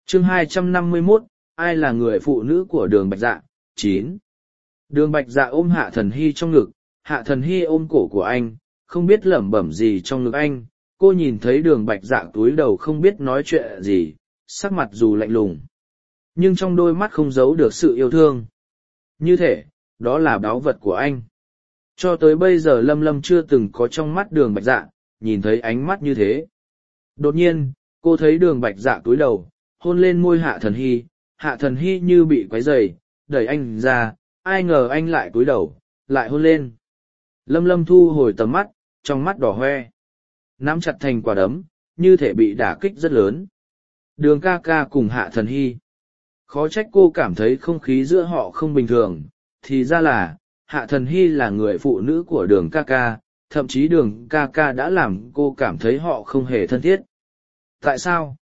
Chương 251, ai là người phụ nữ của Đường Bạch Dạ? 9. Đường Bạch Dạ ôm Hạ Thần Hy trong ngực, Hạ Thần Hy ôm cổ của anh, không biết lẩm bẩm gì trong ngực anh. Cô nhìn thấy Đường Bạch Dạ túi đầu không biết nói chuyện gì, sắc mặt dù lạnh lùng, nhưng trong đôi mắt không giấu được sự yêu thương. Như thể, đó là báu vật của anh. Cho tới bây giờ Lâm Lâm chưa từng có trong mắt Đường Bạch Dạ, nhìn thấy ánh mắt như thế. Đột nhiên, cô thấy Đường Bạch Dạ túi đầu, hôn lên môi Hạ Thần Hy. Hạ Thần Hy như bị quấy rầy, đẩy anh ra, ai ngờ anh lại cúi đầu, lại hôn lên. Lâm Lâm thu hồi tầm mắt, trong mắt đỏ hoe, nắm chặt thành quả đấm, như thể bị đả kích rất lớn. Đường ca ca cùng Hạ Thần Hy. Khó trách cô cảm thấy không khí giữa họ không bình thường, thì ra là, Hạ Thần Hy là người phụ nữ của Đường ca ca, thậm chí Đường ca ca đã làm cô cảm thấy họ không hề thân thiết. Tại sao?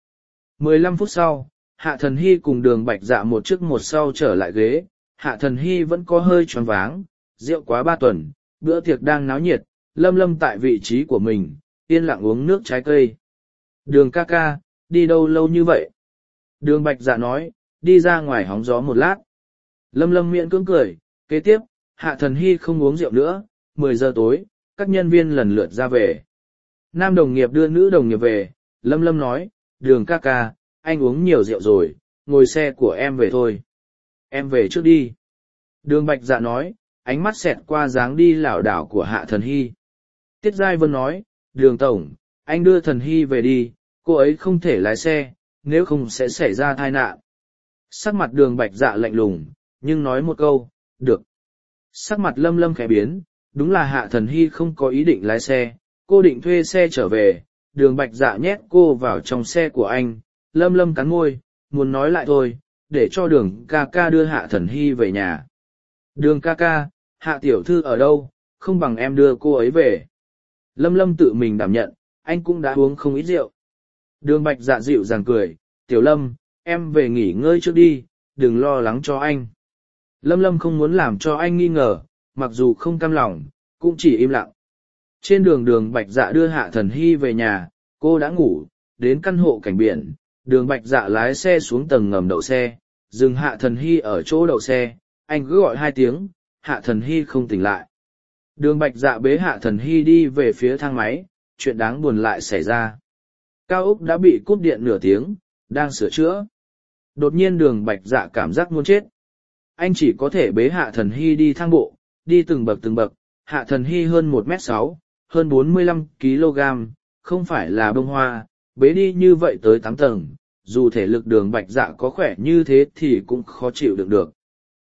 15 phút sau, Hạ Thần Hy cùng Đường Bạch Dạ một trước một sau trở lại ghế. Hạ Thần Hy vẫn có hơi choáng váng, rượu quá 3 tuần, bữa tiệc đang náo nhiệt, Lâm Lâm tại vị trí của mình, yên lặng uống nước trái cây. Đường ca ca, đi đâu lâu như vậy? Đường Bạch Dạ nói, đi ra ngoài hóng gió một lát. Lâm Lâm miễn cưỡng cười, kế tiếp, Hạ Thần Hy không uống rượu nữa. 10 giờ tối, các nhân viên lần lượt ra về. Nam đồng nghiệp đưa nữ đồng nghiệp về, Lâm Lâm nói, Đường ca ca, anh uống nhiều rượu rồi, ngồi xe của em về thôi. Em về trước đi. Đường Bạch Dạ nói, ánh mắt xẹt qua dáng đi lảo đảo của Hạ Thần Hy. Tiết Giai Vân nói, Đường Tổng, anh đưa Thần Hy về đi, cô ấy không thể lái xe, nếu không sẽ xảy ra tai nạn. Sắc mặt Đường Bạch Dạ lạnh lùng, nhưng nói một câu, được. Sắc mặt Lâm Lâm khẽ biến, đúng là Hạ Thần Hy không có ý định lái xe, cô định thuê xe trở về. Đường Bạch Dạ nhét cô vào trong xe của anh. Lâm Lâm cắn môi, muốn nói lại thôi, để cho Đường ca ca đưa Hạ Thần Hy về nhà. Đường ca ca, Hạ tiểu thư ở đâu, không bằng em đưa cô ấy về. Lâm Lâm tự mình đảm nhận, anh cũng đã uống không ít rượu. Đường Bạch Dạ dịu dàng cười, Tiểu Lâm, em về nghỉ ngơi trước đi, đừng lo lắng cho anh. Lâm Lâm không muốn làm cho anh nghi ngờ, mặc dù không cam lòng, cũng chỉ im lặng. Trên đường Đường Bạch Dạ đưa Hạ Thần Hy về nhà, cô đã ngủ, đến căn hộ cảnh biển. Đường Bạch Dạ lái xe xuống tầng ngầm đậu xe, dừng Hạ Thần Hy ở chỗ đậu xe, anh cứ gọi 2 tiếng, Hạ Thần Hy không tỉnh lại. Đường Bạch Dạ bế Hạ Thần Hy đi về phía thang máy, chuyện đáng buồn lại xảy ra. Cao ốc đã bị cúp điện nửa tiếng, đang sửa chữa. Đột nhiên Đường Bạch Dạ cảm giác muốn chết. Anh chỉ có thể bế Hạ Thần Hy đi thang bộ, đi từng bậc. Hạ Thần Hy hơn 1m6, hơn 45 kg, không phải là bông hoa, bế đi như vậy tới 8 tầng, dù thể lực Đường Bạch Dạ có khỏe như thế thì cũng khó chịu đựng được.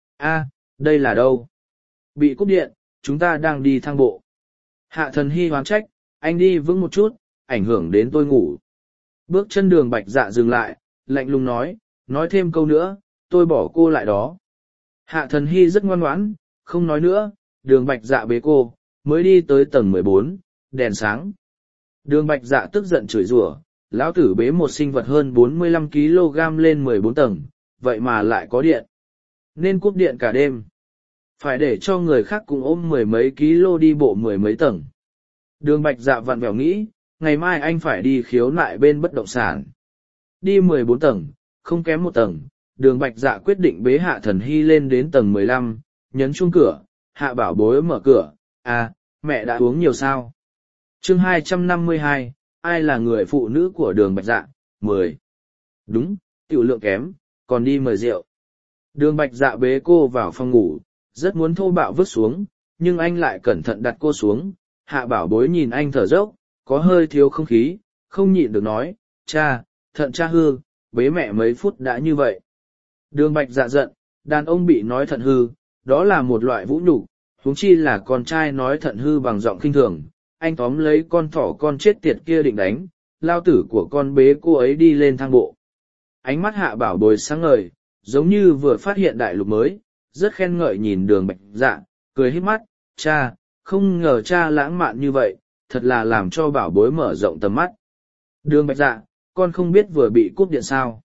Đây là đâu? Bị cúp điện, chúng ta đang đi thang bộ. Hạ Thần Hy hoán trách, anh đi vững một chút, ảnh hưởng đến tôi ngủ. Bước chân Đường Bạch Dạ dừng lại, lạnh lùng nói thêm câu nữa, tôi bỏ cô lại đó. Hạ Thần Hy rất ngoan ngoãn, không nói nữa. Đường Bạch Dạ bế cô, mới đi tới tầng 14, đèn sáng. Đường Bạch Dạ tức giận chửi rủa, lão tử bế một sinh vật hơn 45 kg lên 14 tầng, vậy mà lại có điện. Nên cúp điện cả đêm. Phải để cho người khác cùng ôm 10 mấy kg đi bộ 10 mấy tầng. Đường Bạch Dạ vặn vẹo nghĩ, ngày mai anh phải đi khiếu nại bên bất động sản. Đi 14 tầng, không kém một tầng, Đường Bạch Dạ quyết định bế Hạ Thần Hy lên đến tầng 15, nhấn chuông cửa, Hạ Bảo Bối mở cửa, mẹ đã uống nhiều sao? Chương 252, ai là người phụ nữ của Đường Bạch Dạ? 10. Đúng, tiểu lượng kém, còn đi mời rượu. Đường Bạch Dạ bế cô vào phòng ngủ, rất muốn thô bạo vứt xuống, nhưng anh lại cẩn thận đặt cô xuống. Hạ Bảo Bối nhìn anh thở dốc, có hơi thiếu không khí, không nhịn được nói, cha, thận cha hư, bế mẹ mấy phút đã như vậy. Đường Bạch Dạ giận, đàn ông bị nói thận hư, đó là một loại vũ nhục, huống chi là con trai nói thận hư bằng giọng khinh thường. Anh tóm lấy con thỏ con chết tiệt kia định đánh, lao tử của con bế cô ấy đi lên thang bộ. Ánh mắt Hạ Bảo Bối sáng ngời, giống như vừa phát hiện đại lục mới, rất khen ngợi nhìn Đường Bạch Dạ, cười híp mắt, cha, không ngờ cha lãng mạn như vậy, thật là làm cho Bảo Bối mở rộng tầm mắt. Đường Bạch Dạ, con không biết vừa bị cúp điện sao?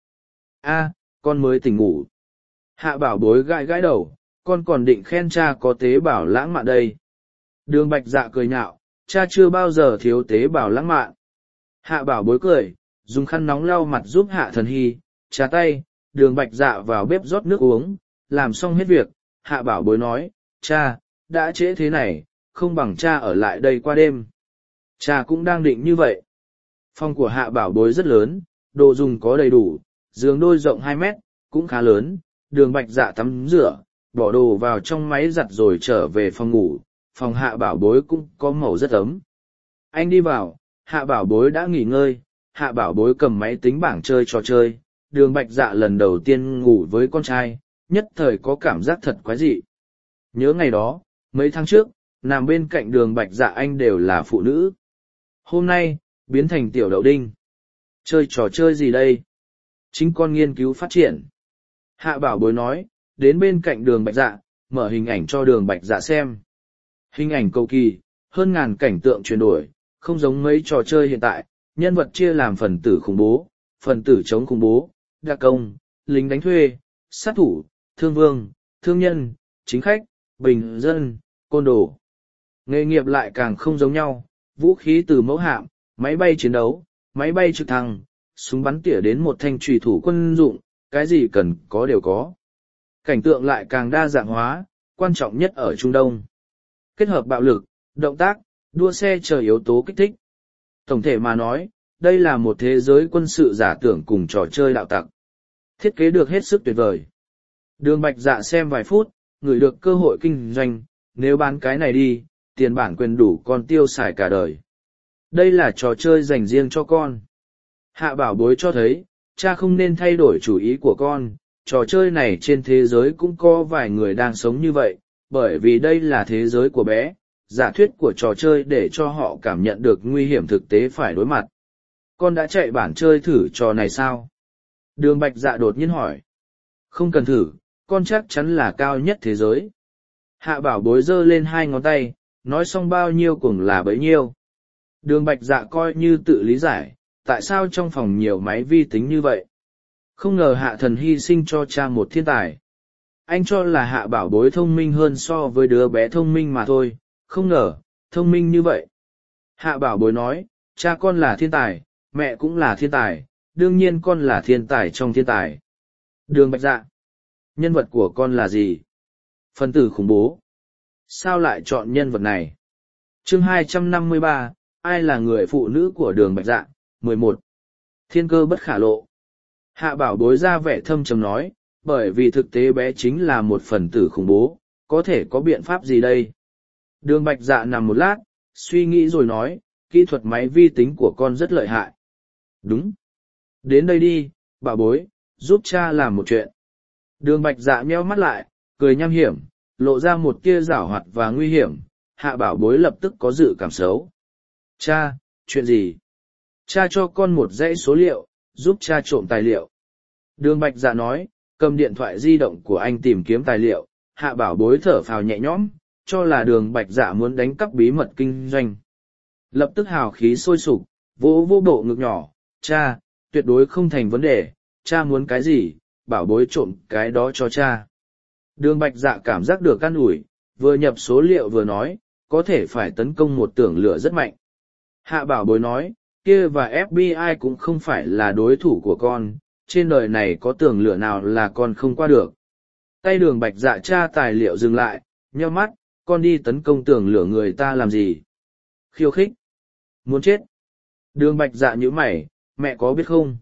Con mới tỉnh ngủ. Hạ Bảo Bối gãi gãi đầu, con còn định khen cha có tế bào lãng mạn đây. Đường Bạch Dạ cười nhạo, cha chưa bao giờ thiếu tế bào lãng mạn. Hạ Bảo Bối cười, dùng khăn nóng lau mặt giúp Hạ Thần Hy, trà tay, đường bạch dạ vào bếp rót nước uống, làm xong hết việc, hạ bảo bối nói, cha, đã trễ thế này, không bằng cha ở lại đây qua đêm. Cha cũng đang định như vậy. Phòng của hạ bảo bối rất lớn, đồ dùng có đầy đủ, giường đôi rộng 2 mét, cũng khá lớn, đường bạch dạ tắm rửa, bỏ đồ vào trong máy giặt rồi trở về phòng ngủ, phòng hạ bảo bối cũng có màu rất ấm. Anh đi vào, hạ bảo bối đã nghỉ ngơi, hạ bảo bối cầm máy tính bảng chơi trò chơi, đường bạch dạ lần đầu tiên ngủ với con trai, nhất thời có cảm giác thật quái dị. Nhớ ngày đó, mấy tháng trước, nằm bên cạnh đường bạch dạ anh đều là phụ nữ. Hôm nay, biến thành tiểu đậu đinh. Chơi trò chơi gì đây? Chính con nghiên cứu phát triển. Hạ bảo bối nói, đến bên cạnh đường bạch dạ, mở hình ảnh cho đường bạch dạ xem. Hình ảnh cầu kỳ, hơn ngàn cảnh tượng chuyển đổi, không giống mấy trò chơi hiện tại, nhân vật chia làm phần tử khủng bố, phần tử chống khủng bố, đặc công, lính đánh thuê, sát thủ, thương vương, thương nhân, chính khách, bình dân, côn đồ. Nghề nghiệp lại càng không giống nhau, vũ khí từ mẫu hạm, máy bay chiến đấu, máy bay trực thăng, súng bắn tỉa đến một thanh trùy thủ quân dụng, cái gì cần có đều có. Cảnh tượng lại càng đa dạng hóa, quan trọng nhất ở Trung Đông. Kết hợp bạo lực, động tác, đua xe chờ yếu tố kích thích. Tổng thể mà nói, đây là một thế giới quân sự giả tưởng cùng trò chơi đạo tặc. Thiết kế được hết sức tuyệt vời. Đường bạch dạ xem vài phút, ngửi được cơ hội kinh doanh, nếu bán cái này đi, tiền bản quyền đủ con tiêu xài cả đời. Đây là trò chơi dành riêng cho con. Hạ bảo bối cho thấy, cha không nên thay đổi chủ ý của con, trò chơi này trên thế giới cũng có vài người đang sống như vậy, bởi vì đây là thế giới của bé, giả thuyết của trò chơi để cho họ cảm nhận được nguy hiểm thực tế phải đối mặt. Con đã chạy bản chơi thử trò này sao? Đường bạch dạ đột nhiên hỏi. Không cần thử, con chắc chắn là cao nhất thế giới. Hạ bảo bối giơ lên 2 ngón tay, nói xong bao nhiêu cũng là bấy nhiêu. Đường bạch dạ coi như tự lý giải, tại sao trong phòng nhiều máy vi tính như vậy? Không ngờ hạ thần hy sinh cho cha một thiên tài. Anh cho là hạ bảo bối thông minh hơn so với đứa bé thông minh mà thôi, không ngờ, thông minh như vậy. Hạ bảo bối nói, cha con là thiên tài, mẹ cũng là thiên tài, đương nhiên con là thiên tài trong thiên tài. Đường bạch dạ, nhân vật của con là gì? Phần tử khủng bố. Sao lại chọn nhân vật này? Chương 253, ai là người phụ nữ của đường bạch dạ? 11. Thiên cơ bất khả lộ. Hạ bảo bối ra vẻ thâm trầm nói, bởi vì thực tế bé chính là một phần tử khủng bố, có thể có biện pháp gì đây? Đường bạch dạ nằm một lát, suy nghĩ rồi nói, kỹ thuật máy vi tính của con rất lợi hại. Đúng. Đến đây đi, bảo bối, giúp cha làm một chuyện. Đường bạch dạ nheo mắt lại, cười nham hiểm, lộ ra một tia giảo hoạt và nguy hiểm, hạ bảo bối lập tức có dự cảm xấu. Cha, chuyện gì? Cha cho con một dãy số liệu, giúp cha trộm tài liệu. Đường bạch dạ nói, cầm điện thoại di động của anh tìm kiếm tài liệu, hạ bảo bối thở phào nhẹ nhõm, cho là đường bạch dạ muốn đánh cắp bí mật kinh doanh. Lập tức hào khí sôi sục, vỗ vô bộ ngực nhỏ, cha, tuyệt đối không thành vấn đề, cha muốn cái gì, bảo bối trộm cái đó cho cha. Đường bạch dạ cảm giác được an ủi, vừa nhập số liệu vừa nói, có thể phải tấn công một tưởng lửa rất mạnh. Hạ bảo bối nói, kia và FBI cũng không phải là đối thủ của con, trên đời này có tường lửa nào là con không qua được. Tay đường bạch dạ tra tài liệu dừng lại, nheo mắt, con đi tấn công tường lửa người ta làm gì? Khiêu khích. Muốn chết. Đường bạch dạ nhíu mày, mẹ có biết không?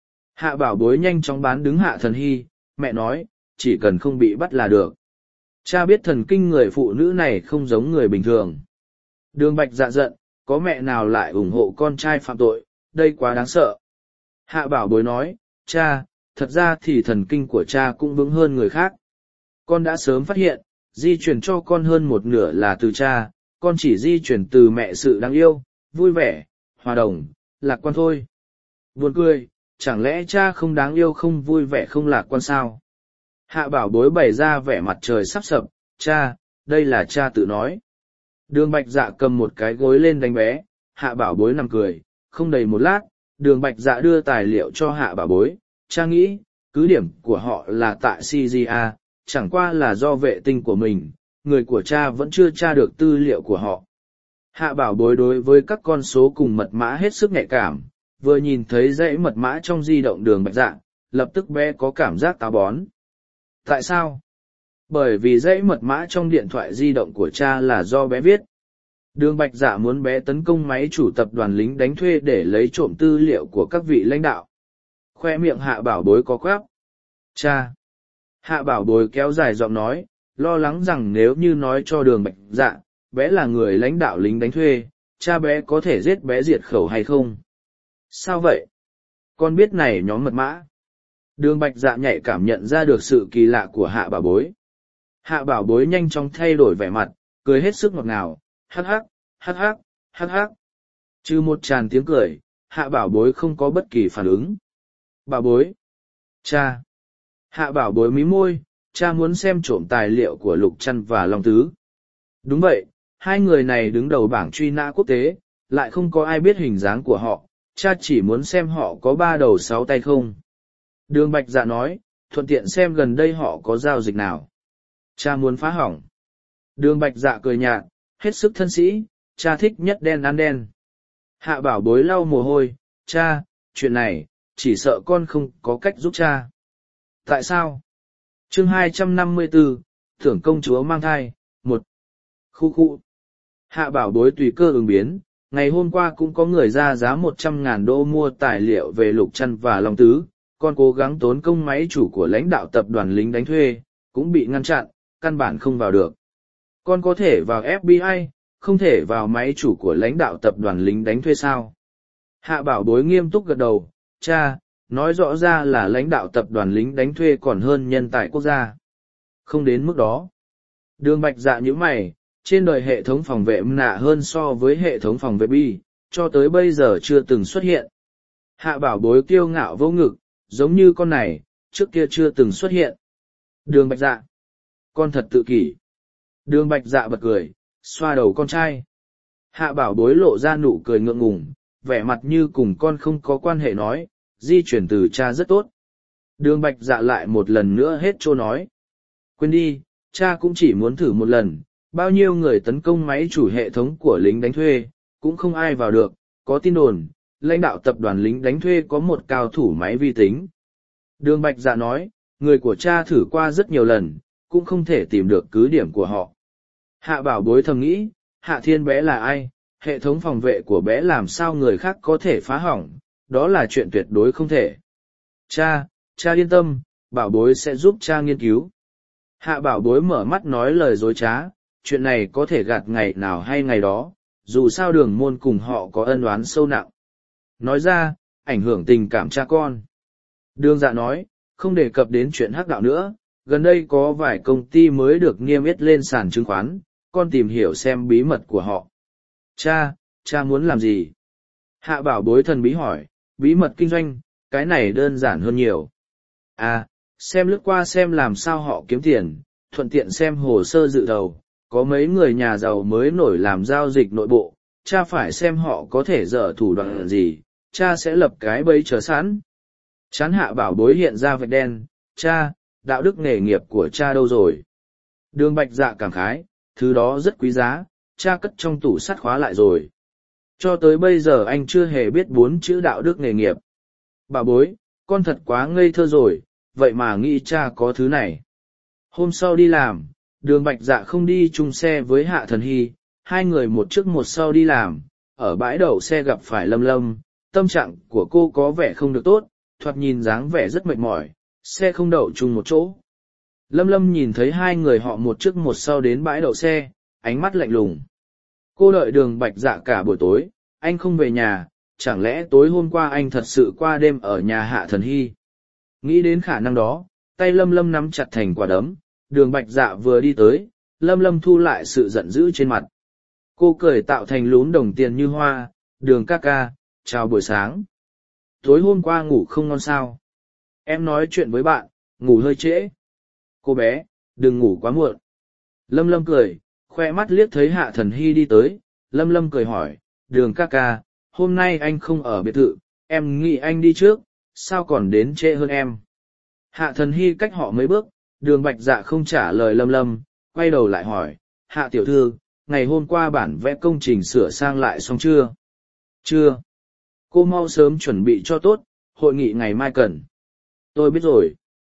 Hạ bảo bối nhanh chóng bán đứng hạ thần hy, mẹ nói, chỉ cần không bị bắt là được. Cha biết thần kinh người phụ nữ này không giống người bình thường. Đường bạch dạ giận, có mẹ nào lại ủng hộ con trai phạm tội, đây quá đáng sợ. Hạ bảo bối nói, cha, thật ra thì thần kinh của cha cũng vững hơn người khác. Con đã sớm phát hiện, di truyền cho con hơn một nửa là từ cha, con chỉ di truyền từ mẹ sự đáng yêu, vui vẻ, hòa đồng, lạc quan thôi. Buồn cười, chẳng lẽ cha không đáng yêu không vui vẻ không lạc quan sao? Hạ bảo bối bày ra vẻ mặt trời sắp sập, cha, đây là cha tự nói. Đường bạch dạ cầm một cái gối lên đánh bé, hạ bảo bối nằm cười, không đầy một lát, đường bạch dạ đưa tài liệu cho hạ bảo bối, cha nghĩ, cứ điểm của họ là tại CGA, chẳng qua là do vệ tinh của mình, người của cha vẫn chưa tra được tư liệu của họ. Hạ bảo bối đối với các con số cùng mật mã hết sức nhạy cảm, vừa nhìn thấy dãy mật mã trong di động đường bạch dạ, lập tức bé có cảm giác táo bón. Tại sao? Bởi vì dãy mật mã trong điện thoại di động của cha là do bé viết. Đường Bạch Dạ muốn bé tấn công máy chủ tập đoàn lính đánh thuê để lấy trộm tư liệu của các vị lãnh đạo. Khoe miệng Hạ Bảo Bối có quắp. Cha! Hạ Bảo Bối kéo dài giọng nói, lo lắng rằng nếu như nói cho Đường Bạch Dạ, bé là người lãnh đạo lính đánh thuê, cha bé có thể giết bé diệt khẩu hay không? Sao vậy? Con biết này nhóm mật mã. Đường Bạch Dạ nhạy cảm nhận ra được sự kỳ lạ của Hạ Bảo Bối. Hạ Bảo Bối nhanh chóng thay đổi vẻ mặt, cười hết sức ngọt ngào, hắc hắc, hắc hắc, hắc hắc. Trừ một tràn tiếng cười, Hạ Bảo Bối không có bất kỳ phản ứng. Bảo Bối! Cha! Hạ Bảo Bối mí môi, cha muốn xem trộm tài liệu của Lục Trăn và Long Tứ. Đúng vậy, hai người này đứng đầu bảng truy nã quốc tế, lại không có ai biết hình dáng của họ, cha chỉ muốn xem họ có 3 đầu 6 tay không. Đường Bạch Dạ nói, thuận tiện xem gần đây họ có giao dịch nào. Cha muốn phá hỏng. Đường Bạch Dạ cười nhạt, hết sức thân sĩ, cha thích nhất đen ăn đen. Hạ Bảo Bối lau mồ hôi, cha, chuyện này, chỉ sợ con không có cách giúp cha. Tại sao? Chương 254, Thưởng công chúa mang thai, 1. Khu khu. Hạ Bảo Bối tùy cơ ứng biến, ngày hôm qua cũng có người ra giá 100.000 đô mua tài liệu về Lục Trăn và Long Tứ, con cố gắng tốn công máy chủ của lãnh đạo tập đoàn lính đánh thuê, cũng bị ngăn chặn, căn bản không vào được. Con có thể vào FBI, không thể vào máy chủ của lãnh đạo tập đoàn lính đánh thuê sao? Hạ Bảo Bối nghiêm túc gật đầu, cha, nói rõ ra là lãnh đạo tập đoàn lính đánh thuê còn hơn nhân tài quốc gia. Không đến mức đó. Đường Bạch Dạ nhíu mày, trên đời hệ thống phòng vệ nạ hơn so với hệ thống phòng vệ bi, cho tới bây giờ chưa từng xuất hiện. Hạ Bảo Bối kiêu ngạo vô ngực, giống như con này, trước kia chưa từng xuất hiện. Đường Bạch Dạ. Con thật tự kỷ. Đường Bạch Dạ bật cười, xoa đầu con trai. Hạ Bảo Bối lộ ra nụ cười ngượng ngùng, vẻ mặt như cùng con không có quan hệ nói, di chuyển từ cha rất tốt. Đường Bạch Dạ lại một lần nữa hết trô nói. Quên đi, cha cũng chỉ muốn thử một lần, bao nhiêu người tấn công máy chủ hệ thống của lính đánh thuê, cũng không ai vào được, có tin đồn, lãnh đạo tập đoàn lính đánh thuê có một cao thủ máy vi tính. Đường Bạch Dạ nói, người của cha thử qua rất nhiều lần, cũng không thể tìm được cứ điểm của họ. Hạ Bảo Bối thầm nghĩ, Hạ Thiên bé là ai, hệ thống phòng vệ của bé làm sao người khác có thể phá hỏng, đó là chuyện tuyệt đối không thể. Cha yên tâm, Bảo Bối sẽ giúp cha nghiên cứu. Hạ Bảo Bối mở mắt nói lời dối trá, chuyện này có thể gạt ngày nào hay ngày đó, dù sao Đường Môn cùng họ có ân oán sâu nặng. Nói ra, ảnh hưởng tình cảm cha con. Đường Dạ nói, không đề cập đến chuyện hắc đạo nữa, gần đây có vài công ty mới được niêm yết lên sàn chứng khoán, con tìm hiểu xem bí mật của họ. Cha muốn làm gì? Hạ Bảo Bối thần bí hỏi, bí mật kinh doanh, cái này đơn giản hơn nhiều. Xem lướt qua xem làm sao họ kiếm tiền, thuận tiện xem hồ sơ dự thầu, có mấy người nhà giàu mới nổi làm giao dịch nội bộ, cha phải xem họ có thể dở thủ đoạn gì, cha sẽ lập cái bẫy chờ sẵn. Chán Hạ Bảo Bối hiện ra vạch đen, cha, đạo đức nghề nghiệp của cha đâu rồi? Đường Bạch Dạ cảm khái, thứ đó rất quý giá, cha cất trong tủ sắt khóa lại rồi. Cho tới bây giờ anh chưa hề biết 4 chữ đạo đức nghề nghiệp. Bảo Bối, con thật quá ngây thơ rồi, vậy mà nghĩ cha có thứ này. Hôm sau đi làm, Đường Bạch Dạ không đi chung xe với Hạ Thần Hy, hai người một trước một sau đi làm, ở bãi đậu xe gặp phải Lâm Lâm, tâm trạng của cô có vẻ không được tốt, thoạt nhìn dáng vẻ rất mệt mỏi, xe không đậu chung một chỗ. Lâm Lâm nhìn thấy hai người họ một trước một sau đến bãi đậu xe, ánh mắt lạnh lùng. Cô đợi Đường Bạch Dạ cả buổi tối, anh không về nhà, chẳng lẽ tối hôm qua anh thật sự qua đêm ở nhà Hạ Thần Hy? Nghĩ đến khả năng đó, tay Lâm Lâm nắm chặt thành quả đấm, Đường Bạch Dạ vừa đi tới, Lâm Lâm thu lại sự giận dữ trên mặt. Cô cười tạo thành lún đồng tiền như hoa, Đường ca ca, chào buổi sáng. Tối hôm qua ngủ không ngon sao? Em nói chuyện với bạn, ngủ hơi trễ. Cô bé, đừng ngủ quá muộn. Lâm Lâm cười, khoe mắt liếc thấy Hạ Thần Hy đi tới, Lâm Lâm cười hỏi, Đường ca ca, hôm nay anh không ở biệt thự, em nghĩ anh đi trước, sao còn đến trễ hơn em? Hạ Thần Hy cách họ mấy bước, Đường Bạch Dạ không trả lời Lâm Lâm, quay đầu lại hỏi, Hạ tiểu thư, ngày hôm qua bản vẽ công trình sửa sang lại xong chưa? Chưa. Cô mau sớm chuẩn bị cho tốt, hội nghị ngày mai cần. Tôi biết rồi.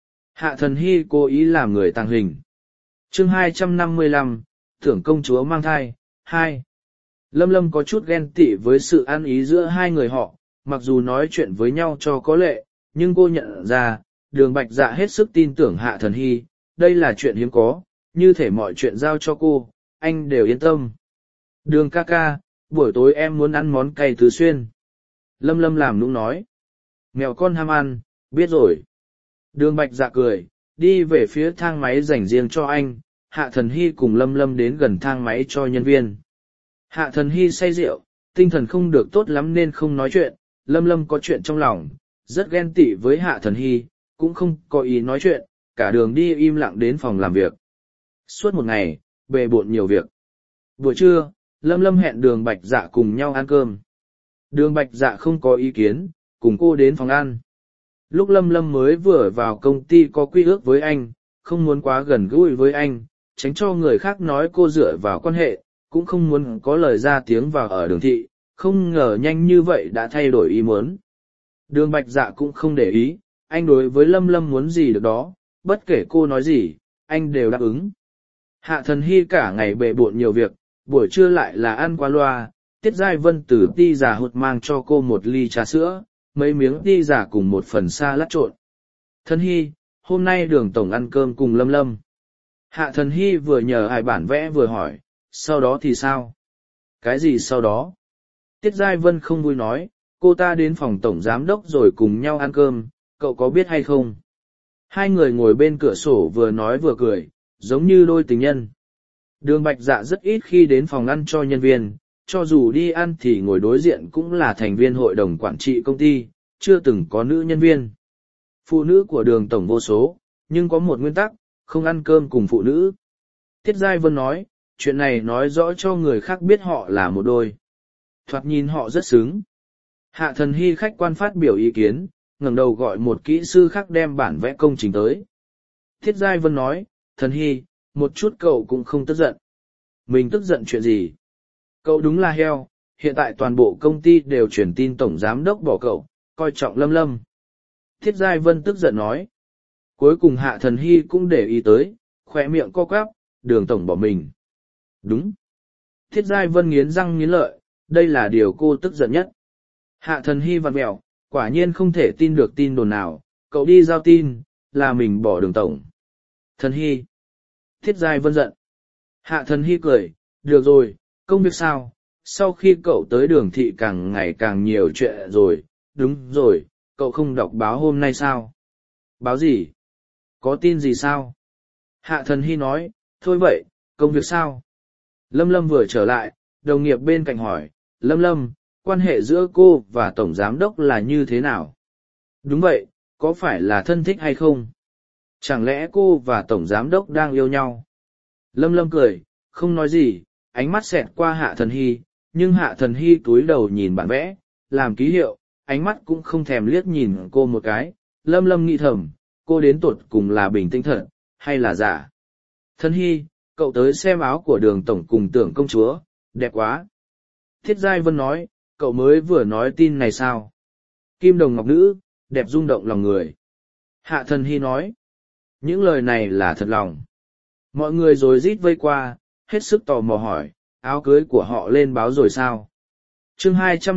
Hạ Thần Hy cố ý làm người tàng hình. Chương 255, Tưởng công chúa mang thai, 2. Lâm Lâm có chút ghen tị với sự ăn ý giữa hai người họ, mặc dù nói chuyện với nhau cho có lệ, nhưng cô nhận ra, Đường Bạch Dạ hết sức tin tưởng Hạ Thần Hy, đây là chuyện hiếm có, như thể mọi chuyện giao cho cô, anh đều yên tâm. Đường ca ca, buổi tối em muốn ăn món cay Tứ Xuyên. Lâm Lâm làm nũng nói. Mèo con ham ăn, biết rồi. Đường Bạch Dạ cười, đi về phía thang máy dành riêng cho anh, Hạ Thần Hy cùng Lâm Lâm đến gần thang máy cho nhân viên. Hạ Thần Hy say rượu, tinh thần không được tốt lắm nên không nói chuyện, Lâm Lâm có chuyện trong lòng, rất ghen tị với Hạ Thần Hy, cũng không có ý nói chuyện, cả đường đi im lặng đến phòng làm việc. Suốt một ngày, bề bộn nhiều việc. Buổi trưa, Lâm Lâm hẹn Đường Bạch Dạ cùng nhau ăn cơm. Đường Bạch Dạ không có ý kiến, cùng cô đến phòng ăn. Lúc Lâm Lâm mới vừa vào công ty có quy ước với anh, không muốn quá gần gũi với anh, tránh cho người khác nói cô dựa vào quan hệ, cũng không muốn có lời ra tiếng vào ở Đường thị, không ngờ nhanh như vậy đã thay đổi ý muốn. Đường Bạch Dạ cũng không để ý, anh đối với Lâm Lâm muốn gì được đó, bất kể cô nói gì, anh đều đáp ứng. Hạ Thần Hy cả ngày bề bộn nhiều việc, buổi trưa lại là ăn qua loa, Tiết Giai Vân từ ti giả hụt mang cho cô một ly trà sữa, mấy miếng ti giả cùng một phần sa lát trộn. Thần Hy, hôm nay Đường tổng ăn cơm cùng Lâm Lâm. Hạ Thần Hy vừa nhờ ai bản vẽ vừa hỏi, sau đó thì sao? Cái gì sau đó? Tiết Giai Vân không vui nói, cô ta đến phòng tổng giám đốc rồi cùng nhau ăn cơm, cậu có biết hay không? Hai người ngồi bên cửa sổ vừa nói vừa cười, giống như đôi tình nhân. Đường Bạch Dạ rất ít khi đến phòng ăn cho nhân viên, cho dù đi ăn thì ngồi đối diện cũng là thành viên hội đồng quản trị công ty, chưa từng có nữ nhân viên. Phụ nữ của Đường tổng vô số, nhưng có một nguyên tắc, không ăn cơm cùng phụ nữ. Tiết Giai Vân nói, chuyện này nói rõ cho người khác biết họ là một đôi. Thoạt nhìn họ rất xứng. Hạ Thần Hy khách quan phát biểu ý kiến, ngẩng đầu gọi một kỹ sư khác đem bản vẽ công trình tới. Tiết Giai Vân nói, Thần Hy, một chút cậu cũng không tức giận. Mình tức giận chuyện gì? Cậu đúng là heo, hiện tại toàn bộ công ty đều truyền tin tổng giám đốc bỏ cậu, coi trọng Lâm Lâm. Tiết Giai Vân tức giận nói. Cuối cùng Hạ Thần Hy cũng để ý tới, khỏe miệng co quắp, Đường tổng bỏ mình. Đúng. Tiết Giai Vân nghiến răng nghiến lợi, đây là điều cô tức giận nhất. Hạ Thần Hy vặn mẹo, quả nhiên không thể tin được tin đồn nào, cậu đi giao tin, là mình bỏ Đường tổng. Thần Hy. Tiết Giai Vân giận. Hạ Thần Hy cười, được rồi, công việc sao? Sau khi cậu tới Đường thị càng ngày càng nhiều chuyện rồi, đúng rồi, cậu không đọc báo hôm nay sao? Báo gì? Có tin gì sao? Hạ Thần Hy nói, thôi vậy, công việc sao? Lâm Lâm vừa trở lại, đồng nghiệp bên cạnh hỏi, Lâm Lâm, quan hệ giữa cô và tổng giám đốc là như thế nào? Đúng vậy, có phải là thân thích hay không? Chẳng lẽ cô và tổng giám đốc đang yêu nhau? Lâm Lâm cười, không nói gì, ánh mắt xẹt qua Hạ Thần Hy, nhưng Hạ Thần Hy cúi đầu nhìn bản vẽ, làm ký hiệu, ánh mắt cũng không thèm liếc nhìn cô một cái. Lâm Lâm nghĩ thầm, cô đến tột cùng là bình tĩnh thật, hay là giả? Thần Hy, cậu tới xem áo của Đường tổng cùng Tưởng công chúa, đẹp quá. Thiết Giai Vân nói, cậu mới vừa nói tin này sao? Kim đồng ngọc nữ, đẹp rung động lòng người. Hạ Thần Hy nói, những lời này là thật lòng. Mọi người rồi rít vây qua, hết sức tò mò hỏi, áo cưới của họ lên báo rồi sao? Chương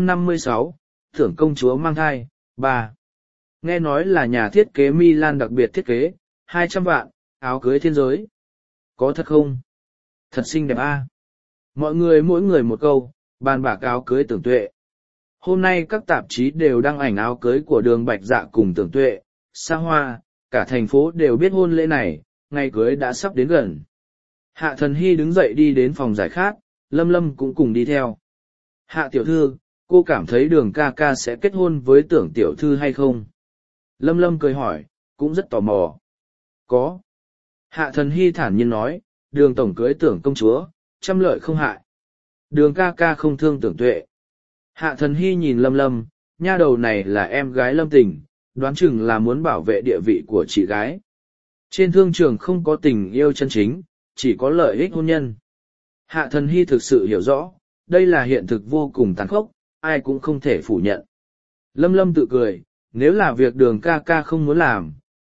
256, Tưởng công chúa mang thai, 3. Nghe nói là nhà thiết kế Milan đặc biệt thiết kế, 200 vạn, áo cưới thiên giới. Có thật không? Thật xinh đẹp a. Mọi người mỗi người một câu, bàn bạc áo cưới Tưởng Tuệ. Hôm nay các tạp chí đều đăng ảnh áo cưới của Đường Bạch Dạ cùng Tưởng Tuệ, xa hoa, cả thành phố đều biết hôn lễ này, ngày cưới đã sắp đến gần. Hạ Thần Hy đứng dậy đi đến phòng giải khát, Lâm Lâm cũng cùng đi theo. Hạ tiểu thư, cô cảm thấy Đường ca ca sẽ kết hôn với Tưởng tiểu thư hay không? Lâm Lâm cười hỏi, cũng rất tò mò. Có. Hạ Thần Hy thản nhiên nói, Đường tổng cưới Tưởng công chúa, trăm lợi không hại. Đường ca ca không thương Tưởng Tuệ. Hạ Thần Hy nhìn Lâm Lâm, nha đầu này là em gái Lâm Tình, đoán chừng là muốn bảo vệ địa vị của chị gái. Trên thương trường không có tình yêu chân chính, chỉ có lợi ích hôn nhân. Hạ Thần Hy thực sự hiểu rõ, đây là hiện thực vô cùng tàn khốc, ai cũng không thể phủ nhận. Lâm Lâm tự cười, nếu là việc Đường ca ca không muốn làm,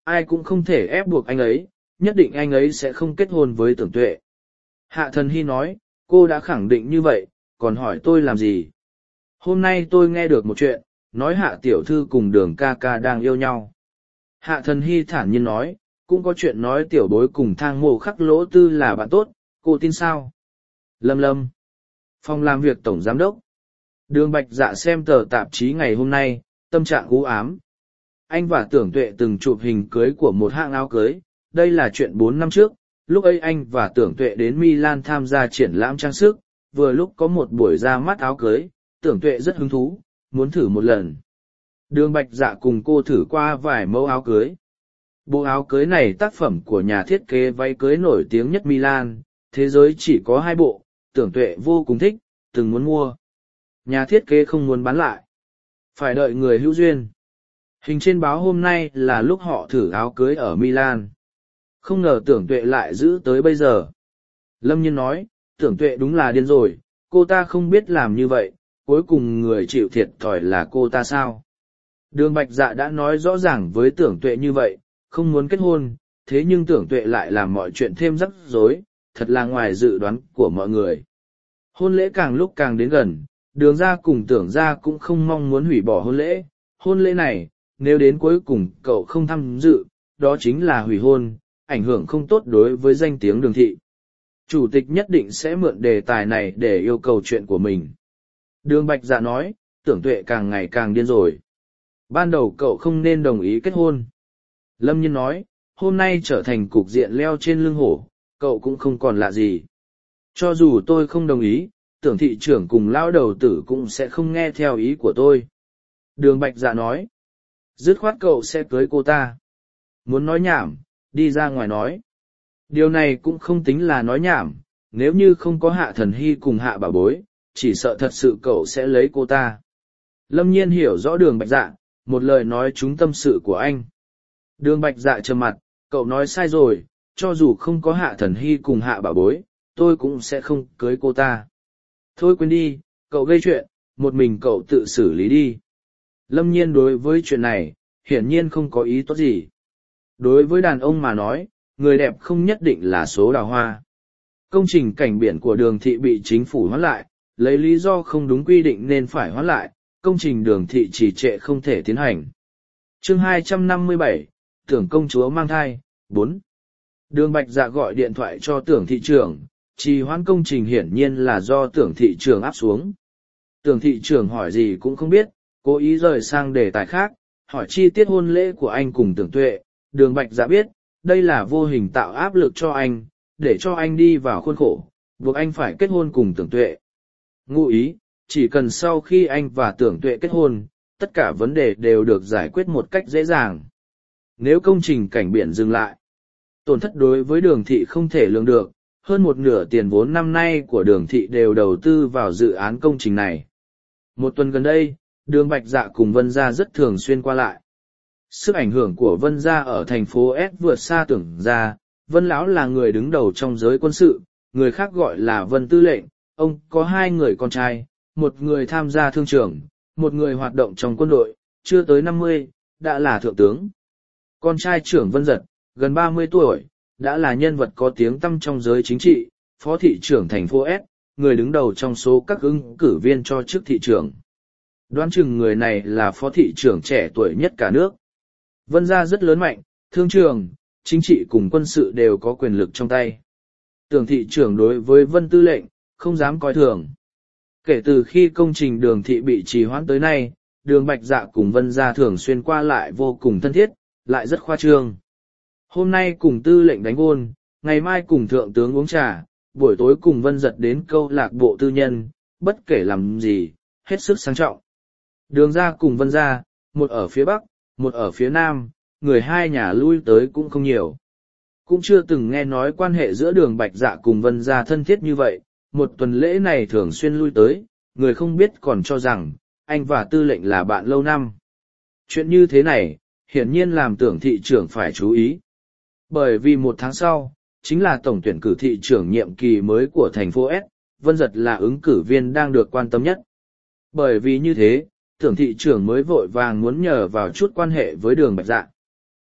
ai cũng không thể ép buộc anh ấy, nhất định anh ấy sẽ không kết hôn với Tưởng Tuệ. Hạ Thần Hy nói, cô đã khẳng định như vậy, còn hỏi tôi làm gì? Hôm nay tôi nghe được một chuyện, nói Hạ tiểu thư cùng Đường ca ca đang yêu nhau. Hạ Thần Hy thản nhiên nói, cũng có chuyện nói tiểu bối cùng Thang Mộ Khắc Lỗ Tư là bạn tốt, cô tin sao? Lâm Lâm. Phòng làm việc tổng giám đốc. Đường Bạch Dạ xem tờ tạp chí ngày hôm nay, tâm trạng u ám. Anh và Tưởng Tuệ từng chụp hình cưới của một hãng áo cưới, đây là chuyện 4 năm trước, lúc ấy anh và Tưởng Tuệ đến Milan tham gia triển lãm trang sức, vừa lúc có một buổi ra mắt áo cưới, Tưởng Tuệ rất hứng thú, muốn thử một lần. Đường Bạch Dạ cùng cô thử qua vài mẫu áo cưới. Bộ áo cưới này tác phẩm của nhà thiết kế váy cưới nổi tiếng nhất Milan, thế giới chỉ có 2 bộ, Tưởng Tuệ vô cùng thích, từng muốn mua. Nhà thiết kế không muốn bán lại. Phải đợi người hữu duyên. Hình trên báo hôm nay là lúc họ thử áo cưới ở Milan. Không ngờ Tưởng Tuệ lại giữ tới bây giờ. Lâm Nhiên nói, Tưởng Tuệ đúng là điên rồi, cô ta không biết làm như vậy, cuối cùng người chịu thiệt thòi là cô ta sao? Đường Bạch Dạ đã nói rõ ràng với Tưởng Tuệ như vậy, không muốn kết hôn, thế nhưng Tưởng Tuệ lại làm mọi chuyện thêm rắc rối, thật là ngoài dự đoán của mọi người. Hôn lễ càng lúc càng đến gần, Đường gia cùng Tưởng gia cũng không mong muốn hủy bỏ hôn lễ. Hôn lễ này, nếu đến cuối cùng cậu không tham dự, đó chính là hủy hôn, ảnh hưởng không tốt đối với danh tiếng Đường thị. Chủ tịch nhất định sẽ mượn đề tài này để yêu cầu chuyện của mình. Đường Bạch Dạ nói, Tưởng Tuệ càng ngày càng điên rồi. Ban đầu cậu không nên đồng ý kết hôn. Lâm Nhiên nói, hôm nay trở thành cục diện leo trên lưng hổ, cậu cũng không còn lạ gì. Cho dù tôi không đồng ý, Tưởng thị trưởng cùng lão đầu tử cũng sẽ không nghe theo ý của tôi. Đường Bạch Dạ nói, dứt khoát cậu sẽ cưới cô ta. Muốn nói nhảm, đi ra ngoài nói. Điều này cũng không tính là nói nhảm, nếu như không có Hạ Thần Hy cùng Hạ Bảo Bối, chỉ sợ thật sự cậu sẽ lấy cô ta. Lâm Nhiên hiểu rõ Đường Bạch Dạ, một lời nói trúng tâm sự của anh. Đường Bạch Dạ trầm mặt, cậu nói sai rồi, cho dù không có Hạ Thần Hy cùng Hạ Bảo Bối, tôi cũng sẽ không cưới cô ta. Thôi quên đi, cậu gây chuyện, một mình cậu tự xử lý đi. Lâm Nhiên đối với chuyện này, hiển nhiên không có ý tốt gì. Đối với đàn ông mà nói, người đẹp không nhất định là số đào hoa. Công trình cảnh biển của Đường thị bị chính phủ hoãn lại, lấy lý do không đúng quy định nên phải hoãn lại, công trình Đường thị trì trệ không thể tiến hành. Chương 257, Tưởng công chúa mang thai, 4. Đường Bạch Dạ gọi điện thoại cho Tưởng thị trưởng, trì hoãn công trình hiển nhiên là do Tưởng thị trưởng áp xuống. Tưởng thị trưởng hỏi gì cũng không biết, cố ý rời sang đề tài khác, hỏi chi tiết hôn lễ của anh cùng Tưởng Tuệ. Đường Bạch Dạ biết, đây là vô hình tạo áp lực cho anh, để cho anh đi vào khuôn khổ, buộc anh phải kết hôn cùng Tưởng Tuệ. Ngụ ý, chỉ cần sau khi anh và Tưởng Tuệ kết hôn, tất cả vấn đề đều được giải quyết một cách dễ dàng. Nếu công trình cảnh biển dừng lại, tổn thất đối với Đường thị không thể lường được, hơn một nửa tiền vốn năm nay của Đường thị đều đầu tư vào dự án công trình này. Một tuần gần đây, Đường Bạch Dạ cùng Vân Gia rất thường xuyên qua lại. Sức ảnh hưởng của Vân Gia ở thành phố S vượt xa Tưởng Gia. Vân Lão là người đứng đầu trong giới quân sự, người khác gọi là Vân Tư lệnh. Ông có 2 người con trai, một người tham gia thương trường, một người hoạt động trong quân đội, chưa tới 50, đã là thượng tướng. Con trai trưởng Vân Giật, gần 30 tuổi, đã là nhân vật có tiếng tăm trong giới chính trị, phó thị trưởng thành phố S, người đứng đầu trong số các ứng cử viên cho chức thị trưởng. Đoán chừng người này là phó thị trưởng trẻ tuổi nhất cả nước. Vân Gia rất lớn mạnh, thương trường, chính trị cùng quân sự đều có quyền lực trong tay. Tưởng thị trưởng đối với Vân Tư lệnh, không dám coi thường. Kể từ khi công trình Đường thị bị trì hoãn tới nay, Đường Bạch Dạ cùng Vân Gia thường xuyên qua lại vô cùng thân thiết, lại rất khoa trương. Hôm nay cùng Tư lệnh đánh gôn, ngày mai cùng thượng tướng uống trà, buổi tối cùng Vân Giật đến câu lạc bộ tư nhân, bất kể làm gì, hết sức sang trọng. Đường Gia cùng Vân Gia, một ở phía Bắc, một ở phía Nam, người hai nhà lui tới cũng không nhiều. Cũng chưa từng nghe nói quan hệ giữa Đường Bạch Dạ cùng Vân Gia thân thiết như vậy, một tuần lễ này thường xuyên lui tới, người không biết còn cho rằng, anh và Tư lệnh là bạn lâu năm. Chuyện như thế này, hiển nhiên làm Tưởng thị trưởng phải chú ý. Bởi vì 1 tháng sau, chính là tổng tuyển cử thị trưởng nhiệm kỳ mới của thành phố S, Vân Giật là ứng cử viên đang được quan tâm nhất. Bởi vì như thế, Tưởng thị trưởng mới vội vàng muốn nhờ vào chút quan hệ với Đường Bạch Dạ.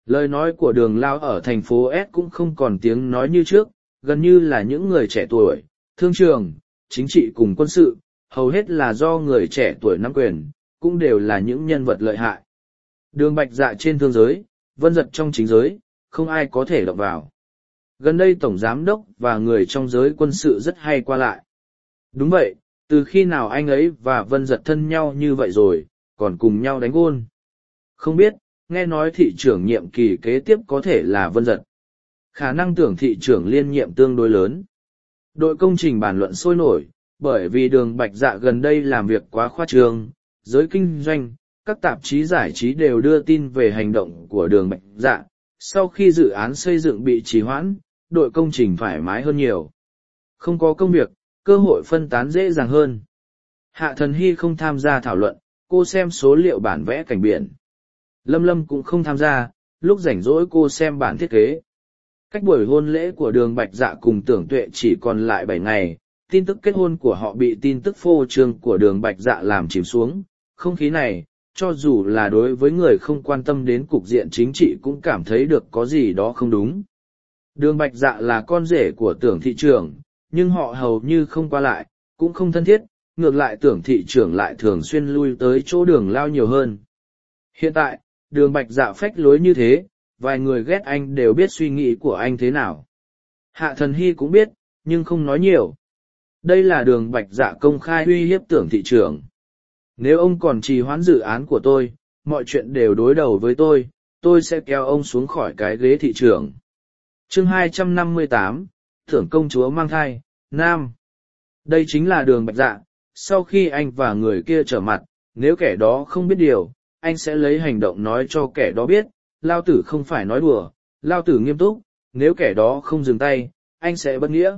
Lời nói của Đường Lao ở thành phố S cũng không còn tiếng nói như trước, gần như là những người trẻ tuổi, thương trường, chính trị cùng quân sự, hầu hết là do người trẻ tuổi nắm quyền, cũng đều là những nhân vật lợi hại. Đường Bạch Dạ trên thương giới, Vân Dật trong chính giới, không ai có thể động vào. Gần đây Tổng Giám Đốc và người trong giới quân sự rất hay qua lại. Đúng vậy, từ khi nào anh ấy và Vân Dật thân nhau như vậy rồi, còn cùng nhau đánh gôn. Không biết, nghe nói thị trưởng nhiệm kỳ kế tiếp có thể là Vân Dật. Khả năng tưởng thị trưởng liên nhiệm tương đối lớn. Đội công trình bàn luận sôi nổi, bởi vì Đường Bạch Dạ gần đây làm việc quá khoa trương, giới kinh doanh, các tạp chí giải trí đều đưa tin về hành động của Đường Bạch Dạ. Sau khi dự án xây dựng bị trì hoãn, đội công trình thoải mái hơn nhiều. Không có công việc, cơ hội phân tán dễ dàng hơn. Hạ Thần Hy không tham gia thảo luận, cô xem số liệu bản vẽ cảnh biển. Lâm Lâm cũng không tham gia, lúc rảnh rỗi cô xem bản thiết kế. Cách buổi hôn lễ của Đường Bạch Dạ cùng Tưởng Tuệ chỉ còn lại 7 ngày, tin tức kết hôn của họ bị tin tức phô trương của Đường Bạch Dạ làm chìm xuống. Không khí này, cho dù là đối với người không quan tâm đến cục diện chính trị cũng cảm thấy được có gì đó không đúng. Đường Bạch Dạ là con rể của Tưởng thị trưởng, nhưng họ hầu như không qua lại, cũng không thân thiết, ngược lại Tưởng thị trưởng lại thường xuyên lui tới chỗ Đường Lao nhiều hơn. Hiện tại, Đường Bạch Dạ phách lối như thế, vài người ghét anh đều biết suy nghĩ của anh thế nào. Hạ Thần Hy cũng biết, nhưng không nói nhiều. Đây là Đường Bạch Dạ công khai uy hiếp Tưởng thị trưởng. Nếu ông còn trì hoãn dự án của tôi, mọi chuyện đều đối đầu với tôi sẽ kéo ông xuống khỏi cái ghế thị trưởng. Chương 258, Tưởng công chúa mang thai, Nam. Đây chính là Đường Bạch Dạ, sau khi anh và người kia trở mặt, nếu kẻ đó không biết điều, anh sẽ lấy hành động nói cho kẻ đó biết, Lao tử không phải nói đùa, Lao tử nghiêm túc, nếu kẻ đó không dừng tay, anh sẽ bất nghĩa.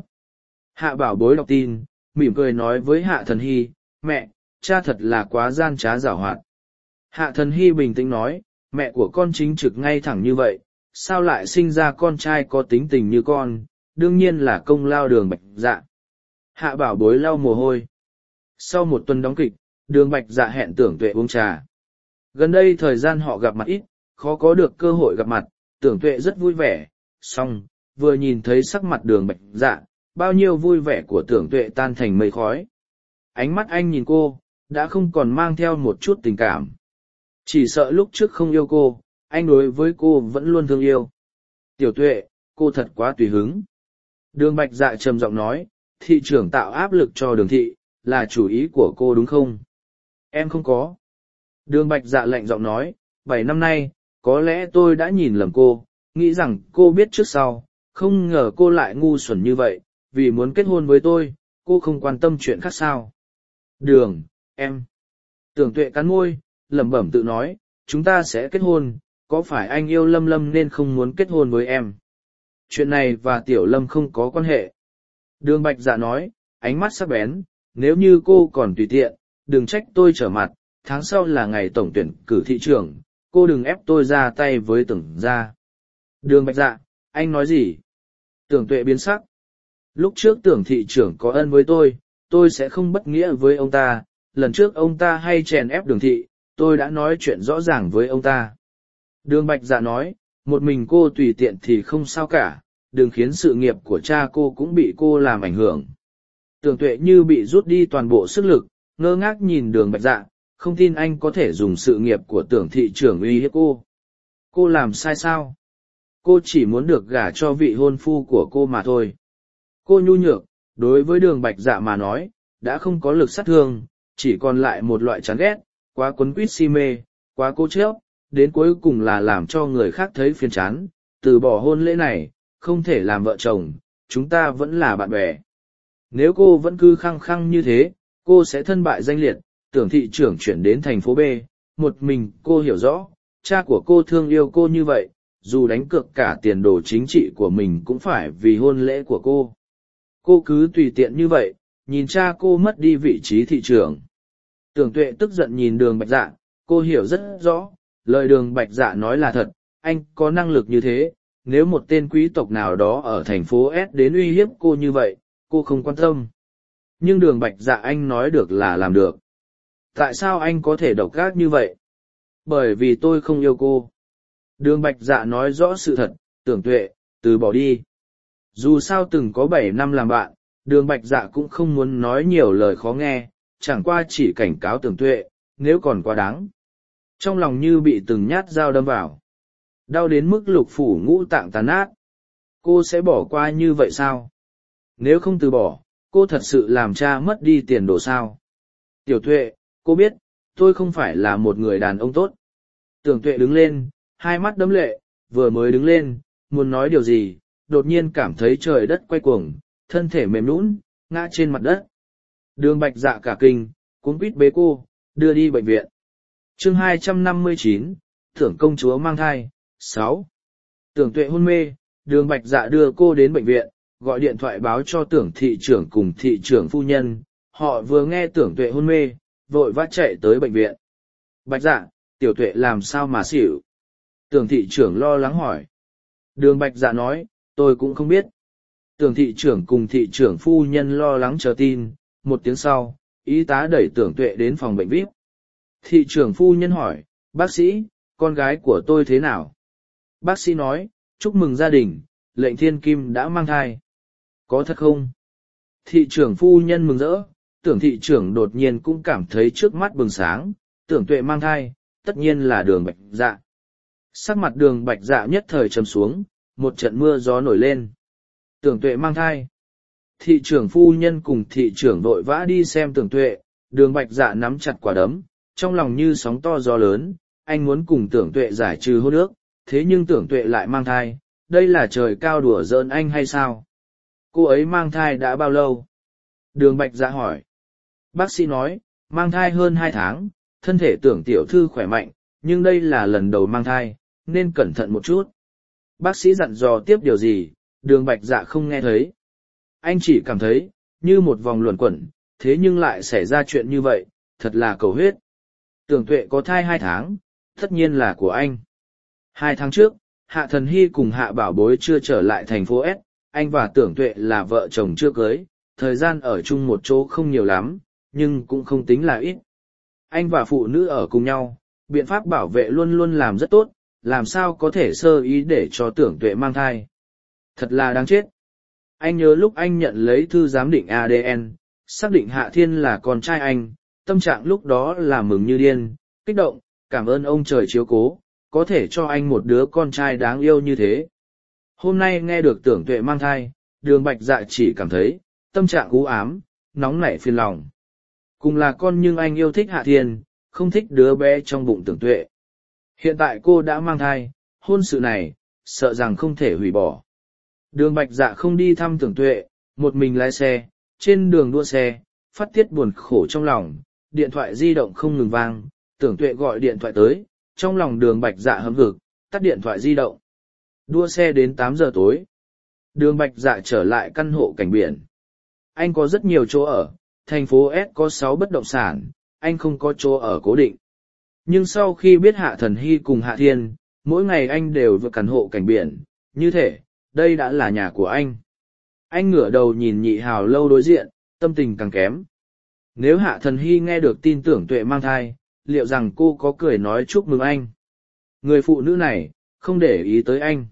Hạ Bảo Bối đọc tin, mỉm cười nói với Hạ Thần Hy, mẹ, cha thật là quá gian trá giảo hoạt. Hạ Thần Hy bình tĩnh nói, mẹ của con chính trực ngay thẳng như vậy, sao lại sinh ra con trai có tính tình như con, đương nhiên là công lao Đường Bạch Dạ. Hạ Bảo Bối lau mồ hôi. Sau một tuần đóng kịch, Đường Bạch Dạ hẹn Tưởng Tuệ uống trà. Gần đây thời gian họ gặp mặt ít, khó có được cơ hội gặp mặt, Tưởng Tuệ rất vui vẻ, song vừa nhìn thấy sắc mặt Đường Bạch Dạ, bao nhiêu vui vẻ của Tưởng Tuệ tan thành mây khói. Ánh mắt anh nhìn cô, đã không còn mang theo một chút tình cảm. Chỉ sợ lúc trước không yêu cô, anh đối với cô vẫn luôn thương yêu. Tiểu Tuệ, cô thật quá tùy hứng. Đường Bạch Dạ trầm giọng nói, thị trưởng tạo áp lực cho Đường thị, là chủ ý của cô đúng không? Em không có. Đường Bạch Dạ lạnh giọng nói, 7 năm nay, có lẽ tôi đã nhìn lầm cô, nghĩ rằng cô biết trước sau, không ngờ cô lại ngu xuẩn như vậy, vì muốn kết hôn với tôi, cô không quan tâm chuyện khác sao. Đường, em. Tưởng Tuệ cắn môi, lẩm bẩm tự nói, chúng ta sẽ kết hôn, có phải anh yêu Lâm Lâm nên không muốn kết hôn với em? Chuyện này và Tiểu Lâm không có quan hệ. Đường Bạch Dạ nói, ánh mắt sắc bén, nếu như cô còn tùy tiện, đừng trách tôi trở mặt, tháng sau là ngày tổng tuyển cử thị trưởng, cô đừng ép tôi ra tay với Tưởng gia. Đường Bạch Dạ, anh nói gì? Tưởng Tuệ biến sắc. Lúc trước Tưởng thị trưởng có ân với tôi sẽ không bất nghĩa với ông ta, lần trước ông ta hay chèn ép Đường thị, tôi đã nói chuyện rõ ràng với ông ta. Đường Bạch Dạ nói, một mình cô tùy tiện thì không sao cả, đừng khiến sự nghiệp của cha cô cũng bị cô làm ảnh hưởng. Tưởng Tuệ như bị rút đi toàn bộ sức lực, ngơ ngác nhìn Đường Bạch Dạ, không tin anh có thể dùng sự nghiệp của Tưởng thị trưởng uy hiếp cô. Cô làm sai sao? Cô chỉ muốn được gả cho vị hôn phu của cô mà thôi. Cô nhu nhược, đối với Đường Bạch Dạ mà nói, đã không có lực sát thương, chỉ còn lại một loại chán ghét, quá quấn quýt si mê, quá cố chấp, đến cuối cùng là làm cho người khác thấy phiền chán, từ bỏ hôn lễ này, không thể làm vợ chồng, chúng ta vẫn là bạn bè. Nếu cô vẫn cứ khăng khăng như thế, cô sẽ thân bại danh liệt, Tưởng thị trưởng chuyển đến thành phố B, một mình cô hiểu rõ, cha của cô thương yêu cô như vậy, dù đánh cược cả tiền đồ chính trị của mình cũng phải vì hôn lễ của cô. Cô cứ tùy tiện như vậy, nhìn cha cô mất đi vị trí thị trưởng. Tưởng Tuệ tức giận nhìn Đường Bạch Dạ, cô hiểu rất rõ, lời Đường Bạch Dạ nói là thật, anh có năng lực như thế, nếu một tên quý tộc nào đó ở thành phố S đến uy hiếp cô như vậy, cô không quan tâm. Nhưng Đường Bạch Dạ anh nói được là làm được. Tại sao anh có thể độc ác như vậy? Bởi vì tôi không yêu cô. Đường Bạch Dạ nói rõ sự thật, Tưởng Tuệ, từ bỏ đi. Dù sao từng có 7 năm làm bạn, Đường Bạch Dạ cũng không muốn nói nhiều lời khó nghe, chẳng qua chỉ cảnh cáo Tưởng Tuệ, nếu còn quá đáng. Trong lòng như bị từng nhát dao đâm vào. Đau đến mức lục phủ ngũ tạng tàn nát. Cô sẽ bỏ qua như vậy sao? Nếu không từ bỏ, cô thật sự làm cha mất đi tiền đồ sao? Tiểu Tuệ, cô biết, tôi không phải là một người đàn ông tốt. Tưởng Tuệ đứng lên, hai mắt đẫm lệ, vừa mới đứng lên, muốn nói điều gì, đột nhiên cảm thấy trời đất quay cuồng, thân thể mềm nhũn, ngã trên mặt đất. Đường Bạch Dạ cả kinh, cuống quýt bế cô, đưa đi bệnh viện. Chương 259, Tưởng công chúa mang thai, 6. Tưởng Tuệ hôn mê, Đường Bạch Dạ đưa cô đến bệnh viện, gọi điện thoại báo cho Tưởng thị trưởng cùng thị trưởng phu nhân, họ vừa nghe Tưởng Tuệ hôn mê, vội vã chạy tới bệnh viện. Bạch Dạ, Tiểu Tuệ làm sao mà xỉu? Tưởng thị trưởng lo lắng hỏi. Đường Bạch Dạ nói, tôi cũng không biết. Tưởng thị trưởng cùng thị trưởng phu nhân lo lắng chờ tin, một tiếng sau, y tá đẩy Tưởng Tuệ đến phòng bệnh VIP. Thị trưởng phu nhân hỏi, bác sĩ, con gái của tôi thế nào? Bác sĩ nói, chúc mừng gia đình, lệnh thiên kim đã mang thai. Có thật không? Thị trưởng phu nhân mừng rỡ, Tưởng thị trưởng đột nhiên cũng cảm thấy trước mắt bừng sáng, Tưởng Tuệ mang thai, tất nhiên là Đường Bạch Dạ. Sắc mặt Đường Bạch Dạ nhất thời trầm xuống, một trận mưa gió nổi lên. Tưởng Tuệ mang thai. Thị trưởng phu nhân cùng thị trưởng vội vã đi xem Tưởng Tuệ, Đường Bạch Dạ nắm chặt quả đấm, trong lòng như sóng to gió lớn, anh muốn cùng Tưởng Tuệ giải trừ hôn ước, thế nhưng Tưởng Tuệ lại mang thai, đây là trời cao đùa giỡn anh hay sao? Cô ấy mang thai đã bao lâu? Đường Bạch Dạ hỏi. Bác sĩ nói, mang thai hơn 2 tháng, thân thể Tưởng tiểu thư khỏe mạnh, nhưng đây là lần đầu mang thai, nên cẩn thận một chút. Bác sĩ dặn dò tiếp điều gì, Đường Bạch Dạ không nghe thấy. Anh chỉ cảm thấy, như một vòng luẩn quẩn, thế nhưng lại xảy ra chuyện như vậy, thật là cầu huyết. Tưởng Tuệ có thai 2 tháng, tất nhiên là của anh. 2 tháng trước, Hạ Thần Hy cùng Hạ Bảo Bối chưa trở lại thành phố S, anh và Tưởng Tuệ là vợ chồng chưa cưới, thời gian ở chung một chỗ không nhiều lắm, nhưng cũng không tính là ít. Anh và phụ nữ ở cùng nhau, biện pháp bảo vệ luôn luôn làm rất tốt, làm sao có thể sơ ý để cho Tưởng Tuệ mang thai. Thật là đáng chết. Anh nhớ lúc anh nhận lấy thư giám định ADN, xác định Hạ Thiên là con trai anh, tâm trạng lúc đó là mừng như điên, kích động, cảm ơn ông trời chiếu cố, có thể cho anh một đứa con trai đáng yêu như thế. Hôm nay nghe được Tưởng Tuệ mang thai, Đường Bạch Dạ chỉ cảm thấy, tâm trạng u ám, nóng nảy phiền lòng. Cùng là con nhưng anh yêu thích Hạ Thiên, không thích đứa bé trong bụng Tưởng Tuệ. Hiện tại cô đã mang thai, hôn sự này, sợ rằng không thể hủy bỏ. Đường Bạch Dạ không đi thăm Tưởng Tuệ, một mình lái xe, trên đường đua xe, phát tiết buồn khổ trong lòng, điện thoại di động không ngừng vang, Tưởng Tuệ gọi điện thoại tới, trong lòng Đường Bạch Dạ hấm hực, tắt điện thoại di động. Đua xe đến 8 giờ tối. Đường Bạch Dạ trở lại căn hộ cảnh biển. Anh có rất nhiều chỗ ở, thành phố S có 6 bất động sản, anh không có chỗ ở cố định. Nhưng sau khi biết Hạ Thần Hy cùng Hạ Thiên, mỗi ngày anh đều vượt căn hộ cảnh biển, như thể, đây đã là nhà của anh. Anh ngửa đầu nhìn Nhị Hào Lâu đối diện, tâm tình càng kém. Nếu Hạ Thần Hy nghe được tin Tưởng Tuệ mang thai, liệu rằng cô có cười nói chúc mừng anh? Người phụ nữ này, không để ý tới anh.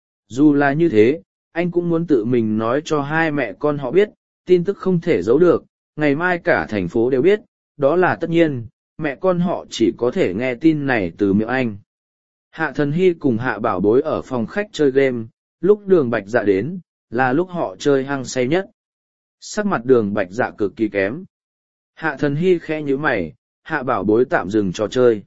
Dù là như thế, anh cũng muốn tự mình nói cho hai mẹ con họ biết, tin tức không thể giấu được, ngày mai cả thành phố đều biết, đó là tất nhiên, mẹ con họ chỉ có thể nghe tin này từ miệng anh. Hạ Thần Hy cùng Hạ Bảo Bối ở phòng khách chơi game, lúc Đường Bạch Dạ đến, là lúc họ chơi hăng say nhất. Sắc mặt Đường Bạch Dạ cực kỳ kém. Hạ Thần Hy khẽ nhíu mày, Hạ Bảo Bối tạm dừng trò chơi.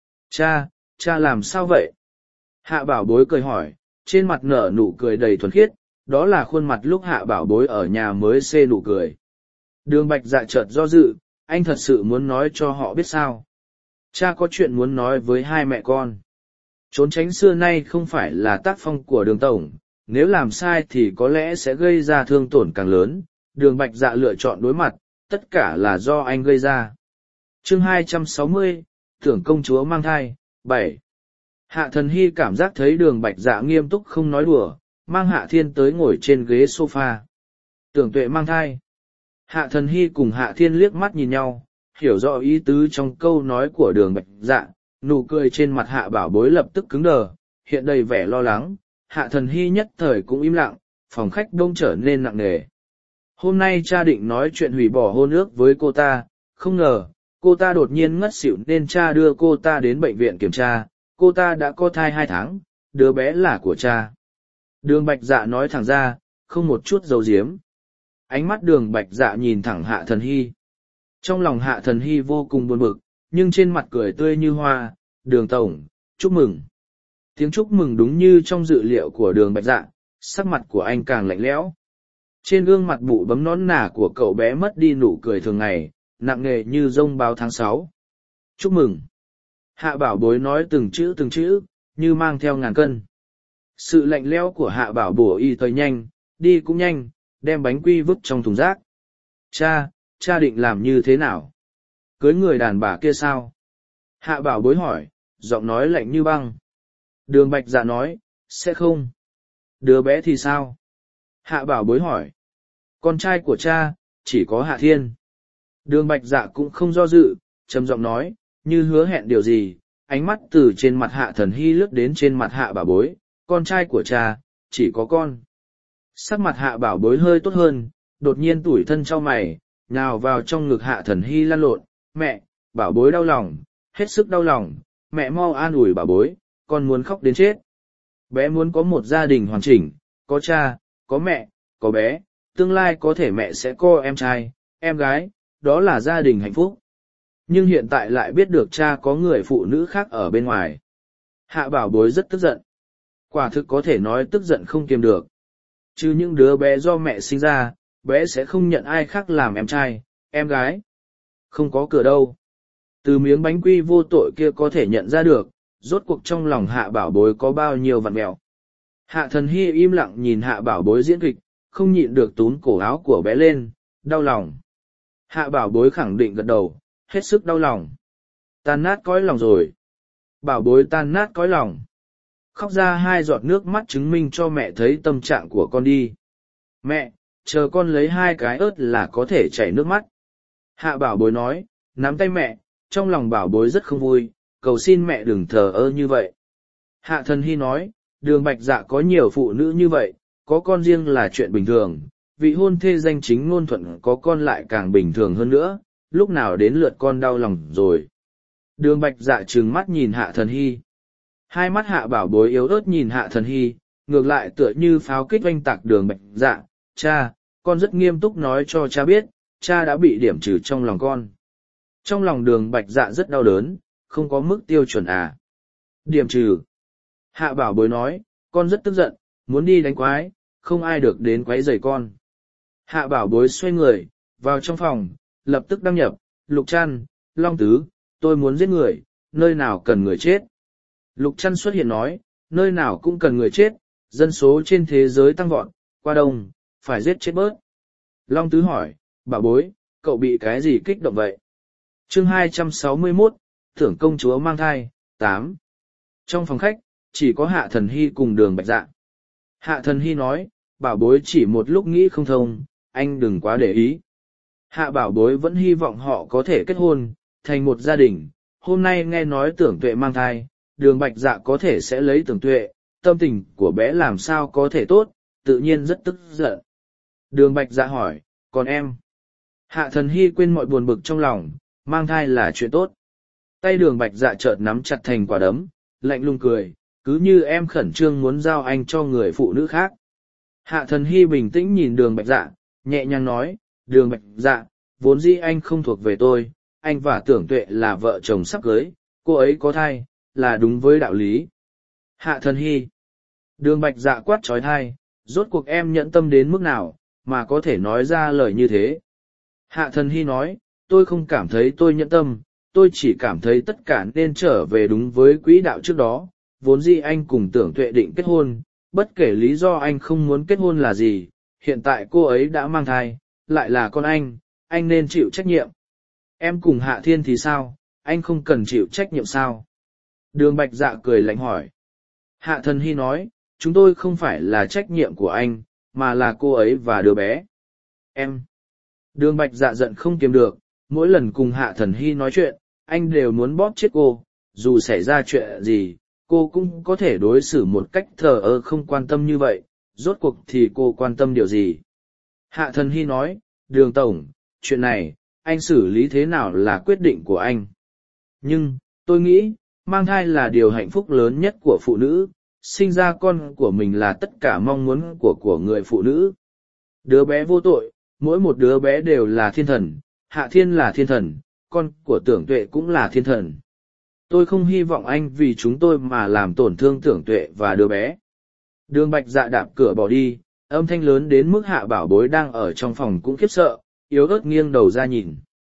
Cha làm sao vậy? Hạ Bảo Bối cười hỏi, trên mặt nở nụ cười đầy thuần khiết, đó là khuôn mặt lúc Hạ Bảo Bối ở nhà mới xê nụ cười. Đường Bạch Dạ chợt do dự, anh thật sự muốn nói cho họ biết sao? Cha có chuyện muốn nói với hai mẹ con. Trốn tránh xưa nay không phải là tác phong của Đường Tổng, nếu làm sai thì có lẽ sẽ gây ra thương tổn càng lớn. Đường Bạch Dạ lựa chọn đối mặt, tất cả là do anh gây ra. Chương 260, Tưởng công chúa mang thai, 7. Hạ Thần Hy cảm giác thấy Đường Bạch Dạ nghiêm túc không nói đùa, mang Hạ Thiên tới ngồi trên ghế sofa. Tưởng Tuệ mang thai. Hạ Thần Hy cùng Hạ Thiên liếc mắt nhìn nhau, hiểu rõ ý tứ trong câu nói của Đường Bạch Dạ, nụ cười trên mặt Hạ Bảo Bối lập tức cứng đờ, hiện đầy vẻ lo lắng, Hạ Thần Hy nhất thời cũng im lặng, phòng khách đông trở nên nặng nề. Hôm nay cha định nói chuyện hủy bỏ hôn ước với cô ta, không ngờ, cô ta đột nhiên ngất xỉu nên cha đưa cô ta đến bệnh viện kiểm tra, cô ta đã có thai 2 tháng, đứa bé là của cha. Đường Bạch Dạ nói thẳng ra, không một chút giấu giếm. Ánh mắt Đường Bạch Dạ nhìn thẳng Hạ Thần Hy. Trong lòng Hạ Thần Hy vô cùng buồn bực, nhưng trên mặt cười tươi như hoa, Đường Tổng, chúc mừng. Tiếng chúc mừng đúng như trong dự liệu của Đường Bạch Dạ, sắc mặt của anh càng lạnh lẽo. Trên gương mặt bụ bấm nõn nà của cậu bé mất đi nụ cười thường ngày, nặng nề như giông báo tháng 6. Chúc mừng. Hạ Bảo Bối nói từng chữ, như mang theo ngàn cân. Sự lạnh lẽo của Hạ Bảo Bối y tới nhanh, đi cũng nhanh, đem bánh quy vứt trong thùng rác. Cha định làm như thế nào? Cưới người đàn bà kia sao? Hạ Bảo Bối hỏi, giọng nói lạnh như băng. Đường Bạch Dạ nói, sẽ không. Đứa bé thì sao? Hạ Bảo Bối hỏi. Con trai của cha, chỉ có Hạ Thiên. Đường Bạch Dạ cũng không do dự, trầm giọng nói, như hứa hẹn điều gì, ánh mắt từ trên mặt Hạ Thần Hy lướt đến trên mặt Hạ Bảo Bối, con trai của cha, chỉ có con. Sắc mặt Hạ Bảo Bối hơi tốt hơn, đột nhiên tủi thân trao mày, nhào vào trong ngực Hạ Thần Hy lăn lộn, mẹ, Bảo Bối đau lòng, hết sức đau lòng, mẹ mau an ủi Bảo Bối, con muốn khóc đến chết. Bé muốn có một gia đình hoàn chỉnh, có cha, có mẹ, có bé, tương lai có thể mẹ sẽ có em trai, em gái, đó là gia đình hạnh phúc. Nhưng hiện tại lại biết được cha có người phụ nữ khác ở bên ngoài. Hạ Bảo Bối rất tức giận. Quả thực có thể nói tức giận không kiềm được. Chứ những đứa bé do mẹ sinh ra, bé sẽ không nhận ai khác làm em trai, em gái. Không có cửa đâu. Từ miếng bánh quy vô tội kia có thể nhận ra được, rốt cuộc trong lòng Hạ Bảo Bối có bao nhiêu vặn mẹo. Hạ Thần Hy im lặng nhìn Hạ Bảo Bối diễn kịch, không nhịn được túm cổ áo của bé lên, đau lòng. Hạ Bảo Bối khẳng định gật đầu, hết sức đau lòng. Tan nát cõi lòng rồi. Bảo Bối tan nát cõi lòng. Khóc ra 2 giọt nước mắt chứng minh cho mẹ thấy tâm trạng của con đi. Mẹ, chờ con lấy 2 cái ớt là có thể chảy nước mắt. Hạ Bảo Bối nói, nắm tay mẹ, trong lòng Bảo Bối rất không vui, cầu xin mẹ đừng thờ ơ như vậy. Hạ Thần Hy nói, Đường Bạch Dạ có nhiều phụ nữ như vậy, có con riêng là chuyện bình thường, vị hôn thê danh chính ngôn thuận có con lại càng bình thường hơn nữa, lúc nào đến lượt con đau lòng rồi. Đường Bạch Dạ trừng mắt nhìn Hạ Thần Hy. Hai mắt Hạ Bảo Bối yếu ớt nhìn Hạ Thần Hy, ngược lại tựa như pháo kích oanh tạc Đường Bạch Dạ, cha, con rất nghiêm túc nói cho cha biết, cha đã bị điểm trừ trong lòng con. Trong lòng Đường Bạch Dạ rất đau đớn, không có mức tiêu chuẩn à. Điểm trừ. Hạ Bảo Bối nói, con rất tức giận, muốn đi đánh quái, không ai được đến quấy rầy con. Hạ Bảo Bối xoay người, vào trong phòng, lập tức đăng nhập, Lục Trăn, Long Tứ, tôi muốn giết người, nơi nào cần người chết. Lục Trăn xuất hiện nói, nơi nào cũng cần người chết, dân số trên thế giới tăng vọt, qua đông, phải giết chết bớt. Long Tứ hỏi, Bảo Bối, cậu bị cái gì kích động vậy? Chương 261, Thưởng công chúa mang thai, 8. Trong phòng khách, chỉ có Hạ Thần Hy cùng Đường Bạch Dạ. Hạ Thần Hy nói, Bảo Bối chỉ một lúc nghĩ không thông, anh đừng quá để ý. Hạ Bảo Bối vẫn hy vọng họ có thể kết hôn, thành một gia đình. Hôm nay nghe nói Tưởng Tuệ mang thai, Đường Bạch Dạ có thể sẽ lấy Tưởng Tuệ, tâm tình của bé làm sao có thể tốt, tự nhiên rất tức giận. Đường Bạch Dạ hỏi, còn em? Hạ Thần Hy quên mọi buồn bực trong lòng, mang thai là chuyện tốt. Tay Đường Bạch Dạ chợt nắm chặt thành quả đấm, lạnh lùng cười, cứ như em khẩn trương muốn giao anh cho người phụ nữ khác. Hạ Thần Hy bình tĩnh nhìn Đường Bạch Dạ, nhẹ nhàng nói, Đường Bạch Dạ, vốn dĩ anh không thuộc về tôi, anh và Tưởng Tuệ là vợ chồng sắp cưới, cô ấy có thai, là đúng với đạo lý. Hạ Thần Hy. Đường Bạch Dạ quát trói thai, rốt cuộc em nhẫn tâm đến mức nào, mà có thể nói ra lời như thế. Hạ Thần Hy nói, tôi không cảm thấy tôi nhẫn tâm, tôi chỉ cảm thấy tất cả nên trở về đúng với quỹ đạo trước đó, vốn dĩ anh cùng Tưởng Tuệ định kết hôn, bất kể lý do anh không muốn kết hôn là gì, hiện tại cô ấy đã mang thai, lại là con anh nên chịu trách nhiệm. Em cùng Hạ Thiên thì sao, anh không cần chịu trách nhiệm sao? Đường Bạch Dạ cười lạnh hỏi. Hạ Thần Hy nói, chúng tôi không phải là trách nhiệm của anh, mà là cô ấy và đứa bé. Em. Đường Bạch Dạ giận không kiềm được, mỗi lần cùng Hạ Thần Hy nói chuyện, anh đều muốn bóp chết cô, dù xảy ra chuyện gì, cô cũng có thể đối xử một cách thờ ơ không quan tâm như vậy, rốt cuộc thì cô quan tâm điều gì? Hạ Thần Hy nói, Đường Tổng, chuyện này, anh xử lý thế nào là quyết định của anh. Nhưng, tôi nghĩ, mang thai là điều hạnh phúc lớn nhất của phụ nữ, sinh ra con của mình là tất cả mong muốn của người phụ nữ. Đứa bé vô tội, mỗi một đứa bé đều là thiên thần, Hạ Thiên là thiên thần, con của Tưởng Tuệ cũng là thiên thần. Tôi không hy vọng anh vì chúng tôi mà làm tổn thương Tưởng Tuệ và đứa bé. Đường Bạch Dạ đạp cửa bỏ đi, âm thanh lớn đến mức Hạ Bảo Bối đang ở trong phòng cũng khiếp sợ, yếu ớt nghiêng đầu ra nhìn.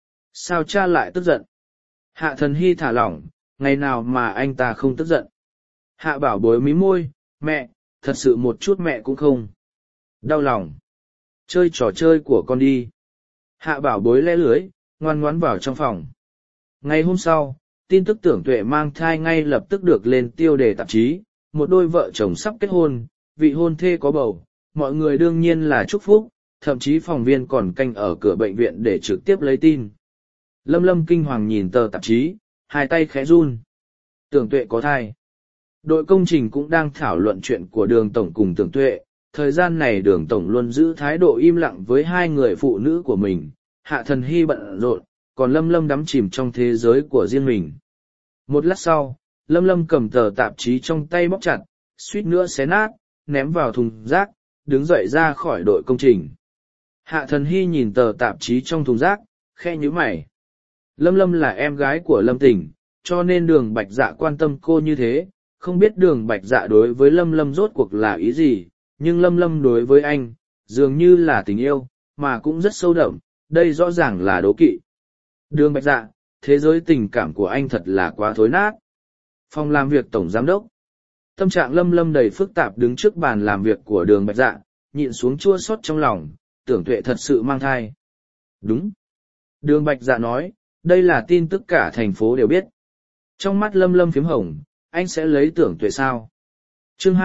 Sao cha lại tức giận? Hạ Thần Hy thả lỏng, ngày nào mà anh ta không tức giận. Hạ Bảo Bối mí môi, mẹ, thật sự một chút mẹ cũng không. Đau lòng. Chơi trò chơi của con đi. Hạ Bảo Bối lẽ lưới, ngoan ngoãn vào trong phòng. Ngày hôm sau, tin tức Tưởng Tuệ mang thai ngay lập tức được lên tiêu đề tạp chí, một đôi vợ chồng sắp kết hôn, vị hôn thê có bầu, mọi người đương nhiên là chúc phúc, thậm chí phóng viên còn canh ở cửa bệnh viện để trực tiếp lấy tin. Lâm Lâm kinh hoàng nhìn tờ tạp chí, hai tay khẽ run. Tưởng Tuệ có thai. Đội công trình cũng đang thảo luận chuyện của Đường Tổng cùng Tưởng Tuệ, thời gian này Đường Tổng luôn giữ thái độ im lặng với hai người phụ nữ của mình, Hạ Thần Hy bận rộn, còn Lâm Lâm đắm chìm trong thế giới của riêng mình. Một lát sau, Lâm Lâm cầm tờ tạp chí trong tay bóp chặt, suýt nữa xé nát, ném vào thùng rác, đứng dậy ra khỏi đội công trình. Hạ Thần Hy nhìn tờ tạp chí trong thùng rác, khe nhíu mày. Lâm Lâm là em gái của Lâm Tình, cho nên Đường Bạch Dạ quan tâm cô như thế, không biết Đường Bạch Dạ đối với Lâm Lâm rốt cuộc là ý gì, nhưng Lâm Lâm đối với anh, dường như là tình yêu, mà cũng rất sâu đậm, đây rõ ràng là đố kỵ. Đường Bạch Dạ, thế giới tình cảm của anh thật là quá thối nát. Phòng làm việc tổng giám đốc. Tâm trạng Lâm Lâm đầy phức tạp đứng trước bàn làm việc của Đường Bạch Dạ, nhịn xuống chua xót trong lòng, Tưởng Tuệ thật sự mang thai. Đúng. Đường Bạch Dạ nói, đây là tin tức cả thành phố đều biết. Trong mắt Lâm Lâm phím hồng, anh sẽ lấy Tưởng Tuệ sao? Chương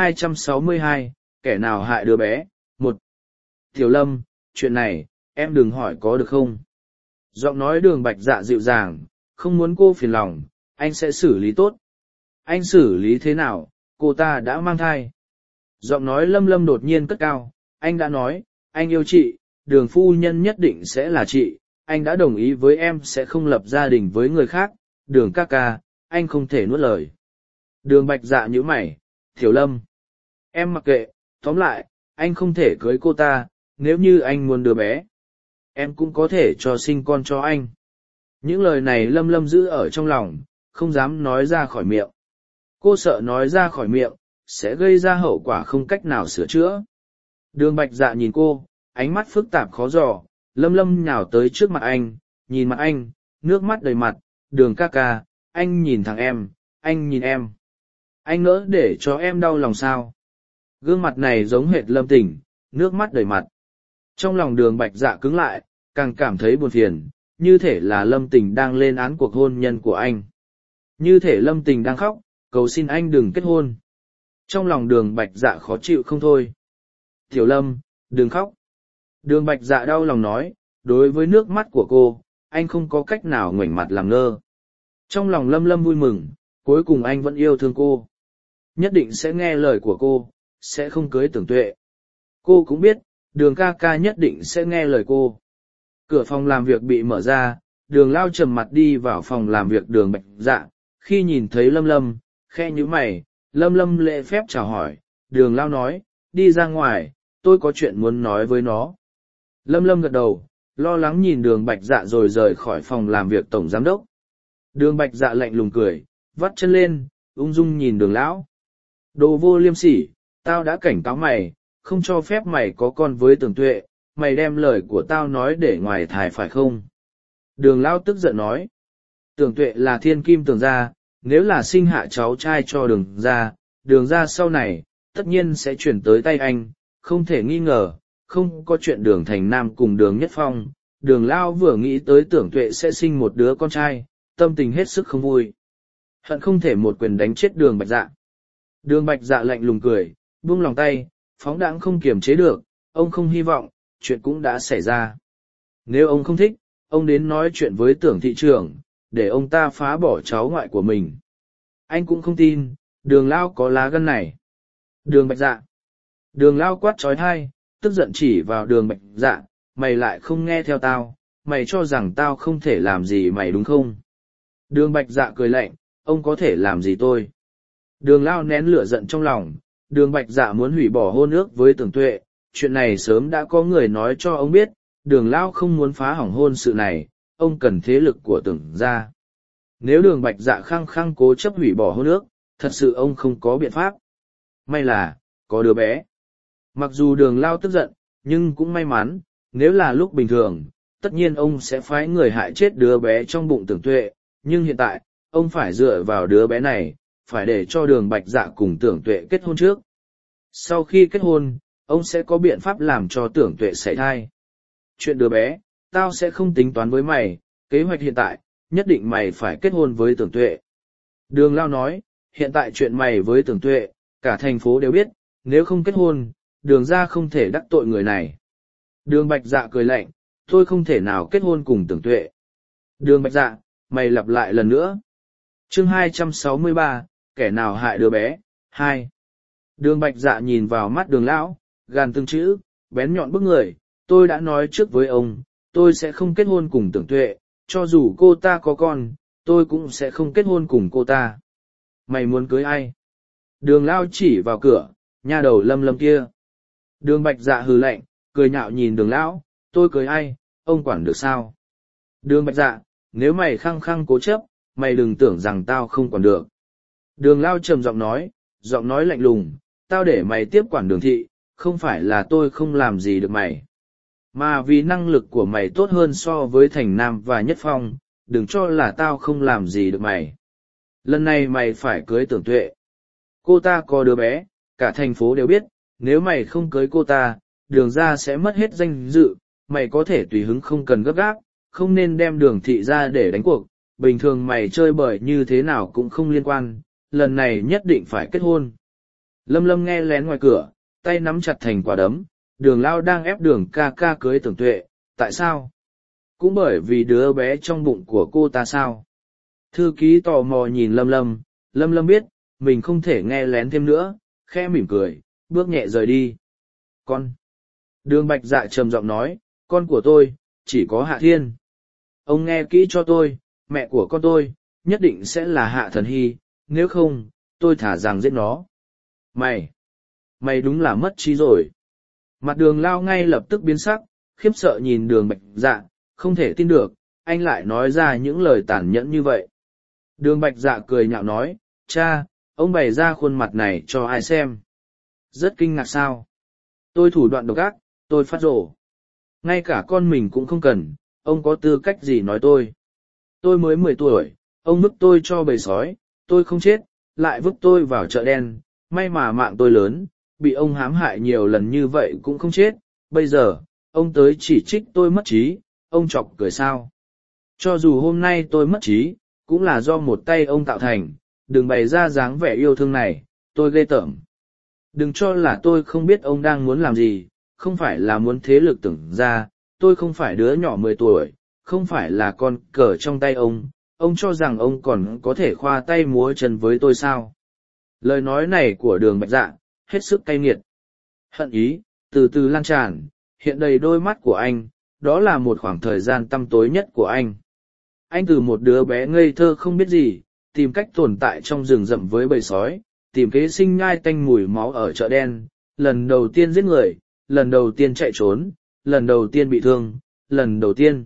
262, kẻ nào hại đứa bé? 1. Tiểu Lâm, chuyện này, em đừng hỏi có được không? Giọng nói Đường Bạch Dạ dịu dàng, không muốn cô phiền lòng, anh sẽ xử lý tốt. Anh xử lý thế nào, cô ta đã mang thai. Giọng nói Lâm Lâm đột nhiên cất cao, anh đã nói, anh yêu chị, Đường phu nhân nhất định sẽ là chị, anh đã đồng ý với em sẽ không lập gia đình với người khác, Đường ca ca, anh không thể nuốt lời. Đường Bạch Dạ nhíu mày, Tiểu Lâm. Em mặc kệ, tóm lại, anh không thể cưới cô ta, nếu như anh muốn đứa bé. Em cũng có thể cho sinh con cho anh. Những lời này Lâm Lâm giữ ở trong lòng, không dám nói ra khỏi miệng. Cô sợ nói ra khỏi miệng, sẽ gây ra hậu quả không cách nào sửa chữa. Đường Bạch Dạ nhìn cô, ánh mắt phức tạp khó dò, Lâm Lâm nhào tới trước mặt anh, nhìn mặt anh, nước mắt đầy mặt, Đường ca ca, anh nhìn thẳng em, anh nhìn em. Anh nỡ để cho em đau lòng sao? Gương mặt này giống hệt Lâm Tình, nước mắt đầy mặt. Trong lòng Đường Bạch Dạ cứng lại, càng cảm thấy buồn phiền, như thể là Lâm Tình đang lên án cuộc hôn nhân của anh. Như thể Lâm Tình đang khóc, cầu xin anh đừng kết hôn. Trong lòng Đường Bạch Dạ khó chịu không thôi. Tiểu Lâm, đừng khóc. Đường Bạch Dạ đau lòng nói, đối với nước mắt của cô, anh không có cách nào ngoảnh mặt làm ngơ. Trong lòng Lâm Lâm vui mừng, cuối cùng anh vẫn yêu thương cô. Nhất định sẽ nghe lời của cô, sẽ không cưới Tưởng Tuệ. Cô cũng biết, Đường ca ca nhất định sẽ nghe lời cô. Cửa phòng làm việc bị mở ra, Đường Lao trầm mặt đi vào phòng làm việc Đường Bạch Dạ, khi nhìn thấy Lâm Lâm, khe nhíu mày, Lâm Lâm lễ phép chào hỏi, Đường Lao nói, đi ra ngoài, tôi có chuyện muốn nói với nó. Lâm Lâm gật đầu, lo lắng nhìn Đường Bạch Dạ rồi rời khỏi phòng làm việc tổng giám đốc. Đường Bạch Dạ lạnh lùng cười, vắt chân lên, ung dung nhìn Đường Lão. Đồ vô liêm sỉ, tao đã cảnh cáo mày, không cho phép mày có con với Tưởng Tuệ, mày đem lời của tao nói để ngoài thải phải không? Đường Lão tức giận nói. Tưởng Tuệ là thiên kim Tưởng gia, nếu là sinh hạ cháu trai cho Đường gia sau này, tất nhiên sẽ chuyển tới tay anh, không thể nghi ngờ, không có chuyện Đường Thành Nam cùng Đường Nhất Phong. Đường Lão vừa nghĩ tới Tưởng Tuệ sẽ sinh một đứa con trai, tâm tình hết sức không vui. Hận không thể một quyền đánh chết Đường Bạch Dạ. Đường Bạch Dạ lạnh lùng cười, buông lòng tay, phóng đãng không kiềm chế được, ông không hy vọng, chuyện cũng đã xảy ra. Nếu ông không thích, ông đến nói chuyện với Tưởng thị trưởng, để ông ta phá bỏ cháu ngoại của mình. Anh cũng không tin, đường lao có lá gân này. Đường Bạch Dạ. Đường lao quát trói thai, tức giận chỉ vào đường Bạch Dạ, mày lại không nghe theo tao, mày cho rằng tao không thể làm gì mày đúng không? Đường Bạch Dạ cười lạnh, ông có thể làm gì tôi? Đường lao nén lửa giận trong lòng, đường Bạch Dạ muốn hủy bỏ hôn ước với Tưởng Tuệ, chuyện này sớm đã có người nói cho ông biết, đường lao không muốn phá hỏng hôn sự này, ông cần thế lực của Tưởng gia. Nếu đường Bạch Dạ khăng khăng cố chấp hủy bỏ hôn ước, thật sự ông không có biện pháp. May là, có đứa bé. Mặc dù đường lao tức giận, nhưng cũng may mắn, nếu là lúc bình thường, tất nhiên ông sẽ phái người hại chết đứa bé trong bụng Tưởng Tuệ, nhưng hiện tại, ông phải dựa vào đứa bé này, phải để cho đường Bạch Dạ cùng Tưởng Tuệ kết hôn trước. Sau khi kết hôn, ông sẽ có biện pháp làm cho Tưởng Tuệ sảy thai. Chuyện đứa bé, tao sẽ không tính toán với mày, kế hoạch hiện tại, nhất định mày phải kết hôn với Tưởng Tuệ. Đường lao nói, hiện tại chuyện mày với Tưởng Tuệ, cả thành phố đều biết, nếu không kết hôn, đường ra không thể đắc tội người này. Đường Bạch Dạ cười lạnh, tôi không thể nào kết hôn cùng Tưởng Tuệ. Đường Bạch Dạ, mày lặp lại lần nữa. Chương 263, kẻ nào hại đứa bé, 2. Đường Bạch Dạ nhìn vào mắt đường lão, gàn từng chữ, bén nhọn bức người, tôi đã nói trước với ông, tôi sẽ không kết hôn cùng Tưởng Tuệ, cho dù cô ta có con, tôi cũng sẽ không kết hôn cùng cô ta. Mày muốn cưới ai? Đường lao chỉ vào cửa, nha đầu Lâm Lâm kia. Đường Bạch Dạ hừ lạnh, cười nhạo nhìn đường lão, tôi cưới ai, ông quản được sao? Đường Bạch Dạ, nếu mày khăng khăng cố chấp, mày đừng tưởng rằng tao không quản được. Đường lao trầm giọng nói lạnh lùng, tao để mày tiếp quản đường thị, không phải là tôi không làm gì được mày. Mà vì năng lực của mày tốt hơn so với Thành Nam và Nhất Phong, đừng cho là tao không làm gì được mày. Lần này mày phải cưới Tưởng Tuệ. Cô ta có đứa bé, cả thành phố đều biết, nếu mày không cưới cô ta, đường ra sẽ mất hết danh dự, mày có thể tùy hứng không cần gấp gáp, không nên đem đường thị ra để đánh cuộc, bình thường mày chơi bời như thế nào cũng không liên quan, lần này nhất định phải kết hôn. Lâm Lâm nghe lén ngoài cửa, tay nắm chặt thành quả đấm, đường lao đang ép đường ca ca cưới Tưởng Tuệ, tại sao? Cũng bởi vì đứa bé trong bụng của cô ta sao? Thư ký tò mò nhìn Lâm Lâm, Lâm Lâm biết, mình không thể nghe lén thêm nữa, khẽ mỉm cười, bước nhẹ rời đi. Con! Đường Bạch Dạ trầm giọng nói, con của tôi, chỉ có Hạ Thiên. Ông nghe kỹ cho tôi, mẹ của con tôi, nhất định sẽ là Hạ Thần Hy, nếu không, tôi thả rằng giết nó. Mày đúng là mất trí rồi. Mặt đường lao ngay lập tức biến sắc, khiếp sợ nhìn đường Bạch Dạ, không thể tin được, anh lại nói ra những lời tàn nhẫn như vậy. Đường Bạch Dạ cười nhạo nói, cha, ông bày ra khuôn mặt này cho ai xem? Rất kinh ngạc sao? Tôi thủ đoạn độc ác, tôi phát rồ. Ngay cả con mình cũng không cần, ông có tư cách gì nói tôi? Tôi mới 10 tuổi, ông vứt tôi cho bầy sói, tôi không chết, lại vứt tôi vào chợ đen, may mà mạng tôi lớn, bị ông hãm hại nhiều lần như vậy cũng không chết, bây giờ, ông tới chỉ trích tôi mất trí, ông chọc cười sao? Cho dù hôm nay tôi mất trí, cũng là do một tay ông tạo thành, đừng bày ra dáng vẻ yêu thương này, tôi ghê tởm. Đừng cho là tôi không biết ông đang muốn làm gì, không phải là muốn thế lực Tưởng ra, tôi không phải đứa nhỏ 10 tuổi, không phải là con cờ trong tay ông cho rằng ông còn có thể khoa tay múa chân với tôi sao? Lời nói này của đường Bạch Dạ, hết sức cay nghiệt. Hận ý, từ từ lan tràn, hiện đầy đôi mắt của anh, đó là một khoảng thời gian tăm tối nhất của anh. Anh từ một đứa bé ngây thơ không biết gì, tìm cách tồn tại trong rừng rậm với bầy sói, tìm kế sinh nhai tanh mùi máu ở chợ đen, lần đầu tiên giết người, lần đầu tiên chạy trốn, lần đầu tiên bị thương, lần đầu tiên.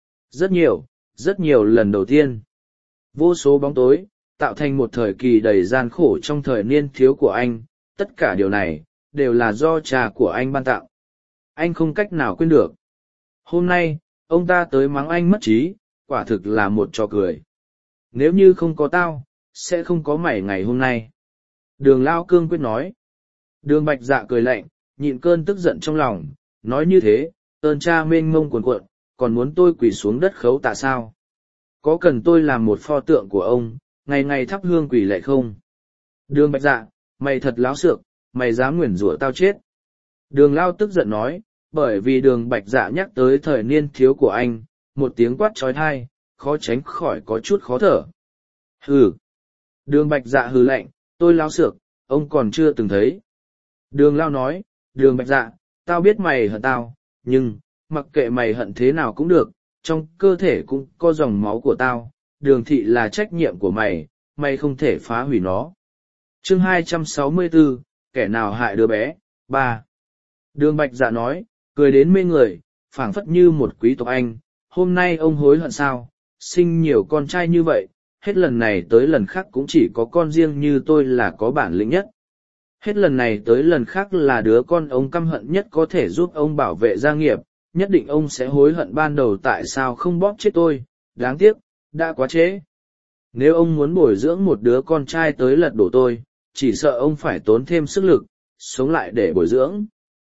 Rất nhiều lần đầu tiên. Vô số bóng tối, tạo thành một thời kỳ đầy gian khổ trong thời niên thiếu của anh, tất cả điều này, đều là do cha của anh ban tặng. Anh không cách nào quên được. Hôm nay, ông ta tới mắng anh mất trí, quả thực là một trò cười. Nếu như không có tao, sẽ không có mày ngày hôm nay. Đường Lao cương quyết nói. Đường Bạch Dạ cười lạnh, nhịn cơn tức giận trong lòng, nói như thế, ơn cha mênh mông cuồn cuộn, còn muốn tôi quỳ xuống đất khấu tạ sao? Có cần tôi làm một pho tượng của ông, ngày ngày thắp hương quỳ lạy không? Đường Bạch Dạ, mày thật láo xược, mày dám nguyền rủa tao chết. Đường Lao tức giận nói, bởi vì đường Bạch Dạ nhắc tới thời niên thiếu của anh, một tiếng quát trói thai, khó tránh khỏi có chút khó thở. Hừ. Đường Bạch Dạ hừ lạnh, Tôi láo xược, ông còn chưa từng thấy. Đường Lao nói, Đường Bạch Dạ, tao biết mày hận tao, nhưng, mặc kệ mày hận thế nào cũng được, trong cơ thể cũng có dòng máu của tao, Đường thị là trách nhiệm của mày, mày không thể phá hủy nó. Chương 264, kẻ nào hại đứa bé, 3. Đường Bạch Dạ nói, cười đến mê người, phảng phất như một quý tộc Anh, hôm nay ông hối hận sao, sinh nhiều con trai như vậy, hết lần này tới lần khác cũng chỉ có con riêng như tôi là có bản lĩnh nhất. Hết lần này tới lần khác là đứa con ông căm hận nhất có thể giúp ông bảo vệ gia nghiệp, nhất định ông sẽ hối hận ban đầu tại sao không bóp chết tôi, đáng tiếc, đã quá trễ. Nếu ông muốn bồi dưỡng một đứa con trai tới lật đổ tôi, chỉ sợ ông phải tốn thêm sức lực, sống lại để bồi dưỡng.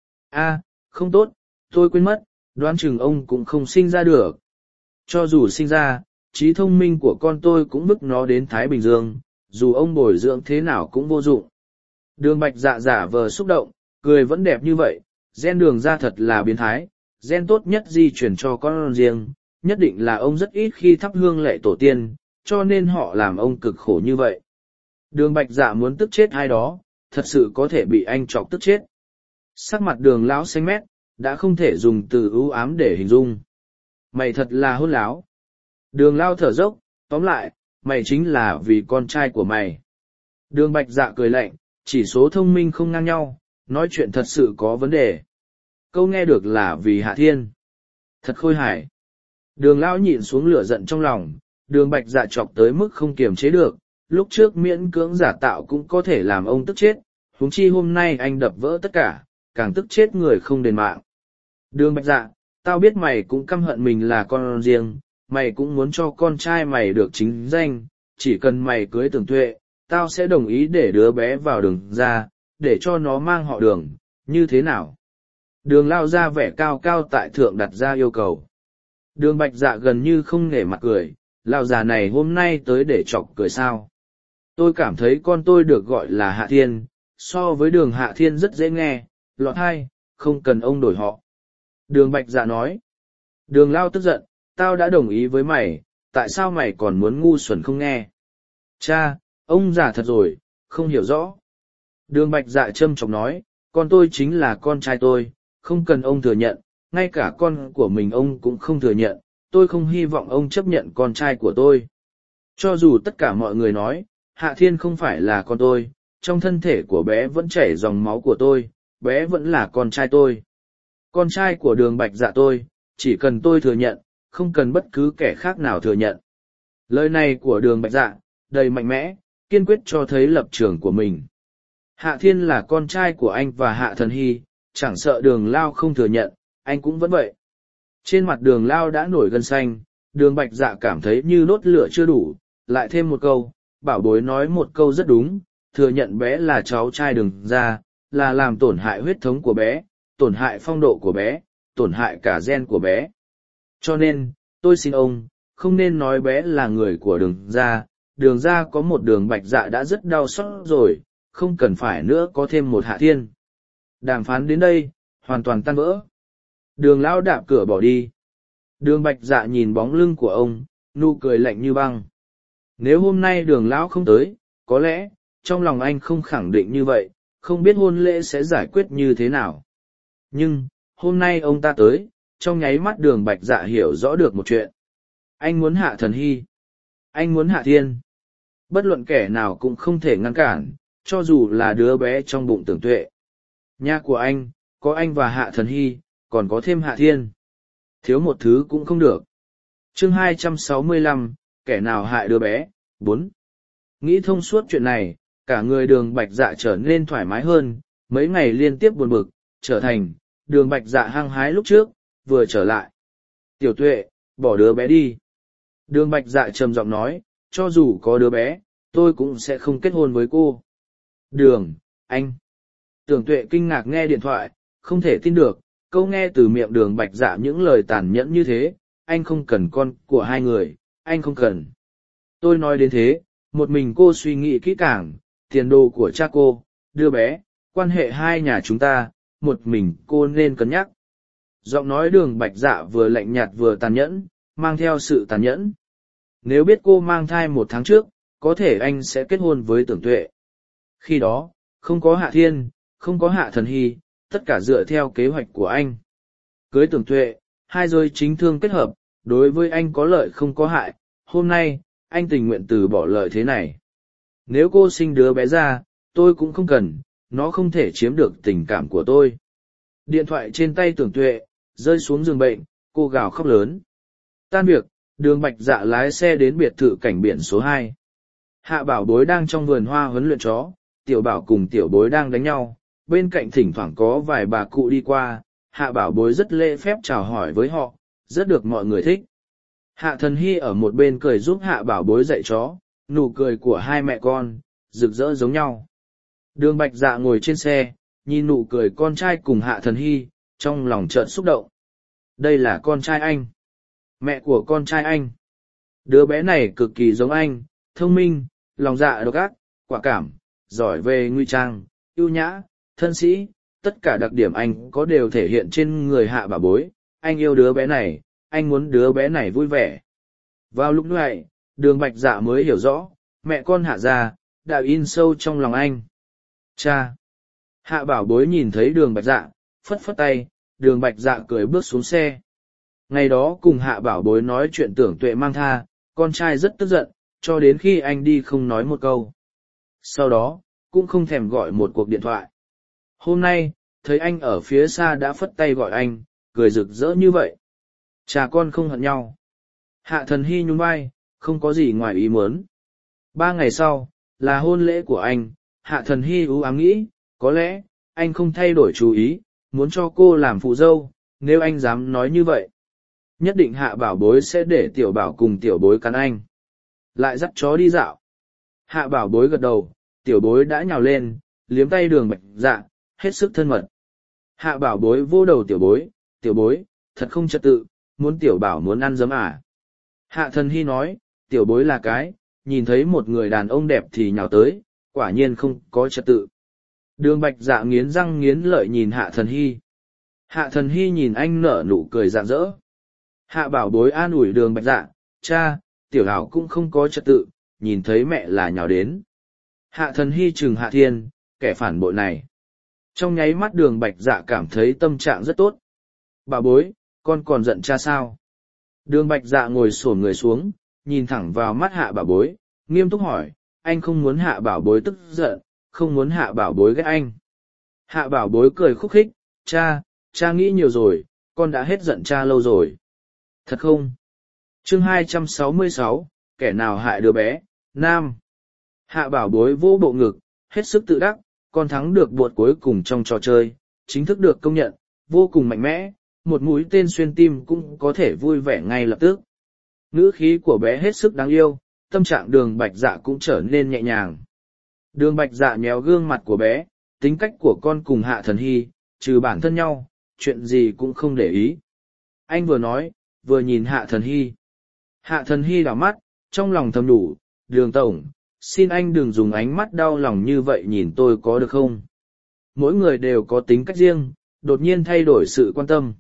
Không tốt, tôi quên mất, đoán chừng ông cũng không sinh ra được. Cho dù sinh ra, trí thông minh của con tôi cũng bức nó đến Thái Bình Dương, dù ông bồi dưỡng thế nào cũng vô dụng. Đường Bạch Dạ giả vờ xúc động, cười vẫn đẹp như vậy, gen Đường ra thật là biến thái, gen tốt nhất di chuyển cho con riêng, nhất định là ông rất ít khi thắp hương lệ tổ tiên, cho nên họ làm ông cực khổ như vậy. Đường Bạch Dạ muốn tức chết ai đó, thật sự có thể bị anh chọc tức chết. Sắc mặt Đường lão xanh mét, đã không thể dùng từ ưu ám để hình dung. Mày thật là hôn láo. Đường Lao thở dốc, tóm lại, mày chính là vì con trai của mày. Đường Bạch Dạ cười lạnh, chỉ số thông minh không ngang nhau, nói chuyện thật sự có vấn đề. Câu nghe được là vì Hạ Thiên. Thật khôi hài. Đường Lao nhịn xuống lửa giận trong lòng, Đường Bạch Dạ chọc tới mức không kiềm chế được, lúc trước miễn cưỡng giả tạo cũng có thể làm ông tức chết, huống chi hôm nay anh đập vỡ tất cả, càng tức chết người không đền mạng. Đường Bạch Dạ, tao biết mày cũng căm hận mình là con riêng, mày cũng muốn cho con trai mày được chính danh, chỉ cần mày cưới Tưởng Tuệ, tao sẽ đồng ý để đứa bé vào Đường ra, để cho nó mang họ Đường, như thế nào? Đường Lao ra vẻ cao cao tại thượng đặt ra yêu cầu. Đường Bạch Dạ gần như không nể mặt cười, Lao già này hôm nay tới để chọc cười sao? Tôi cảm thấy con tôi được gọi là Hạ Thiên, so với Đường Hạ Thiên rất dễ nghe, lọt hay, không cần ông đổi họ. Đường Bạch Dạ nói. Đường Lao tức giận, tao đã đồng ý với mày, tại sao mày còn muốn ngu xuẩn không nghe? Cha, ông già thật rồi, không hiểu rõ. Đường Bạch Dạ châm chọc nói, con tôi chính là con trai tôi, không cần ông thừa nhận, ngay cả con của mình ông cũng không thừa nhận, tôi không hy vọng ông chấp nhận con trai của tôi. Cho dù tất cả mọi người nói, Hạ Thiên không phải là con tôi, trong thân thể của bé vẫn chảy dòng máu của tôi, bé vẫn là con trai tôi. Con trai của Đường Bạch Dạ tôi, chỉ cần tôi thừa nhận, không cần bất cứ kẻ khác nào thừa nhận. Lời này của Đường Bạch Dạ, đầy mạnh mẽ, kiên quyết cho thấy lập trường của mình. Hạ Thiên là con trai của anh và Hạ Thần Hy, chẳng sợ Đường Lao không thừa nhận, anh cũng vẫn vậy. Trên mặt Đường Lao đã nổi gân xanh, Đường Bạch Dạ cảm thấy như đốt lửa chưa đủ, lại thêm một câu, bảo bối nói một câu rất đúng, thừa nhận bé là cháu trai Đường ra, là làm tổn hại huyết thống của bé, tổn hại phong độ của bé, tổn hại cả gen của bé. Cho nên, tôi xin ông, không nên nói bé là người của Đường ra có một Đường Bạch Dạ đã rất đau xót rồi, không cần phải nữa có thêm một Hạ Thiên. Đàm phán đến đây, hoàn toàn tan vỡ. Đường Lão đạp cửa bỏ đi. Đường Bạch Dạ nhìn bóng lưng của ông, nụ cười lạnh như băng. Nếu hôm nay Đường Lão không tới, có lẽ, trong lòng anh không khẳng định như vậy, không biết hôn lễ sẽ giải quyết như thế nào. Nhưng, hôm nay ông ta tới, trong nháy mắt Đường Bạch Dạ hiểu rõ được một chuyện. Anh muốn Hạ Thần Hy. Anh muốn Hạ Thiên. Bất luận kẻ nào cũng không thể ngăn cản, cho dù là đứa bé trong bụng Tưởng Tuệ. Nhà của anh, có anh và Hạ Thần Hy, còn có thêm Hạ Thiên. Thiếu một thứ cũng không được. Chương 265, kẻ nào hại đứa bé, 4. Nghĩ thông suốt chuyện này, cả người Đường Bạch Dạ trở nên thoải mái hơn, mấy ngày liên tiếp buồn bực, trở thành, Đường Bạch Dạ hăng hái lúc trước, vừa trở lại. Tiểu Tuệ, bỏ đứa bé đi. Đường Bạch Dạ trầm giọng nói, cho dù có đứa bé, tôi cũng sẽ không kết hôn với cô. Đường, anh. Tưởng Tuệ kinh ngạc nghe điện thoại, không thể tin được, câu nghe từ miệng Đường Bạch Dạ những lời tàn nhẫn như thế, anh không cần con của hai người, anh không cần. Tôi nói đến thế, một mình cô suy nghĩ kỹ càng, tiền đồ của cha cô, đứa bé, quan hệ hai nhà chúng ta, một mình cô nên cân nhắc. Giọng nói Đường Bạch Dạ vừa lạnh nhạt vừa tàn nhẫn, mang theo sự tàn nhẫn. Nếu biết cô mang thai 1 tháng trước, có thể anh sẽ kết hôn với Tưởng Tuệ. Khi đó, không có Hạ Thiên, không có Hạ Thần Hy, tất cả dựa theo kế hoạch của anh. Cưới Tưởng Tuệ, hai đôi chính thương kết hợp, đối với anh có lợi không có hại, hôm nay, anh tình nguyện từ bỏ lợi thế này. Nếu cô sinh đứa bé ra, tôi cũng không cần, nó không thể chiếm được tình cảm của tôi. Điện thoại trên tay Tưởng Tuệ, rơi xuống giường bệnh, cô gào khóc lớn. Tan việc, Đường Bạch Dạ lái xe đến biệt thự cảnh biển số 2. Hạ Bảo Bối đang trong vườn hoa huấn luyện chó, Tiểu Bảo cùng Tiểu Bối đang đánh nhau, bên cạnh thỉnh thoảng có vài bà cụ đi qua, Hạ Bảo Bối rất lễ phép chào hỏi với họ, rất được mọi người thích. Hạ Thần Hy ở một bên cười giúp Hạ Bảo Bối dạy chó, nụ cười của hai mẹ con, rực rỡ giống nhau. Đường Bạch Dạ ngồi trên xe, nhìn nụ cười con trai cùng Hạ Thần Hy, trong lòng chợt xúc động. Đây là con trai anh. Mẹ của con trai anh. Đứa bé này cực kỳ giống anh, thông minh, lòng dạ độc ác, quả cảm, giỏi về nguy trang, ưu nhã, thân sĩ, tất cả đặc điểm anh có đều thể hiện trên người Hạ Bảo Bối. Anh yêu đứa bé này, anh muốn đứa bé này vui vẻ. Vào lúc này, Đường Bạch Dạ mới hiểu rõ, mẹ con Hạ gia đã in sâu trong lòng anh. Cha! Hạ Bảo Bối nhìn thấy Đường Bạch Dạ, phất phất tay, Đường Bạch Dạ cười bước xuống xe. Ngày đó cùng Hạ Bảo Bối nói chuyện Tưởng Tuệ mang tha, con trai rất tức giận, cho đến khi anh đi không nói một câu. Sau đó, cũng không thèm gọi một cuộc điện thoại. Hôm nay, thấy anh ở phía xa đã phất tay gọi anh, cười rực rỡ như vậy. Cha con không hận nhau. Hạ Thần Hy nhún vai, không có gì ngoài ý muốn. 3 ngày sau, là hôn lễ của anh, Hạ Thần Hy ưu ám nghĩ, có lẽ, anh không thay đổi chú ý, muốn cho cô làm phụ dâu, nếu anh dám nói như vậy. Nhất định Hạ Bảo Bối sẽ để Tiểu Bảo cùng Tiểu Bối cắn anh. Lại dắt chó đi dạo. Hạ Bảo Bối gật đầu, Tiểu Bối đã nhào lên, liếm tay Đường Bạch Dạ, hết sức thân mật. Hạ Bảo Bối vô đầu Tiểu Bối, thật không trật tự, muốn Tiểu Bảo muốn ăn giấm à. Hạ Thần Hy nói, Tiểu Bối là cái, nhìn thấy một người đàn ông đẹp thì nhào tới, quả nhiên không có trật tự. Đường Bạch Dạ nghiến răng nghiến lợi nhìn Hạ Thần Hy. Hạ Thần Hy nhìn anh nở nụ cười rạng rỡ. Hạ Bảo Bối an ủi Đường Bạch Dạ, cha, Tiểu Hảo cũng không có trật tự, nhìn thấy mẹ là nhào đến. Hạ Thần Hy trừng Hạ Thiên, kẻ phản bội này. Trong nháy mắt Đường Bạch Dạ cảm thấy tâm trạng rất tốt. Bảo Bối, con còn giận cha sao? Đường Bạch Dạ ngồi xổm người xuống, nhìn thẳng vào mắt Hạ Bảo Bối, nghiêm túc hỏi, anh không muốn Hạ Bảo Bối tức giận, không muốn Hạ Bảo Bối ghét anh. Hạ Bảo Bối cười khúc khích, cha nghĩ nhiều rồi, con đã hết giận cha lâu rồi. Thật không? Chương 266, kẻ nào hại đứa bé, Nam. Hạ Bảo Bối vô bộ ngực, hết sức tự đắc, con thắng được buột cuối cùng trong trò chơi, chính thức được công nhận, vô cùng mạnh mẽ, một mũi tên xuyên tim cũng có thể vui vẻ ngay lập tức. Ngữ khí của bé hết sức đáng yêu, tâm trạng Đường Bạch Dạ cũng trở nên nhẹ nhàng. Đường Bạch Dạ nhéo gương mặt của bé, tính cách của con cùng Hạ Thần Hy, trừ bản thân nhau, chuyện gì cũng không để ý. Anh vừa nói, vừa nhìn Hạ Thần Hy. Hạ Thần Hy đảo mắt, trong lòng thầm đủ, Đường Tổng, xin anh đừng dùng ánh mắt đau lòng như vậy nhìn tôi có được không? Mỗi người đều có tính cách riêng, đột nhiên thay đổi sự quan tâm.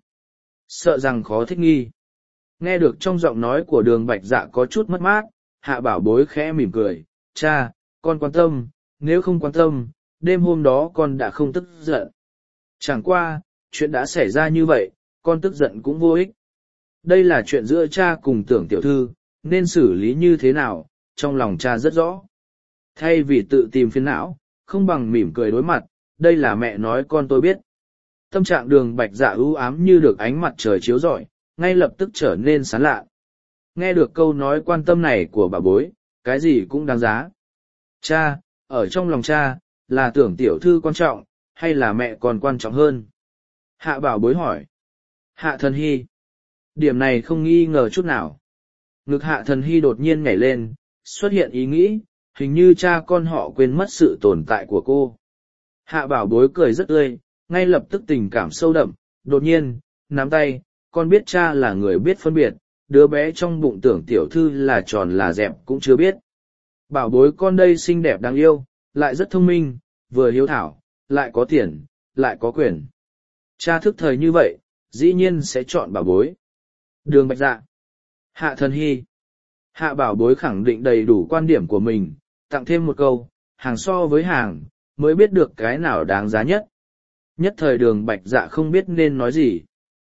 Sợ rằng khó thích nghi. Nghe được trong giọng nói của Đường Bạch Dạ có chút mất mát, Hạ Bảo Bối khẽ mỉm cười, cha, con quan tâm, nếu không quan tâm, đêm hôm đó con đã không tức giận. Chẳng qua, chuyện đã xảy ra như vậy, con tức giận cũng vô ích. Đây là chuyện giữa cha cùng Tưởng tiểu thư, nên xử lý như thế nào, trong lòng cha rất rõ. Thay vì tự tìm phiền não, không bằng mỉm cười đối mặt, đây là mẹ nói con tôi biết. Tâm trạng Đường Bạch Dạ u ám như được ánh mặt trời chiếu rọi, ngay lập tức trở nên sáng lạ. Nghe được câu nói quan tâm này của bà Bối, cái gì cũng đáng giá. Cha, ở trong lòng cha, là Tưởng tiểu thư quan trọng, hay là mẹ còn quan trọng hơn? Hạ Bảo Bối hỏi. Hạ Thần Hy. Điểm này không nghi ngờ chút nào. Ngực Hạ Thần Hy đột nhiên nhảy lên, xuất hiện ý nghĩ, hình như cha con họ quên mất sự tồn tại của cô. Hạ Bảo Bối cười rất tươi, ngay lập tức tình cảm sâu đậm, đột nhiên, nắm tay, con biết cha là người biết phân biệt, đứa bé trong bụng Tưởng tiểu thư là tròn là dẹp cũng chưa biết. Bảo Bối con đây xinh đẹp đáng yêu, lại rất thông minh, vừa hiếu thảo, lại có tiền, lại có quyền. Cha thức thời như vậy, dĩ nhiên sẽ chọn Bảo Bối. Đường Bạch Dạ. Hạ Thần Hy. Hạ Bảo Bối khẳng định đầy đủ quan điểm của mình, tặng thêm một câu, hàng so với hàng, mới biết được cái nào đáng giá nhất. Nhất thời Đường Bạch Dạ không biết nên nói gì.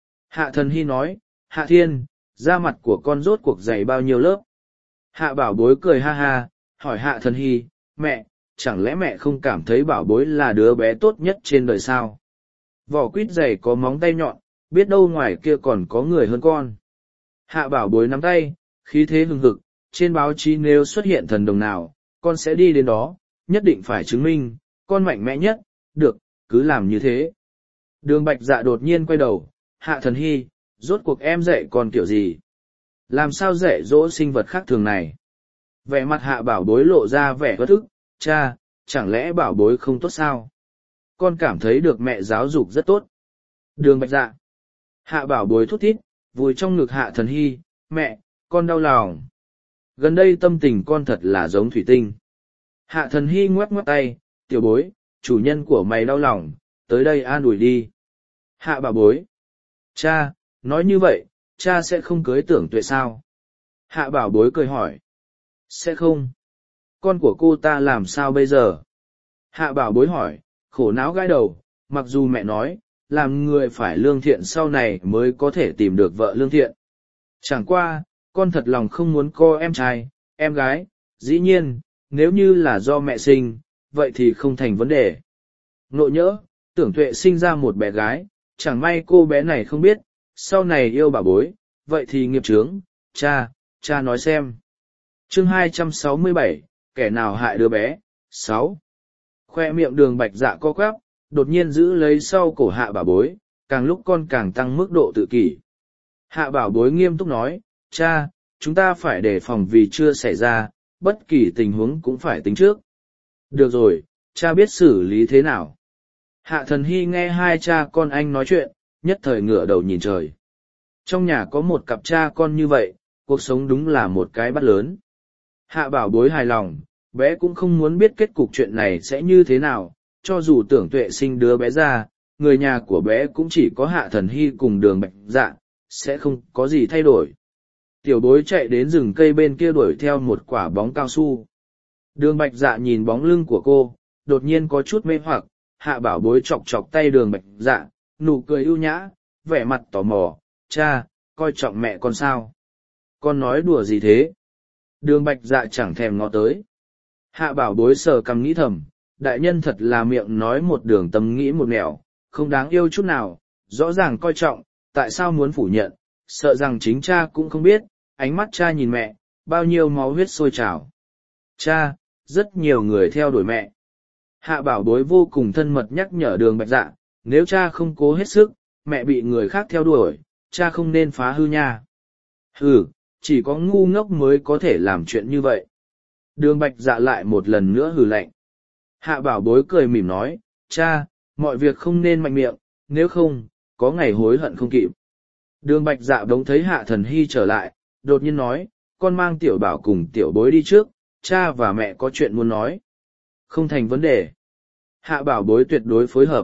Hạ Thần Hy nói, Hạ Thiên, da mặt của con rốt cuộc dày bao nhiêu lớp? Hạ Bảo Bối cười ha ha, hỏi Hạ Thần Hy, mẹ, chẳng lẽ mẹ không cảm thấy Bảo Bối là đứa bé tốt nhất trên đời sao? Vỏ quýt dày có móng tay nhọn, biết đâu ngoài kia còn có người hơn con. Hạ Bảo Bối nắm tay, khí thế hừng hực, trên báo chí nếu xuất hiện thần đồng nào, con sẽ đi đến đó, nhất định phải chứng minh, con mạnh mẽ nhất, được, cứ làm như thế. Đường Bạch Dạ đột nhiên quay đầu, Hạ Thần Hy, rốt cuộc em dạy con kiểu gì? Làm sao dạy dỗ sinh vật khác thường này? Vẻ mặt Hạ Bảo Bối lộ ra vẻ bất ức, cha, chẳng lẽ Bảo Bối không tốt sao? Con cảm thấy được mẹ giáo dục rất tốt. Đường Bạch Dạ. Hạ Bảo Bối thút thít, vùi trong ngực Hạ Thần Hy, mẹ, con đau lòng. Gần đây tâm tình con thật là giống thủy tinh. Hạ Thần Hy ngoắc ngoắc tay, tiểu bối, chủ nhân của mày đau lòng, tới đây an ủi đi. Hạ Bảo Bối. Cha, nói như vậy, cha sẽ không cưới Tưởng Tuệ sao? Hạ Bảo Bối cười hỏi. Sẽ không. Con của cô ta làm sao bây giờ? Hạ Bảo Bối hỏi, khổ não gai đầu, mặc dù mẹ nói, làm người phải lương thiện sau này mới có thể tìm được vợ lương thiện. Chẳng qua, con thật lòng không muốn có em trai, em gái, dĩ nhiên, nếu như là do mẹ sinh, vậy thì không thành vấn đề. Nộ nhỡ, Tưởng Tuệ sinh ra một bé gái, chẳng may cô bé này không biết, sau này yêu Bảo Bối, vậy thì nghiệp chướng, cha nói xem. Chương 267, kẻ nào hại đứa bé, 6. Khoe miệng Đường Bạch Dạ co quắp, đột nhiên giữ lấy sau cổ Hạ Bảo Bối, càng lúc con càng tăng mức độ tự kỷ. Hạ Bảo Bối nghiêm túc nói, cha, chúng ta phải đề phòng vì chưa xảy ra, bất kỳ tình huống cũng phải tính trước. Được rồi, cha biết xử lý thế nào. Hạ Thần Hy nghe hai cha con anh nói chuyện, nhất thời ngửa đầu nhìn trời. Trong nhà có một cặp cha con như vậy, cuộc sống đúng là một cái bắt lớn. Hạ Bảo Bối hài lòng, bé cũng không muốn biết kết cục chuyện này sẽ như thế nào, cho dù Tưởng Tuệ sinh đứa bé ra, người nhà của bé cũng chỉ có Hạ Thần Hy cùng Đường Bạch Dạ, sẽ không có gì thay đổi. Tiểu Bối chạy đến rừng cây bên kia đuổi theo một quả bóng cao su. Đường Bạch Dạ nhìn bóng lưng của cô, đột nhiên có chút mê hoặc, Hạ Bảo Bối chọc chọc tay Đường Bạch Dạ, nụ cười ưu nhã, vẻ mặt tò mò, cha, coi trọng mẹ con sao? Con nói đùa gì thế? Đường Bạch Dạ chẳng thèm ngó tới. Hạ Bảo Bối sờ cằm nghĩ thầm, đại nhân thật là miệng nói một đường tâm nghĩ một nẻo, không đáng yêu chút nào, rõ ràng coi trọng, tại sao muốn phủ nhận, sợ rằng chính cha cũng không biết, ánh mắt cha nhìn mẹ, bao nhiêu máu huyết sôi trào. Cha, rất nhiều người theo đuổi mẹ. Hạ Bảo Bối vô cùng thân mật nhắc nhở Đường Bạch Dạ, nếu cha không cố hết sức, mẹ bị người khác theo đuổi, cha không nên phá hư nha. Hừ, chỉ có ngu ngốc mới có thể làm chuyện như vậy. Đường Bạch Dạ lại một lần nữa hừ lạnh. Hạ Bảo Bối cười mỉm nói, cha, mọi việc không nên mạnh miệng, nếu không, có ngày hối hận không kịp. Đường Bạch Dạ đống thấy Hạ Thần Hy trở lại, đột nhiên nói, con mang Tiểu Bảo cùng Tiểu Bối đi trước, cha và mẹ có chuyện muốn nói. Không thành vấn đề. Hạ Bảo Bối tuyệt đối phối hợp.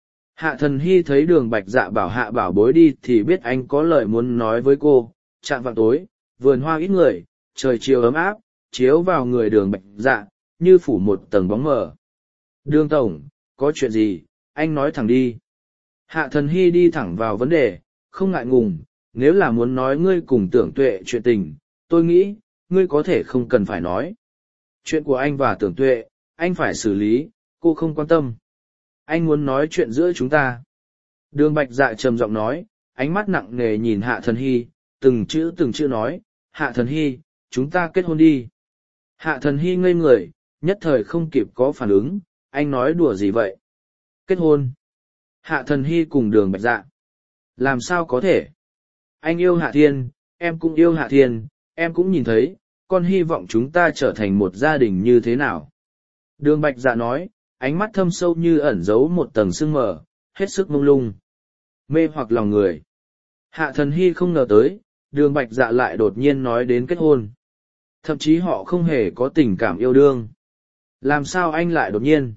Hạ Thần Hy thấy Đường Bạch Dạ bảo Hạ Bảo Bối đi thì biết anh có lời muốn nói với cô. Chạm vào tối, vườn hoa ít người, trời chiều ấm áp, chiếu vào người Đường Bạch Dạ, như phủ một tầng bóng mờ. Đường Tổng, có chuyện gì, anh nói thẳng đi. Hạ Thần Hy đi thẳng vào vấn đề, không ngại ngùng, nếu là muốn nói ngươi cùng Tưởng Tuệ chuyện tình, tôi nghĩ, ngươi có thể không cần phải nói. Chuyện của anh và Tưởng Tuệ, anh phải xử lý, cô không quan tâm. Anh muốn nói chuyện giữa chúng ta. Đường Bạch Dạ trầm giọng nói, ánh mắt nặng nề nhìn Hạ Thần Hy, từng chữ nói, Hạ Thần Hy, chúng ta kết hôn đi. Hạ Thần Hy ngây người, nhất thời không kịp có phản ứng, anh nói đùa gì vậy? Kết hôn. Hạ Thần Hy cùng Đường Bạch Dạ. Làm sao có thể? Anh yêu Hạ Thiên, em cũng yêu Hạ Thiên, em cũng nhìn thấy, con hy vọng chúng ta trở thành một gia đình như thế nào. Đường Bạch Dạ nói, ánh mắt thâm sâu như ẩn giấu một tầng sương mờ, hết sức mông lung. Mê hoặc lòng người. Hạ Thần Hy không ngờ tới, Đường Bạch Dạ lại đột nhiên nói đến kết hôn. Thậm chí họ không hề có tình cảm yêu đương. Làm sao anh lại đột nhiên?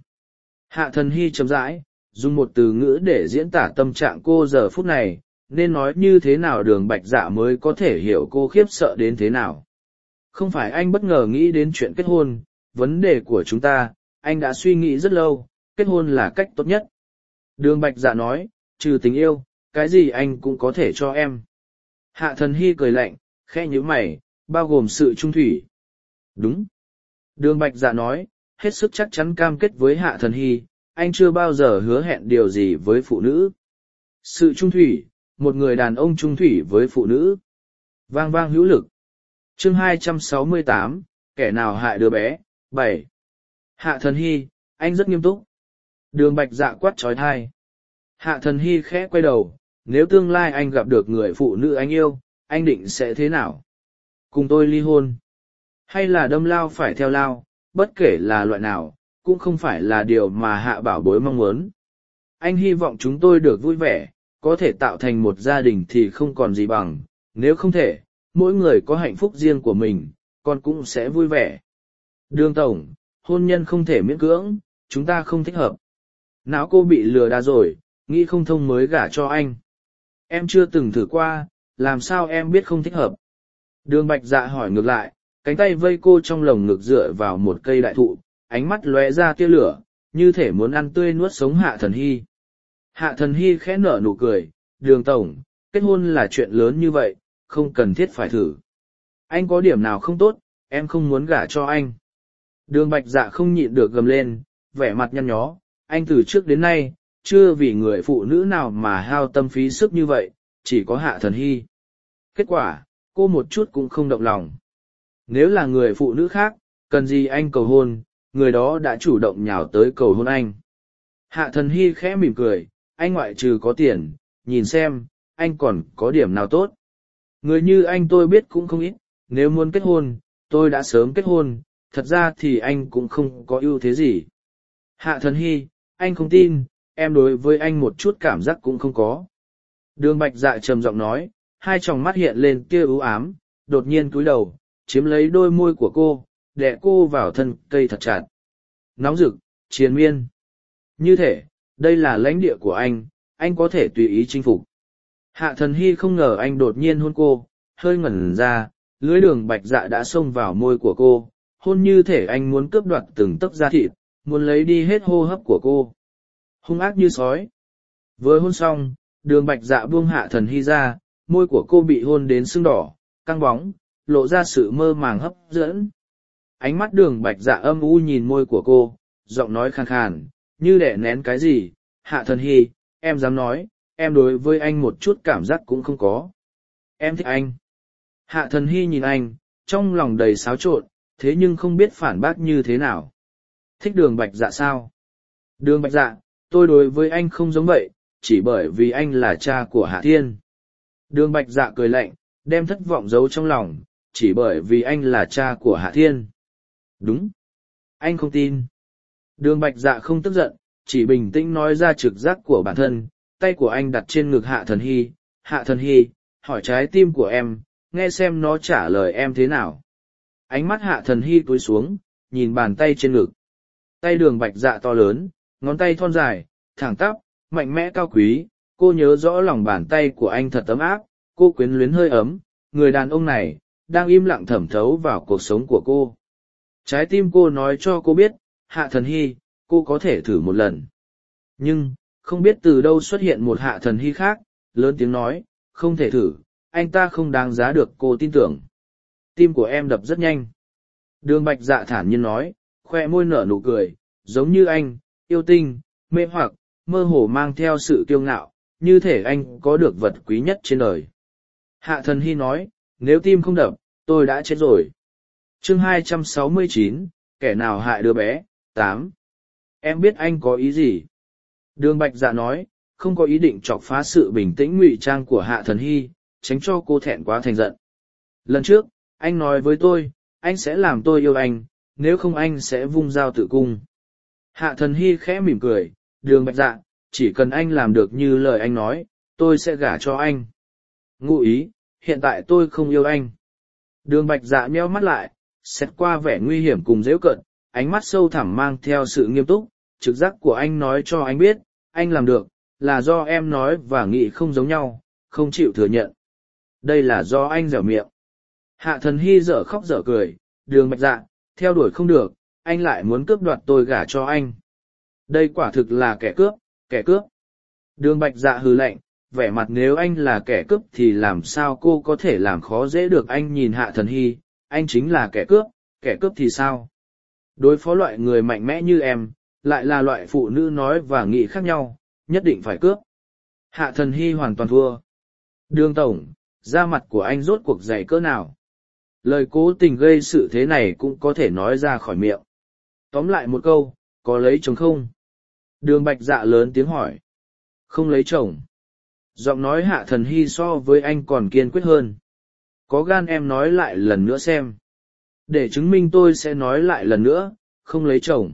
Hạ Thần Hy chậm rãi, dùng một từ ngữ để diễn tả tâm trạng cô giờ phút này, nên nói như thế nào Đường Bạch Dạ mới có thể hiểu cô khiếp sợ đến thế nào. Không phải anh bất ngờ nghĩ đến chuyện kết hôn, vấn đề của chúng ta, anh đã suy nghĩ rất lâu, kết hôn là cách tốt nhất. Đường Bạch Dạ nói, trừ tình yêu, cái gì anh cũng có thể cho em. Hạ Thần Hy cười lạnh, khẽ nhíu mày, bao gồm sự trung thủy. Đúng. Đường Bạch Dạ nói, hết sức chắc chắn cam kết với Hạ Thần Hy, anh chưa bao giờ hứa hẹn điều gì với phụ nữ. Sự trung thủy, một người đàn ông trung thủy với phụ nữ. Vang vang hữu lực. Chương 268, kẻ nào hại đứa bé, 7. Hạ Thần Hy, anh rất nghiêm túc. Đường Bạch Dạ quát trói thai. Hạ Thần Hy khẽ quay đầu, nếu tương lai anh gặp được người phụ nữ anh yêu, anh định sẽ thế nào? Cùng tôi ly hôn? Hay là đâm lao phải theo lao, bất kể là loại nào, cũng không phải là điều mà Hạ bảo bối mong muốn. Anh hy vọng chúng tôi được vui vẻ, có thể tạo thành một gia đình thì không còn gì bằng, nếu không thể, mỗi người có hạnh phúc riêng của mình, con cũng sẽ vui vẻ. Đường Tổng, hôn nhân không thể miễn cưỡng, chúng ta không thích hợp. Não cô bị lừa đa rồi, nghĩ không thông mới gả cho anh. Em chưa từng thử qua, làm sao em biết không thích hợp? Đường Bạch Dạ hỏi ngược lại, cánh tay vây cô trong lồng ngực dựa vào một cây đại thụ, ánh mắt lóe ra tia lửa, như thể muốn ăn tươi nuốt sống Hạ Thần Hy. Hạ Thần Hy khẽ nở nụ cười, Đường Tổng, kết hôn là chuyện lớn như vậy, không cần thiết phải thử. Anh có điểm nào không tốt, em không muốn gả cho anh. Đường Bạch Dạ không nhịn được gầm lên, vẻ mặt nhăn nhó, anh từ trước đến nay, chưa vì người phụ nữ nào mà hao tâm phí sức như vậy, chỉ có Hạ Thần Hy. Kết quả, cô một chút cũng không động lòng. Nếu là người phụ nữ khác, cần gì anh cầu hôn, người đó đã chủ động nhào tới cầu hôn anh. Hạ Thần Hy khẽ mỉm cười, anh ngoại trừ có tiền, nhìn xem, anh còn có điểm nào tốt. Người như anh tôi biết cũng không ít, nếu muốn kết hôn, tôi đã sớm kết hôn, thật ra thì anh cũng không có ưu thế gì. Hạ Thần Hy, anh không tin, em đối với anh một chút cảm giác cũng không có. Đường Bạch Dạ trầm giọng nói, hai tròng mắt hiện lên tia ưu ám, đột nhiên cúi đầu, chiếm lấy đôi môi của cô, đè cô vào thân cây thật chặt. Nóng rực, triền miên. Như thể, đây là lãnh địa của anh có thể tùy ý chinh phục. Hạ Thần Hy không ngờ anh đột nhiên hôn cô, hơi ngẩn ra, lưỡi Đường Bạch Dạ đã xông vào môi của cô, hôn như thể anh muốn cướp đoạt từng tấc da thịt, muốn lấy đi hết hô hấp của cô. Hung ác như sói. Vừa hôn xong, Đường Bạch Dạ buông Hạ Thần Hy ra, môi của cô bị hôn đến sưng đỏ, căng bóng, lộ ra sự mơ màng hấp dẫn. Ánh mắt Đường Bạch Dạ âm u nhìn môi của cô, giọng nói khàn khàn, như đè nén cái gì. Hạ Thần Hy, em dám nói, em đối với anh một chút cảm giác cũng không có. Em thích anh. Hạ Thần Hy nhìn anh, trong lòng đầy xáo trộn, thế nhưng không biết phản bác như thế nào. Thích Đường Bạch Dạ sao? Đường Bạch Dạ, tôi đối với anh không giống vậy, chỉ bởi vì anh là cha của Hạ Thiên. Đường Bạch Dạ cười lạnh, đem thất vọng giấu trong lòng, chỉ bởi vì anh là cha của Hạ Thiên. Đúng. Anh không tin. Đường Bạch Dạ không tức giận, chỉ bình tĩnh nói ra trực giác của bản thân, tay của anh đặt trên ngực Hạ Thần Hy. Hạ Thần Hy, hỏi trái tim của em, nghe xem nó trả lời em thế nào. Ánh mắt Hạ Thần Hy cúi xuống, nhìn bàn tay trên ngực. Tay Đường Bạch Dạ to lớn, ngón tay thon dài, thẳng tắp, mạnh mẽ cao quý, cô nhớ rõ lòng bàn tay của anh thật ấm áp, cô quyến luyến hơi ấm, người đàn ông này, đang im lặng thẩm thấu vào cuộc sống của cô. Trái tim cô nói cho cô biết, Hạ Thần Hy, cô có thể thử một lần. Nhưng, không biết từ đâu xuất hiện một Hạ Thần Hy khác, lớn tiếng nói, không thể thử, anh ta không đáng giá được cô tin tưởng. Tim của em đập rất nhanh. Đường Bạch Dạ thản nhiên nói, khoe môi nở nụ cười, giống như anh, yêu tinh, mê hoặc, mơ hồ mang theo sự kiêu ngạo, như thể anh có được vật quý nhất trên đời. Hạ Thần Hy nói, nếu tim không đập, tôi đã chết rồi. Chương 269, kẻ nào hại đứa bé, 8. Em biết anh có ý gì? Đường Bạch Dạ nói, không có ý định chọc phá sự bình tĩnh ngụy trang của Hạ Thần Hy, tránh cho cô thẹn quá thành giận. Lần trước, anh nói với tôi, anh sẽ làm tôi yêu anh, nếu không anh sẽ vung dao tự cung. Hạ Thần Hy khẽ mỉm cười, Đường Bạch Dạ, chỉ cần anh làm được như lời anh nói, tôi sẽ gả cho anh. Ngụ ý, hiện tại tôi không yêu anh. Đường Bạch Dạ nheo mắt lại, xét qua vẻ nguy hiểm cùng giễu cợt, ánh mắt sâu thẳm mang theo sự nghiêm túc, trực giác của anh nói cho anh biết, anh làm được, là do em nói và nghĩ không giống nhau, không chịu thừa nhận. Đây là do anh dẻo miệng. Hạ Thần Hy dở khóc dở cười, Đường Bạch Dạ, theo đuổi không được, anh lại muốn cướp đoạt tôi gả cho anh. Đây quả thực là kẻ cướp, kẻ cướp. Đường Bạch Dạ hừ lạnh, vẻ mặt nếu anh là kẻ cướp thì làm sao cô có thể làm khó dễ được anh. Nhìn Hạ Thần Hy, anh chính là kẻ cướp thì sao? Đối phó loại người mạnh mẽ như em, lại là loại phụ nữ nói và nghĩ khác nhau, nhất định phải cướp. Hạ Thần Hy hoàn toàn thua. Đường Tổng, da mặt của anh rốt cuộc dày cỡ nào? Lời cố tình gây sự thế này cũng có thể nói ra khỏi miệng. Tóm lại một câu, có lấy chồng không? Đường Bạch Dạ lớn tiếng hỏi. Không lấy chồng. Giọng nói Hạ Thần Hy so với anh còn kiên quyết hơn. Có gan em nói lại lần nữa xem. Để chứng minh tôi sẽ nói lại lần nữa, không lấy chồng.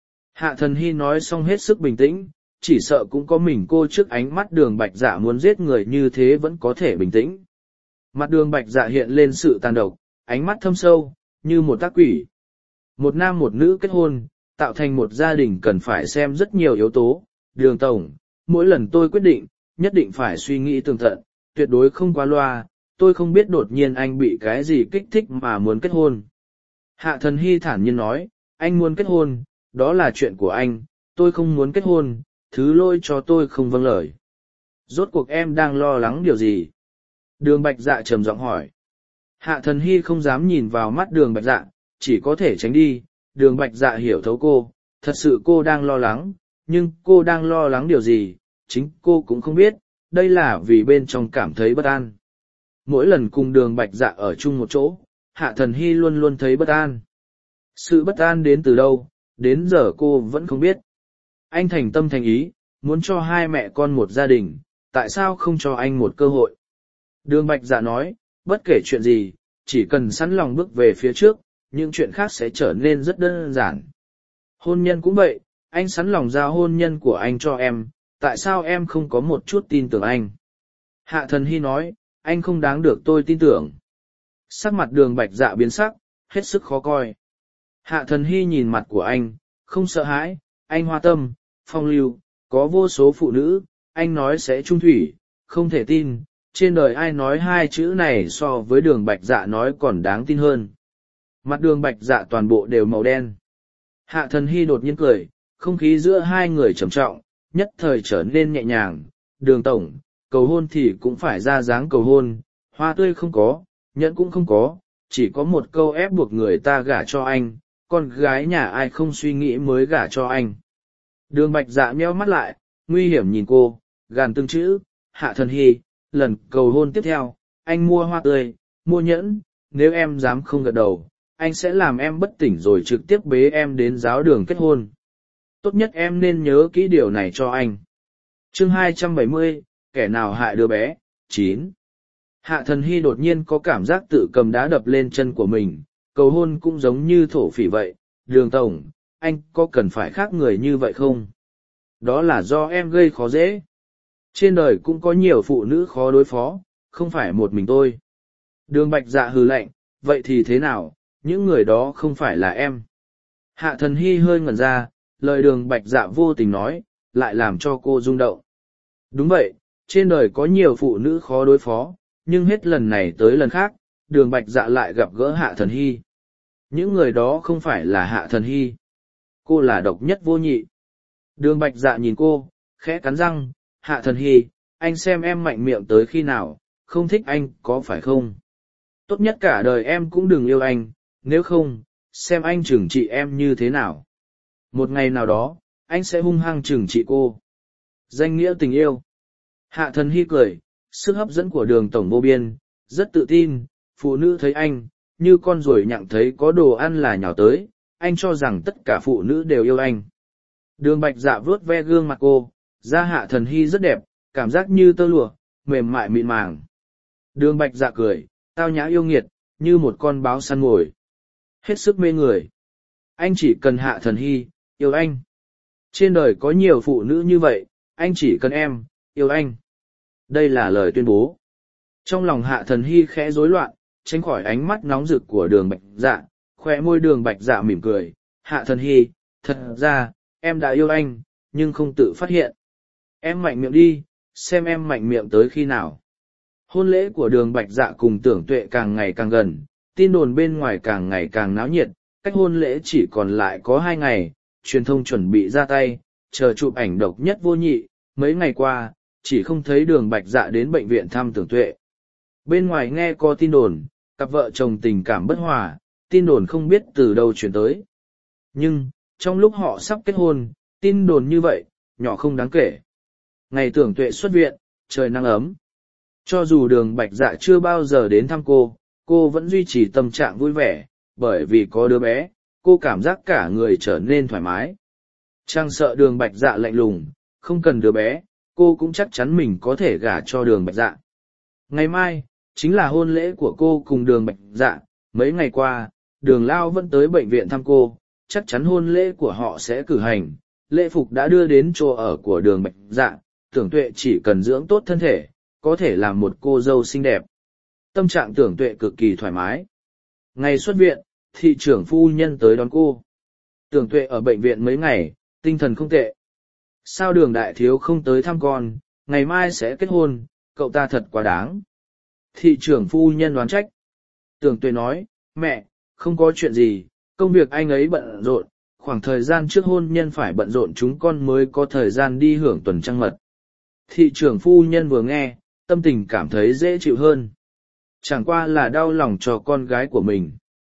Hạ Thần Hy nói xong hết sức bình tĩnh, chỉ sợ cũng có mình cô trước ánh mắt Đường Bạch Dạ muốn giết người như thế vẫn có thể bình tĩnh. Mặt Đường Bạch Dạ hiện lên sự tàn độc, ánh mắt thâm sâu, như một ác quỷ. Một nam một nữ kết hôn, tạo thành một gia đình cần phải xem rất nhiều yếu tố. Đường Tổng, mỗi lần tôi quyết định, nhất định phải suy nghĩ tường tận, tuyệt đối không quá loa. Tôi không biết đột nhiên anh bị cái gì kích thích mà muốn kết hôn. Hạ Thần Hy thản nhiên nói, anh muốn kết hôn, đó là chuyện của anh, tôi không muốn kết hôn, thứ lỗi cho tôi không vâng lời. Rốt cuộc em đang lo lắng điều gì? Đường Bạch Dạ trầm giọng hỏi. Hạ Thần Hy không dám nhìn vào mắt Đường Bạch Dạ, chỉ có thể tránh đi. Đường Bạch Dạ hiểu thấu cô, thật sự cô đang lo lắng, nhưng cô đang lo lắng điều gì, chính cô cũng không biết, đây là vì bên trong cảm thấy bất an. Mỗi lần cùng Đường Bạch Dạ ở chung một chỗ, Hạ Thần Hy luôn luôn thấy bất an. Sự bất an đến từ đâu, đến giờ cô vẫn không biết. Anh thành tâm thành ý, muốn cho hai mẹ con một gia đình, tại sao không cho anh một cơ hội? Đường Bạch Dạ nói, bất kể chuyện gì, chỉ cần sẵn lòng bước về phía trước, những chuyện khác sẽ trở nên rất đơn giản. Hôn nhân cũng vậy, anh sẵn lòng giao hôn nhân của anh cho em, tại sao em không có một chút tin tưởng anh? Hạ Thần Hy nói, anh không đáng được tôi tin tưởng. Sắc mặt Đường Bạch Dạ biến sắc, hết sức khó coi. Hạ Thần Hy nhìn mặt của anh, không sợ hãi, anh hoa tâm, phong lưu, có vô số phụ nữ, anh nói sẽ trung thủy, không thể tin, trên đời ai nói hai chữ này so với Đường Bạch Dạ nói còn đáng tin hơn. Mặt Đường Bạch Dạ toàn bộ đều màu đen. Hạ Thần Hy đột nhiên cười, không khí giữa hai người trầm trọng, nhất thời trở nên nhẹ nhàng. Đường Tổng, cầu hôn thì cũng phải ra dáng cầu hôn, hoa tươi không có, nhẫn cũng không có, chỉ có một câu ép buộc người ta gả cho anh, con gái nhà ai không suy nghĩ mới gả cho anh. Đường Bạch Dạ nheo mắt lại, nguy hiểm nhìn cô, gàn từng chữ, Hạ Thần Hy, lần cầu hôn tiếp theo, anh mua hoa tươi, mua nhẫn, nếu em dám không gật đầu, anh sẽ làm em bất tỉnh rồi trực tiếp bế em đến giáo đường kết hôn. Tốt nhất em nên nhớ kỹ điều này cho anh. Chương 270, kẻ nào hại đứa bé, 9. Hạ Thần Hy đột nhiên có cảm giác tự cầm đá đập lên chân của mình, cầu hôn cũng giống như thổ phỉ vậy. Đường Tổng, anh có cần phải khác người như vậy không? Đó là do em gây khó dễ. Trên đời cũng có nhiều phụ nữ khó đối phó, không phải một mình tôi. Đường Bạch Dạ hừ lạnh, vậy thì thế nào, những người đó không phải là em. Hạ Thần Hy hơi ngẩn ra, lời Đường Bạch Dạ vô tình nói, lại làm cho cô rung động. Đúng vậy, trên đời có nhiều phụ nữ khó đối phó, nhưng hết lần này tới lần khác, Đường Bạch Dạ lại gặp gỡ Hạ Thần Hy. Những người đó không phải là Hạ Thần Hy. Cô là độc nhất vô nhị. Đường Bạch Dạ nhìn cô, khẽ cắn răng, Hạ Thần Hy, anh xem em mạnh miệng tới khi nào, không thích anh có phải không? Tốt nhất cả đời em cũng đừng yêu anh, nếu không, xem anh trừng trị em như thế nào. Một ngày nào đó, anh sẽ hung hăng trừng trị cô. Danh nghĩa tình yêu. Hạ Thần Hy cười, sức hấp dẫn của Đường Tổng vô biên, rất tự tin, phụ nữ thấy anh, như con ruồi nhặng thấy có đồ ăn là nhào tới, anh cho rằng tất cả phụ nữ đều yêu anh. Đường Bạch Dạ vuốt ve gương mặt cô, da Hạ Thần Hy rất đẹp, cảm giác như tơ lụa, mềm mại mịn màng. Đường Bạch Dạ cười, tao nhã yêu nghiệt, như một con báo săn mồi. Hết sức mê người. Anh chỉ cần Hạ Thần Hy, yêu anh. Trên đời có nhiều phụ nữ như vậy, anh chỉ cần em, yêu anh. Đây là lời tuyên bố. Trong lòng Hạ Thần Hy khẽ rối loạn, tránh khỏi ánh mắt nóng rực của Đường Bạch Dạ, khóe môi Đường Bạch Dạ mỉm cười. Hạ Thần Hy, thật ra, em đã yêu anh, nhưng không tự phát hiện. Em mạnh miệng đi, xem em mạnh miệng tới khi nào. Hôn lễ của Đường Bạch Dạ cùng Tưởng Tuệ càng ngày càng gần, tin đồn bên ngoài càng ngày càng náo nhiệt, cách hôn lễ chỉ còn lại có 2 ngày, truyền thông chuẩn bị ra tay, chờ chụp ảnh độc nhất vô nhị, mấy ngày qua, chỉ không thấy Đường Bạch Dạ đến bệnh viện thăm Tưởng Tuệ. Bên ngoài nghe có tin đồn, cặp vợ chồng tình cảm bất hòa, tin đồn không biết từ đâu chuyển tới. Nhưng, trong lúc họ sắp kết hôn, tin đồn như vậy, nhỏ không đáng kể. Ngày Tưởng Tuệ xuất viện, trời nắng ấm. Cho dù Đường Bạch Dạ chưa bao giờ đến thăm cô vẫn duy trì tâm trạng vui vẻ, bởi vì có đứa bé, cô cảm giác cả người trở nên thoải mái. Trang sợ Đường Bạch Dạ lạnh lùng, không cần đứa bé, cô cũng chắc chắn mình có thể gả cho Đường Bạch Dạ. Ngày mai, chính là hôn lễ của cô cùng Đường Bạch Dạ, mấy ngày qua, Đường Lao vẫn tới bệnh viện thăm cô, chắc chắn hôn lễ của họ sẽ cử hành, lễ phục đã đưa đến chỗ ở của Đường Bạch Dạ, Tưởng Tuệ chỉ cần dưỡng tốt thân thể, có thể làm một cô dâu xinh đẹp. Tâm trạng Tưởng Tuệ cực kỳ thoải mái. Ngày xuất viện, thị trưởng phu nhân tới đón cô. Tưởng Tuệ ở bệnh viện mấy ngày, tinh thần không tệ. Sao Đường đại thiếu không tới thăm con, ngày mai sẽ kết hôn, cậu ta thật quá đáng. Thị trưởng phu nhân đoán trách. Tưởng Tuệ nói, mẹ, không có chuyện gì, công việc anh ấy bận rộn, khoảng thời gian trước hôn nhân phải bận rộn chúng con mới có thời gian đi hưởng tuần trăng mật. Thị trưởng phu nhân vừa nghe, tâm tình cảm thấy dễ chịu hơn. Chẳng qua là đau lòng cho con gái của mình.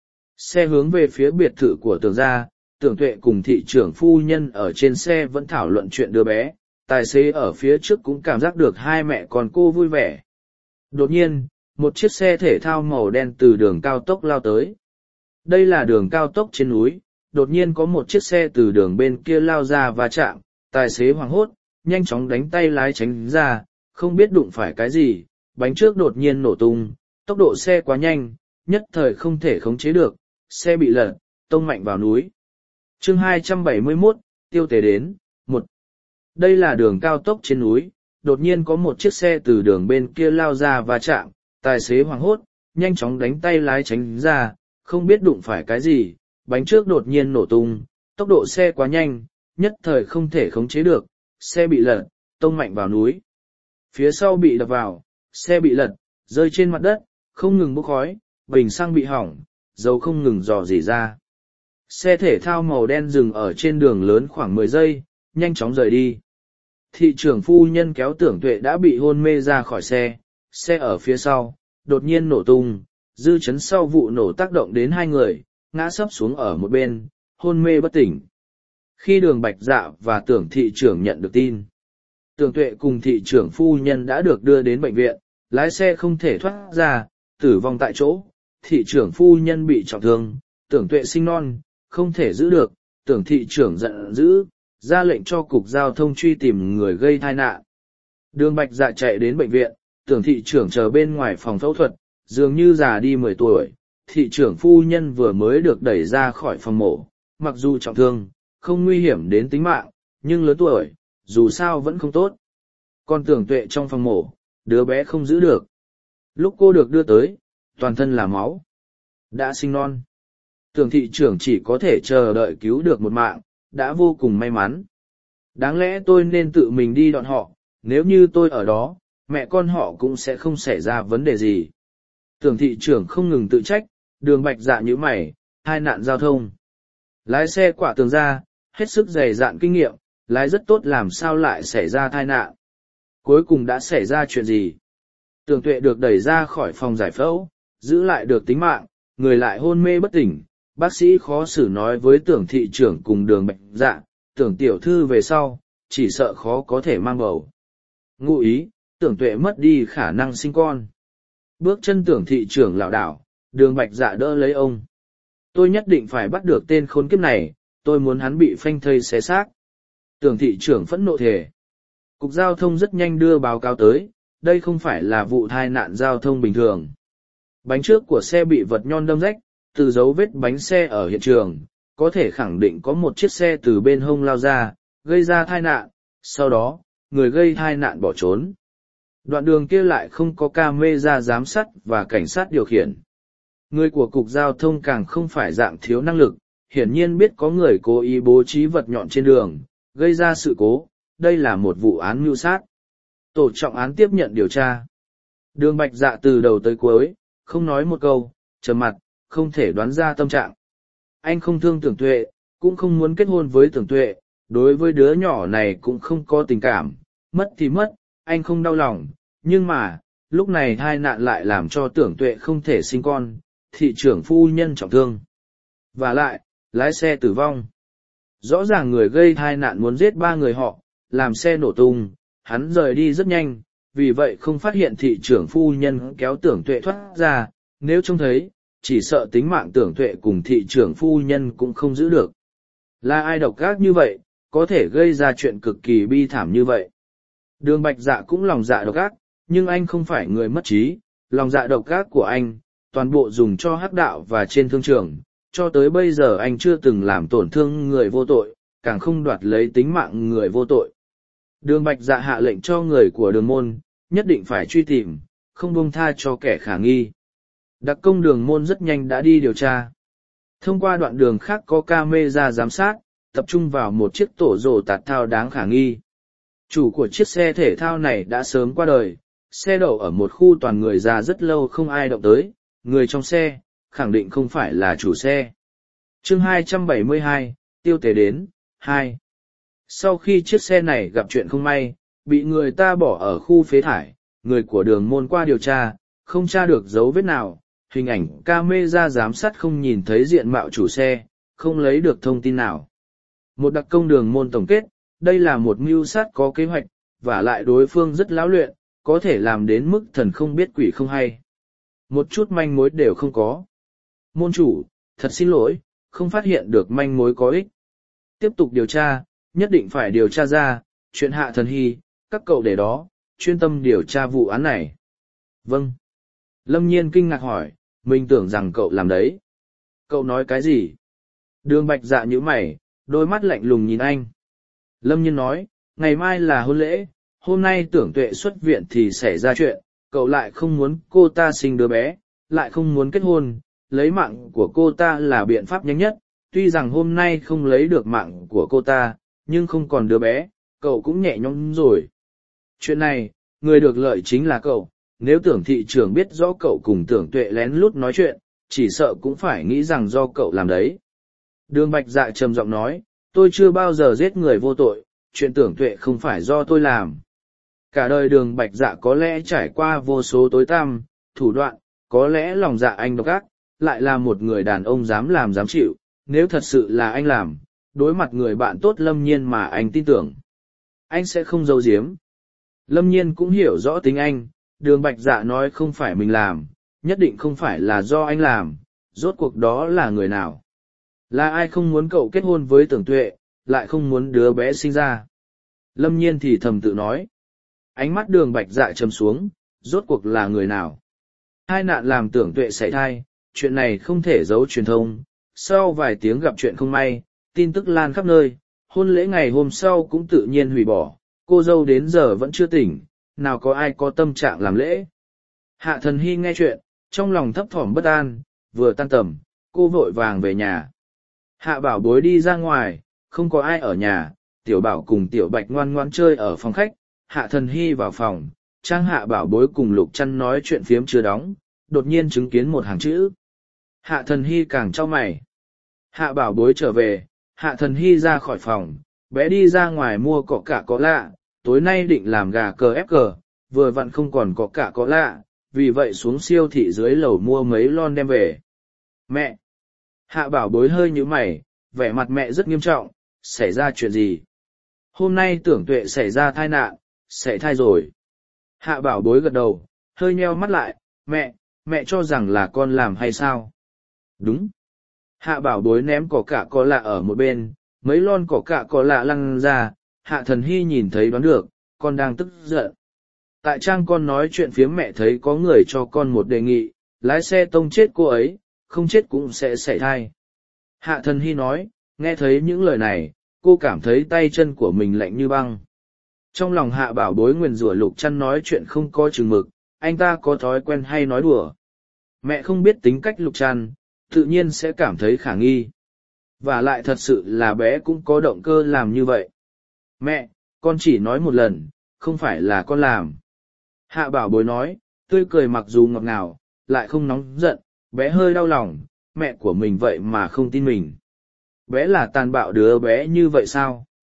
Xe hướng về phía biệt thự của Tưởng gia, Tưởng Tuệ cùng thị trưởng phu nhân ở trên xe vẫn thảo luận chuyện đứa bé, tài xế ở phía trước cũng cảm giác được hai mẹ con cô vui vẻ. Đột nhiên, một chiếc xe thể thao màu đen từ đường cao tốc lao tới. Đây là đường cao tốc trên núi, đột nhiên có một chiếc xe từ đường bên kia lao ra và chạm, tài xế hoảng hốt, nhanh chóng đánh tay lái tránh ra, không biết đụng phải cái gì, bánh trước đột nhiên nổ tung, tốc độ xe quá nhanh, nhất thời không thể khống chế được, xe bị lật, tông mạnh vào núi. Chương 271, tiêu tế đến, 1. Đây là đường cao tốc trên núi, đột nhiên có một chiếc xe từ đường bên kia lao ra và chạm, tài xế hoảng hốt, nhanh chóng đánh tay lái tránh ra, không biết đụng phải cái gì, bánh trước đột nhiên nổ tung, tốc độ xe quá nhanh, nhất thời không thể khống chế được, xe bị lật, tông mạnh vào núi. Phía sau bị đập vào, xe bị lật, rơi trên mặt đất, không ngừng bốc khói, bình xăng bị hỏng, dầu không ngừng rò rỉ ra. Xe thể thao màu đen dừng ở trên đường lớn khoảng 10 giây, nhanh chóng rời đi. Thị trưởng phu nhân kéo Tưởng Tuệ đã bị hôn mê ra khỏi xe ở phía sau, đột nhiên nổ tung, dư chấn sau vụ nổ tác động đến hai người, ngã sấp xuống ở một bên, hôn mê bất tỉnh. Khi Đường Bạch Dạ và Tưởng thị trưởng nhận được tin, Tưởng Tuệ cùng thị trưởng phu nhân đã được đưa đến bệnh viện, lái xe không thể thoát ra, tử vong tại chỗ, thị trưởng phu nhân bị trọng thương, Tưởng Tuệ sinh non, không thể giữ được, Tưởng thị trưởng giận dữ, ra lệnh cho cục giao thông truy tìm người gây tai nạn. Đường Bạch Dạ chạy đến bệnh viện, Tưởng thị trưởng chờ bên ngoài phòng phẫu thuật, dường như già đi 10 tuổi, thị trưởng phu nhân vừa mới được đẩy ra khỏi phòng mổ, mặc dù trọng thương, không nguy hiểm đến tính mạng, nhưng lớn tuổi, dù sao vẫn không tốt. Còn Tưởng Tuệ trong phòng mổ, đứa bé không giữ được. Lúc cô được đưa tới, toàn thân là máu. Đã sinh non. Tưởng thị trưởng chỉ có thể chờ đợi cứu được một mạng, đã vô cùng may mắn. Đáng lẽ tôi nên tự mình đi đón họ, nếu như tôi ở đó, mẹ con họ cũng sẽ không xảy ra vấn đề gì. Tưởng thị trưởng không ngừng tự trách, Đường Bạch Dạ như mày, tai nạn giao thông. Lái xe quả tường ra, hết sức dày dạn kinh nghiệm, lái rất tốt làm sao lại xảy ra tai nạn. Cuối cùng đã xảy ra chuyện gì? Tưởng Tuệ được đẩy ra khỏi phòng giải phẫu, giữ lại được tính mạng, người lại hôn mê bất tỉnh. Bác sĩ khó xử nói với Tưởng thị trưởng cùng Đường Bạch Dạ, Tưởng tiểu thư về sau, chỉ sợ khó có thể mang bầu. Ngụ ý, Tưởng Tuệ mất đi khả năng sinh con. Bước chân Tưởng thị trưởng lảo đảo, Đường Bạch Dạ đỡ lấy ông. Tôi nhất định phải bắt được tên khốn kiếp này, tôi muốn hắn bị phanh thây xé xác. Tưởng thị trưởng phẫn nộ thề. Cục giao thông rất nhanh đưa báo cáo tới, đây không phải là vụ tai nạn giao thông bình thường. Bánh trước của xe bị vật nhọn đâm rách, từ dấu vết bánh xe ở hiện trường, có thể khẳng định có một chiếc xe từ bên hông lao ra, gây ra tai nạn, sau đó, người gây tai nạn bỏ trốn. Đoạn đường kia lại không có camera giám sát và cảnh sát điều khiển. Người của cục giao thông càng không phải dạng thiếu năng lực, hiển nhiên biết có người cố ý bố trí vật nhọn trên đường, gây ra sự cố, đây là một vụ án mưu sát. Tổ trọng án tiếp nhận điều tra. Đường Bạch Dạ từ đầu tới cuối, không nói một câu, trầm mặt, không thể đoán ra tâm trạng. Anh không thương Tưởng Tuệ, cũng không muốn kết hôn với Tưởng Tuệ, đối với đứa nhỏ này cũng không có tình cảm, mất thì mất, anh không đau lòng, nhưng mà, lúc này tai nạn lại làm cho Tưởng Tuệ không thể sinh con, thị trưởng phu nhân trọng thương. Và lại, lái xe tử vong. Rõ ràng người gây tai nạn muốn giết ba người họ, làm xe nổ tung, hắn rời đi rất nhanh, vì vậy không phát hiện thị trưởng phu nhân kéo Tưởng Tuệ thoát ra, nếu trông thấy, chỉ sợ tính mạng Tưởng Tuệ cùng thị trưởng phu nhân cũng không giữ được. Là ai độc ác như vậy, có thể gây ra chuyện cực kỳ bi thảm như vậy? Đường Bạch Dạ cũng lòng dạ độc ác, nhưng anh không phải người mất trí, lòng dạ độc ác của anh, toàn bộ dùng cho hắc đạo và trên thương trường, cho tới bây giờ anh chưa từng làm tổn thương người vô tội, càng không đoạt lấy tính mạng người vô tội. Đường Bạch Dạ hạ lệnh cho người của đường môn, nhất định phải truy tìm, không buông tha cho kẻ khả nghi. Đặc công đường môn rất nhanh đã đi điều tra. Thông qua đoạn đường khác có camera giám sát, tập trung vào một chiếc tổ rồ tạt thao đáng khả nghi. Chủ của chiếc xe thể thao này đã sớm qua đời, xe đậu ở một khu toàn người già rất lâu không ai động tới, người trong xe, khẳng định không phải là chủ xe. Chương 272, tiêu tế đến, 2. Sau khi chiếc xe này gặp chuyện không may, bị người ta bỏ ở khu phế thải, người của đường môn qua điều tra, không tra được dấu vết nào, hình ảnh camera giám sát không nhìn thấy diện mạo chủ xe, không lấy được thông tin nào. Một đặc công đường môn tổng kết, đây là một mưu sát có kế hoạch, và lại đối phương rất lão luyện, có thể làm đến mức thần không biết quỷ không hay. Một chút manh mối đều không có. Môn chủ, thật xin lỗi, không phát hiện được manh mối có ích. Tiếp tục điều tra, nhất định phải điều tra ra, chuyện Hạ Thần Hy, các cậu để đó, chuyên tâm điều tra vụ án này. Vâng. Lâm Nhiên kinh ngạc hỏi, mình tưởng rằng cậu làm đấy. Cậu nói cái gì? Đường Bạch Dạ nhíu mày, đôi mắt lạnh lùng nhìn anh. Lâm Nhiên nói, ngày mai là hôn lễ, hôm nay Tưởng Tuệ xuất viện thì xảy ra chuyện, cậu lại không muốn cô ta sinh đứa bé, lại không muốn kết hôn, lấy mạng của cô ta là biện pháp nhanh nhất, tuy rằng hôm nay không lấy được mạng của cô ta, nhưng không còn đứa bé, cậu cũng nhẹ nhõm rồi. Chuyện này, người được lợi chính là cậu, nếu Tưởng thị trưởng biết rõ cậu cùng Tưởng Tuệ lén lút nói chuyện, chỉ sợ cũng phải nghĩ rằng do cậu làm đấy. Đường Bạch Dạ trầm giọng nói, tôi chưa bao giờ giết người vô tội, chuyện Tưởng Tuệ không phải do tôi làm. Cả đời Đường Bạch Dạ có lẽ trải qua vô số tối tăm, thủ đoạn, có lẽ lòng dạ anh độc ác, lại là một người đàn ông dám làm dám chịu, nếu thật sự là anh làm, đối mặt người bạn tốt Lâm Nhiên mà anh tin tưởng, anh sẽ không giấu giếm. Lâm Nhiên cũng hiểu rõ tính anh, Đường Bạch Dạ nói không phải mình làm, nhất định không phải là do anh làm, rốt cuộc đó là người nào? Là ai không muốn cậu kết hôn với Tưởng Tuệ, lại không muốn đứa bé sinh ra? Lâm Nhiên thì thầm tự nói. Ánh mắt Đường Bạch Dạ trầm xuống, rốt cuộc là người nào? Hai nạn làm Tưởng Tuệ sảy thai, chuyện này không thể giấu truyền thông. Sau vài tiếng gặp chuyện không may, tin tức lan khắp nơi, hôn lễ ngày hôm sau cũng tự nhiên hủy bỏ, cô dâu đến giờ vẫn chưa tỉnh, nào có ai có tâm trạng làm lễ. Hạ Thần Hy nghe chuyện, trong lòng thấp thỏm bất an, vừa tan tầm, cô vội vàng về nhà. Hạ Bảo Bối đi ra ngoài, không có ai ở nhà, Tiểu Bảo cùng Tiểu Bạch ngoan ngoan chơi ở phòng khách, Hạ Thần Hy vào phòng, Trang Hạ Bảo Bối cùng Lục Trăn nói chuyện phiếm chưa đóng, đột nhiên chứng kiến một hàng chữ. Hạ Thần Hy càng chau mày. Hạ Bảo Bối trở về, Hạ Thần Hy ra khỏi phòng, bé đi ra ngoài mua cọ cả có lạ, tối nay định làm gà cờ ép cờ, vừa vặn không còn cọ cả có lạ, vì vậy xuống siêu thị dưới lầu mua mấy lon đem về. Mẹ! Hạ Bảo Bối hơi nhíu mày, vẻ mặt mẹ rất nghiêm trọng, xảy ra chuyện gì? Hôm nay Tưởng Tuệ xảy ra tai nạn, sảy thai rồi. Hạ Bảo Bối gật đầu, hơi nheo mắt lại, mẹ cho rằng là con làm hay sao? Đúng. Hạ Bảo Bối ném cỏ cả có lạ ở một bên, mấy lon cỏ cả có lạ lăn ra, Hạ Thần Hy nhìn thấy đoán được, con đang tức giận. Tại trang con nói chuyện phiếm mẹ thấy có người cho con một đề nghị, lái xe tông chết cô ấy, không chết cũng sẽ sảy thai. Hạ Thần Hy nói, nghe thấy những lời này, cô cảm thấy tay chân của mình lạnh như băng. Trong lòng Hạ Bảo Bối nguyền rủa Lục Trăn nói chuyện không có chừng mực, anh ta có thói quen hay nói đùa. Mẹ không biết tính cách Lục Trăn, tự nhiên sẽ cảm thấy khả nghi. Và lại thật sự là bé cũng có động cơ làm như vậy. Mẹ, con chỉ nói một lần, không phải là con làm. Hạ Bảo Bối nói, tươi cười mặc dù ngọt ngào, lại không nóng giận, bé hơi đau lòng, mẹ của mình vậy mà không tin mình. Bé là tàn bạo đứa bé như vậy sao?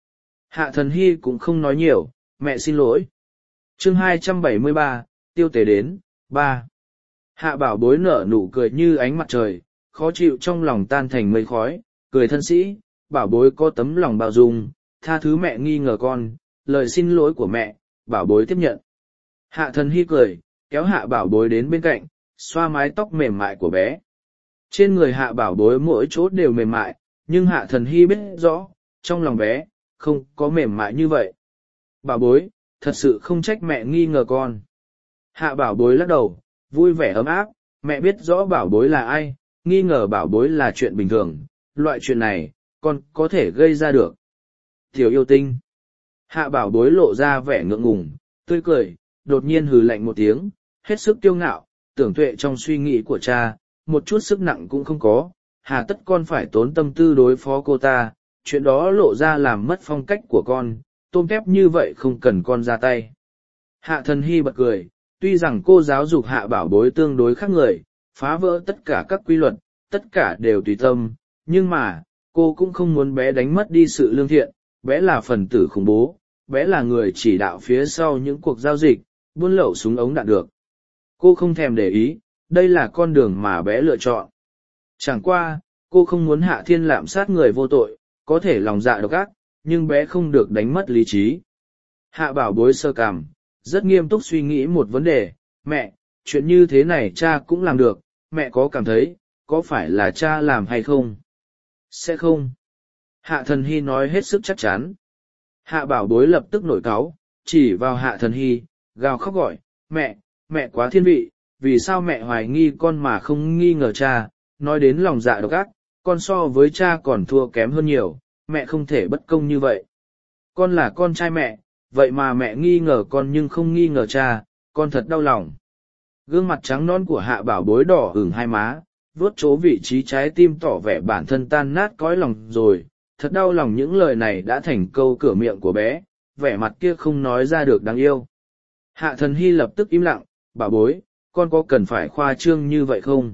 Hạ Thần Hy cũng không nói nhiều, mẹ xin lỗi. Chương 273, tiêu tể đến, 3. Hạ Bảo Bối nở nụ cười như ánh mặt trời, khó chịu trong lòng tan thành mây khói, cười thân sĩ, Bảo Bối có tấm lòng bao dung, tha thứ mẹ nghi ngờ con, lời xin lỗi của mẹ, Bảo Bối tiếp nhận. Hạ Thần Hy cười, kéo Hạ Bảo Bối đến bên cạnh, xoa mái tóc mềm mại của bé. Trên người Hạ Bảo Bối mỗi chỗ đều mềm mại, nhưng Hạ Thần Hy biết rõ, trong lòng bé, không có mềm mại như vậy. Bảo Bối, thật sự không trách mẹ nghi ngờ con. Hạ Bảo Bối lắc đầu, vui vẻ ấm áp, mẹ biết rõ Bảo Bối là ai, nghi ngờ Bảo Bối là chuyện bình thường, loại chuyện này, con có thể gây ra được. Tiểu yêu tinh. Hạ Bảo Bối lộ ra vẻ ngượng ngùng, tươi cười, đột nhiên hừ lạnh một tiếng, hết sức kiêu ngạo, Tưởng Tuệ trong suy nghĩ của cha, một chút sức nặng cũng không có, hà tất con phải tốn tâm tư đối phó cô ta, chuyện đó lộ ra làm mất phong cách của con, tôm tép như vậy không cần con ra tay. Hạ Thần Hy bật cười, tuy rằng cô giáo dục Hạ Bảo Bối tương đối khác người, phá vỡ tất cả các quy luật, tất cả đều tùy tâm, nhưng mà, cô cũng không muốn bé đánh mất đi sự lương thiện, bé là phần tử khủng bố, bé là người chỉ đạo phía sau những cuộc giao dịch, buôn lậu súng ống đạn được. Cô không thèm để ý, đây là con đường mà bé lựa chọn. Chẳng qua, cô không muốn Hạ Thiên lạm sát người vô tội, có thể lòng dạ độc ác, nhưng bé không được đánh mất lý trí. Hạ Bảo Bối sơ cằm, rất nghiêm túc suy nghĩ một vấn đề, mẹ, chuyện như thế này cha cũng làm được, mẹ có cảm thấy, có phải là cha làm hay không? Sẽ không. Hạ Thần Hy nói hết sức chắc chắn. Hạ Bảo Bối lập tức nổi cáu, chỉ vào Hạ Thần Hy, gào khóc gọi, mẹ quá thiên vị, vì sao mẹ hoài nghi con mà không nghi ngờ cha, nói đến lòng dạ độc ác, con so với cha còn thua kém hơn nhiều, mẹ không thể bất công như vậy. Con là con trai mẹ, vậy mà mẹ nghi ngờ con nhưng không nghi ngờ cha, con thật đau lòng. Gương mặt trắng non của Hạ Bảo Bối đỏ ửng hai má, vuốt chỗ vị trí trái tim tỏ vẻ bản thân tan nát cõi lòng rồi, thật đau lòng những lời này đã thành câu cửa miệng của bé, vẻ mặt kia không nói ra được đáng yêu. Hạ Thần Hy lập tức im lặng, Bảo Bối, con có cần phải khoa trương như vậy không?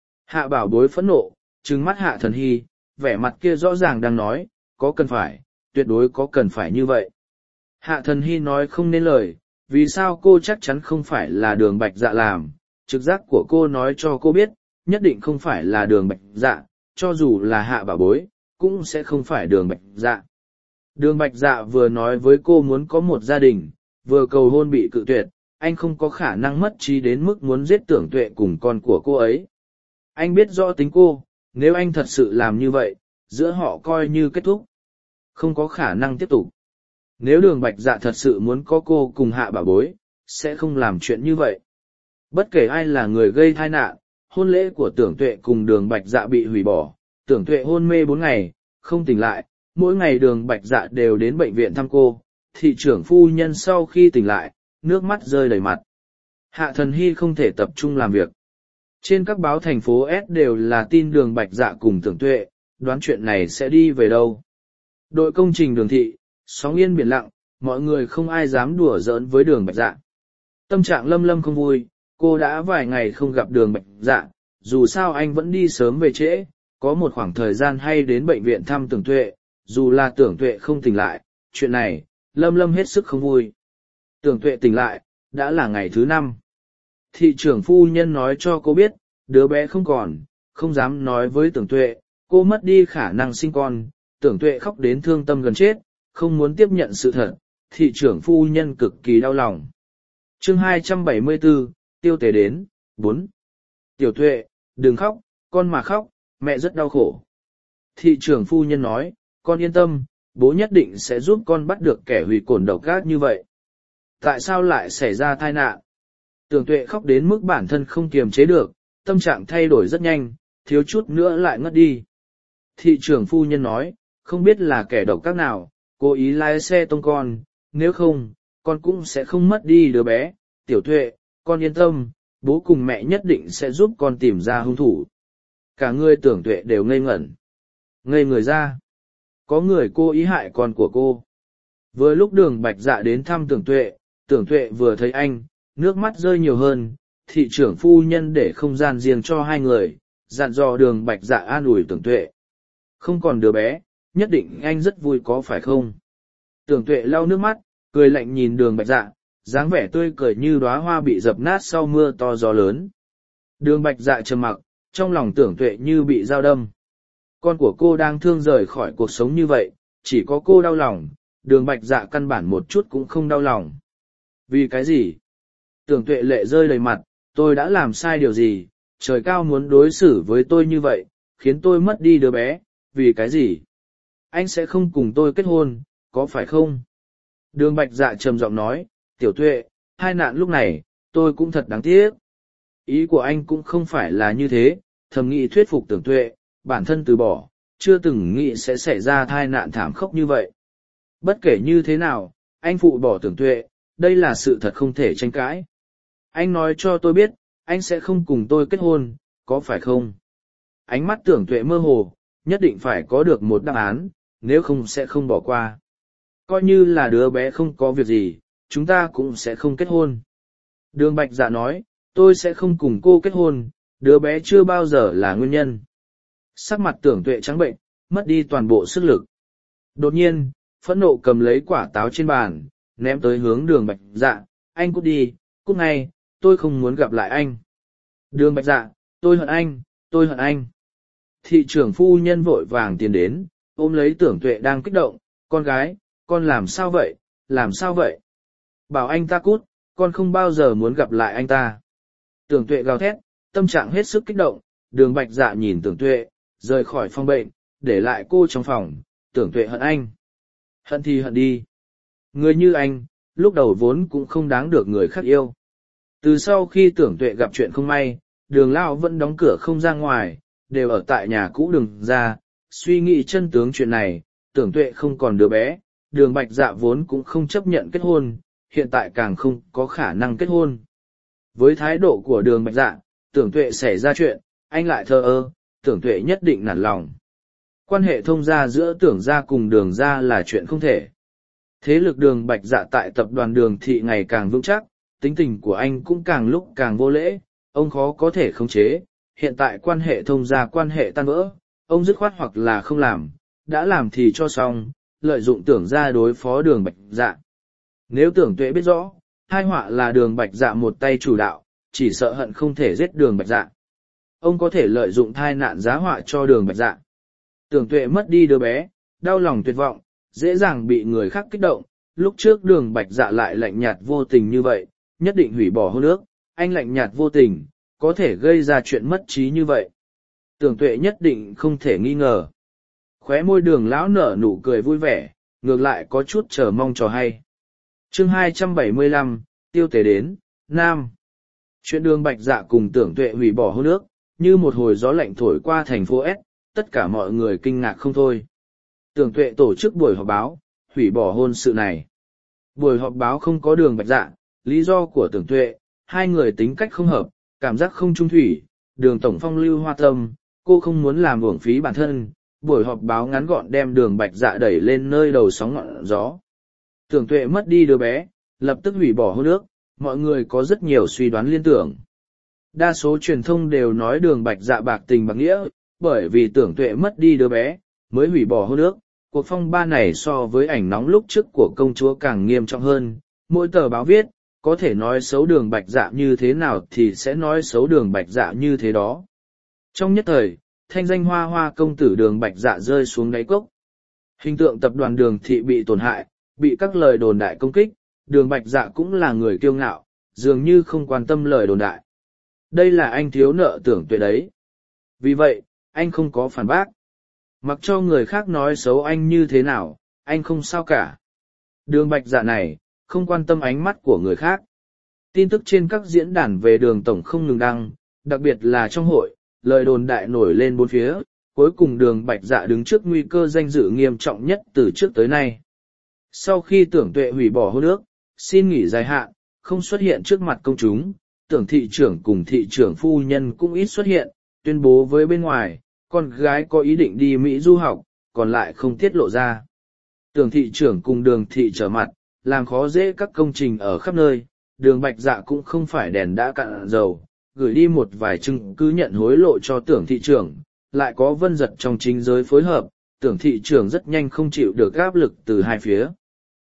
Hạ Bảo Bối phẫn nộ, trừng mắt Hạ Thần Hy, vẻ mặt kia rõ ràng đang nói, có cần phải, tuyệt đối có cần phải như vậy. Hạ Thần Hy nói không nên lời, vì sao cô chắc chắn không phải là Đường Bạch Dạ làm, trực giác của cô nói cho cô biết, nhất định không phải là Đường Bạch Dạ, cho dù là Hạ Bảo Bối, cũng sẽ không phải Đường Bạch Dạ. Đường Bạch Dạ vừa nói với cô muốn có một gia đình, vừa cầu hôn bị cự tuyệt, anh không có khả năng mất trí đến mức muốn giết Tưởng Tuệ cùng con của cô ấy. Anh biết rõ tính cô, nếu anh thật sự làm như vậy, giữa họ coi như kết thúc. Không có khả năng tiếp tục. Nếu Đường Bạch Dạ thật sự muốn có cô cùng Hạ Bảo Bối, sẽ không làm chuyện như vậy. Bất kể ai là người gây tai nạn, hôn lễ của Tưởng Tuệ cùng Đường Bạch Dạ bị hủy bỏ, Tưởng Tuệ hôn mê 4 ngày, không tỉnh lại, mỗi ngày Đường Bạch Dạ đều đến bệnh viện thăm cô, thị trưởng phu nhân sau khi tỉnh lại, nước mắt rơi đầy mặt. Hạ Thần Hy không thể tập trung làm việc. Trên các báo thành phố S đều là tin Đường Bạch Dạ cùng Tưởng Tuệ, đoán chuyện này sẽ đi về đâu. Đội công trình Đường thị, sóng yên biển lặng, mọi người không ai dám đùa giỡn với Đường Bạch Dạ. Tâm trạng Lâm Lâm không vui, cô đã vài ngày không gặp Đường Bạch Dạ, dù sao anh vẫn đi sớm về trễ, có một khoảng thời gian hay đến bệnh viện thăm Tưởng Tuệ, dù là Tưởng Tuệ không tỉnh lại, chuyện này, Lâm Lâm hết sức không vui. Tưởng Tuệ tỉnh lại, đã là ngày thứ 5. Thị trưởng phu nhân nói cho cô biết, đứa bé không còn, không dám nói với Tưởng Tuệ, cô mất đi khả năng sinh con, Tưởng Tuệ khóc đến thương tâm gần chết, không muốn tiếp nhận sự thật, thị trưởng phu nhân cực kỳ đau lòng. Chương 274, tiêu tể đến, 4. Tiểu Tuệ, đừng khóc, con mà khóc, mẹ rất đau khổ. Thị trưởng phu nhân nói, con yên tâm, bố nhất định sẽ giúp con bắt được kẻ hủy cổn độc ác như vậy. Tại sao lại xảy ra tai nạn? Tưởng Tuệ khóc đến mức bản thân không kiềm chế được, tâm trạng thay đổi rất nhanh, thiếu chút nữa lại ngất đi. Thị trưởng phu nhân nói, không biết là kẻ độc ác nào, cố ý lái xe tông con, nếu không, con cũng sẽ không mất đi đứa bé. Tiểu Tuệ, con yên tâm, bố cùng mẹ nhất định sẽ giúp con tìm ra hung thủ. Cả người Tưởng Tuệ đều ngây ngẩn. Ngây người ra. Có người cố ý hại con của cô. Vừa lúc Đường Bạch Dạ đến thăm Tưởng Tuệ vừa thấy anh, nước mắt rơi nhiều hơn, thị trưởng phu nhân để không gian riêng cho hai người, dặn dò Đường Bạch Dạ an ủi Tưởng Tuệ. Không còn đứa bé, nhất định anh rất vui có phải không? Tưởng Tuệ lau nước mắt, cười lạnh nhìn Đường Bạch Dạ, dáng vẻ tươi cười như đóa hoa bị dập nát sau mưa to gió lớn. Đường Bạch Dạ trầm mặc, trong lòng Tưởng Tuệ như bị dao đâm. Con của cô đang thương rời khỏi cuộc sống như vậy, chỉ có cô đau lòng, Đường Bạch Dạ căn bản một chút cũng không đau lòng. Vì cái gì? Tưởng Tuệ lệ rơi đầy mặt, tôi đã làm sai điều gì, trời cao muốn đối xử với tôi như vậy, khiến tôi mất đi đứa bé, vì cái gì? Anh sẽ không cùng tôi kết hôn, có phải không? Đường Bạch Dạ trầm giọng nói, Tiểu Tuệ, hai nạn lúc này, tôi cũng thật đáng tiếc. Ý của anh cũng không phải là như thế, thầm nghĩ thuyết phục Tưởng Tuệ, bản thân từ bỏ, chưa từng nghĩ sẽ xảy ra tai nạn thảm khốc như vậy. Bất kể như thế nào, anh phụ bỏ Tưởng Tuệ, đây là sự thật không thể tranh cãi. Anh nói cho tôi biết, anh sẽ không cùng tôi kết hôn, có phải không? Ánh mắt Tưởng Tuệ mơ hồ, nhất định phải có được một đáp án, nếu không sẽ không bỏ qua. Coi như là đứa bé không có việc gì, chúng ta cũng sẽ không kết hôn. Đường Bạch Dạ nói, tôi sẽ không cùng cô kết hôn, đứa bé chưa bao giờ là nguyên nhân. Sắc mặt Tưởng Tuệ trắng bệnh, mất đi toàn bộ sức lực. Đột nhiên, phẫn nộ cầm lấy quả táo trên bàn, ném tới hướng Đường Bạch Dạ, anh cút đi, cút ngay, tôi không muốn gặp lại anh. Đường Bạch Dạ, tôi hận anh, tôi hận anh. Thị trưởng phu nhân vội vàng tiến đến, ôm lấy Tưởng Tuệ đang kích động, con gái, con làm sao vậy, làm sao vậy? Bảo anh ta cút, con không bao giờ muốn gặp lại anh ta. Tưởng Tuệ gào thét, tâm trạng hết sức kích động, Đường Bạch Dạ nhìn Tưởng Tuệ, rời khỏi phòng bệnh, để lại cô trong phòng, Tưởng Tuệ hận anh. Hận thì hận đi. Người như anh, lúc đầu vốn cũng không đáng được người khác yêu. Từ sau khi Tưởng Tuệ gặp chuyện không may, Đường Lão vẫn đóng cửa không ra ngoài, đều ở tại nhà cũ Đường ra, suy nghĩ chân tướng chuyện này, Tưởng Tuệ không còn đứa bé, Đường Bạch Dạ vốn cũng không chấp nhận kết hôn, hiện tại càng không có khả năng kết hôn. Với thái độ của Đường Bạch Dạ, Tưởng Tuệ xảy ra chuyện, anh lại thờ ơ, Tưởng Tuệ nhất định nản lòng. Quan hệ thông gia giữa Tưởng gia cùng Đường gia là chuyện không thể. Thế lực Đường Bạch Dạ tại tập đoàn Đường Thị ngày càng vững chắc, tính tình của anh cũng càng lúc càng vô lễ, ông khó có thể khống chế, hiện tại quan hệ thông gia quan hệ tan vỡ, ông dứt khoát hoặc là không làm, đã làm thì cho xong, lợi dụng Tưởng gia đối phó Đường Bạch Dạ. Nếu Tưởng Tuệ biết rõ, tai họa là Đường Bạch Dạ một tay chủ đạo, chỉ sợ hận không thể giết Đường Bạch Dạ. Ông có thể lợi dụng tai nạn giá họa cho Đường Bạch Dạ. Tưởng Tuệ mất đi đứa bé, đau lòng tuyệt vọng, dễ dàng bị người khác kích động, lúc trước Đường Bạch Dạ lại lạnh nhạt vô tình như vậy, nhất định hủy bỏ hôn ước, anh lạnh nhạt vô tình, có thể gây ra chuyện mất trí như vậy. Tưởng Tuệ nhất định không thể nghi ngờ. Khóe môi Đường lão nở nụ cười vui vẻ, ngược lại có chút chờ mong trò hay. Chương 275, tiêu tế đến, Nam. Chuyện Đường Bạch Dạ cùng Tưởng Tuệ hủy bỏ hôn ước, như một hồi gió lạnh thổi qua thành phố S, tất cả mọi người kinh ngạc không thôi. Tưởng Tuệ tổ chức buổi họp báo, hủy bỏ hôn sự này. Buổi họp báo không có Đường Bạch Dạ, lý do của Tưởng Tuệ, hai người tính cách không hợp, cảm giác không trung thủy, Đường tổng phong lưu hoa tâm, cô không muốn làm uổng phí bản thân. Buổi họp báo ngắn gọn đem Đường Bạch Dạ đẩy lên nơi đầu sóng ngọn gió. Tưởng Tuệ mất đi đứa bé, lập tức hủy bỏ hôn ước, mọi người có rất nhiều suy đoán liên tưởng. Đa số truyền thông đều nói Đường Bạch Dạ bạc tình bạc nghĩa, bởi vì Tưởng Tuệ mất đi đứa bé, mới hủy bỏ hôn ước. Cuộc phong ba này so với ảnh nóng lúc trước của công chúa càng nghiêm trọng hơn, mỗi tờ báo viết, có thể nói xấu Đường Bạch Dạ như thế nào thì sẽ nói xấu Đường Bạch Dạ như thế đó. Trong nhất thời, thanh danh hoa hoa công tử Đường Bạch Dạ rơi xuống đáy cốc. Hình tượng tập đoàn Đường Thị bị tổn hại, bị các lời đồn đại công kích, Đường Bạch Dạ cũng là người kiêu ngạo, dường như không quan tâm lời đồn đại. Đây là anh thiếu nợ Tưởng Tuệ đấy. Vì vậy, anh không có phản bác. Mặc cho người khác nói xấu anh như thế nào, anh không sao cả. Đường Bạch Dạ này, không quan tâm ánh mắt của người khác. Tin tức trên các diễn đàn về Đường tổng không ngừng đăng, đặc biệt là trong hội, lời đồn đại nổi lên bốn phía, cuối cùng Đường Bạch Dạ đứng trước nguy cơ danh dự nghiêm trọng nhất từ trước tới nay. Sau khi Tưởng Tuệ hủy bỏ hôn ước, xin nghỉ dài hạn, không xuất hiện trước mặt công chúng, Tưởng thị trưởng cùng thị trưởng phu nhân cũng ít xuất hiện, tuyên bố với bên ngoài, con gái có ý định đi Mỹ du học, còn lại không tiết lộ ra. Tưởng thị trưởng cùng Đường thị trở mặt, làm khó dễ các công trình ở khắp nơi, Đường Bạch Dạ cũng không phải đèn đã cạn dầu, gửi đi một vài chứng cứ nhận hối lộ cho Tưởng thị trưởng, lại có Vân Giật trong chính giới phối hợp, Tưởng thị trưởng rất nhanh không chịu được áp lực từ hai phía.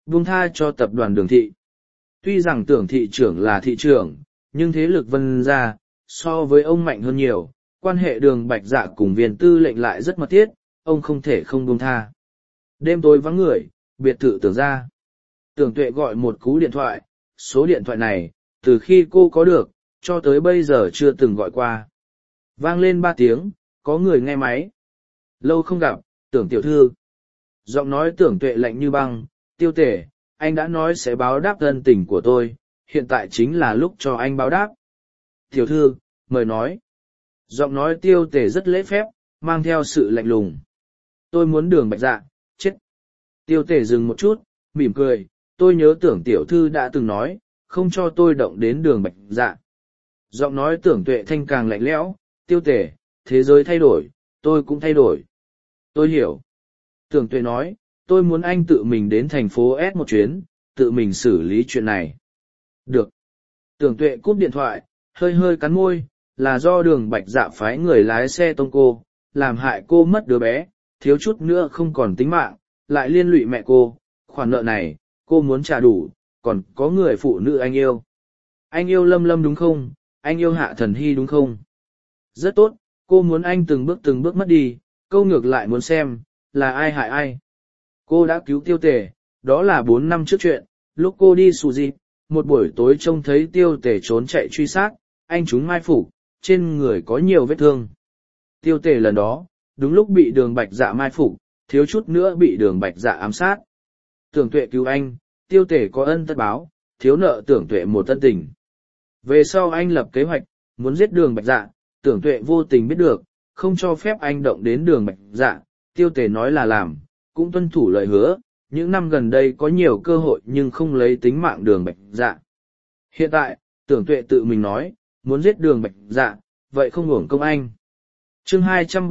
buông tha cho tập đoàn Đường thị. Tuy rằng Tưởng thị trưởng là thị trưởng, nhưng thế lực Vân gia so với ông mạnh hơn nhiều, quan hệ Đường Bạch Dạ cùng Viên tư lệnh lại rất mật thiết, ông không thể không buông tha. Đêm tối vắng người, biệt thự Tưởng gia. Tưởng Tuệ gọi một cú điện thoại, số điện thoại này, từ khi cô có được, cho tới bây giờ chưa từng gọi qua. Vang lên 3 tiếng, có người nghe máy. Lâu không gặp, Tưởng tiểu thư. Giọng nói Tưởng Tuệ lạnh như băng, Tiêu Tể, anh đã nói sẽ báo đáp ân tình của tôi, hiện tại chính là lúc cho anh báo đáp. Tiểu thư, mời nói. Giọng nói Tiêu Tể rất lễ phép, mang theo sự lạnh lùng. Tôi muốn Đường Bạch Dạ, chết. Tiêu Tể dừng một chút, mỉm cười, tôi nhớ Tưởng tiểu thư đã từng nói, không cho tôi động đến Đường Bạch Dạ. Giọng nói Tưởng Tuệ thanh càng lạnh lẽo, Tiêu Tể, thế giới thay đổi, tôi cũng thay đổi. Tôi hiểu. Tưởng Tuệ nói, tôi muốn anh tự mình đến thành phố S một chuyến, tự mình xử lý chuyện này. Được. Tưởng Tuệ cúp điện thoại, hơi hơi cắn môi, là do Đường Bạch Dạ phái người lái xe tông cô, làm hại cô mất đứa bé, thiếu chút nữa không còn tính mạng, lại liên lụy mẹ cô, khoản nợ này, cô muốn trả đủ, còn có người phụ nữ anh yêu. Anh yêu Lâm Lâm đúng không? Anh yêu Hạ Thần Hy đúng không? Rất tốt, cô muốn anh từng bước mất đi, câu ngược lại muốn xem, là ai hại ai. Cô đã cứu Tiêu Tể, đó là 4 năm trước chuyện, lúc cô đi Sù Dịp, một buổi tối trông thấy Tiêu Tể trốn chạy truy sát, anh chúng mai phục, trên người có nhiều vết thương. Tiêu Tể lần đó, đúng lúc bị Đường Bạch Dạ mai phục, thiếu chút nữa bị Đường Bạch Dạ ám sát. Tưởng Tuệ cứu anh, Tiêu Tể có ân tất báo, thiếu nợ Tưởng Tuệ một ân tình. Về sau anh lập kế hoạch, muốn giết Đường Bạch Dạ, Tưởng Tuệ vô tình biết được, không cho phép anh động đến Đường Bạch Dạ, Tiêu Tể nói là làm, cũng tuân thủ lời hứa, những năm gần đây có nhiều cơ hội nhưng không lấy tính mạng Đường Bạch Dạ. Hiện tại, Tưởng Tuệ tự mình nói, muốn giết Đường Bạch Dạ, vậy không uổng công anh. Chương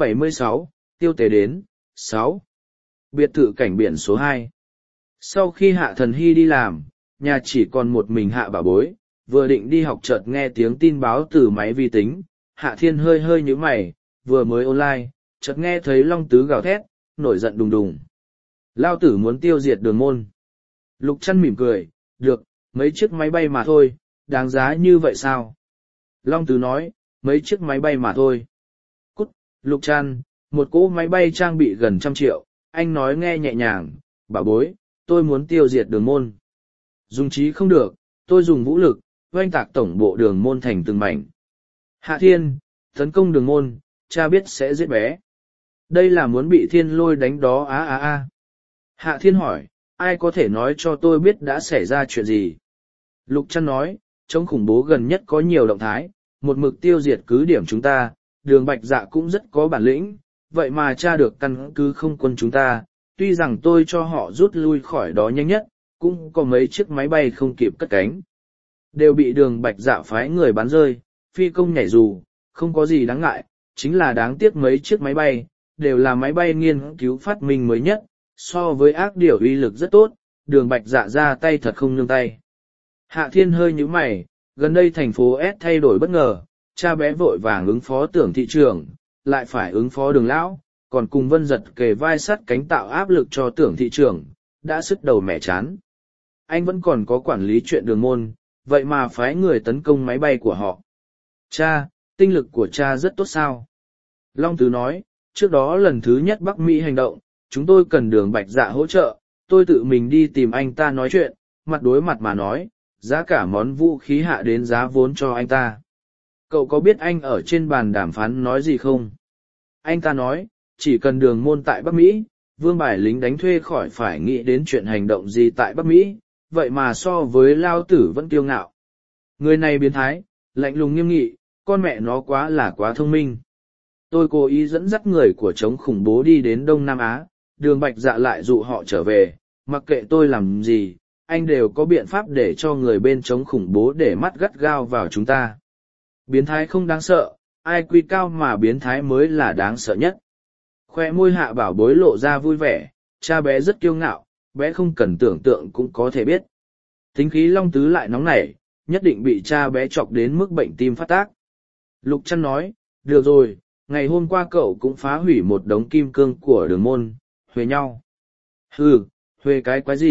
276, Tiêu Tể đến, 6. Biệt thự cảnh biển số 2. Sau khi Hạ Thần Hy đi làm, nhà chỉ còn một mình Hạ Bảo Bối, vừa định đi học chợt nghe tiếng tin báo từ máy vi tính, Hạ Thiên hơi hơi nhíu mày, vừa mới online, chợt nghe thấy Long Tứ gào thét, nổi giận đùng đùng. Lao tử muốn tiêu diệt Đường môn. Lục Trăn mỉm cười, được, mấy chiếc máy bay mà thôi, đáng giá như vậy sao? Long Tứ nói, mấy chiếc máy bay mà thôi. Cút, Lục Trăn, một cỗ máy bay trang bị gần 100 triệu, anh nói nghe nhẹ nhàng, Bảo Bối, tôi muốn tiêu diệt Đường môn. Dùng trí không được, tôi dùng vũ lực, oanh tạc tổng bộ Đường môn thành từng mảnh. Hạ Thiên, tấn công Đường môn, cha biết sẽ giết bé. Đây là muốn bị Thiên Lôi đánh đó á. Hạ Thiên hỏi, ai có thể nói cho tôi biết đã xảy ra chuyện gì? Lục Trăn nói, chống khủng bố gần nhất có nhiều động thái, một mực tiêu diệt cứ điểm chúng ta, Đường Bạch Dạ cũng rất có bản lĩnh, vậy mà tra được căn cứ không quân chúng ta, tuy rằng tôi cho họ rút lui khỏi đó nhanh nhất, cũng có mấy chiếc máy bay không kịp cất cánh. Đều bị Đường Bạch Dạ phái người bắn rơi, phi công nhảy dù, không có gì đáng ngại, chính là đáng tiếc mấy chiếc máy bay, đều là máy bay nghiên cứu phát minh mới nhất, so với ác điểu uy lực rất tốt, Đường Bạch Dạ ra tay thật không nương tay. Hạ Thiên hơi nhíu mày, gần đây thành phố S thay đổi bất ngờ, cha bé vội vàng ứng phó Tưởng thị trưởng, lại phải ứng phó Đường lão, còn cùng Vân Giật kề vai sắt cánh tạo áp lực cho Tưởng thị trưởng, đã sứt đầu mẻ chán. Anh vẫn còn có quản lý chuyện Đường môn, vậy mà phái người tấn công máy bay của họ. Cha, tinh lực của cha rất tốt sao? Long Tứ nói, trước đó lần thứ nhất Bắc Mỹ hành động, chúng tôi cần Đường Bạch Dạ hỗ trợ, tôi tự mình đi tìm anh ta nói chuyện, mặt đối mặt mà nói, giá cả món vũ khí hạ đến giá vốn cho anh ta. Cậu có biết anh ở trên bàn đàm phán nói gì không? Anh ta nói, chỉ cần Đường môn tại Bắc Mỹ, vương bài lính đánh thuê khỏi phải nghĩ đến chuyện hành động gì tại Bắc Mỹ, vậy mà so với Lao Tử vẫn kiêu ngạo. Người này biến thái, lạnh lùng nghiêm nghị, con mẹ nó quá thông minh. Tôi cố ý dẫn dắt người của chống khủng bố đi đến Đông Nam Á, Đường Bạch Dạ lại dụ họ trở về, mặc kệ tôi làm gì, anh đều có biện pháp để cho người bên chống khủng bố để mắt gắt gao vào chúng ta. Biến thái không đáng sợ, ai quy cao mà biến thái mới là đáng sợ nhất. Khoe môi Hạ Bảo Bối lộ ra vui vẻ, cha bé rất kiêu ngạo, bé không cần tưởng tượng cũng có thể biết. Tính khí Long Tứ lại nóng nảy, nhất định bị cha bé chọc đến mức bệnh tim phát tác. Lục Trăn nói, được rồi, ngày hôm qua cậu cũng phá hủy một đống kim cương của Đường môn, huề nhau. Hừ, huề cái quái gì,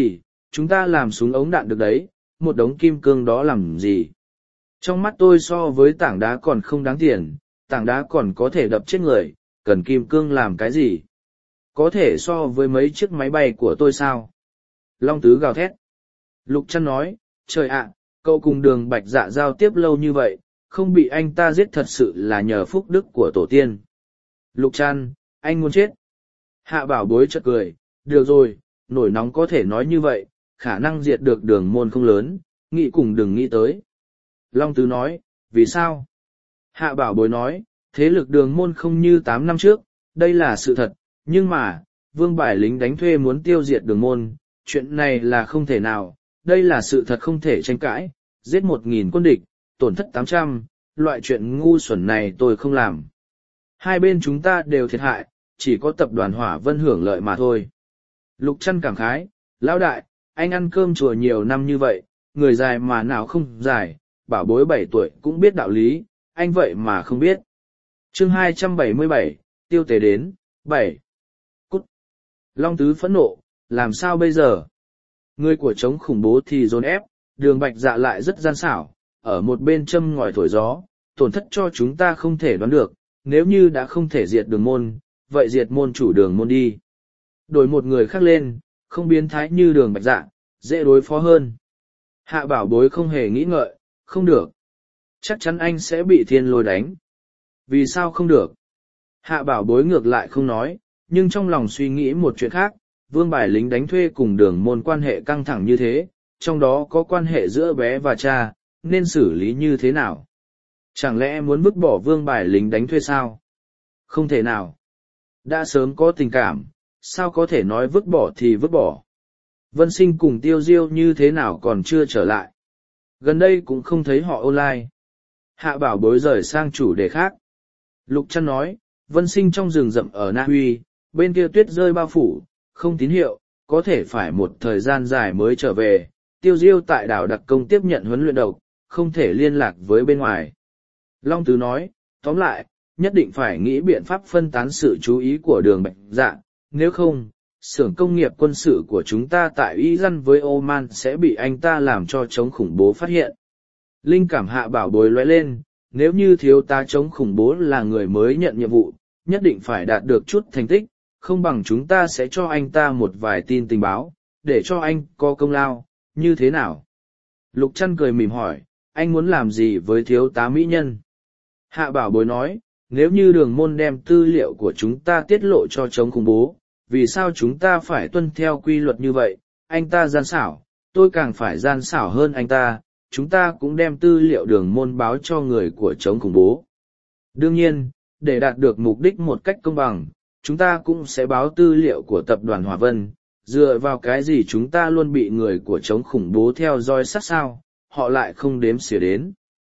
Chúng ta làm súng ống đạn được đấy, một đống kim cương đó làm gì? Trong mắt tôi so với tảng đá còn không đáng tiền, tảng đá còn có thể đập chết người, cần kim cương làm cái gì? Có thể so với mấy chiếc máy bay của tôi sao? Long Tứ gào thét. Lục Trăn nói, trời ạ, cậu cùng Đường Bạch Dạ giao tiếp lâu như vậy, không bị anh ta giết thật sự là nhờ phúc đức của tổ tiên. Lục Trăn, anh muốn chết. Hạ Bảo Bối chợt cười, được rồi, nổi nóng có thể nói như vậy, khả năng diệt được Đường môn không lớn, nghĩ cùng đừng nghĩ tới. Long Tứ nói, vì sao? Hạ Bảo Bối nói, thế lực Đường môn không như 8 năm trước, đây là sự thật, nhưng mà, Vương Bài lính đánh thuê muốn tiêu diệt Đường môn, chuyện này là không thể nào, đây là sự thật không thể tranh cãi, giết 1.000 quân địch, tổn thất 800, loại chuyện ngu xuẩn này tôi không làm. Hai bên chúng ta đều thiệt hại, chỉ có tập đoàn Hỏa Vân hưởng lợi mà thôi. Lục Trăn cảm khái, lão đại, anh ăn cơm chùa nhiều năm như vậy, người dài mà nào không dài, Bảo Bối 7 tuổi cũng biết đạo lý, anh vậy mà không biết. Chương 277, tiêu tế đến, 7. Cút. Long Tứ phẫn nộ, làm sao bây giờ? Người của chống khủng bố thì dồn ép, Đường Bạch Dạ lại rất gian xảo, ở một bên châm ngòi thổi gió, tổn thất cho chúng ta không thể đoán được, nếu như đã không thể diệt Đường môn, vậy diệt môn chủ Đường môn đi. Đổi một người khác lên, không biến thái như Đường Bạch Dạ, dễ đối phó hơn. Hạ Bảo Bối không hề nghĩ ngợi, không được. Chắc chắn anh sẽ bị thiên lôi đánh. Vì sao không được? Hạ Bảo Bối ngược lại không nói, nhưng trong lòng suy nghĩ một chuyện khác, Vương Bài lính đánh thuê cùng Đường môn quan hệ căng thẳng như thế, trong đó có quan hệ giữa bé và cha, nên xử lý như thế nào? Chẳng lẽ muốn vứt bỏ Vương Bài lính đánh thuê sao? Không thể nào. Đã sớm có tình cảm, sao có thể nói vứt bỏ thì vứt bỏ? Vân Sinh cùng Tiêu Diêu như thế nào còn chưa trở lại? Gần đây cũng không thấy họ online. Hạ Bảo Bối rời sang chủ đề khác. Lục Trăn nói, Vân Sinh trong rừng rậm ở Na Uy, bên kia tuyết rơi bao phủ, không tín hiệu, có thể phải một thời gian dài mới trở về. Tiêu Diêu tại đảo đặc công tiếp nhận huấn luyện độc, không thể liên lạc với bên ngoài. Long Tứ nói, tóm lại, nhất định phải nghĩ biện pháp phân tán sự chú ý của Đường Bạch Dạ, nếu không, xưởng công nghiệp quân sự của chúng ta tại Iran với Oman sẽ bị anh ta làm cho chống khủng bố phát hiện. Linh cảm Hạ Bảo Bối lóe lên, nếu như thiếu tá chống khủng bố là người mới nhận nhiệm vụ, nhất định phải đạt được chút thành tích, không bằng chúng ta sẽ cho anh ta một vài tin tình báo, để cho anh có công lao, như thế nào? Lục Trăn cười mỉm hỏi, anh muốn làm gì với thiếu tá mỹ nhân? Hạ Bảo Bối nói, nếu như Đường môn đem tư liệu của chúng ta tiết lộ cho chống khủng bố, vì sao chúng ta phải tuân theo quy luật như vậy? Anh ta gian xảo, tôi càng phải gian xảo hơn anh ta, chúng ta cũng đem tư liệu Đường môn báo cho người của chống khủng bố. Đương nhiên, để đạt được mục đích một cách công bằng, chúng ta cũng sẽ báo tư liệu của tập đoàn Hỏa Vân, dựa vào cái gì chúng ta luôn bị người của chống khủng bố theo dõi sát sao, họ lại không đếm xỉa đến.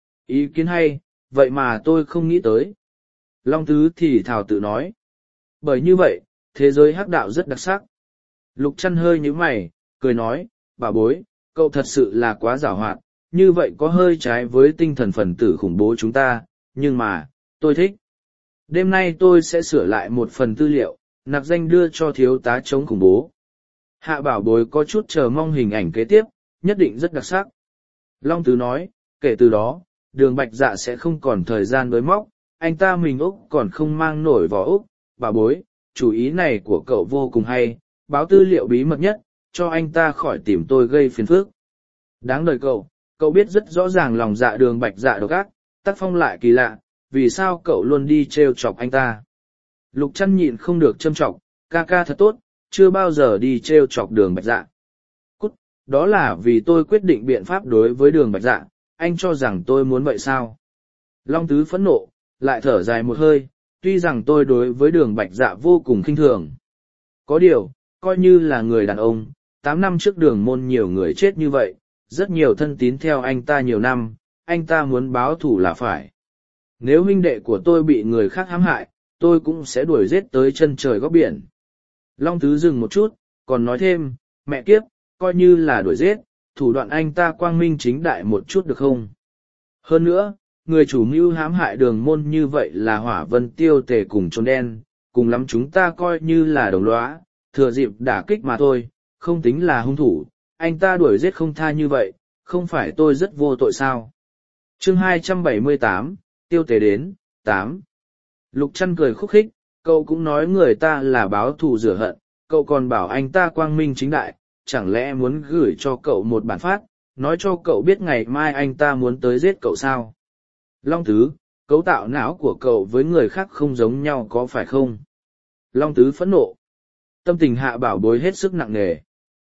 Ý kiến hay, vậy mà tôi không nghĩ tới. Long Tứ thì thào tự nói. Bởi như vậy, thế giới hắc đạo rất đặc sắc. Lục Trăn hơi nhíu mày, cười nói, Bảo Bối, cậu thật sự là quá giàu hoạt, như vậy có hơi trái với tinh thần phần tử khủng bố chúng ta, nhưng mà, tôi thích. Đêm nay tôi sẽ sửa lại một phần tư liệu, nặc danh đưa cho thiếu tá chống khủng bố. Hạ Bảo Bối có chút chờ mong hình ảnh kế tiếp, nhất định rất đặc sắc. Long Tứ nói, kể từ đó, Đường Bạch Dạ sẽ không còn thời gian đối móc, anh ta mình Úc còn không mang nổi vỏ Úc. Bảo Bối, chủ ý này của cậu vô cùng hay, báo tư liệu bí mật nhất, cho anh ta khỏi tìm tôi gây phiền phức. Đáng đời cậu biết rất rõ ràng lòng dạ Đường Bạch Dạ độc ác, tác phong lại kỳ lạ, vì sao cậu luôn đi trêu chọc anh ta? Lục Trăn nhịn không được châm chọc, ca ca thật tốt, chưa bao giờ đi trêu chọc Đường Bạch Dạ. Cút, đó là vì tôi quyết định biện pháp đối với Đường Bạch Dạ, anh cho rằng tôi muốn vậy sao? Long Tứ phẫn nộ, lại thở dài một hơi, tuy rằng tôi đối với Đường Bạch Dạ vô cùng khinh thường. Có điều, coi như là người đàn ông, 8 năm trước Đường môn nhiều người chết như vậy, rất nhiều thân tín theo anh ta nhiều năm, anh ta muốn báo thù là phải. Nếu huynh đệ của tôi bị người khác hãm hại, tôi cũng sẽ đuổi giết tới chân trời góc biển. Long Tứ dừng một chút, còn nói thêm, mẹ kiếp, coi như là đuổi giết, thủ đoạn anh ta quang minh chính đại một chút được không? Hơn nữa, người chủ mưu hãm hại Đường môn như vậy là Hỏa Vân Tiêu Tề cùng Trốn Đen, cùng lắm chúng ta coi như là đồng lõa, thừa dịp đả kích mà thôi, không tính là hung thủ, anh ta đuổi giết không tha như vậy, không phải tôi rất vô tội sao? Chương 278, tiêu tế đến, 8. Lục Trăn cười khúc khích, cậu cũng nói người ta là báo thù rửa hận, cậu còn bảo anh ta quang minh chính đại, chẳng lẽ muốn gửi cho cậu một bản phát, nói cho cậu biết ngày mai anh ta muốn tới giết cậu sao? Long Tứ, cấu tạo não của cậu với người khác không giống nhau có phải không? Long Tứ phẫn nộ. Tâm tình Hạ Bảo Bối hết sức nặng nề.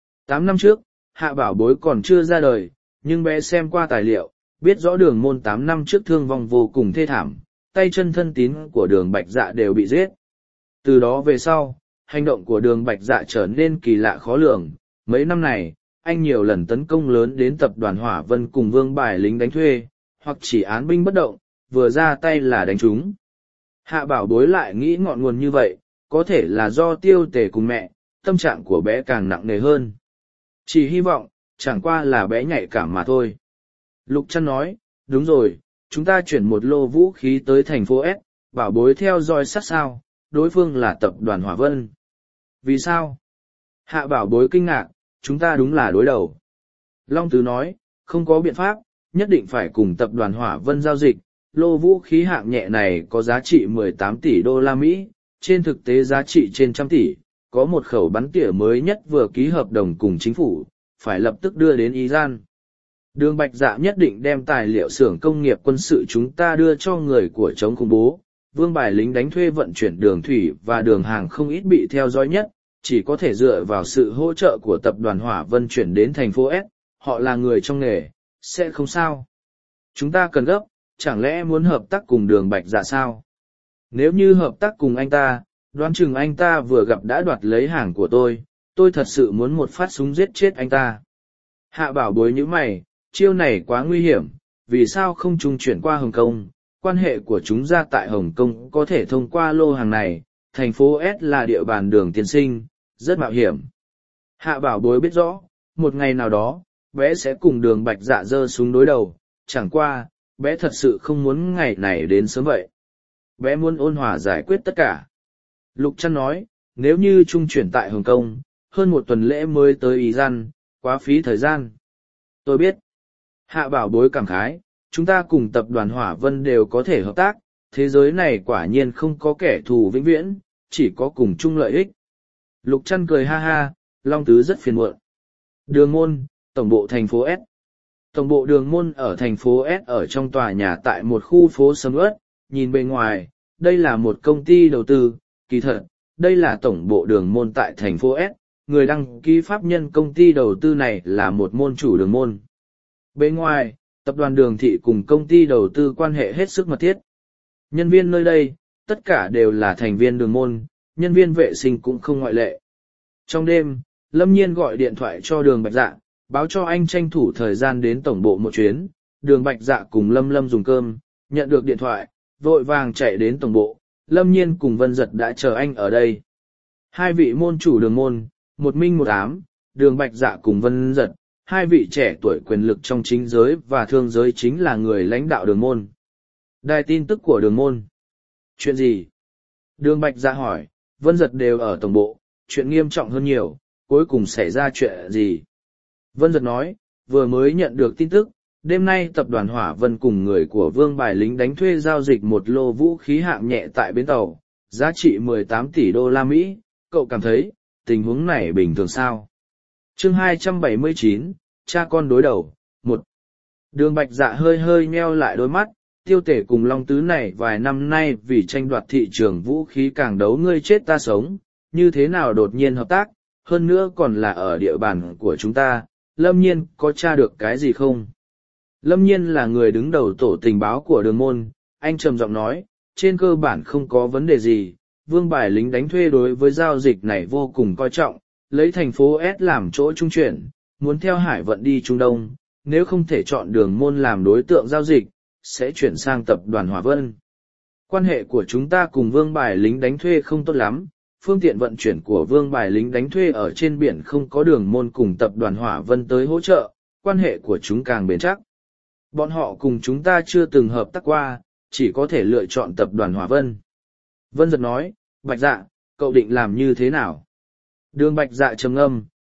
8 năm trước, Hạ Bảo Bối còn chưa ra đời, nhưng bé xem qua tài liệu, biết rõ Đường Môn 8 năm trước thương vong vô cùng thê thảm, tay chân thân tín của Đường Bạch Dạ đều bị giết. Từ đó về sau, hành động của Đường Bạch Dạ trở nên kỳ lạ khó lường. Mấy năm này, anh nhiều lần tấn công lớn đến tập đoàn Hỏa Vân cùng Vương Bài lính đánh thuê, hoặc chỉ án binh bất động, vừa ra tay là đánh chúng. Hạ Bảo Bối lại nghĩ ngọn nguồn như vậy, có thể là do Tiêu Tề cùng mẹ, tâm trạng của bé càng nặng nề hơn. Chỉ hy vọng, chẳng qua là bé nhạy cảm mà thôi. Lục Trăn nói, đúng rồi, chúng ta chuyển một lô vũ khí tới thành phố S, Bảo Bối theo dõi sát sao, đối phương là tập đoàn Hỏa Vân. Vì sao? Hạ Bảo Bối kinh ngạc, chúng ta đúng là đối đầu. Long Tứ nói, không có biện pháp, nhất định phải cùng tập đoàn Hỏa Vân giao dịch, lô vũ khí hạng nhẹ này có giá trị 18 tỷ đô la Mỹ, trên thực tế giá trị trên trăm tỷ, có một khẩu bắn tỉa mới nhất vừa ký hợp đồng cùng chính phủ, phải lập tức đưa đến Iran. Đường Bạch Dạ nhất định đem tài liệu xưởng công nghiệp quân sự chúng ta đưa cho người của chống khủng bố. Vương Bài lính đánh thuê vận chuyển đường thủy và đường hàng không ít bị theo dõi nhất, chỉ có thể dựa vào sự hỗ trợ của tập đoàn Hỏa Vân chuyển đến thành phố S, họ là người trong nghề, sẽ không sao. Chúng ta cần gấp, chẳng lẽ muốn hợp tác cùng Đường Bạch Dạ sao? Nếu như hợp tác cùng anh ta, đoán chừng anh ta vừa gặp đã đoạt lấy hàng của tôi thật sự muốn một phát súng giết chết anh ta. Hạ Bảo Bối như mày, chiêu này quá nguy hiểm, vì sao không trung chuyển qua Hồng Kông? Quan hệ của chúng ra tại Hồng Kông có thể thông qua lô hàng này, thành phố S là địa bàn Đường tiên sinh, rất mạo hiểm. Hạ Bảo Bối biết rõ, một ngày nào đó, bé sẽ cùng Đường Bạch Dạ giơ súng đối đầu, chẳng qua, bé thật sự không muốn ngày này đến sớm vậy. Bé muốn ôn hòa giải quyết tất cả. Lục Trăn nói, nếu như trung chuyển tại Hồng Kông, hơn một tuần lễ mới tới Iran, quá phí thời gian. Tôi biết. Hạ Bảo Bối cảm khái, chúng ta cùng tập đoàn Hỏa Vân đều có thể hợp tác, thế giới này quả nhiên không có kẻ thù vĩnh viễn, chỉ có cùng chung lợi ích. Lục Trăn cười ha ha, Long Tứ rất phiền muộn. Đường Môn, tổng bộ thành phố S. Tổng bộ Đường Môn ở thành phố S ở trong tòa nhà tại một khu phố sầm uất, nhìn bề ngoài, đây là một công ty đầu tư, kỳ thật, đây là tổng bộ Đường Môn tại thành phố S, người đăng ký pháp nhân công ty đầu tư này là một môn chủ Đường Môn. Bên ngoài, tập đoàn Đường Thị cùng công ty đầu tư quan hệ hết sức mật thiết. Nhân viên nơi đây, tất cả đều là thành viên Đường Môn, nhân viên vệ sinh cũng không ngoại lệ. Trong đêm, Lâm Nhiên gọi điện thoại cho Đường Bạch Dạ, báo cho anh tranh thủ thời gian đến tổng bộ một chuyến. Đường Bạch Dạ cùng Lâm Lâm dùng cơm, nhận được điện thoại, vội vàng chạy đến tổng bộ. Lâm Nhiên cùng Vân Giật đã chờ anh ở đây. Hai vị môn chủ Đường Môn, một minh một ám, Đường Bạch Dạ cùng Vân Giật, hai vị trẻ tuổi quyền lực trong chính giới và thương giới chính là người lãnh đạo Đường Môn. Đài tin tức của Đường Môn. Chuyện gì? Đường Bạch Dạ hỏi, Vân Giật đều ở tổng bộ, chuyện nghiêm trọng hơn nhiều, cuối cùng xảy ra chuyện gì? Vân Giật nói, vừa mới nhận được tin tức, đêm nay tập đoàn Hỏa Vân cùng người của Vương Bài lính đánh thuê giao dịch một lô vũ khí hạng nhẹ tại bến tàu, giá trị 18 tỷ đô la Mỹ, cậu cảm thấy, tình huống này bình thường sao? Chương 279, cha con đối đầu, 1. Đường Bạch Dạ hơi hơi nheo lại đôi mắt, Tiêu Tể cùng Long Tứ này vài năm nay vì tranh đoạt thị trường vũ khí càng đấu ngươi chết ta sống, như thế nào đột nhiên hợp tác, hơn nữa còn là ở địa bàn của chúng ta, Lâm Nhiên có tra được cái gì không? Lâm Nhiên là người đứng đầu tổ tình báo của Đường Môn, anh trầm giọng nói, trên cơ bản không có vấn đề gì, Vương Bài lính đánh thuê đối với giao dịch này vô cùng coi trọng, lấy thành phố S làm chỗ trung chuyển, muốn theo hải vận đi Trung Đông, nếu không thể chọn Đường Môn làm đối tượng giao dịch, sẽ chuyển sang tập đoàn Hỏa Vân. Quan hệ của chúng ta cùng Vương Bài lính đánh thuê không tốt lắm, phương tiện vận chuyển của Vương Bài lính đánh thuê ở trên biển không có Đường Môn cùng tập đoàn Hỏa Vân tới hỗ trợ, quan hệ của chúng càng bền chắc. Bọn họ cùng chúng ta chưa từng hợp tác qua, chỉ có thể lựa chọn tập đoàn Hỏa Vân. Vân Giật nói, Bạch Dạ, cậu định làm như thế nào? Đường Bạch Dạ trầm ngâm,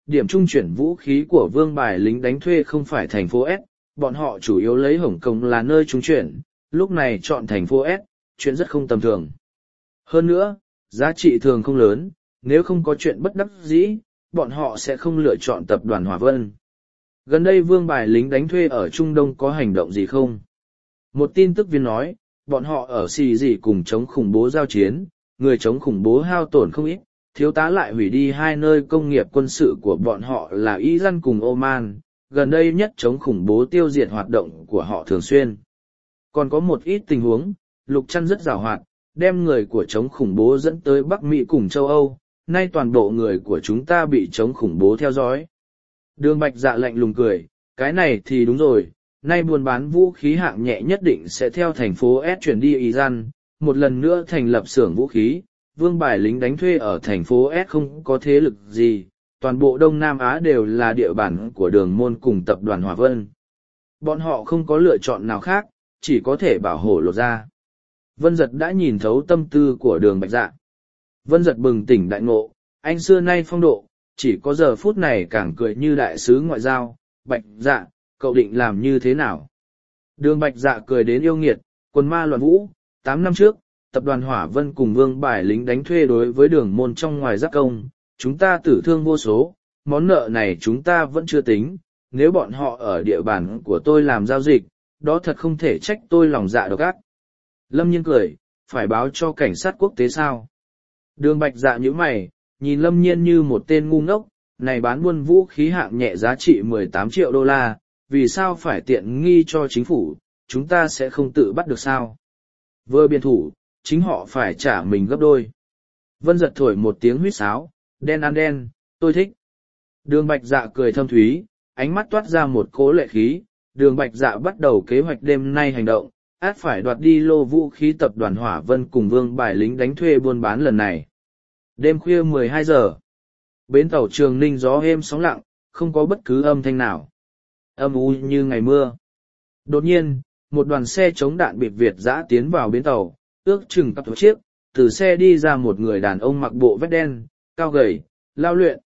điểm trung chuyển vũ khí của vương bài lính đánh thuê không phải thành phố S, bọn họ chủ yếu lấy Hồng Kông là nơi trung chuyển, lúc này chọn thành phố S, chuyện rất không tầm thường. Hơn nữa, giá trị thường không lớn, nếu không có chuyện bất đắc dĩ, bọn họ sẽ không lựa chọn tập đoàn Hòa Vân. Gần đây vương bài lính đánh thuê ở Trung Đông có hành động gì không? Một tin tức viên nói, bọn họ ở xì gì cùng chống khủng bố giao chiến, người chống khủng bố hao tổn không ít, thiếu tá lại hủy đi hai nơi công nghiệp quân sự của bọn họ là Iran cùng Oman, gần đây nhất chống khủng bố tiêu diệt hoạt động của họ thường xuyên. Còn có một ít tình huống, Lục Trăn rất giàu hoạt, đem người của chống khủng bố dẫn tới Bắc Mỹ cùng châu Âu, nay toàn bộ người của chúng ta bị chống khủng bố theo dõi. Đường Bạch Dạ lạnh lùng cười, cái này thì đúng rồi, nay buôn bán vũ khí hạng nhẹ nhất định sẽ theo thành phố S chuyển đi Iran, một lần nữa thành lập xưởng vũ khí, vương bài lính đánh thuê ở thành phố S không có thế lực gì, toàn bộ Đông Nam Á đều là địa bàn của Đường Môn cùng tập đoàn Hòa Vân. Bọn họ không có lựa chọn nào khác, chỉ có thể bảo hộ lột ra. Vân Giật đã nhìn thấu tâm tư của Đường Bạch Dạ. Vân Giật bừng tỉnh đại ngộ, anh xưa nay phong độ, chỉ có giờ phút này càng cười như đại sứ ngoại giao. Bạch Dạ, cậu định làm như thế nào? Đường Bạch Dạ cười đến yêu nghiệt, quần ma loạn vũ. 8 năm trước, tập đoàn Hỏa Vân cùng vương bài lính đánh thuê đối với Đường Môn trong ngoài giác công, chúng ta tử thương vô số, món nợ này chúng ta vẫn chưa tính, nếu bọn họ ở địa bàn của tôi làm giao dịch, đó thật không thể trách tôi lòng dạ độc ác. Lâm Nhiên cười, phải báo cho cảnh sát quốc tế sao? Đường Bạch Dạ nhíu mày, nhìn Lâm Nhiên như một tên ngu ngốc, này bán buôn vũ khí hạng nhẹ giá trị 18 triệu đô la, vì sao phải tiện nghi cho chính phủ, chúng ta sẽ không tự bắt được sao? Vừa biên thủ, chính họ phải trả mình gấp đôi. Vân Giật thổi một tiếng huýt sáo, đen ăn đen, tôi thích. Đường Bạch Dạ cười thâm thúy, ánh mắt toát ra một cỗ lệ khí, Đường Bạch Dạ bắt đầu kế hoạch đêm nay hành động, át phải đoạt đi lô vũ khí tập đoàn Hỏa Vân cùng vương bài lính đánh thuê buôn bán lần này. Đêm khuya 12 giờ, bến tàu Trường Ninh gió êm sóng lặng, không có bất cứ âm thanh nào. Âm u như ngày mưa. Đột nhiên, một đoàn xe chống đạn bịp Việt dã tiến vào bến tàu, ước chừng cặp chiếc, từ xe đi ra một người đàn ông mặc bộ vest đen, cao gầy, lao luyện,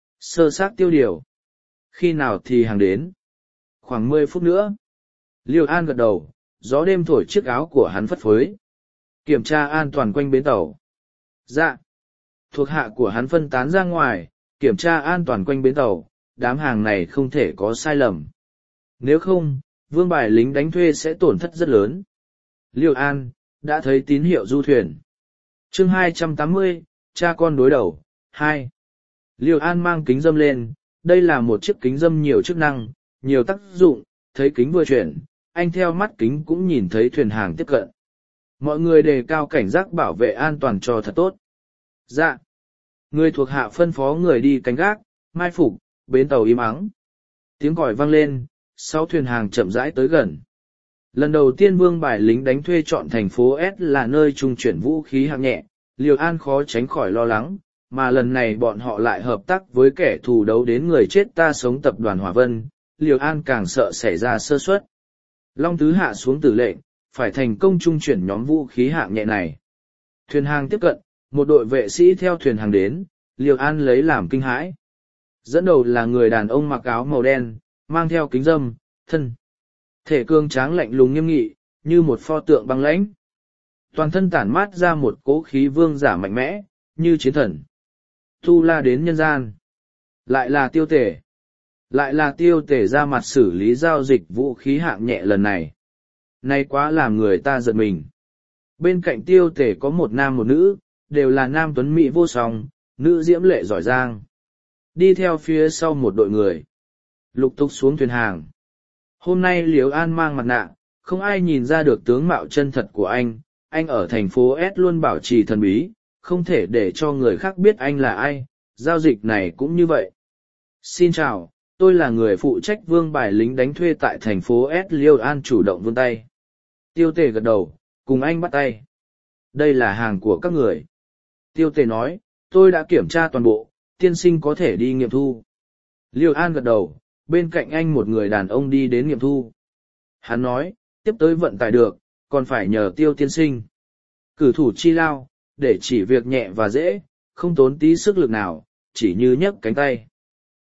sơ xác tiêu điều. Khi nào thì hàng đến? Khoảng 10 phút nữa. Liêu An gật đầu, gió đêm thổi chiếc áo của hắn phất phới. Kiểm tra an toàn quanh bến tàu. Dạ. Thuộc hạ của hắn phân tán ra ngoài, kiểm tra an toàn quanh bến tàu, đám hàng này không thể có sai lầm. Nếu không, vương bài lính đánh thuê sẽ tổn thất rất lớn. Liêu An, đã thấy tín hiệu du thuyền. Chương 280, cha con đối đầu, 2. Liêu An mang kính dâm lên, đây là một chiếc kính dâm nhiều chức năng, nhiều tác dụng, thấy kính vừa chuyển, anh theo mắt kính cũng nhìn thấy thuyền hàng tiếp cận. Mọi người đề cao cảnh giác bảo vệ an toàn cho thật tốt. Dạ. Người thuộc hạ phân phó người đi canh gác, mai phục, bến tàu im ắng. Tiếng còi vang lên, 6 thuyền hàng chậm rãi tới gần. Lần đầu tiên vương bài lính đánh thuê chọn thành phố S là nơi trung chuyển vũ khí hạng nhẹ, Liêu An khó tránh khỏi lo lắng, mà lần này bọn họ lại hợp tác với kẻ thù đấu đến người chết ta sống tập đoàn Hòa Vân, Liêu An càng sợ xảy ra sơ suất. Long Tứ hạ xuống tử lệnh, phải thành công trung chuyển nhóm vũ khí hạng nhẹ này. Thuyền hàng tiếp cận, một đội vệ sĩ theo thuyền hàng đến, Liêu An lấy làm kinh hãi. Dẫn đầu là người đàn ông mặc áo màu đen, mang theo kính râm, thân thể cương tráng lạnh lùng nghiêm nghị, như một pho tượng băng lãnh. Toàn thân tản mát ra một cỗ khí vương giả mạnh mẽ, như chiến thần. Tu la đến nhân gian. Lại là Tiêu Tể. Lại là Tiêu Tể ra mặt xử lý giao dịch vũ khí hạng nhẹ lần này. Nay quá làm người ta giật mình. Bên cạnh Tiêu Tể có một nam một nữ, đều là nam tuấn mỹ vô song, nữ diễm lệ giỏi giang. Đi theo phía sau một đội người. Lục tục xuống thuyền hàng. Hôm nay Liễu An mang mặt nạ, không ai nhìn ra được tướng mạo chân thật của anh ở thành phố S luôn bảo trì thần bí, không thể để cho người khác biết anh là ai, giao dịch này cũng như vậy. Xin chào, tôi là người phụ trách vương bài lính đánh thuê tại thành phố S. Liêu An chủ động vươn tay. Tiêu Tề gật đầu, cùng anh bắt tay. Đây là hàng của các người. Tiêu Tề nói, tôi đã kiểm tra toàn bộ, tiên sinh có thể đi nghiệm thu. Liêu An gật đầu, bên cạnh anh một người đàn ông đi đến nghiệm thu. Hắn nói, tiếp tới vận tải được, còn phải nhờ Tiêu tiên sinh. Cử thủ chi lao, để chỉ việc nhẹ và dễ, không tốn tí sức lực nào, chỉ như nhấc cánh tay.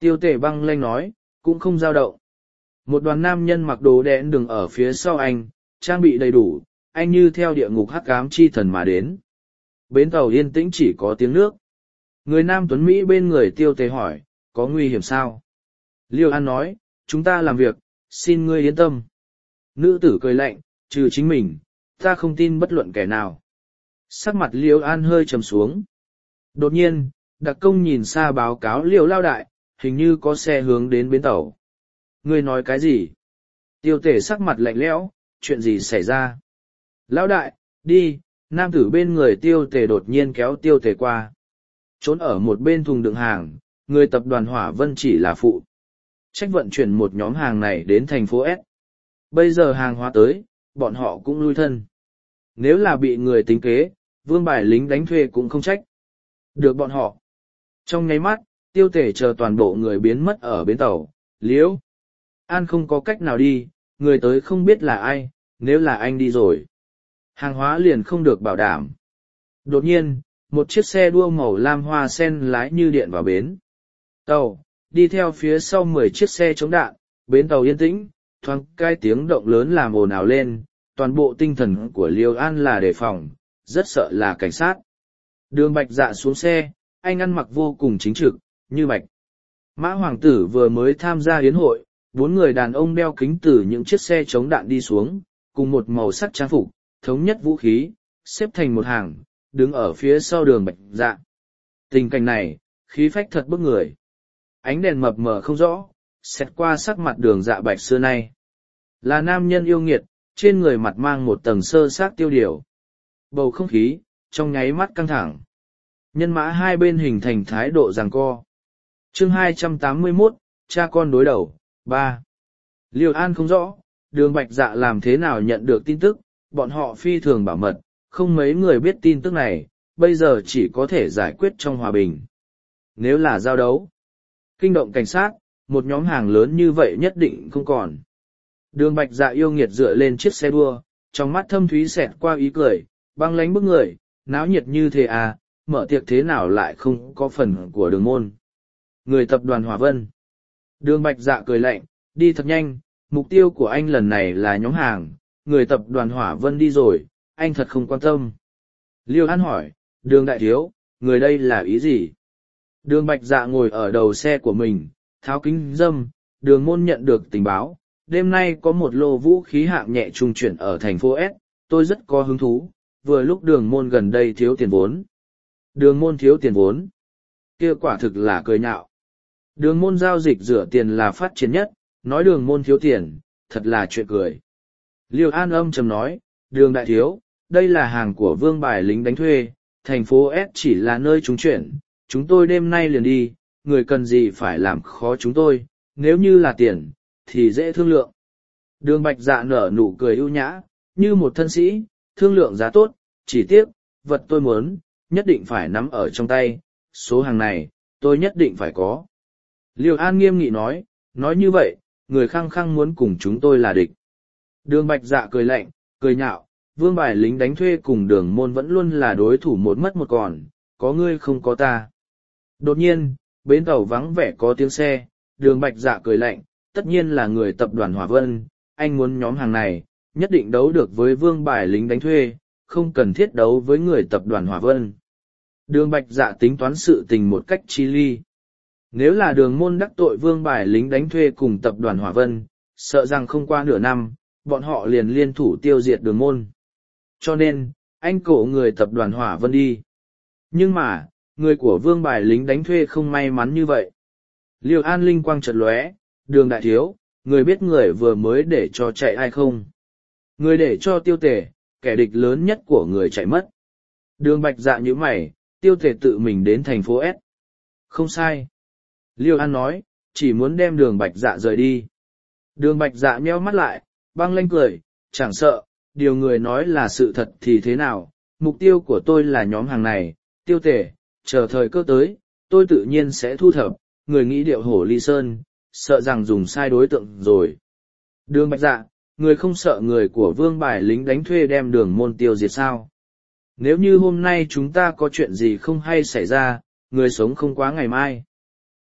Tiêu tể băng lanh nói, cũng không dao động. Một đoàn nam nhân mặc đồ đen đứng ở phía sau anh, trang bị đầy đủ, anh như theo địa ngục hắc ám chi thần mà đến. Bến tàu yên tĩnh chỉ có tiếng nước. Người nam tuấn Mỹ bên người tiêu tề hỏi, có nguy hiểm sao? Liêu An nói, chúng ta làm việc, xin ngươi yên tâm. Nữ tử cười lạnh, trừ chính mình, ta không tin bất luận kẻ nào. Sắc mặt Liêu An hơi trầm xuống. Đột nhiên, đặc công nhìn xa báo cáo Liêu lao đại, hình như có xe hướng đến bến tàu. Ngươi nói cái gì? Tiêu tể sắc mặt lạnh lẽo, chuyện gì xảy ra? Lão đại, đi, nam tử bên người tiêu tể đột nhiên kéo tiêu tể qua. Trốn ở một bên thùng đựng hàng, người tập đoàn Hỏa Vân chỉ là phụ. Trách vận chuyển một nhóm hàng này đến thành phố S. Bây giờ hàng hóa tới, bọn họ cũng lui thân. Nếu là bị người tính kế, vương bài lính đánh thuê cũng không trách. Được bọn họ. Trong nháy mắt, tiêu tể chờ toàn bộ người biến mất ở bến tàu, Liễu An không có cách nào đi, người tới không biết là ai, nếu là anh đi rồi. Hàng hóa liền không được bảo đảm. Đột nhiên, một chiếc xe đua màu lam hoa sen lái như điện vào bến tàu, đi theo phía sau 10 chiếc xe chống đạn, bến tàu yên tĩnh, thoáng cái tiếng động lớn làm ồn ào lên, toàn bộ tinh thần của Liêu An là đề phòng, rất sợ là cảnh sát. Đường Bạch Dạ xuống xe, anh ăn mặc vô cùng chính trực, như bạch. Mã Hoàng tử vừa mới tham gia yến hội, 4 người đàn ông đeo kính từ những chiếc xe chống đạn đi xuống, cùng một màu sắc trang phục, thống nhất vũ khí, xếp thành một hàng, đứng ở phía sau Đường Bạch Dạ. Tình cảnh này, khí phách thật bức người. Ánh đèn mập mờ không rõ, xẹt qua sắc mặt Đường Dạ Bạch xưa nay. Là nam nhân yêu nghiệt, trên người mặt mang một tầng sơ xác tiêu điều. Bầu không khí, trong nháy mắt căng thẳng. Nhân mã hai bên hình thành thái độ giằng co. Chương 281, cha con đối đầu, 3. Liêu An không rõ, Đường Bạch Dạ làm thế nào nhận được tin tức, bọn họ phi thường bảo mật, không mấy người biết tin tức này, bây giờ chỉ có thể giải quyết trong hòa bình. Nếu là giao đấu, kinh động cảnh sát, một nhóm hàng lớn như vậy nhất định không còn. Đường Bạch Dạ yêu nghiệt dựa lên chiếc xe đua, trong mắt thâm thúy xẹt qua ý cười, băng lánh bức người, náo nhiệt như thế à, mở tiệc thế nào lại không có phần của Đường môn. Người tập đoàn Hỏa Vân. Đường Bạch Dạ cười lạnh, đi thật nhanh, mục tiêu của anh lần này là nhóm hàng, người tập đoàn Hỏa Vân đi rồi, anh thật không quan tâm. Liêu An hỏi, Đường đại thiếu, người đây là ý gì? Đường Bạch Dạ ngồi ở đầu xe của mình, tháo kính dâm, Đường môn nhận được tình báo, đêm nay có một lô vũ khí hạng nhẹ trung chuyển ở thành phố S, tôi rất có hứng thú, vừa lúc Đường môn gần đây thiếu tiền vốn. Đường môn thiếu tiền vốn. Kia quả thực là cười nhạo. Đường môn giao dịch rửa tiền là phát triển nhất, nói Đường môn thiếu tiền, thật là chuyện cười. Liêu An âm trầm nói, Đường đại thiếu, đây là hàng của vương bài lính đánh thuê, thành phố S chỉ là nơi trúng chuyển, chúng tôi đêm nay liền đi, người cần gì phải làm khó chúng tôi, nếu như là tiền, thì dễ thương lượng. Đường Bạch Dạ nở nụ cười ưu nhã, như một thân sĩ, thương lượng giá tốt, chỉ tiếc, vật tôi muốn, nhất định phải nắm ở trong tay, số hàng này, tôi nhất định phải có. Liêu An nghiêm nghị nói như vậy, người khăng khăng muốn cùng chúng tôi là địch. Đường Bạch Dạ cười lạnh, cười nhạo, vương bài lính đánh thuê cùng Đường môn vẫn luôn là đối thủ một mất một còn, có ngươi không có ta. Đột nhiên, bến tàu vắng vẻ có tiếng xe, Đường Bạch Dạ cười lạnh, tất nhiên là người tập đoàn Hỏa Vân, anh muốn nhóm hàng này, nhất định đấu được với vương bài lính đánh thuê, không cần thiết đấu với người tập đoàn Hỏa Vân. Đường Bạch Dạ tính toán sự tình một cách chi ly. Nếu là Đường môn đắc tội vương bài lính đánh thuê cùng tập đoàn Hỏa Vân, sợ rằng không qua nửa năm, bọn họ liền liên thủ tiêu diệt Đường môn. Cho nên, anh cổ người tập đoàn Hỏa Vân đi. Nhưng mà, người của vương bài lính đánh thuê không may mắn như vậy. Liêu An linh quang chợt lóe, Đường đại thiếu, người biết người vừa mới để cho chạy ai không? Người để cho Tiêu Tề, kẻ địch lớn nhất của người chạy mất. Đường Bạch Dạ như mày, Tiêu Tề tự mình đến thành phố S. Không sai. Liêu An nói, chỉ muốn đem Đường Bạch Dạ rời đi. Đường Bạch Dạ nheo mắt lại, băng lanh cười, chẳng sợ, điều người nói là sự thật thì thế nào, mục tiêu của tôi là nhóm hàng này, Tiêu Tề, chờ thời cơ tới, tôi tự nhiên sẽ thu thập, người nghĩ điệu hổ ly sơn, sợ rằng dùng sai đối tượng rồi. Đường Bạch Dạ, người không sợ người của vương bài lính đánh thuê đem Đường môn tiêu diệt sao? Nếu như hôm nay chúng ta có chuyện gì không hay xảy ra, người sống không quá ngày mai.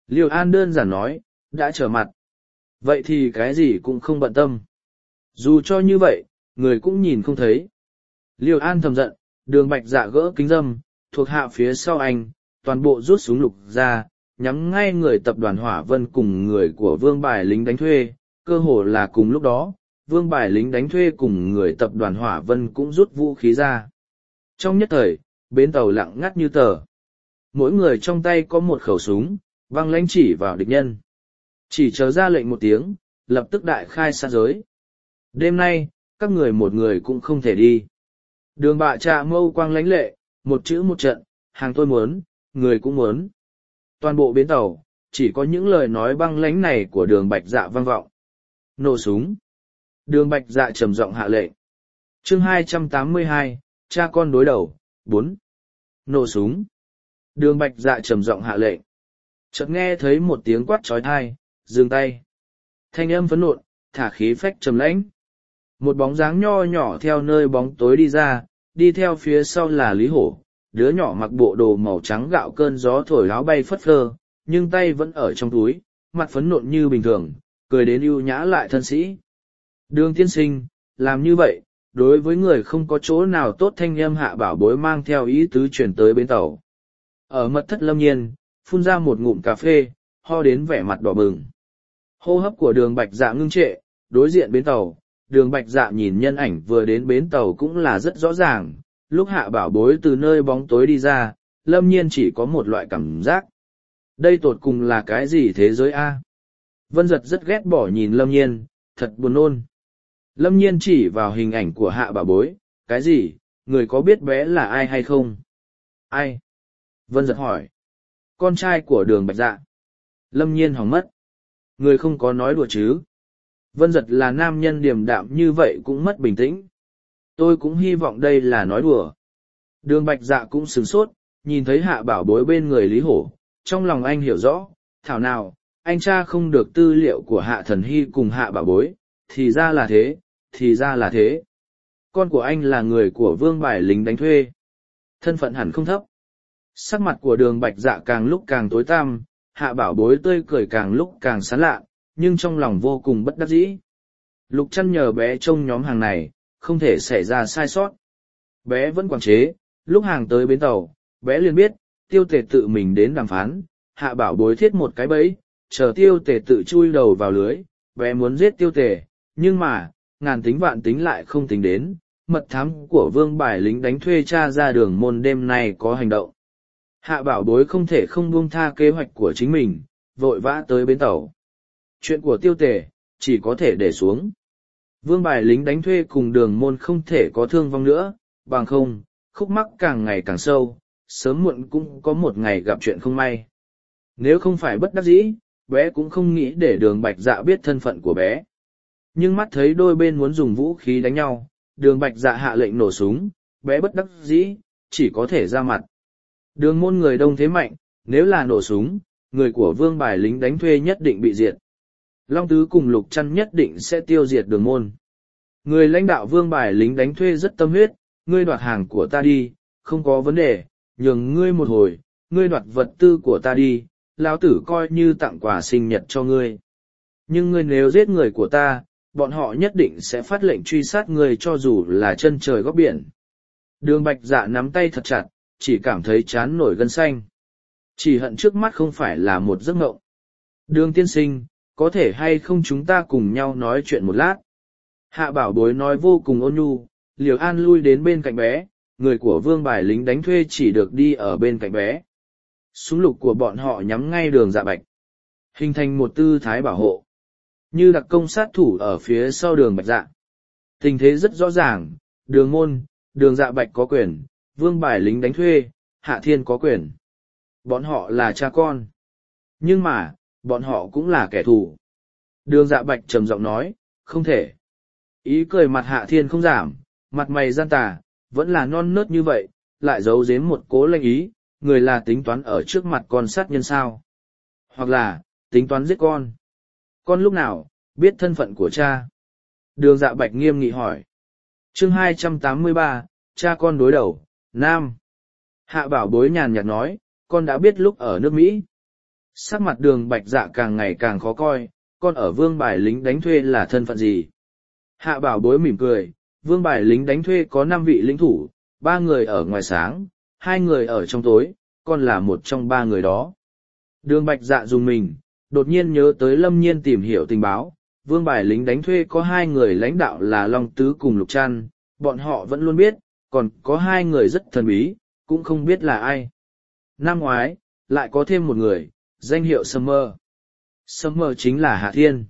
Liêu An đơn giản nói, đã trở mặt. Vậy thì cái gì cũng không bận tâm. Dù cho như vậy, người cũng nhìn không thấy. Liêu An thầm giận, Đường Bạch Dạ gỡ kính râm, thuộc hạ phía sau anh, toàn bộ rút súng lục ra, nhắm ngay người tập đoàn Hỏa Vân cùng người của Vương Bài lính đánh thuê, cơ hồ là cùng lúc đó, Vương Bài lính đánh thuê cùng người tập đoàn Hỏa Vân cũng rút vũ khí ra. Trong nhất thời, bến tàu lặng ngắt như tờ. Mỗi người trong tay có một khẩu súng, văng lãnh chỉ vào địch nhân. Chỉ chờ ra lệnh một tiếng, lập tức đại khai sát giới. Đêm nay, các người một người cũng không thể đi. Đường Bạ Trạ mâu quang lãnh lệ, một chữ một trận, hàng tôi muốn, người cũng muốn. Toàn bộ bến tàu, chỉ có những lời nói băng lãnh này của Đường Bạch Dạ vang vọng. Nổ súng. Đường Bạch Dạ trầm giọng hạ lệnh. Chương 282, cha con đối đầu, 4. Nổ súng. Đường Bạch Dạ trầm giọng hạ lệnh. Chợt nghe thấy một tiếng quát trói thai, dừng tay. Thanh âm phẫn nộ, thả khí phách trầm lãnh. Một bóng dáng nho nhỏ theo nơi bóng tối đi ra, đi theo phía sau là Lý Hổ, đứa nhỏ mặc bộ đồ màu trắng gạo cơn gió thổi áo bay phất phơ, nhưng tay vẫn ở trong túi, mặt phấn nộn như bình thường, cười đến ưu nhã lại thân sĩ. Đường tiên sinh, làm như vậy, đối với người không có chỗ nào tốt. Thanh âm Hạ Bảo Bối mang theo ý tứ chuyển tới bến tàu. Ở mật thất Lâm Nhiên, phun ra một ngụm cà phê, ho đến vẻ mặt đỏ bừng. Hô hấp của Đường Bạch Dạ ngưng trệ, đối diện bến tàu, Đường Bạch Dạ nhìn nhân ảnh vừa đến bến tàu cũng là rất rõ ràng. Lúc Hạ Bảo Bối từ nơi bóng tối đi ra, Lâm Nhiên chỉ có một loại cảm giác. Đây tột cùng là cái gì thế giới a? Vân Giật rất ghét bỏ nhìn Lâm Nhiên, thật buồn nôn. Lâm Nhiên chỉ vào hình ảnh của Hạ Bảo Bối, cái gì, người có biết bé là ai hay không? Ai? Vân Giật hỏi. Con trai của Đường Bạch Dạ. Lâm Nhiên hỏng mất. Người không có nói đùa chứ? Vân Giật là nam nhân điềm đạm như vậy cũng mất bình tĩnh. Tôi cũng hy vọng đây là nói đùa. Đường Bạch Dạ cũng sửng sốt, nhìn thấy Hạ Bảo Bối bên người Lý Hổ, trong lòng anh hiểu rõ, thảo nào, anh cha không được tư liệu của Hạ Thần Hy cùng Hạ Bảo Bối, thì ra là thế, thì ra là thế. Con của anh là người của Vương Bài lính đánh thuê. Thân phận hẳn không thấp. Sắc mặt của Đường Bạch Dạ càng lúc càng tối tăm, Hạ Bảo Bối tươi cười càng lúc càng sán lạ, nhưng trong lòng vô cùng bất đắc dĩ. Lục Chăn nhờ bé trông nhóm hàng này, không thể xảy ra sai sót. Bé vẫn quản chế, lúc hàng tới bến tàu, bé liền biết, Tiêu Tề tự mình đến đàm phán, Hạ Bảo Bối thiết một cái bẫy, chờ Tiêu Tề tự chui đầu vào lưới, bé muốn giết Tiêu Tề, nhưng mà, ngàn tính vạn tính lại không tính đến, mật thám của Vương Bài lính đánh thuê tra ra Đường Môn đêm nay có hành động. Hạ Bảo Bối không thể không buông tha kế hoạch của chính mình, vội vã tới bến tàu. Chuyện của Tiêu Tề, chỉ có thể để xuống. Vương Bài lính đánh thuê cùng Đường Môn không thể có thương vong nữa, bằng không, khúc mắc càng ngày càng sâu, sớm muộn cũng có một ngày gặp chuyện không may. Nếu không phải bất đắc dĩ, bé cũng không nghĩ để Đường Bạch Dạ biết thân phận của bé. Nhưng mắt thấy đôi bên muốn dùng vũ khí đánh nhau, Đường Bạch Dạ hạ lệnh nổ súng, bé bất đắc dĩ, chỉ có thể ra mặt. Đường Môn người đông thế mạnh, nếu là nổ súng, người của Vương Bài lính đánh thuê nhất định bị diệt. Long Tứ cùng Lục Chăn nhất định sẽ tiêu diệt Đường Môn. Người lãnh đạo Vương Bài lính đánh thuê rất tâm huyết, ngươi đoạt hàng của ta đi, không có vấn đề, nhường ngươi một hồi, ngươi đoạt vật tư của ta đi, lão tử coi như tặng quà sinh nhật cho ngươi. Nhưng ngươi nếu giết người của ta, bọn họ nhất định sẽ phát lệnh truy sát ngươi cho dù là chân trời góc biển. Đường Bạch Dạ nắm tay thật chặt, chỉ cảm thấy chán nổi gân xanh. Chỉ hận trước mắt không phải là một giấc mộng. Đường tiên sinh, có thể hay không chúng ta cùng nhau nói chuyện một lát? Hạ Bảo Bối nói vô cùng ôn nhu, Liều An lui đến bên cạnh bé, người của Vương Bài lính đánh thuê chỉ được đi ở bên cạnh bé. Súng lục của bọn họ nhắm ngay Đường Dạ Bạch, hình thành một tư thái bảo hộ, như đặc công sát thủ ở phía sau Đường Bạch Dạ. Tình thế rất rõ ràng, Đường Môn, Đường Dạ Bạch có quyền, Vương Bài lính đánh thuê, Hạ Thiên có quyền. Bọn họ là cha con. Nhưng mà, bọn họ cũng là kẻ thù. Đường Dạ Bạch trầm giọng nói, không thể. Ý cười mặt Hạ Thiên không giảm, mặt mày gian tà, vẫn là non nớt như vậy, lại giấu giếm một cố lệnh ý, người là tính toán ở trước mặt con sát nhân sao. Hoặc là, tính toán giết con. Con lúc nào, biết thân phận của cha? Đường Dạ Bạch nghiêm nghị hỏi. Chương 283, cha con đối đầu, Nam. Hạ Bảo Bối nhàn nhạt nói, con đã biết lúc ở nước Mỹ. Sắc mặt Đường Bạch Dạ càng ngày càng khó coi, con ở Vương Bài lính đánh thuê là thân phận gì? Hạ Bảo Bối mỉm cười, Vương Bài lính đánh thuê có 5 vị lính thủ, 3 người ở ngoài sáng, 2 người ở trong tối, con là một trong 3 người đó. Đường Bạch Dạ dùng mình, đột nhiên nhớ tới Lâm Nhiên tìm hiểu tình báo, Vương Bài lính đánh thuê có 2 người lãnh đạo là Long Tứ cùng Lục Trăn, bọn họ vẫn luôn biết, còn có 2 người rất thần bí, cũng không biết là ai. Năm ngoái, lại có thêm một người, danh hiệu Summer. Summer chính là Hạ Thiên.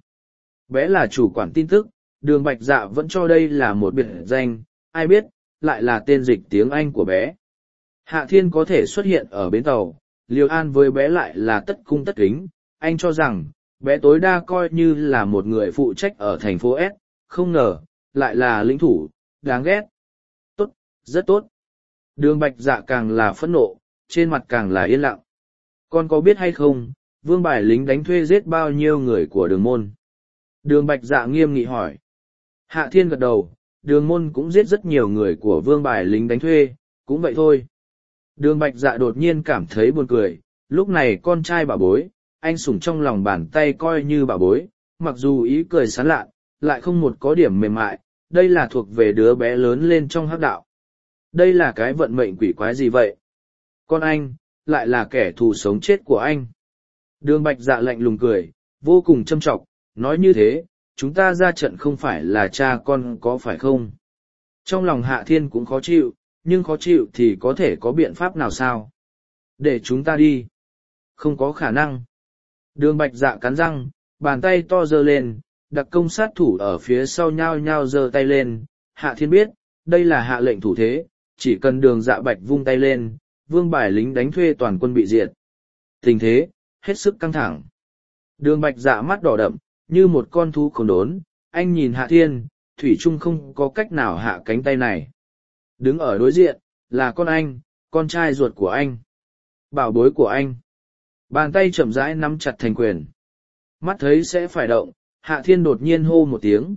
Bé là chủ quản tin tức, Đường Bạch Dạ vẫn cho đây là một biệt danh, ai biết, lại là tên dịch tiếng Anh của bé. Hạ Thiên có thể xuất hiện ở bến tàu, Liêu An với bé lại là tất cung tất kính, anh cho rằng, bé tối đa coi như là một người phụ trách ở thành phố S, không ngờ, lại là lính thủ, đáng ghét. Tốt, rất tốt. Đường Bạch Dạ càng là phẫn nộ, trên mặt càng là yên lặng. Con có biết hay không, Vương Bài lính đánh thuê giết bao nhiêu người của Đường môn? Đường Bạch Dạ nghiêm nghị hỏi. Hạ Thiên gật đầu, Đường môn cũng giết rất nhiều người của Vương Bài lính đánh thuê, cũng vậy thôi. Đường Bạch Dạ đột nhiên cảm thấy buồn cười, lúc này con trai bà bối, anh sủng trong lòng bàn tay coi như bà bối, mặc dù ý cười sán lạ, lại không một có điểm mềm mại, đây là thuộc về đứa bé lớn lên trong hắc đạo. Đây là cái vận mệnh quỷ quái gì vậy? Con anh, lại là kẻ thù sống chết của anh. Đường Bạch Dạ lạnh lùng cười, vô cùng châm trọng, nói như thế, chúng ta ra trận không phải là cha con có phải không? Trong lòng Hạ Thiên cũng khó chịu, nhưng khó chịu thì có thể có biện pháp nào sao? Để chúng ta đi. Không có khả năng. Đường Bạch Dạ cắn răng, bàn tay to giơ lên, đặc công sát thủ ở phía sau nhao nhao giơ tay lên. Hạ Thiên biết, đây là hạ lệnh thủ thế, chỉ cần Đường Dạ Bạch vung tay lên, Vương Bài lính đánh thuê toàn quân bị diệt. Tình thế, hết sức căng thẳng. Đường Bạch Dạ mắt đỏ đậm, như một con thú khốn đốn, anh nhìn Hạ Thiên, thủy chung không có cách nào hạ cánh tay này. Đứng ở đối diện, là con anh, con trai ruột của anh. Bảo bối của anh. Bàn tay chậm rãi nắm chặt thành quyền. Mắt thấy sẽ phải động, Hạ Thiên đột nhiên hô một tiếng,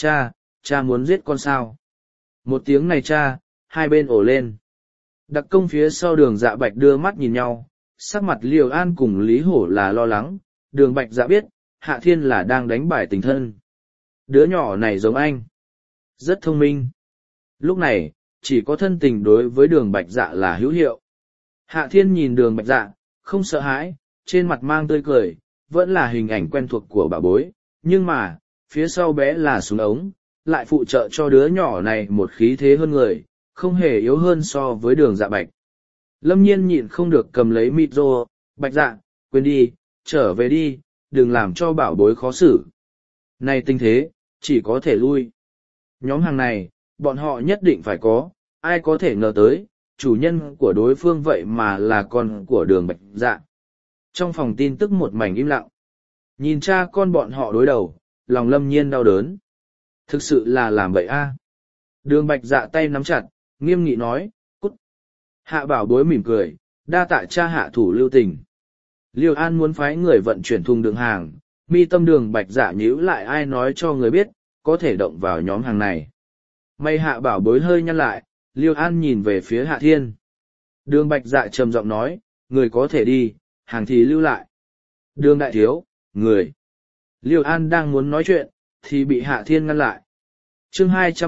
cha muốn giết con sao. Một tiếng này cha, hai bên ổ lên. Đặc công phía sau Đường Dạ Bạch đưa mắt nhìn nhau, sắc mặt Liều An cùng Lý Hổ là lo lắng, Đường Bạch Dạ biết, Hạ Thiên là đang đánh bài tình thân. Đứa nhỏ này giống anh. Rất thông minh. Lúc này, chỉ có thân tình đối với Đường Bạch Dạ là hữu hiệu. Hạ Thiên nhìn Đường Bạch Dạ, không sợ hãi, trên mặt mang tươi cười, vẫn là hình ảnh quen thuộc của bà bối, nhưng mà, phía sau bé là súng ống, lại phụ trợ cho đứa nhỏ này một khí thế hơn người, không hề yếu hơn so với Đường Dạ Bạch. Lâm Nhiên nhịn không được cầm lấy micro, Bạch Dạ, quên đi, trở về đi, đừng làm cho bảo bối khó xử. Này tình thế, chỉ có thể lui. Nhóm hàng này, bọn họ nhất định phải có, ai có thể ngờ tới, chủ nhân của đối phương vậy mà là con của Đường Bạch Dạ. Trong phòng tin tức một mảnh im lặng. Nhìn cha con bọn họ đối đầu, lòng Lâm Nhiên đau đớn. Thực sự là làm vậy a. Đường Bạch Dạ tay nắm chặt, nghiêm nghị nói, cút. Hạ bảo bối mỉm cười, đa tạ cha hạ thủ lưu tình. Liêu An muốn phái người vận chuyển thùng đường hàng, mi tâm Đường Bạch Dạ nhíu lại ai nói cho người biết, có thể động vào nhóm hàng này. May hạ bảo bối hơi nhăn lại, Liêu An nhìn về phía Hạ Thiên. Đường Bạch Dạ trầm giọng nói, người có thể đi, hàng thì lưu lại. Đường đại thiếu, người. Liêu An đang muốn nói chuyện, thì bị Hạ Thiên ngăn lại. Chương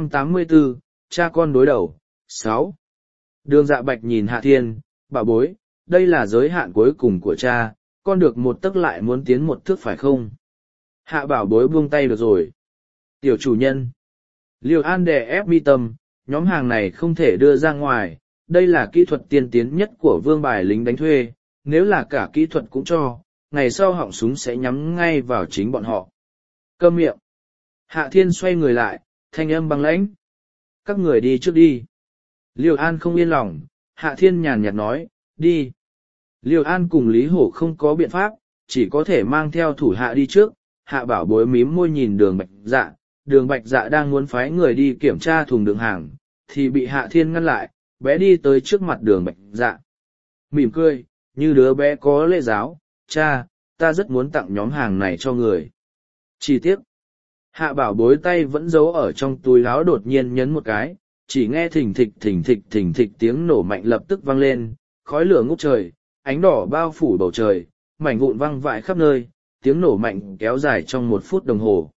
284, cha con đối đầu, 6. Đường Dạ Bạch nhìn Hạ Thiên, bảo bối, đây là giới hạn cuối cùng của cha, con được một tấc lại muốn tiến một thước phải không? Hạ bảo bối buông tay được rồi. Tiểu chủ nhân. Liêu An đè ép mi tâm, nhóm hàng này không thể đưa ra ngoài, đây là kỹ thuật tiên tiến nhất của Vương Bài lính đánh thuê, nếu là cả kỹ thuật cũng cho, ngày sau họng súng sẽ nhắm ngay vào chính bọn họ. Câm miệng. Hạ Thiên xoay người lại, thanh âm băng lãnh. Các người đi trước đi. Liêu An không yên lòng, Hạ Thiên nhàn nhạt nói, đi. Liêu An cùng Lý Hổ không có biện pháp, chỉ có thể mang theo thủ hạ đi trước. Hạ bảo bối mím môi nhìn Đường Bạch Dạ, Đường Bạch Dạ đang muốn phái người đi kiểm tra thùng đường hàng, thì bị Hạ Thiên ngăn lại, bé đi tới trước mặt Đường Bạch Dạ. Mỉm cười, như đứa bé có lễ giáo, cha, ta rất muốn tặng nhóm hàng này cho người. Chi tiết. Hạ bảo bối tay vẫn giấu ở trong túi áo đột nhiên nhấn một cái, chỉ nghe thình thịch tiếng nổ mạnh lập tức vang lên, khói lửa ngút trời, ánh đỏ bao phủ bầu trời, mảnh vụn văng vãi khắp nơi, tiếng nổ mạnh kéo dài trong 1 phút đồng hồ.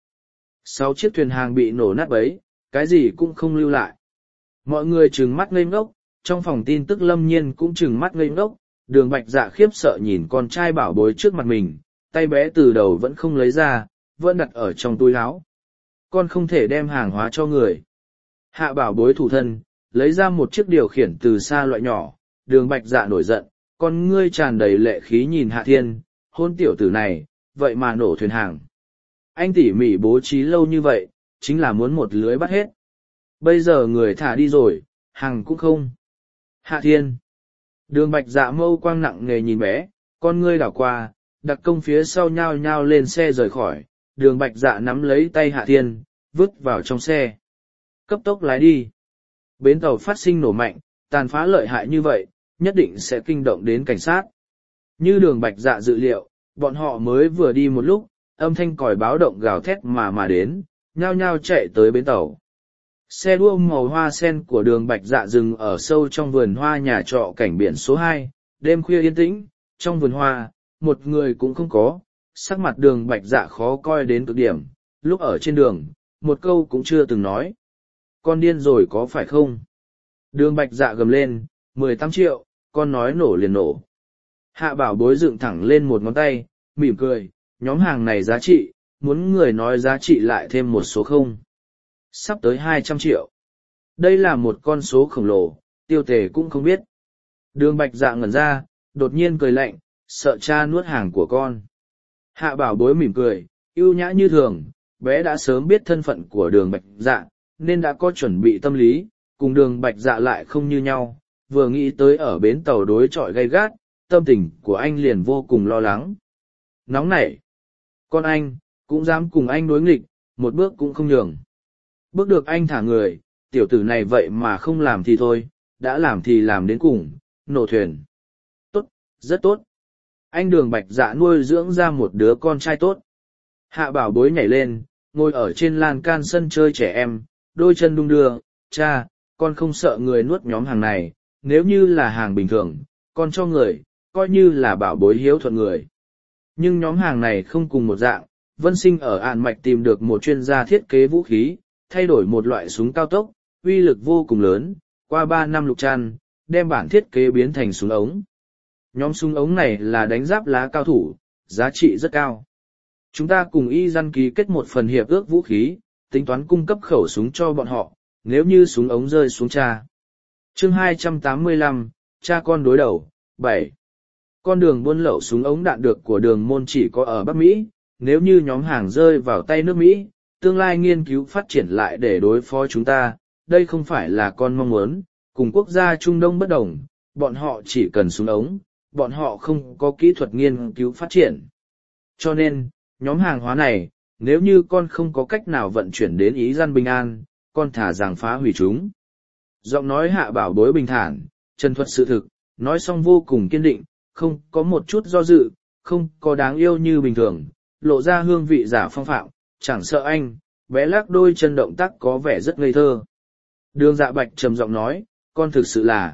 6 chiếc thuyền hàng bị nổ nát bấy, cái gì cũng không lưu lại. Mọi người trừng mắt ngây ngốc, trong phòng tin tức Lâm Nhiên cũng trừng mắt ngây ngốc, Đường Bạch Dạ khiếp sợ nhìn con trai bảo bối trước mặt mình, tay bé từ đầu vẫn không lấy ra, vẫn đặt ở trong túi áo. Con không thể đem hàng hóa cho người. Hạ bảo bối thủ thân, lấy ra một chiếc điều khiển từ xa loại nhỏ, Đường Bạch Dạ nổi giận, con ngươi tràn đầy lệ khí nhìn Hạ Thiên, hôn tiểu tử này, vậy mà nổ thuyền hàng. Anh tỉ mỉ bố trí lâu như vậy, chính là muốn một lưới bắt hết. Bây giờ người thả đi rồi, hàng cũng không. Hạ Thiên. Đường Bạch Dạ mâu quang nặng nề nhìn bé, con ngươi đảo qua, đặc công phía sau nhao nhao lên xe rời khỏi, Đường Bạch Dạ nắm lấy tay Hạ Thiên, vứt vào trong xe. Cấp tốc lái đi. Bến tàu phát sinh nổ mạnh, tàn phá lợi hại như vậy, nhất định sẽ kinh động đến cảnh sát. Như Đường Bạch Dạ dự liệu, bọn họ mới vừa đi một lúc, âm thanh còi báo động gào thét mà đến, nhao nhao chạy tới bến tàu. Xe đua màu hoa sen của Đường Bạch Dạ dừng ở sâu trong vườn hoa nhà trọ cảnh biển số 2, đêm khuya yên tĩnh, trong vườn hoa, một người cũng không có, sắc mặt Đường Bạch Dạ khó coi đến cực điểm, lúc ở trên đường, một câu cũng chưa từng nói. Con điên rồi có phải không? Đường Bạch Dạ gầm lên, 18 triệu, con nói nổ liền nổ. Hạ bảo bối dựng thẳng lên một ngón tay, mỉm cười, nhóm hàng này giá trị, muốn người nói giá trị lại thêm một số không. Sắp tới 200 triệu. Đây là một con số khổng lồ, tiêu tề cũng không biết. Đường Bạch Dạ ngẩn ra, đột nhiên cười lạnh, sợ cha nuốt hàng của con. Hạ bảo bối mỉm cười, ưu nhã như thường, bé đã sớm biết thân phận của Đường Bạch Dạ, nên đã có chuẩn bị tâm lý, cùng Đường Bạch Dạ lại không như nhau, vừa nghĩ tới ở bến tàu đối chọi gay gắt, tâm tình của anh liền vô cùng lo lắng. Nóng nảy. Con anh, cũng dám cùng anh đối nghịch, một bước cũng không nhường. Bước được anh thả người, tiểu tử này vậy mà không làm thì thôi, đã làm thì làm đến cùng, nổ thuyền. Tốt, rất tốt. Anh Đường Bạch Dạ nuôi dưỡng ra một đứa con trai tốt. Hạ bảo bối nhảy lên, ngồi ở trên lan can sân chơi trẻ em, đôi chân đung đưa, cha, con không sợ người nuốt nhóm hàng này, nếu như là hàng bình thường, con cho người, coi như là bảo bối hiếu thuận người. Nhưng nhóm hàng này không cùng một dạng, Vân Sinh ở Ạn Mạch tìm được một chuyên gia thiết kế vũ khí, thay đổi một loại súng cao tốc, uy lực vô cùng lớn, qua 3 năm lục trăn, đem bản thiết kế biến thành súng ống. Nhóm súng ống này là đánh giáp lá cao thủ, giá trị rất cao. Chúng ta cùng Y Dân ký kết một phần hiệp ước vũ khí, tính toán cung cấp khẩu súng cho bọn họ, nếu như súng ống rơi xuống cha. Chương 285, cha con đối đầu, 7. Con đường buôn lậu súng ống đạn được của Đường môn chỉ có ở Bắc Mỹ, nếu như nhóm hàng rơi vào tay nước Mỹ, tương lai nghiên cứu phát triển lại để đối phó chúng ta, đây không phải là con mong muốn, cùng quốc gia Trung Đông bất đồng, bọn họ chỉ cần súng ống, bọn họ không có kỹ thuật nghiên cứu phát triển. Cho nên, nhóm hàng hóa này, nếu như con không có cách nào vận chuyển đến Ý Dân bình an, con thả rằng phá hủy chúng. Giọng nói Hạ bảo bối bình thản, chân thuật sự thực, nói xong vô cùng kiên định, không có một chút do dự, không có đáng yêu như bình thường, lộ ra hương vị giả phong phạm, chẳng sợ anh, bé lắc đôi chân động tác có vẻ rất ngây thơ. Đường Dạ Bạch trầm giọng nói, con thực sự là.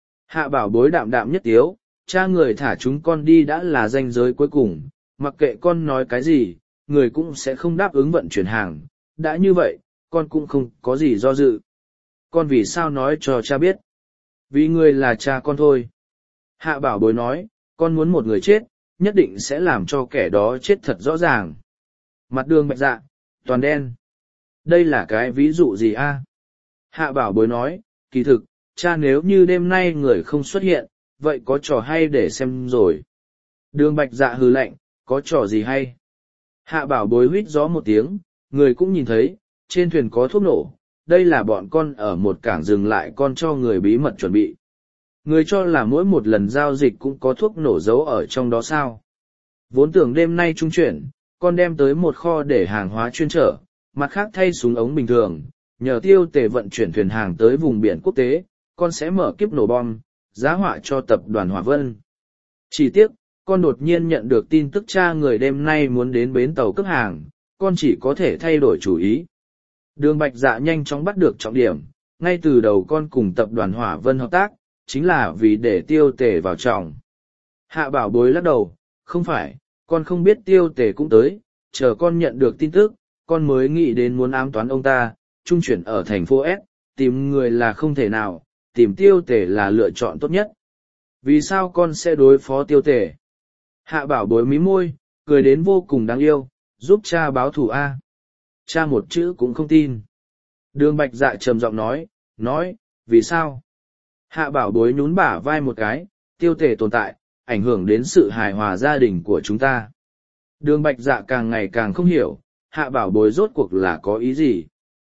Hạ bảo bối đạm đạm nhất tiếu, cha người thả chúng con đi đã là ranh giới cuối cùng, mặc kệ con nói cái gì, người cũng sẽ không đáp ứng vận chuyển hàng, đã như vậy, con cũng không có gì do dự. Con vì sao nói cho cha biết? Vì người là cha con thôi. Hạ bảo bối nói, con muốn một người chết, nhất định sẽ làm cho kẻ đó chết thật rõ ràng. Mặt Đường Bạch Dạ, toàn đen. Đây là cái ví dụ gì a? Hạ bảo bối nói, kỳ thực, cha nếu như đêm nay người không xuất hiện, vậy có trò hay để xem rồi. Đường Bạch Dạ hừ lạnh, có trò gì hay? Hạ bảo bối huýt gió một tiếng, người cũng nhìn thấy, trên thuyền có thuốc nổ, đây là bọn con ở một cảng dừng lại con cho người bí mật chuẩn bị. Người cho là mỗi một lần giao dịch cũng có thuốc nổ giấu ở trong đó sao? Vốn tưởng đêm nay trung chuyển, con đem tới một kho để hàng hóa chuyên trở, mặt khác thay súng ống bình thường, nhờ tiêu tề vận chuyển thuyền hàng tới vùng biển quốc tế, con sẽ mở kiếp nổ bom, giá họa cho tập đoàn Hỏa Vân. Chỉ tiếc, con đột nhiên nhận được tin tức cha người đêm nay muốn đến bến tàu cướp hàng, con chỉ có thể thay đổi chủ ý. Đường Bạch Dạ nhanh chóng bắt được trọng điểm, ngay từ đầu con cùng tập đoàn Hỏa Vân hợp tác, chính là vì để tiêu tề vào trọng. Hạ bảo bối lắc đầu, không phải, con không biết tiêu tể cũng tới, chờ con nhận được tin tức, con mới nghĩ đến muốn ám toán ông ta, trung chuyển ở thành phố S, tìm người là không thể nào, tìm tiêu tể là lựa chọn tốt nhất. Vì sao con sẽ đối phó tiêu tể? Hạ bảo bối mí môi, cười đến vô cùng đáng yêu, giúp cha báo thù A. Cha một chữ cũng không tin. Đường Bạch Dạ trầm giọng nói, vì sao? Hạ bảo bối nhún bả vai một cái, tiêu tể tồn tại, ảnh hưởng đến sự hài hòa gia đình của chúng ta. Đường Bạch Dạ càng ngày càng không hiểu, hạ bảo bối rốt cuộc là có ý gì.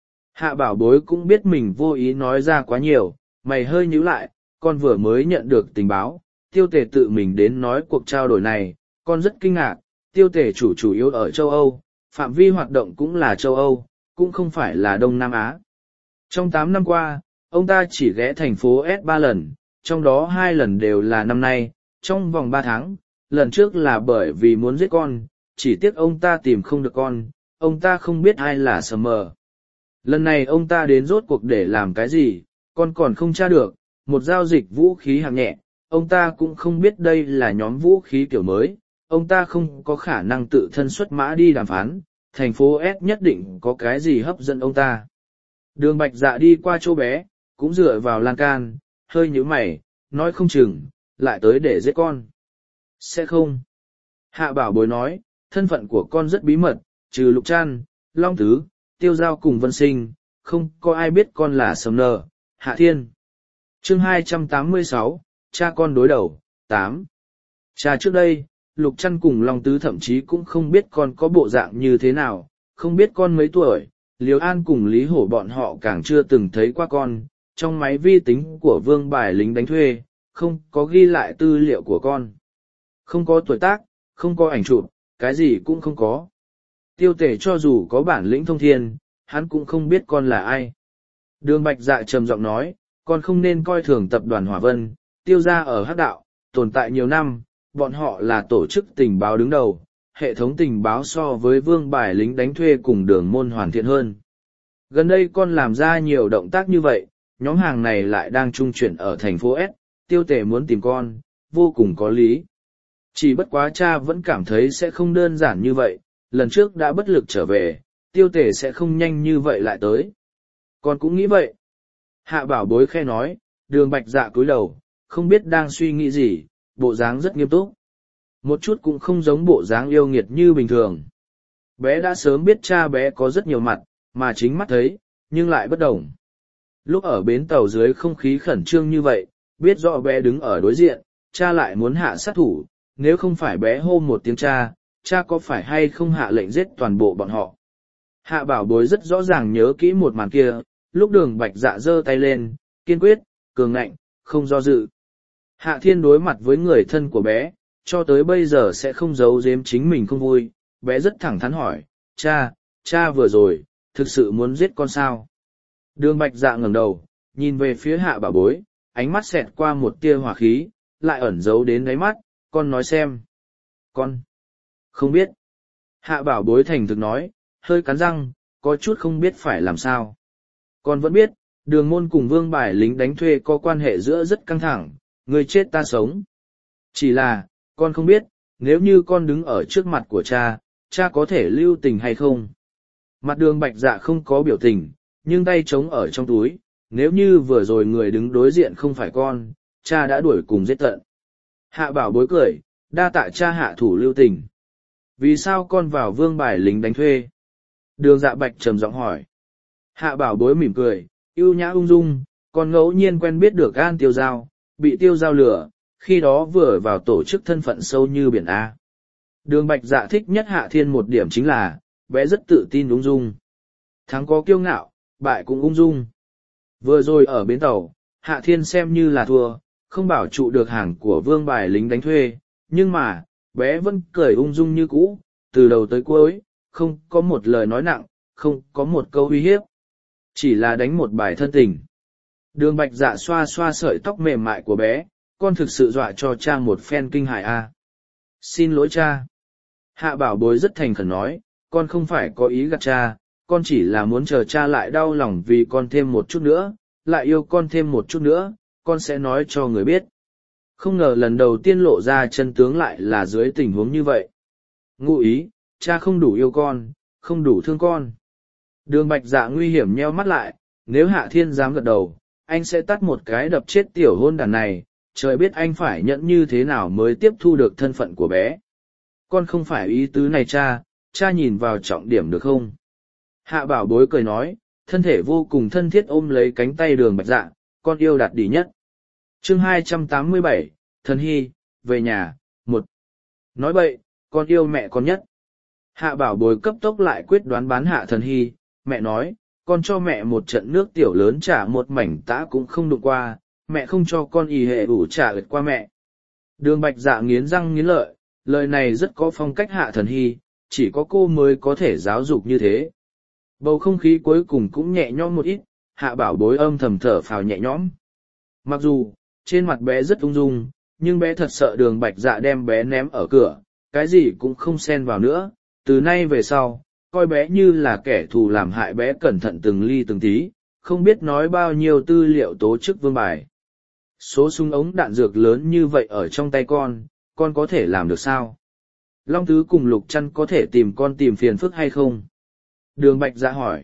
Hạ bảo bối cũng biết mình vô ý nói ra quá nhiều, mày hơi nhíu lại, con vừa mới nhận được tình báo, tiêu tể tự mình đến nói cuộc trao đổi này, con rất kinh ngạc, tiêu tể chủ yếu ở châu Âu, phạm vi hoạt động cũng là châu Âu, cũng không phải là Đông Nam Á. Trong 8 năm qua, ông ta chỉ ghé thành phố S 3 lần, trong đó 2 lần đều là năm nay, trong vòng 3 tháng, lần trước là bởi vì muốn giết con, chỉ tiếc ông ta tìm không được con, ông ta không biết ai là Summer. Lần này ông ta đến rốt cuộc để làm cái gì, con còn không tra được, một giao dịch vũ khí hạng nhẹ, ông ta cũng không biết đây là nhóm vũ khí kiểu mới, ông ta không có khả năng tự thân xuất mã đi đàm phán, thành phố S nhất định có cái gì hấp dẫn ông ta. Đường Bạch Dạ đi qua chỗ bé, cũng dựa vào lan can, hơi nhíu mày, nói không chừng, lại tới để giết con. Sẽ không. Hạ bảo bối nói, thân phận của con rất bí mật, trừ Lục Trăn, Long Tứ, Tiêu Giao cùng Vân Sinh, không có ai biết con là Sumner, Hạ Thiên. Chương 286, cha con đối đầu, 8. Cha trước đây, Lục Trăn cùng Long Tứ thậm chí cũng không biết con có bộ dạng như thế nào, không biết con mấy tuổi, Liêu An cùng Lý Hổ bọn họ càng chưa từng thấy qua con, trong máy vi tính của Vương Bài lính đánh thuê, không có ghi lại tư liệu của con. Không có tuổi tác, không có ảnh chụp, cái gì cũng không có. Tiêu tể cho dù có bản lĩnh thông thiên, hắn cũng không biết con là ai. Đường Bạch Dạ trầm giọng nói, con không nên coi thường tập đoàn Hỏa Vân, tiêu gia ở Hắc Đạo, tồn tại nhiều năm, bọn họ là tổ chức tình báo đứng đầu, hệ thống tình báo so với Vương Bài lính đánh thuê cùng Đường Môn hoàn thiện hơn. Gần đây con làm ra nhiều động tác như vậy, nhóm hàng này lại đang trung chuyển ở thành phố S, tiêu tể muốn tìm con, vô cùng có lý. Chỉ bất quá cha vẫn cảm thấy sẽ không đơn giản như vậy, lần trước đã bất lực trở về, tiêu tể sẽ không nhanh như vậy lại tới. Con cũng nghĩ vậy. Hạ bảo bối khe nói, Đường Bạch Dạ cúi đầu, không biết đang suy nghĩ gì, bộ dáng rất nghiêm túc. Một chút cũng không giống bộ dáng yêu nghiệt như bình thường. Bé đã sớm biết cha bé có rất nhiều mặt, mà chính mắt thấy, nhưng lại bất đồng. Lúc ở bến tàu dưới không khí khẩn trương như vậy, biết rõ bé đứng ở đối diện, cha lại muốn hạ sát thủ, nếu không phải bé hô một tiếng cha, cha có phải hay không hạ lệnh giết toàn bộ bọn họ. Hạ bảo bối rất rõ ràng nhớ kỹ một màn kia, lúc Đường Bạch Dạ giơ tay lên, kiên quyết, cường ngạnh, không do dự. Hạ Thiên đối mặt với người thân của bé, cho tới bây giờ sẽ không giấu giếm chính mình không vui, bé rất thẳng thắn hỏi, cha vừa rồi, thực sự muốn giết con sao? Đường Bạch Dạ ngẩng đầu, nhìn về phía hạ bảo bối, ánh mắt xẹt qua một tia hỏa khí, lại ẩn giấu đến đáy mắt, con nói xem. Con không biết. Hạ bảo bối thành thực nói, hơi cắn răng, có chút không biết phải làm sao. Con vẫn biết, Đường Môn cùng Vương Bài lính đánh thuê có quan hệ giữa rất căng thẳng, người chết ta sống. Chỉ là, con không biết, nếu như con đứng ở trước mặt của cha có thể lưu tình hay không. Mặt Đường Bạch Dạ không có biểu tình, nhưng tay trống ở trong túi, nếu như vừa rồi người đứng đối diện không phải con, cha đã đuổi cùng giết tận. Hạ bảo bối cười, đa tạ cha hạ thủ lưu tình. Vì sao con vào Vương Bài lính đánh thuê? Đường Dạ Bạch trầm giọng hỏi. Hạ bảo bối mỉm cười, ưu nhã ung dung, con ngẫu nhiên quen biết được An Tiêu Giao, bị Tiêu Giao lừa, khi đó vừa vào tổ chức thân phận sâu như biển A. Đường Bạch Dạ thích nhất Hạ Thiên một điểm chính là, bé rất tự tin ung dung. Thắng có kiêu ngạo, bại cũng ung dung. Vừa rồi ở bến tàu, Hạ Thiên xem như là thua, không bảo trụ được hàng của Vương Bài lính đánh thuê, nhưng mà, bé vẫn cười ung dung như cũ, từ đầu tới cuối, không có một lời nói nặng, không có một câu uy hiếp. Chỉ là đánh một bài thân tình. Đường Bạch Dạ xoa xoa sợi tóc mềm mại của bé, con thực sự dọa cho cha một phen kinh hại a. Xin lỗi cha. Hạ bảo bối rất thành khẩn nói, con không phải có ý gạt cha, con chỉ là muốn chờ cha lại đau lòng vì con thêm một chút nữa, lại yêu con thêm một chút nữa, con sẽ nói cho người biết. Không ngờ lần đầu tiên lộ ra chân tướng lại là dưới tình huống như vậy. Ngụ ý, cha không đủ yêu con, không đủ thương con. Đường Bạch Dạ nguy hiểm nheo mắt lại, nếu Hạ Thiên dám gật đầu, anh sẽ tắt một cái đập chết tiểu hôn đàn này, trời biết anh phải nhẫn như thế nào mới tiếp thu được thân phận của bé. Con không phải ý tứ này cha nhìn vào trọng điểm được không? Hạ Bảo Bối cười nói, thân thể vô cùng thân thiết ôm lấy cánh tay Đường Bạch Dạ, con yêu Đạt Đỉ nhất. Chương 287, Thần Hy, về nhà, 1. Nói bậy, con yêu mẹ con nhất. Hạ Bảo Bối cấp tốc lại quyết đoán bán Hạ Thần Hy, mẹ nói, con cho mẹ một trận nước tiểu lớn trả một mảnh tã cũng không đụng qua, mẹ không cho con y hệ ủ trả ợt qua mẹ. Đường Bạch Dạ nghiến răng nghiến lợi, lời này rất có phong cách Hạ Thần Hy, chỉ có cô mới có thể giáo dục như thế. Bầu không khí cuối cùng cũng nhẹ nhõm một ít, Hạ Bảo Bối âm thầm thở phào nhẹ nhõm. Mặc dù, trên mặt bé rất ung dung, nhưng bé thật sợ Đường Bạch Dạ đem bé ném ở cửa, cái gì cũng không xen vào nữa, từ nay về sau, coi bé như là kẻ thù làm hại bé cẩn thận từng ly từng tí, không biết nói bao nhiêu tư liệu tố chức vương bài. Số súng ống đạn dược lớn như vậy ở trong tay con có thể làm được sao? Long Tứ cùng Lục Trăn có thể tìm con tìm phiền phức hay không? Đường Bạch Dạ hỏi.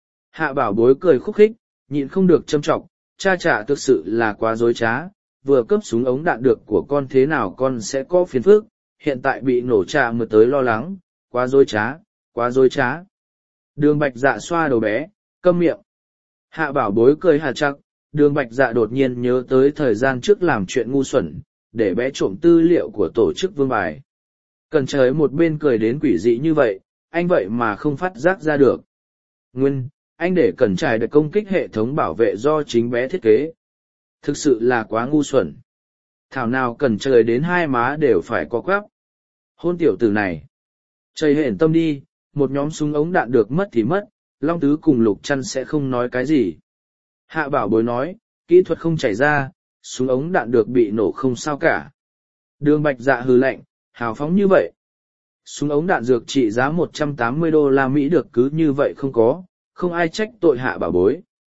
Hạ Bảo Bối cười khúc khích, nhịn không được châm chọc, cha chả thực sự là quá dối trá, vừa cấp súng ống đạn được của con thế nào con sẽ có phiền phức, hiện tại bị nổ trà mới tới lo lắng, quá dối trá, quá dối trá. Đường Bạch Dạ xoa đầu bé, câm miệng. Hạ Bảo Bối cười hà chắc, Đường Bạch Dạ đột nhiên nhớ tới thời gian trước làm chuyện ngu xuẩn, để bé trộm tư liệu của tổ chức vương bài. Cần trời một bên cười đến quỷ dị như vậy, anh vậy mà không phát giác ra được. Nguyên, anh để Cẩn Trải được công kích hệ thống bảo vệ do chính bé thiết kế. Thực sự là quá ngu xuẩn. Thảo nào Cẩn Trời đến hai má đều phải có quắp. Hôn tiểu tử này. Trời hển tâm đi, một nhóm súng ống đạn được mất thì mất, Long Tứ cùng Lục Trăn sẽ không nói cái gì. Hạ Bảo Bối nói, kỹ thuật không chảy ra, súng ống đạn được bị nổ không sao cả. Đường Bạch Dạ hừ lạnh, hào phóng như vậy. Súng ống đạn dược trị giá $180 được cứ như vậy không ai trách tội Hạ Bảo Bối.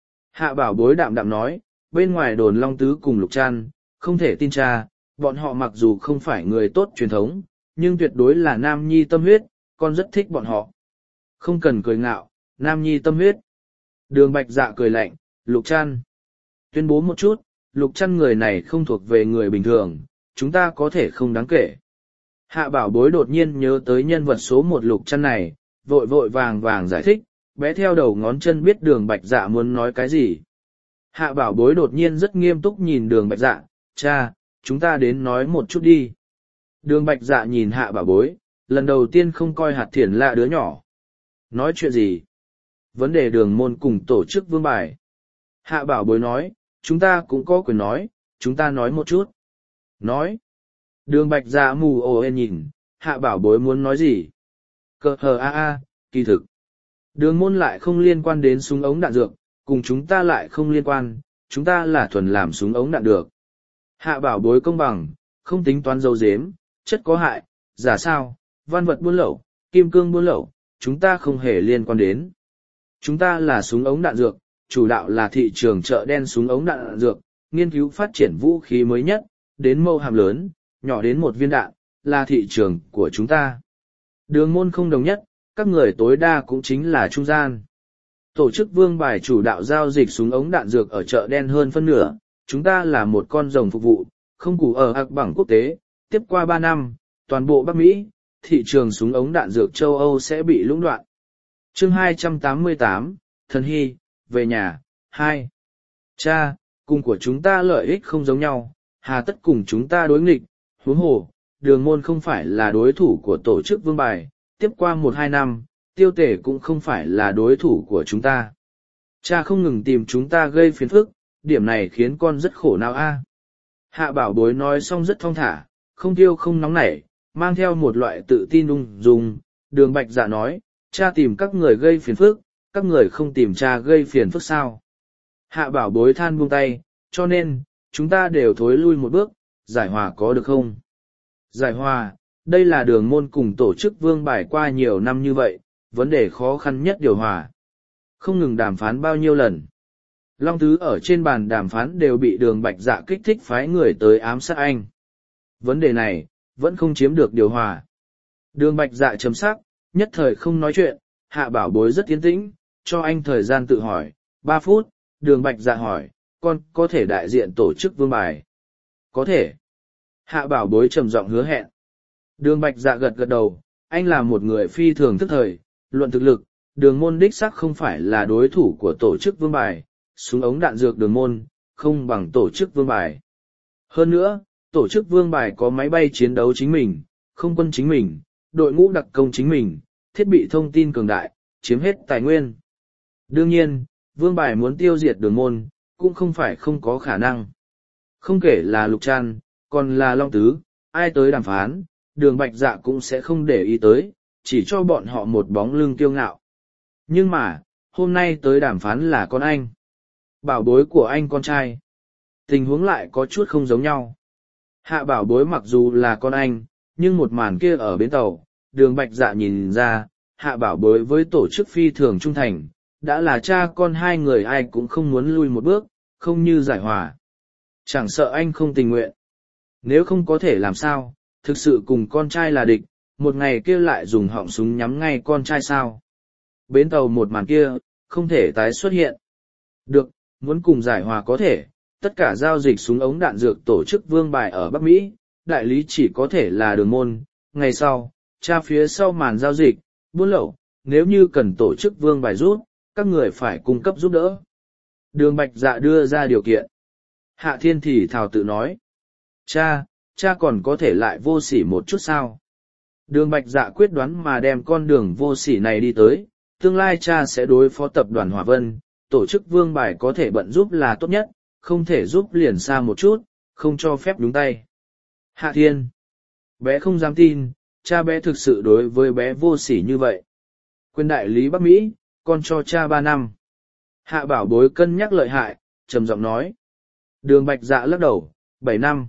Hạ Bảo Bối đạm đạm nói, bên ngoài đồn Long Tứ cùng Lục Trăn, không thể tin cha, bọn họ mặc dù không phải người tốt truyền thống, nhưng tuyệt đối là nam nhi tâm huyết, con rất thích bọn họ. Không cần cười ngạo, nam nhi tâm huyết. Đường Bạch Dạ cười lạnh, Lục Trăn. Tuyên bố một chút, Lục Trăn người này không thuộc về người bình thường, chúng ta có thể không đáng kể. Hạ Bảo Bối đột nhiên nhớ tới nhân vật số 1 Lục Trăn này, vội vội vàng vàng giải thích, bé theo đầu ngón chân biết Đường Bạch Dạ muốn nói cái gì. Hạ Bảo Bối đột nhiên rất nghiêm túc nhìn Đường Bạch Dạ, cha, chúng ta đến nói một chút đi. Đường Bạch Dạ nhìn Hạ Bảo Bối, lần đầu tiên không coi Hạt Thiển là đứa nhỏ. Nói chuyện gì? Vấn đề Đường môn cùng tổ chức vương bài. Hạ Bảo Bối nói, chúng ta cũng có quyền nói, chúng ta nói một chút. Nói. Đường Bạch Dạ mù nhìn, Hạ Bảo Bối muốn nói gì? Cờ hờ kỳ thực. Đường môn lại không liên quan đến súng ống đạn dược, cùng chúng ta lại không liên quan, chúng ta là thuần làm súng ống đạn được. Hạ Bảo Bối công bằng, không tính toán dấu dếm, chất có hại, giả sao, văn vật buôn lậu, kim cương buôn lậu, chúng ta không hề liên quan đến. Chúng ta là súng ống đạn dược, chủ đạo là thị trường chợ đen súng ống đạn dược, nghiên cứu phát triển vũ khí mới nhất, đến mâu hàm lớn, nhỏ đến một viên đạn, là thị trường của chúng ta. Đường môn không đồng nhất, các người tối đa cũng chính là trung gian. Tổ chức vương bài chủ đạo giao dịch súng ống đạn dược ở chợ đen hơn phân nửa, chúng ta là một con rồng phục vụ, không củ ở ạc bằng quốc tế, tiếp qua 3 năm, toàn bộ Bắc Mỹ, thị trường súng ống đạn dược châu Âu sẽ bị lũng đoạn. Chương 288, Thần Hy, về nhà, 2. Cha, cùng của chúng ta lợi ích không giống nhau, hà tất cùng chúng ta đối nghịch, huống hồ, đường môn không phải là đối thủ của tổ chức vương bài, tiếp qua 1-2 năm, tiêu tể cũng không phải là đối thủ của chúng ta. Cha không ngừng tìm chúng ta gây phiền phức, điểm này khiến con rất khổ não Hạ Bảo Bối nói xong rất thong thả, không tiêu không nóng nảy, mang theo một loại tự tin ung dung. Đường Bạch Dạ nói, cha tìm các người gây phiền phức, các người không tìm cha gây phiền phức sao? Hạ Bảo Bối than buông tay, cho nên, chúng ta đều thối lui một bước, giải hòa có được không? Giải hòa, đây là đường môn cùng tổ chức vương bài qua nhiều năm như vậy, vấn đề khó khăn nhất điều hòa. Không ngừng đàm phán bao nhiêu lần. Long Tứ ở trên bàn đàm phán đều bị Đường Bạch Dạ kích thích phái người tới ám sát anh. Vấn đề này, vẫn không chiếm được điều hòa. Đường Bạch Dạ chấm sắc, nhất thời không nói chuyện, Hạ Bảo Bối rất tiến tĩnh, cho anh thời gian tự hỏi, 3 phút, Đường Bạch Dạ hỏi, con có thể đại diện tổ chức vương bài? Có thể. Hạ Bảo Bối trầm giọng hứa hẹn. Đường Bạch Dạ gật gật đầu, anh là một người phi thường thức thời, luận thực lực, Đường môn đích xác không phải là đối thủ của tổ chức vương bài, súng ống đạn dược Đường môn, không bằng tổ chức vương bài. Hơn nữa, tổ chức vương bài có máy bay chiến đấu chính mình, không quân chính mình, đội ngũ đặc công chính mình, thiết bị thông tin cường đại, chiếm hết tài nguyên. Đương nhiên, vương bài muốn tiêu diệt Đường môn, cũng không phải không có khả năng. Không kể là Lục Trăn, còn là Long Tứ, ai tới đàm phán, Đường Bạch Dạ cũng sẽ không để ý tới, chỉ cho bọn họ một bóng lưng kiêu ngạo. Nhưng mà, hôm nay tới đàm phán là con anh. Bảo bối của anh con trai. Tình huống lại có chút không giống nhau. Hạ Bảo Bối mặc dù là con anh, nhưng một màn kia ở bến tàu, Đường Bạch Dạ nhìn ra, Hạ Bảo Bối với tổ chức phi thường trung thành, đã là cha con hai người ai cũng không muốn lui một bước, không như giải hòa. Chẳng sợ anh không tình nguyện. Nếu không có thể làm sao, thực sự cùng con trai là địch, một ngày kia lại dùng họng súng nhắm ngay con trai sao. Bến tàu một màn kia, không thể tái xuất hiện. Được, muốn cùng giải hòa có thể, tất cả giao dịch súng ống đạn dược tổ chức vương bài ở Bắc Mỹ, đại lý chỉ có thể là Đường môn. Ngày sau, cha phía sau màn giao dịch, buôn lậu, nếu như cần tổ chức vương bài rút, các người phải cung cấp giúp đỡ. Đường Bạch Dạ đưa ra điều kiện. Hạ Thiên thì thào tự nói. Cha còn có thể lại vô sỉ một chút sao? Đường Bạch Dạ quyết đoán mà đem con đường vô sỉ này đi tới, tương lai cha sẽ đối phó tập đoàn Hỏa Vân, tổ chức vương bài có thể bận giúp là tốt nhất, không thể giúp liền xa một chút, không cho phép đúng tay. Hạ Thiên. Bé không dám tin, cha bé thực sự đối với bé vô sỉ như vậy. Quyền đại lý Bắc Mỹ, con cho cha 3 năm. Hạ Bảo Bối cân nhắc lợi hại, trầm giọng nói. Đường Bạch Dạ lắc đầu, 7 năm.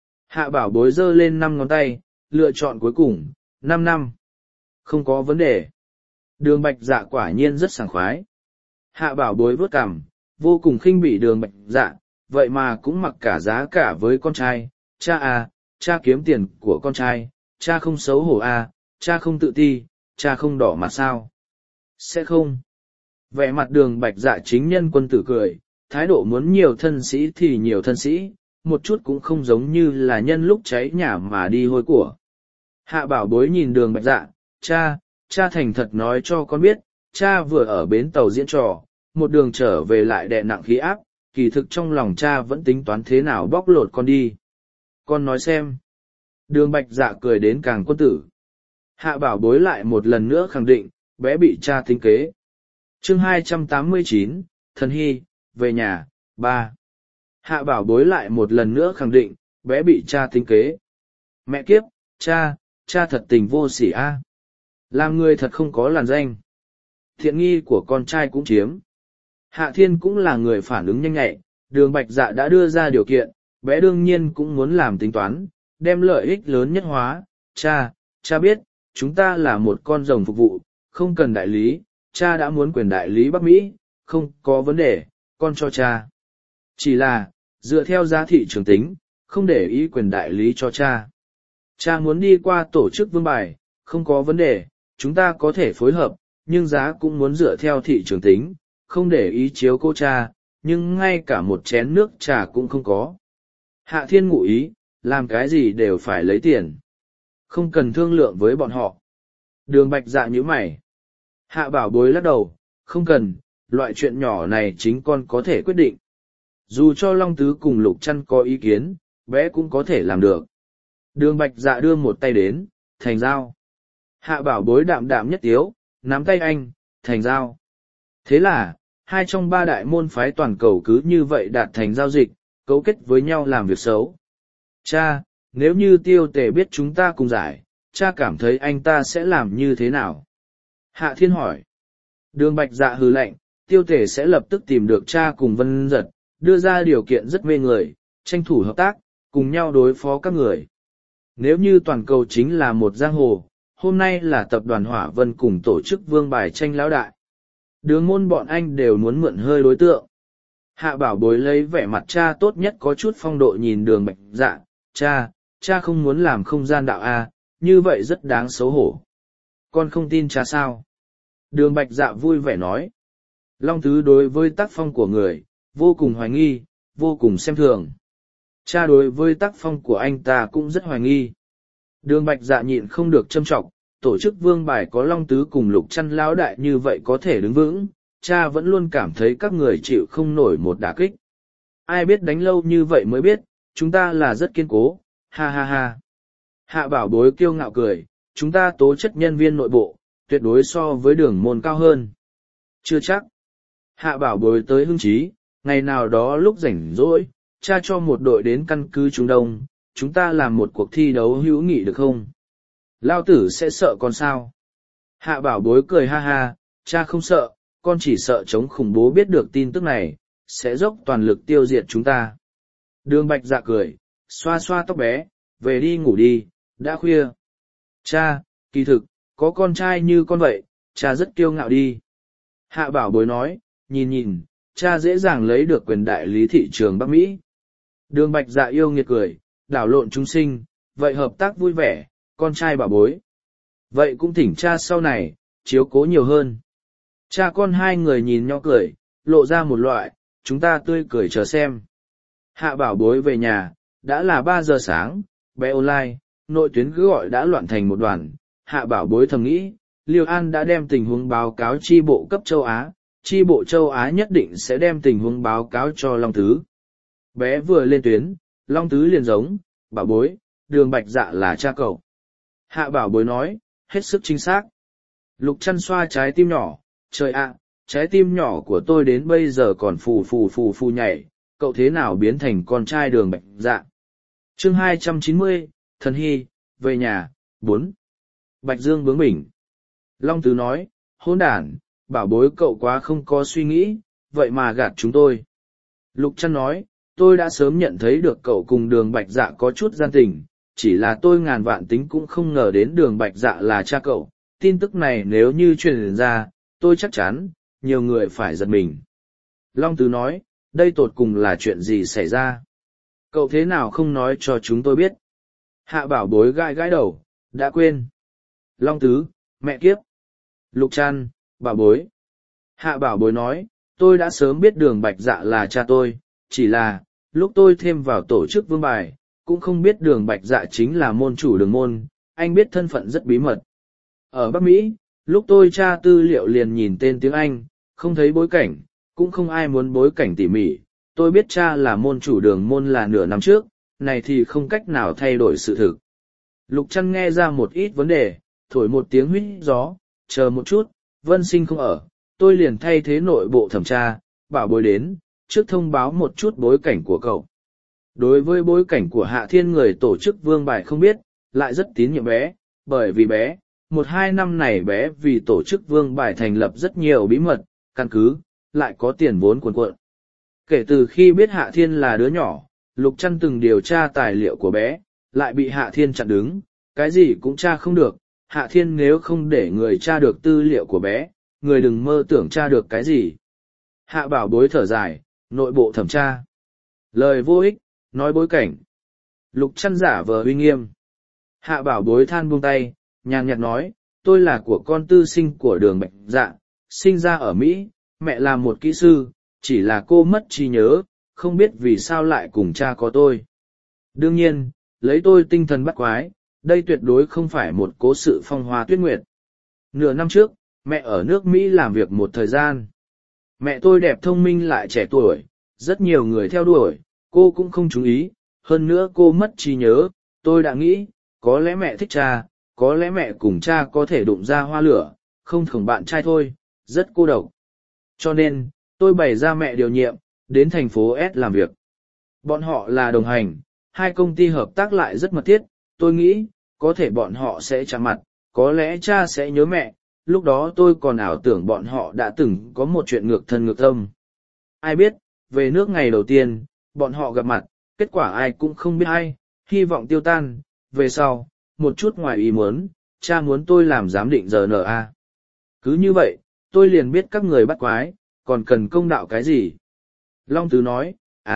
Hạ Bảo Bối giơ lên 5 ngón tay, lựa chọn cuối cùng, 5 năm. Không có vấn đề. Đường Bạch Dạ quả nhiên rất sảng khoái. Hạ Bảo Bối vớt cằm, vô cùng khinh bỉ Đường Bạch Dạ, vậy mà cũng mặc cả giá cả với con trai. Cha à, cha kiếm tiền của con trai, cha không xấu hổ à, cha không tự ti, cha không đỏ mặt sao? Sẽ không. Vẻ mặt Đường Bạch Dạ chính nhân quân tử cười, thái độ muốn nhiều thân sĩ thì nhiều thân sĩ, một chút cũng không giống như là nhân lúc cháy nhà mà đi hôi của. Hạ Bảo Bối nhìn Đường Bạch Dạ, cha thành thật nói cho con biết, cha vừa ở bến tàu diễn trò, một đường trở về lại đè nặng khí áp, kỳ thực trong lòng cha vẫn tính toán thế nào bóc lột con đi. Con nói xem. Đường Bạch Dạ cười đến càng quân tử. Hạ Bảo Bối lại một lần nữa khẳng định, bé bị cha tính kế. Chương 289, Thần Hy, về nhà, 3. Hạ Bảo Bối lại một lần nữa khẳng định, bé bị cha tính kế. Mẹ kiếp, cha thật tình vô sỉ a. Làm người thật không có làn danh. Thiện nghi của con trai cũng chiếm. Hạ Thiên cũng là người phản ứng nhanh nhạy, Đường Bạch Dạ đã đưa ra điều kiện, bé đương nhiên cũng muốn làm tính toán, đem lợi ích lớn nhất hóa. Cha biết, chúng ta là một con rồng phục vụ, không cần đại lý, cha đã muốn quyền đại lý Bắc Mỹ, không có vấn đề, con cho cha. Chỉ là, dựa theo giá thị trường tính, không để ý quyền đại lý cho cha. Cha muốn đi qua tổ chức vương bài, không có vấn đề, chúng ta có thể phối hợp, nhưng giá cũng muốn dựa theo thị trường tính, không để ý chiếu cô cha, nhưng ngay cả một chén nước trà cũng không có. Hạ Thiên ngụ ý, làm cái gì đều phải lấy tiền. Không cần thương lượng với bọn họ. Đường Bạch Dạ nhíu mày. Hạ Bảo Bối lắc đầu, không cần, loại chuyện nhỏ này chính con có thể quyết định. Dù cho Long Tứ cùng Lục Trăn có ý kiến, bé cũng có thể làm được. Đường Bạch Dạ đưa một tay đến, thành giao. Hạ Bảo Bối đạm đạm nhất tiếu, nắm tay anh, thành giao. Thế là, 2 trong 3 đại môn phái toàn cầu cứ như vậy đạt thành giao dịch, cấu kết với nhau làm việc xấu. Cha, nếu như Tiêu Tề biết chúng ta cùng giải, cha cảm thấy anh ta sẽ làm như thế nào? Hạ Thiên hỏi. Đường Bạch Dạ hừ lạnh, Tiêu Tề sẽ lập tức tìm được cha cùng Vân Giật, đưa ra điều kiện rất mê người, tranh thủ hợp tác, cùng nhau đối phó các người. Nếu như toàn cầu chính là một giang hồ, hôm nay là tập đoàn Hỏa Vân cùng tổ chức vương bài tranh lão đại. Đường môn bọn anh đều muốn mượn hơi đối tượng. Hạ bảo bối lấy vẻ mặt cha tốt nhất có chút phong độ nhìn đường bạch dạ, cha không muốn làm không gian đạo à, như vậy rất đáng xấu hổ. Con không tin cha sao? Đường bạch dạ vui vẻ nói. Long Tứ đối với tác phong của người, vô cùng hoài nghi, vô cùng xem thường. Cha đối với tác phong của anh ta cũng rất hoài nghi. Đường bạch dạ nhịn không được châm trọng, tổ chức vương bài có Long Tứ cùng Lục Chăn lão đại như vậy có thể đứng vững, cha vẫn luôn cảm thấy các người chịu không nổi một đả kích. Ai biết đánh lâu như vậy mới biết, chúng ta là rất kiên cố, ha ha ha. Hạ bảo bối kiêu ngạo cười, chúng ta tố chất nhân viên nội bộ, tuyệt đối so với đường môn cao hơn. Chưa chắc. Hạ bảo bối tới hưng trí, ngày nào đó lúc rảnh rỗi, cha cho một đội đến căn cứ Trung Đông, chúng ta làm một cuộc thi đấu hữu nghị được không? Lao tử sẽ sợ con sao? Hạ bảo bối cười ha ha, cha không sợ, con chỉ sợ chống khủng bố biết được tin tức này, sẽ dốc toàn lực tiêu diệt chúng ta. Đường bạch dạ cười, xoa xoa tóc bé, về đi ngủ đi, đã khuya. Cha, kỳ thực, có con trai như con vậy, cha rất kiêu ngạo đi. Hạ bảo bối nói, nhìn, cha dễ dàng lấy được quyền đại lý thị trường Bắc Mỹ. Đường bạch dạ yêu nghiệt cười, đảo lộn chúng sinh, vậy hợp tác vui vẻ, con trai bảo bối. Vậy cũng thỉnh cha sau này, chiếu cố nhiều hơn. Cha con hai người nhìn nhau cười, lộ ra một loại, chúng ta tươi cười chờ xem. Hạ bảo bối về nhà, đã là 3 giờ sáng, bé online, nội tuyến cứ gọi đã loạn thành một đoàn. Hạ bảo bối thầm nghĩ, Liêu An đã đem tình huống báo cáo chi bộ cấp châu Á, chi bộ châu Á nhất định sẽ đem tình huống báo cáo cho Long Tứ. Bé vừa lên tuyến, Long Tứ liền giống, bảo bối, đường bạch dạ là cha cậu. Hạ bảo bối nói, hết sức chính xác. Lục Chăn xoa trái tim nhỏ, trời ạ, trái tim nhỏ của tôi đến bây giờ còn phù nhảy, cậu thế nào biến thành con trai đường bạch dạ. Chương 290, Thần Hy, về nhà, 4. Bạch Dương bướng bỉnh. Long Tứ nói, hỗn đản, bảo bối cậu quá không có suy nghĩ, vậy mà gạt chúng tôi. Lục Chăn nói, tôi đã sớm nhận thấy được cậu cùng đường bạch dạ có chút gian tình, chỉ là tôi ngàn vạn tính cũng không ngờ đến đường bạch dạ là cha cậu. Tin tức này nếu như truyền ra, tôi chắc chắn, nhiều người phải giật mình. Long Tứ nói, đây tột cùng là chuyện gì xảy ra? Cậu thế nào không nói cho chúng tôi biết? Hạ bảo bối gãi đầu, đã quên. Long Tứ, mẹ kiếp. Lục Chăn, bảo bối. Hạ bảo bối nói, tôi đã sớm biết đường bạch dạ là cha tôi, chỉ là, lúc tôi thêm vào tổ chức vương bài, cũng không biết đường bạch dạ chính là môn chủ đường môn, anh biết thân phận rất bí mật. Ở Bắc Mỹ, lúc tôi tra tư liệu liền nhìn tên tiếng Anh, không thấy bối cảnh, cũng không ai muốn bối cảnh tỉ mỉ, tôi biết cha là môn chủ đường môn là nửa năm trước, này thì không cách nào thay đổi sự thực. Lục Chăn nghe ra một ít vấn đề, thổi một tiếng huýt gió, chờ một chút, Vân Sinh không ở, tôi liền thay thế nội bộ thẩm tra, bảo bối đến, trước thông báo một chút bối cảnh của cậu. Đối với bối cảnh của Hạ Thiên người tổ chức vương bài không biết, lại rất tín nhiệm bé, bởi vì bé, 1-2 năm này bé vì tổ chức vương bài thành lập rất nhiều bí mật, căn cứ, lại có tiền vốn cuồn cuộn. Kể từ khi biết Hạ Thiên là đứa nhỏ, Lục Chăn từng điều tra tài liệu của bé, lại bị Hạ Thiên chặn đứng, cái gì cũng tra không được. Hạ Thiên nếu không để người tra được tư liệu của bé, người đừng mơ tưởng tra được cái gì. Hạ bảo bối thở dài, nội bộ thẩm tra. Lời vô ích, nói bối cảnh. Lục Chăn giả vờ uy nghiêm. Hạ bảo bối than buông tay, nhàn nhạt nói, tôi là của con tư sinh của đường bạch dạ, sinh ra ở Mỹ, mẹ là một kỹ sư, chỉ là cô mất trí nhớ, không biết vì sao lại cùng cha có tôi. Đương nhiên, lấy tôi tinh thần bắt quái, đây tuyệt đối không phải một cố sự phong hoa tuyết nguyệt. Nửa năm trước, mẹ ở nước Mỹ làm việc một thời gian. Mẹ tôi đẹp thông minh lại trẻ tuổi, rất nhiều người theo đuổi, cô cũng không chú ý, hơn nữa cô mất trí nhớ, tôi đã nghĩ, có lẽ mẹ thích cha, có lẽ mẹ cùng cha có thể đụng ra hoa lửa, không thường bạn trai thôi, rất cô độc. Cho nên, tôi bày ra mẹ điều nhiệm, đến thành phố S làm việc. Bọn họ là đồng hành, hai công ty hợp tác lại rất mật thiết, tôi nghĩ, có thể bọn họ sẽ chạm mặt, có lẽ cha sẽ nhớ mẹ, lúc đó tôi còn ảo tưởng bọn họ đã từng có một chuyện ngược thân ngược tâm. Ai biết, về nước ngày đầu tiên, bọn họ gặp mặt, kết quả ai cũng không biết ai, hy vọng tiêu tan, về sau, một chút ngoài ý muốn, cha muốn tôi làm giám định RNA. Cứ như vậy, tôi liền biết các người bắt quái, còn cần công đạo cái gì. Long Tứ nói,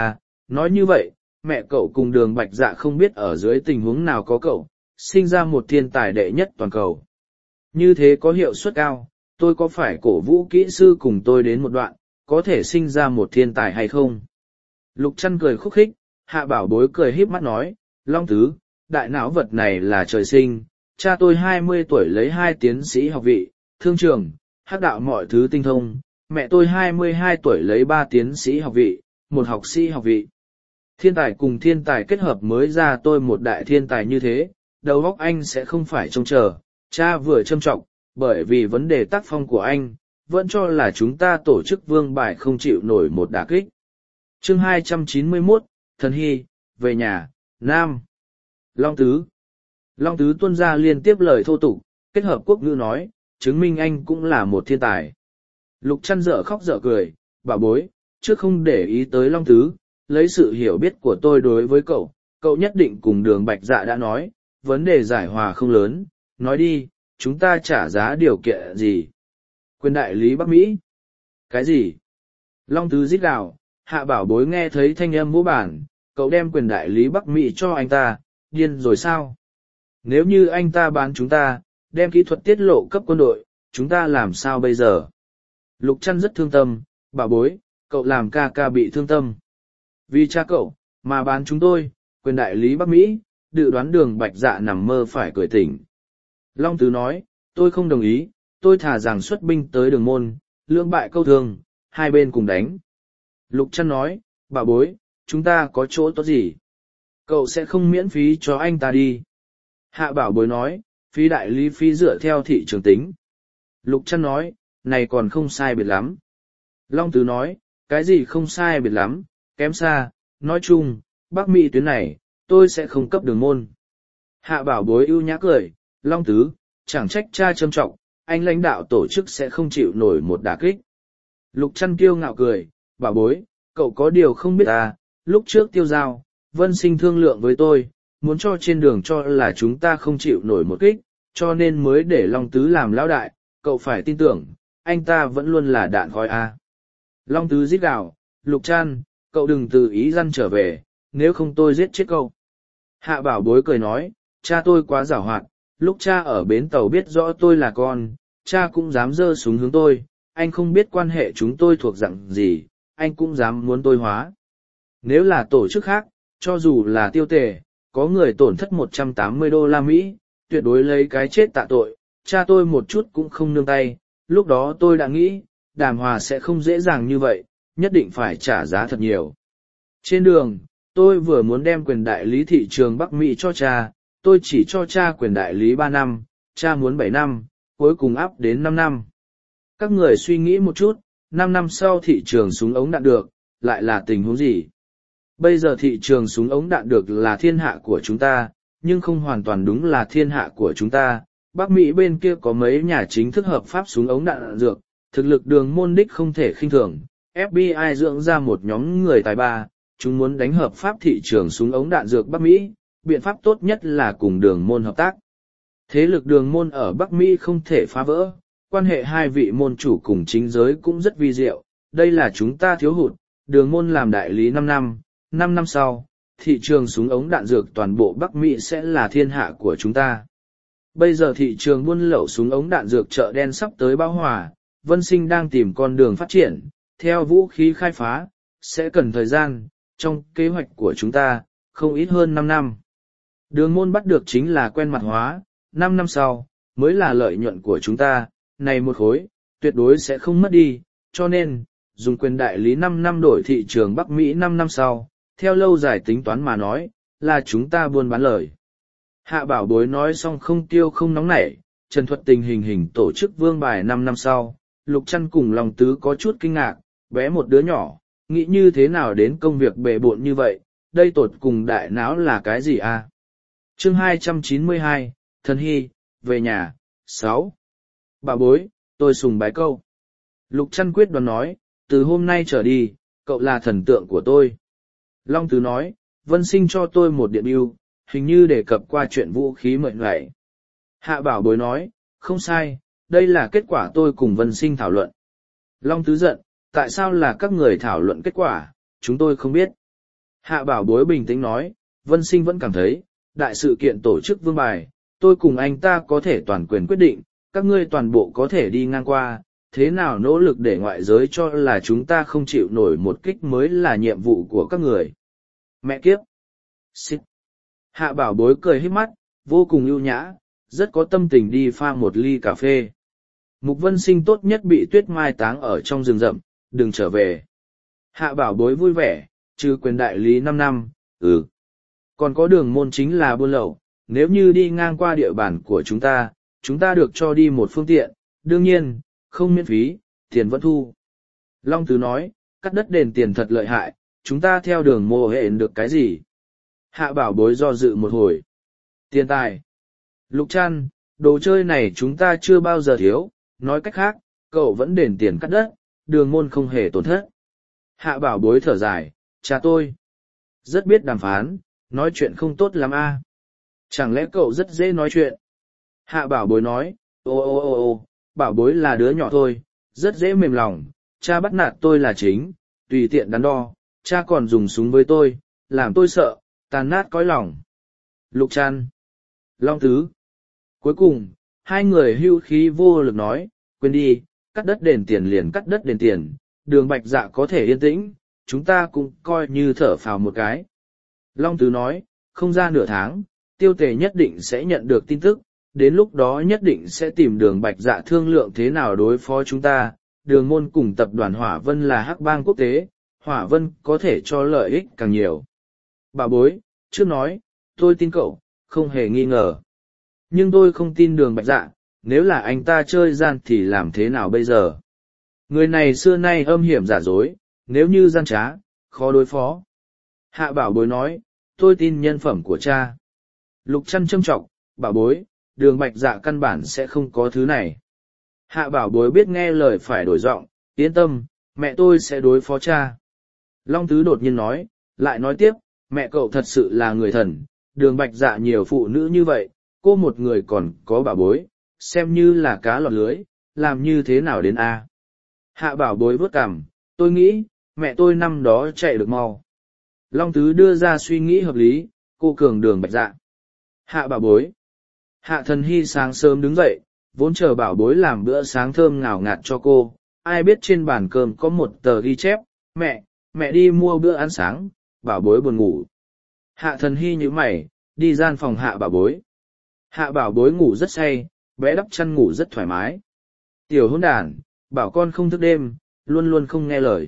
nói như vậy, mẹ cậu cùng Đường Bạch Dạ không biết ở dưới tình huống nào có cậu, sinh ra một thiên tài đệ nhất toàn cầu. Như thế có hiệu suất cao, tôi có phải cổ vũ kỹ sư cùng tôi đến một đoạn, có thể sinh ra một thiên tài hay không? Lục Trăn cười khúc khích, Hạ Bảo Bối cười híp mắt nói, Long Tứ, đại não vật này là trời sinh, cha tôi 20 tuổi lấy 2 tiến sĩ học vị, thương trường, hắc đạo mọi thứ tinh thông, mẹ tôi 22 tuổi lấy 3 tiến sĩ học vị, 1 học sĩ học vị. Thiên tài cùng thiên tài kết hợp mới ra tôi một đại thiên tài như thế, đầu óc anh sẽ không phải trông chờ, cha vừa châm trọng, bởi vì vấn đề tác phong của anh, vẫn cho là chúng ta tổ chức vương bài không chịu nổi một đả kích. Chương 291, Thần Hy, về nhà, Nam. Long Tứ. Long Tứ tuôn ra liên tiếp lời thô tục, kết hợp quốc ngữ nói, chứng minh anh cũng là một thiên tài. Lục Trăn dở khóc dở cười, bảo bối, trước không để ý tới Long Tứ, lấy sự hiểu biết của tôi đối với cậu, cậu nhất định cùng Đường Bạch Dạ đã nói, vấn đề giải hòa không lớn, nói đi, chúng ta trả giá điều kiện gì? Quyền đại lý Bắc Mỹ? Cái gì? Long Tứ rít gào, Hạ Bảo Bối nghe thấy thanh âm vũ bản, cậu đem quyền đại lý Bắc Mỹ cho anh ta, điên rồi sao? Nếu như anh ta bán chúng ta, đem kỹ thuật tiết lộ cấp quân đội, chúng ta làm sao bây giờ? Lục Trăn rất thương tâm, Bảo Bối, cậu làm ca ca bị thương tâm. Vì cha cậu, mà bán chúng tôi, quyền đại lý Bắc Mỹ, dự đoán Đường Bạch Dạ nằm mơ phải cười tỉnh. Long Tứ nói, tôi không đồng ý, tôi thà rằng xuất binh tới Đường Môn, lưỡng bại câu thương, hai bên cùng đánh. Lục Trăn nói, Bảo Bối, chúng ta có chỗ tốt gì? Cậu sẽ không miễn phí cho anh ta đi. Hạ Bảo Bối nói, phí đại lý phí dựa theo thị trường tính. Lục Trăn nói, này còn không sai biệt lắm. Long Tứ nói, cái gì không sai biệt lắm, kém xa, nói chung, Bắc Mỹ tuyến này, tôi sẽ không cấp Đường Môn. Hạ Bảo Bối ưu nhã cười, Long Tứ, chẳng trách cha trâm trọng, anh lãnh đạo tổ chức sẽ không chịu nổi một đả kích. Lục Trăn kiêu ngạo cười, Bảo Bối, cậu có điều không biết à, lúc trước Tiêu Giao, Vân Sinh thương lượng với tôi, muốn cho trên đường cho là chúng ta không chịu nổi một kích, cho nên mới để Long Tứ làm lão đại, cậu phải tin tưởng, anh ta vẫn luôn là đạn khói à. Long Tứ rít gào, Lục Trăn, cậu đừng tự ý răn trở về, nếu không tôi giết chết cậu. Hạ Bảo Bối cười nói, cha tôi quá giảo hoạt, lúc cha ở bến tàu biết rõ tôi là con, cha cũng dám giơ súng hướng tôi, anh không biết quan hệ chúng tôi thuộc dạng gì, anh cũng dám muốn tôi hóa. Nếu là tổ chức khác, cho dù là Tiêu Tề, có người tổn thất $180, tuyệt đối lấy cái chết tạ tội, cha tôi một chút cũng không nương tay, lúc đó tôi đã nghĩ, đàm hòa sẽ không dễ dàng như vậy, nhất định phải trả giá thật nhiều. Trên đường, tôi vừa muốn đem quyền đại lý thị trường Bắc Mỹ cho cha, tôi chỉ cho cha quyền đại lý 3 năm, cha muốn 7 năm, cuối cùng áp đến 5 năm. Các người suy nghĩ một chút, 5 năm sau thị trường súng ống đạn được, lại là tình huống gì? Bây giờ thị trường súng ống đạn được là thiên hạ của chúng ta, nhưng không hoàn toàn đúng là thiên hạ của chúng ta. Bắc Mỹ bên kia có mấy nhà chính thức hợp pháp súng ống đạn dược, thực lực Đường Môn đích không thể khinh thường. FBI dưỡng ra một nhóm người tài ba, chúng muốn đánh hợp pháp thị trường súng ống đạn dược Bắc Mỹ, biện pháp tốt nhất là cùng Đường Môn hợp tác. Thế lực Đường Môn ở Bắc Mỹ không thể phá vỡ, quan hệ hai vị môn chủ cùng chính giới cũng rất vi diệu, đây là chúng ta thiếu hụt. Đường Môn làm đại lý 5 năm, 5 năm sau, thị trường súng ống đạn dược toàn bộ Bắc Mỹ sẽ là thiên hạ của chúng ta. Bây giờ thị trường buôn lậu súng ống đạn dược chợ đen sắp tới bão hòa, Vân Sinh đang tìm con đường phát triển, theo vũ khí khai phá, sẽ cần thời gian, trong kế hoạch của chúng ta, không ít hơn 5 năm. Đường Môn bắt được chính là quen mặt hóa, 5 năm sau, mới là lợi nhuận của chúng ta, này một khối, tuyệt đối sẽ không mất đi, cho nên, dùng quyền đại lý 5 năm đổi thị trường Bắc Mỹ 5 năm sau, theo lâu dài tính toán mà nói, là chúng ta buôn bán lời. Hạ Bảo Bối nói xong không tiêu không nóng nảy, trần thuật tình hình tổ chức vương bài 5 năm sau, Lục Trăn cùng Long Tứ có chút kinh ngạc, bé một đứa nhỏ, nghĩ như thế nào đến công việc bề bộn như vậy, đây tột cùng đại não là cái gì à? Chương 292, Thần Hy, về nhà, 6. Bảo Bối, tôi sùng bái câu. Lục Trăn quyết đoán nói, từ hôm nay trở đi, cậu là thần tượng của tôi. Long Tứ nói, Vân Sinh cho tôi một điện bưu, hình như đề cập qua chuyện vũ khí mệnh lệ. Hạ Bảo Bối nói, không sai, đây là kết quả tôi cùng Vân Sinh thảo luận. Long Tứ giận, tại sao là các người thảo luận kết quả, chúng tôi không biết. Hạ bảo bối bình tĩnh nói, Vân Sinh vẫn cảm thấy, đại sự kiện tổ chức vương bài, tôi cùng anh ta có thể toàn quyền quyết định, các ngươi toàn bộ có thể đi ngang qua, thế nào nỗ lực để ngoại giới cho là chúng ta không chịu nổi một kích mới là nhiệm vụ của các người. Mẹ kiếp! Xích! Hạ bảo bối cười hít mắt, vô cùng ưu nhã, rất có tâm tình đi pha một ly cà phê. Mục Vân Sinh tốt nhất bị tuyết mai táng ở trong rừng rậm, đừng trở về. Hạ bảo bối vui vẻ, trừ quyền đại lý 5 năm, còn có đường môn chính là buôn lậu, nếu như đi ngang qua địa bàn của chúng ta được cho đi một phương tiện, đương nhiên, không miễn phí, tiền vẫn thu. Long Tứ nói, cắt đất đền tiền thật lợi hại, chúng ta theo đường mộ hệ được cái gì? Hạ bảo bối do dự một hồi. Tiền tài. Lục Trăn, đồ chơi này chúng ta chưa bao giờ thiếu, nói cách khác, cậu vẫn đền tiền cắt đất, đường môn không hề tổn thất. Hạ bảo bối thở dài, cha tôi rất biết đàm phán, nói chuyện không tốt lắm a. Chẳng lẽ cậu rất dễ nói chuyện? Hạ bảo bối nói, ô, bảo bối là đứa nhỏ thôi, rất dễ mềm lòng, cha bắt nạt tôi là chính, tùy tiện đắn đo, cha còn dùng súng với tôi, làm tôi sợ, tàn nát cõi lòng. Lục Trăn, Long Tứ. Cuối cùng, hai người hưu khí vô lực nói, quên đi, cắt đất đền tiền liền cắt đất đền tiền, đường Bạch Dạ có thể yên tĩnh, chúng ta cũng coi như thở phào một cái. Long Tứ nói, không ra nửa tháng, Tiêu Tề nhất định sẽ nhận được tin tức, đến lúc đó nhất định sẽ tìm đường Bạch Dạ thương lượng thế nào đối phó chúng ta, đường môn cùng tập đoàn Hỏa Vân là hắc bang quốc tế, Hỏa Vân có thể cho lợi ích càng nhiều. Bà bối, trước nói, tôi tin cậu, không hề nghi ngờ. Nhưng tôi không tin đường Bạch Dạ, nếu là anh ta chơi gian thì làm thế nào bây giờ? Người này xưa nay âm hiểm giả dối, nếu như gian trá, khó đối phó. Hạ bảo bối nói, tôi tin nhân phẩm của cha. Lục Trăn châm trọng, bảo bối, đường Bạch Dạ căn bản sẽ không có thứ này. Hạ bảo bối biết nghe lời phải đổi giọng, yên tâm, mẹ tôi sẽ đối phó cha. Long Tứ đột nhiên nói, lại nói tiếp, mẹ cậu thật sự là người thần, đường Bạch Dạ nhiều phụ nữ như vậy, cô một người còn có bảo bối, xem như là cá lọt lưới, làm như thế nào đến a? Hạ bảo bối vớt cằm, tôi nghĩ, mẹ tôi năm đó chạy được mau. Long Tứ đưa ra suy nghĩ hợp lý, cô cường đường Bạch Dạ. Hạ bảo bối. Hạ Thần Hy sáng sớm đứng dậy, vốn chờ bảo bối làm bữa sáng thơm ngào ngạt cho cô, ai biết trên bàn cơm có một tờ ghi chép, mẹ đi mua bữa ăn sáng, bảo bối buồn ngủ. Hạ Thần Hy nhíu mày, đi gian phòng hạ bảo bối. Hạ bảo bối ngủ rất say, bé đắp chăn ngủ rất thoải mái. Tiểu hỗn đản, bảo con không thức đêm, luôn luôn không nghe lời.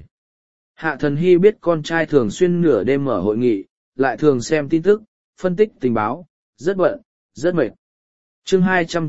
Hạ Thần Hy biết con trai thường xuyên nửa đêm mở hội nghị, lại thường xem tin tức, phân tích tình báo, rất bận, rất mệt. Chương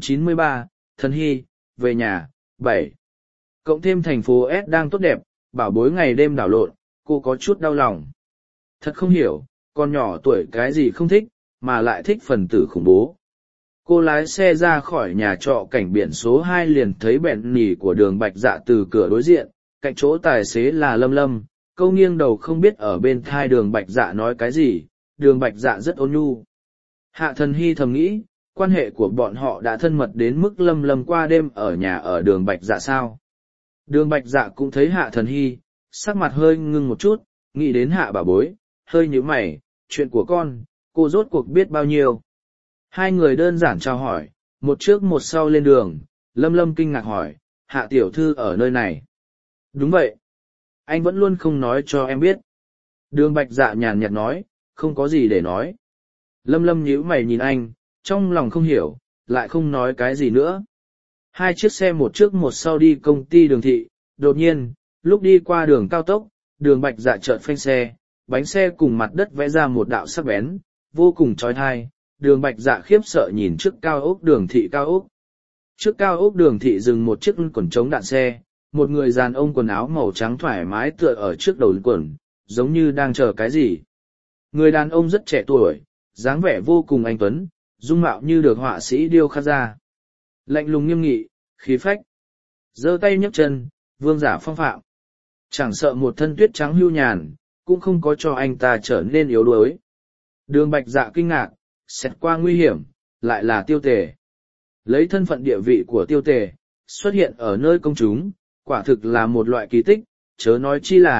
293, Thần Hy, về nhà, 7. Cộng thêm thành phố S đang tốt đẹp, bảo bối ngày đêm đảo lộn, cô có chút đau lòng. Thật không hiểu, con nhỏ tuổi cái gì không thích, mà lại thích phần tử khủng bố. Cô lái xe ra khỏi nhà trọ cảnh biển số 2 liền thấy bẹn nỉ của đường Bạch Dạ từ cửa đối diện, cạnh chỗ tài xế là Lâm Lâm, câu nghiêng đầu không biết ở bên thai đường Bạch Dạ nói cái gì, đường Bạch Dạ rất ôn nhu. Hạ Thần Hy thầm nghĩ, quan hệ của bọn họ đã thân mật đến mức Lâm Lâm qua đêm ở nhà ở đường Bạch Dạ sao. Đường Bạch Dạ cũng thấy Hạ Thần Hy, sắc mặt hơi ngưng một chút, nghĩ đến Hạ bảo bối, hơi nhíu mày, chuyện của con, cô rốt cuộc biết bao nhiêu. Hai người đơn giản chào hỏi, một trước một sau lên đường, Lâm Lâm kinh ngạc hỏi, Hạ tiểu thư ở nơi này. Đúng vậy. Anh vẫn luôn không nói cho em biết. Đường Bạch Dạ nhàn nhạt nói, không có gì để nói. Lâm Lâm nhíu mày nhìn anh, trong lòng không hiểu, lại không nói cái gì nữa. Hai chiếc xe một trước một sau đi công ty đường thị, đột nhiên, lúc đi qua đường cao tốc, đường Bạch Dạ chợt phanh xe, bánh xe cùng mặt đất vẽ ra một đạo sắc bén, vô cùng chói tai. Đường Bạch Dạ khiếp sợ nhìn trước cao ốc đường thị cao ốc. Trước cao ốc đường thị dừng một chiếc quần chống đạn xe, một người đàn ông quần áo màu trắng thoải mái tựa ở trước đầu quần, giống như đang chờ cái gì. Người đàn ông rất trẻ tuổi, dáng vẻ vô cùng anh tuấn, dung mạo như được họa sĩ điêu khắc ra. Lạnh lùng nghiêm nghị, khí phách. Giơ tay nhấc chân, vương giả phong phạm. Chẳng sợ một thân tuyết trắng hưu nhàn, cũng không có cho anh ta trở nên yếu đuối. Đường Bạch Dạ kinh ngạc, xét qua nguy hiểm, lại là Tiêu Tề. Lấy thân phận địa vị của Tiêu Tề, xuất hiện ở nơi công chúng, quả thực là một loại kỳ tích, chớ nói chi là,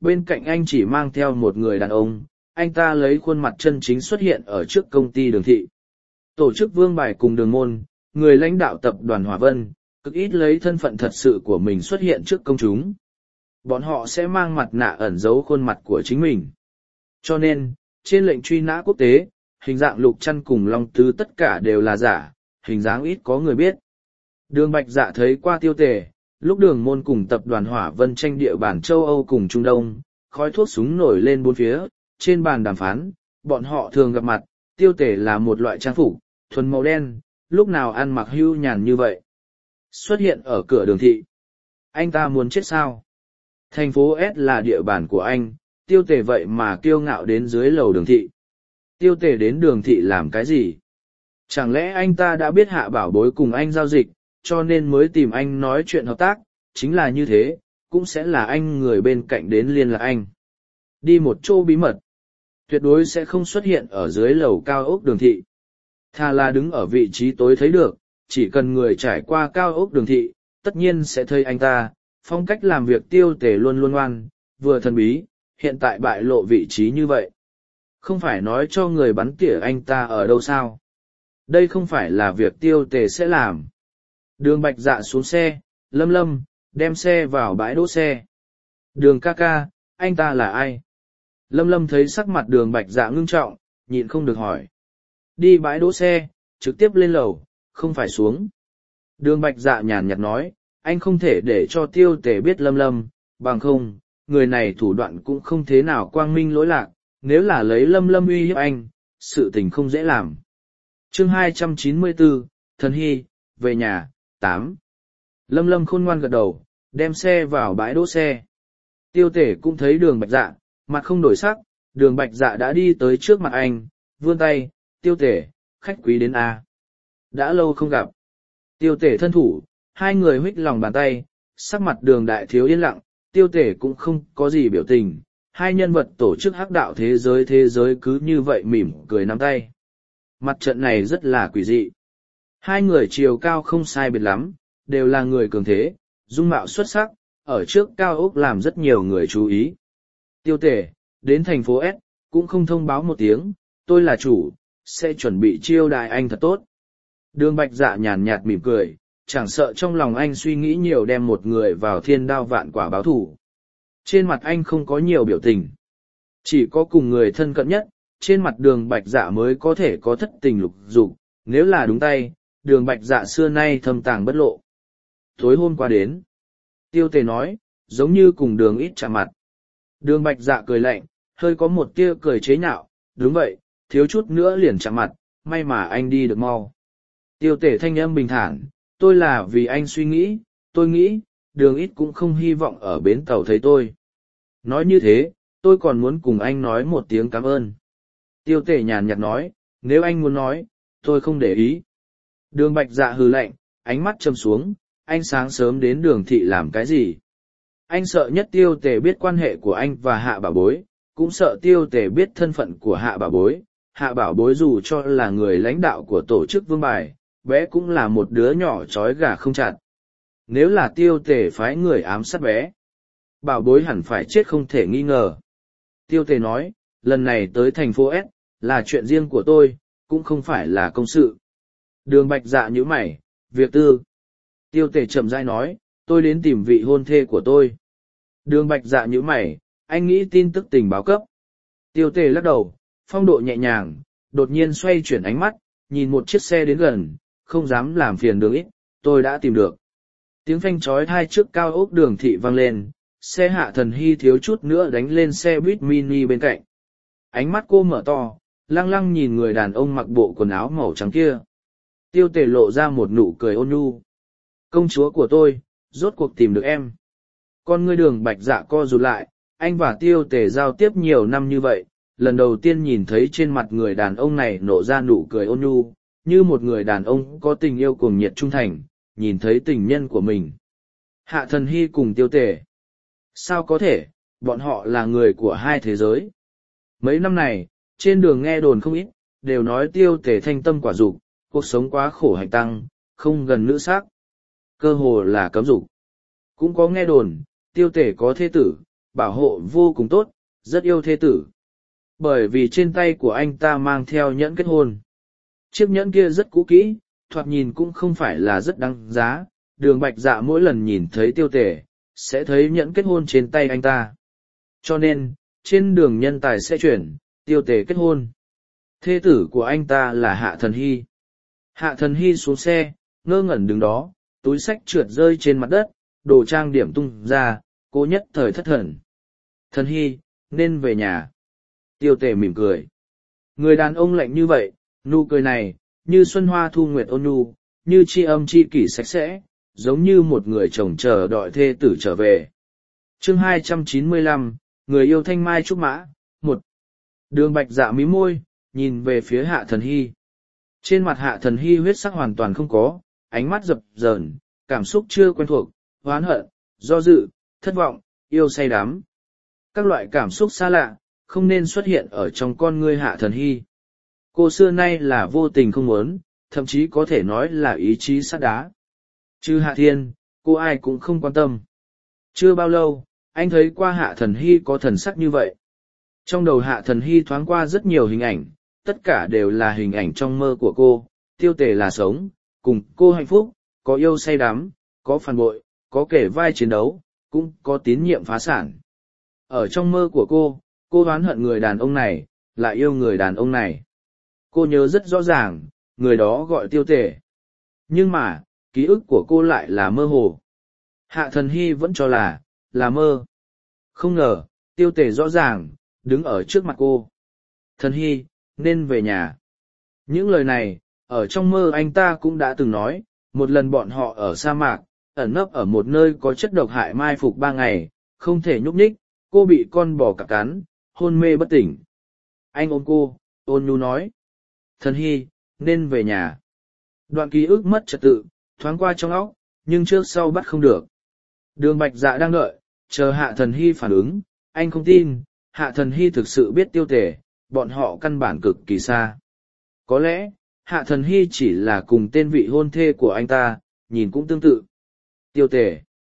bên cạnh anh chỉ mang theo một người đàn ông, anh ta lấy khuôn mặt chân chính xuất hiện ở trước công ty Đường Thị. Tổ chức Vương Bài cùng Đường Môn, người lãnh đạo tập đoàn Hòa Vân, cực ít lấy thân phận thật sự của mình xuất hiện trước công chúng. Bọn họ sẽ mang mặt nạ ẩn giấu khuôn mặt của chính mình. Cho nên, trên lệnh truy nã quốc tế, hình dạng Lục Trăn cùng Long Tứ tất cả đều là giả, hình dáng ít có người biết. Đường Bạch Dạ thấy qua Tiêu Tề, lúc Đường Môn cùng tập đoàn Hỏa Vân tranh địa bàn châu Âu cùng Trung Đông, khói thuốc súng nổi lên bốn phía, trên bàn đàm phán, bọn họ thường gặp mặt, Tiêu Tề là một loại trang phục, thuần màu đen, lúc nào ăn mặc hưu nhàn như vậy. Xuất hiện ở cửa Đường Thị. Anh ta muốn chết sao? Thành phố S là địa bàn của anh, Tiêu Tề vậy mà kiêu ngạo đến dưới lầu Đường Thị. Tiêu Tề đến Đường Thị làm cái gì? Chẳng lẽ anh ta đã biết Hạ Bảo Bối cùng anh giao dịch, cho nên mới tìm anh nói chuyện hợp tác, chính là như thế, cũng sẽ là anh người bên cạnh đến liên lạc anh. Đi một chỗ bí mật, tuyệt đối sẽ không xuất hiện ở dưới lầu cao ốc Đường Thị. Thà là đứng ở vị trí tối thấy được, chỉ cần người trải qua cao ốc Đường Thị, tất nhiên sẽ thấy anh ta. Phong cách làm việc Tiêu Tề luôn luôn ngoan, vừa thần bí, hiện tại bại lộ vị trí như vậy. Không phải nói cho người bắn tỉa anh ta ở đâu sao? Đây không phải là việc Tiêu Tề sẽ làm. Đường Bạch Dạ xuống xe, Lâm Lâm, đem xe vào bãi đỗ xe. Đường ca ca, anh ta là ai? Lâm Lâm thấy sắc mặt Đường Bạch Dạ ngưng trọng, nhịn không được hỏi. Đi bãi đỗ xe, trực tiếp lên lầu, không phải xuống. Đường Bạch Dạ nhàn nhạt nói, anh không thể để cho Tiêu Tề biết Lâm Lâm, bằng không, người này thủ đoạn cũng không thế nào quang minh lỗi lạc, nếu là lấy Lâm Lâm uy hiếp anh, sự tình không dễ làm. Chương 294, Thần Hy, về nhà, 8. Lâm Lâm khôn ngoan gật đầu, đem xe vào bãi đỗ xe. Tiêu Tề cũng thấy Đường Bạch Dạ, mặt không đổi sắc, Đường Bạch Dạ đã đi tới trước mặt anh, vươn tay, Tiêu Tề, khách quý đến a. Đã lâu không gặp. Tiêu Tề thân thủ, hai người huých lòng bàn tay, sắc mặt Đường đại thiếu yên lặng, Tiêu Tề cũng không có gì biểu tình, hai nhân vật tổ chức hắc đạo thế giới cứ như vậy mỉm cười nắm tay. Mặt trận này rất là quỷ dị. Hai người chiều cao không sai biệt lắm, đều là người cường thế, dung mạo xuất sắc, ở trước cao ốc làm rất nhiều người chú ý. Tiêu Tề, đến thành phố S, cũng không thông báo một tiếng, tôi là chủ, sẽ chuẩn bị chiêu đãi anh thật tốt. Đường Bạch Dạ nhàn nhạt mỉm cười, chẳng sợ trong lòng anh suy nghĩ nhiều đem một người vào thiên đao vạn quả báo thù. Trên mặt anh không có nhiều biểu tình. Chỉ có cùng người thân cận nhất, trên mặt Đường Bạch Dạ mới có thể có thất tình lục dục, nếu là đúng tay, Đường Bạch Dạ xưa nay thâm tàng bất lộ. Tối hôm qua đến, Tiêu Tề nói, giống như cùng Đường ít chạm mặt. Đường Bạch Dạ cười lạnh, hơi có một tia cười chế nhạo, đúng vậy, thiếu chút nữa liền chạm mặt, may mà anh đi được mau. Tiêu Tề thanh âm bình thản, tôi là vì anh suy nghĩ, tôi nghĩ, Đường ít cũng không hy vọng ở bến tàu thấy tôi. Nói như thế, tôi còn muốn cùng anh nói một tiếng cảm ơn. Tiêu Tề nhàn nhạt nói, nếu anh muốn nói, tôi không để ý. Đường Bạch Dạ hừ lạnh, ánh mắt châm xuống, anh sáng sớm đến Đường Thị làm cái gì? Anh sợ nhất Tiêu Tề biết quan hệ của anh và Hạ Bảo Bối, cũng sợ Tiêu Tề biết thân phận của Hạ Bảo Bối. Hạ Bảo Bối dù cho là người lãnh đạo của tổ chức Vương Bài, bé cũng là một đứa nhỏ trói gà không chặt. Nếu là Tiêu Tề phái người ám sát bé, Bảo Bối hẳn phải chết không thể nghi ngờ. Tiêu Tề nói, lần này tới thành phố S, là chuyện riêng của tôi, cũng không phải là công sự. Đường Bạch Dạ nhíu mày, việc tư. Tiêu Tề chậm rãi nói, tôi đến tìm vị hôn thê của tôi. Đường Bạch Dạ nhíu mày, anh nghĩ tin tức tình báo cấp. Tiêu Tề lắc đầu, phong độ nhẹ nhàng, đột nhiên xoay chuyển ánh mắt, nhìn một chiếc xe đến gần, không dám làm phiền Đường ít, tôi đã tìm được. Tiếng phanh chói tai trước cao ốc Đường Thị vang lên, xe Hạ Thần Hy thiếu chút nữa đánh lên xe buýt mini bên cạnh. Ánh mắt cô mở to, lăng lăng nhìn người đàn ông mặc bộ quần áo màu trắng kia. Tiêu Tề lộ ra một nụ cười ôn nhu. Công chúa của tôi, rốt cuộc tìm được em. Con ngươi Đường Bạch Dạ co rụt lại, anh và Tiêu Tề giao tiếp nhiều năm như vậy, lần đầu tiên nhìn thấy trên mặt người đàn ông này nổ ra nụ cười ôn nhu, như một người đàn ông có tình yêu cuồng nhiệt trung thành, nhìn thấy tình nhân của mình. Hạ Thần Hy cùng Tiêu Tề. Sao có thể, bọn họ là người của hai thế giới. Mấy năm này, trên đường nghe đồn không ít, đều nói Tiêu Tề thanh tâm quả dục, cuộc sống quá khổ hạnh tăng, không gần nữ sắc. Cơ hồ là cấm dục. Cũng có nghe đồn, Tiêu Tề có thê tử, bảo hộ vô cùng tốt, rất yêu thê tử. Bởi vì trên tay của anh ta mang theo nhẫn kết hôn. Chiếc nhẫn kia rất cũ kỹ, thoạt nhìn cũng không phải là rất đáng giá, Đường Bạch Dạ mỗi lần nhìn thấy Tiêu Tề, sẽ thấy nhẫn kết hôn trên tay anh ta. Cho nên, trên đường nhân tài sẽ chuyển, Tiêu Tề kết hôn. Thê tử của anh ta là Hạ Thần Hy. Hạ Thần Hy xuống xe, ngơ ngẩn đứng đó, túi xách trượt rơi trên mặt đất, đồ trang điểm tung ra, cô nhất thời thất thần. Thần Hy, nên về nhà. Tiêu Tề mỉm cười. Người đàn ông lạnh như vậy, nụ cười này, như xuân hoa thu nguyệt ôn nhu, như tri âm tri kỷ sạch sẽ, giống như một người chồng chờ đợi thê tử trở về. Chương 295, người yêu thanh mai trúc mã, 1. Đường Bạch Dạ mí môi, nhìn về phía Hạ Thần Hy. Trên mặt Hạ Thần Hy huyết sắc hoàn toàn không có, ánh mắt dập dờn, cảm xúc chưa quen thuộc, oán hận, do dự, thất vọng, yêu say đắm. Các loại cảm xúc xa lạ, không nên xuất hiện ở trong con ngươi Hạ Thần Hy. Cô xưa nay là vô tình không muốn, thậm chí có thể nói là ý chí sắt đá. Chứ Hạ Thiên, cô ai cũng không quan tâm. Chưa bao lâu, anh thấy qua Hạ Thần Hy có thần sắc như vậy. Trong đầu Hạ Thần Hy thoáng qua rất nhiều hình ảnh, tất cả đều là hình ảnh trong mơ của cô. Tiêu Tề là sống, cùng cô hạnh phúc, có yêu say đắm, có phản bội, có kể vai chiến đấu, cũng có tín nhiệm phá sản. Ở trong mơ của cô oán hận người đàn ông này, lại yêu người đàn ông này. Cô nhớ rất rõ ràng, người đó gọi Tiêu Tề. Nhưng mà, ký ức của cô lại là mơ hồ. Hạ Thần Hy vẫn cho là mơ. Không ngờ, Tiêu Tề rõ ràng, đứng ở trước mặt cô. Thần Hy, nên về nhà. Những lời này, ở trong mơ anh ta cũng đã từng nói, một lần bọn họ ở sa mạc, ẩn nấp ở một nơi có chất độc hại mai phục 3 ngày, không thể nhúc nhích, cô bị con bò cạp cắn, hôn mê bất tỉnh. Anh ôm cô, ôn nhu nói. Thần Hy, nên về nhà. Đoạn ký ức mất trật tự, thoáng qua trong óc, nhưng trước sau bắt không được. Đường Bạch Dạ đang đợi, chờ Hạ Thần Hy phản ứng, anh không tin, Hạ Thần Hy thực sự biết Tiêu Tề, bọn họ căn bản cực kỳ xa. Có lẽ, Hạ Thần Hy chỉ là cùng tên vị hôn thê của anh ta, nhìn cũng tương tự. Tiêu Tề.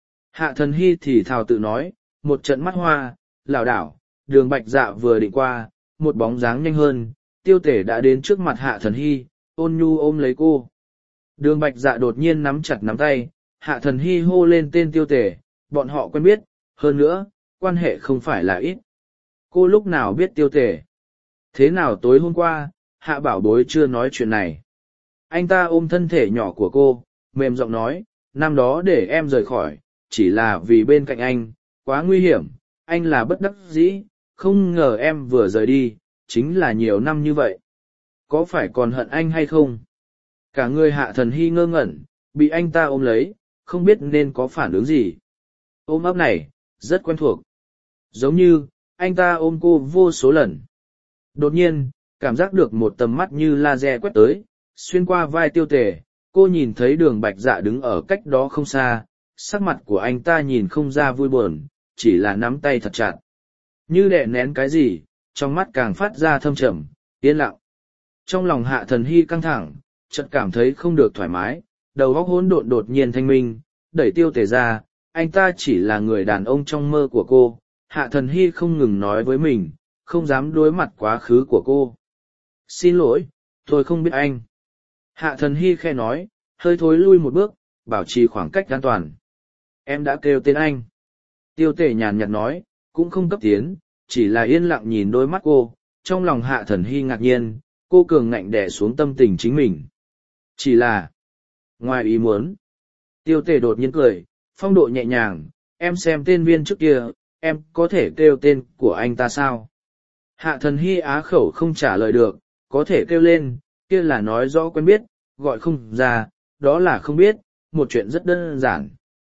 Hạ Thần Hy thì thào tự nói, một trận mắt hoa, lảo đảo, Đường Bạch Dạ vừa định qua, một bóng dáng nhanh hơn, Tiêu Tề đã đến trước mặt Hạ Thần Hy, ôn nhu ôm lấy cô. Đường Bạch Dạ đột nhiên nắm chặt nắm tay, Hạ Thần Hy hô lên tên Tiêu Tề, bọn họ quen biết, hơn nữa, quan hệ không phải là ít. Cô lúc nào biết Tiêu Tề? Thế nào tối hôm qua, Hạ Bảo Bối chưa nói chuyện này? Anh ta ôm thân thể nhỏ của cô, mềm giọng nói, năm đó để em rời khỏi, chỉ là vì bên cạnh anh, quá nguy hiểm, anh là bất đắc dĩ, không ngờ em vừa rời đi, chính là nhiều năm như vậy. Có phải còn hận anh hay không? Cả người Hạ Thần Hy ngơ ngẩn, bị anh ta ôm lấy, không biết nên có phản ứng gì. Ôm ấp này, rất quen thuộc. Giống như, anh ta ôm cô vô số lần. Đột nhiên, cảm giác được một tầm mắt như laser quét tới, xuyên qua vai Tiêu Tề, cô nhìn thấy Đường Bạch Dạ đứng ở cách đó không xa, sắc mặt của anh ta nhìn không ra vui buồn, chỉ là nắm tay thật chặt. Như đè nén cái gì, trong mắt càng phát ra thâm trầm, yên lặng. Trong lòng Hạ Thần Hy căng thẳng, chợt cảm thấy không được thoải mái, đầu óc hỗn độn đột nhiên thanh minh, đẩy Tiêu Tề ra, anh ta chỉ là người đàn ông trong mơ của cô. Hạ Thần Hy không ngừng nói với mình, không dám đối mặt quá khứ của cô. Xin lỗi, tôi không biết anh. Hạ Thần Hy khe nói, hơi thối lui một bước, bảo trì khoảng cách an toàn. Em đã kêu tên anh. Tiêu Tề nhàn nhạt nói, cũng không cấp tiến, chỉ là yên lặng nhìn đôi mắt cô. Trong lòng Hạ Thần Hy ngạc nhiên, cô cường ngạnh đè xuống tâm tình chính mình. Chỉ là, ngoài ý muốn. Tiêu Tề đột nhiên cười, phong độ nhẹ nhàng, em xem tên viên trước kia, em có thể kêu tên của anh ta sao? Hạ Thần Hy á khẩu không trả lời được, có thể kêu lên, kia là nói rõ quen biết, gọi không ra, đó là không biết, một chuyện rất đơn giản.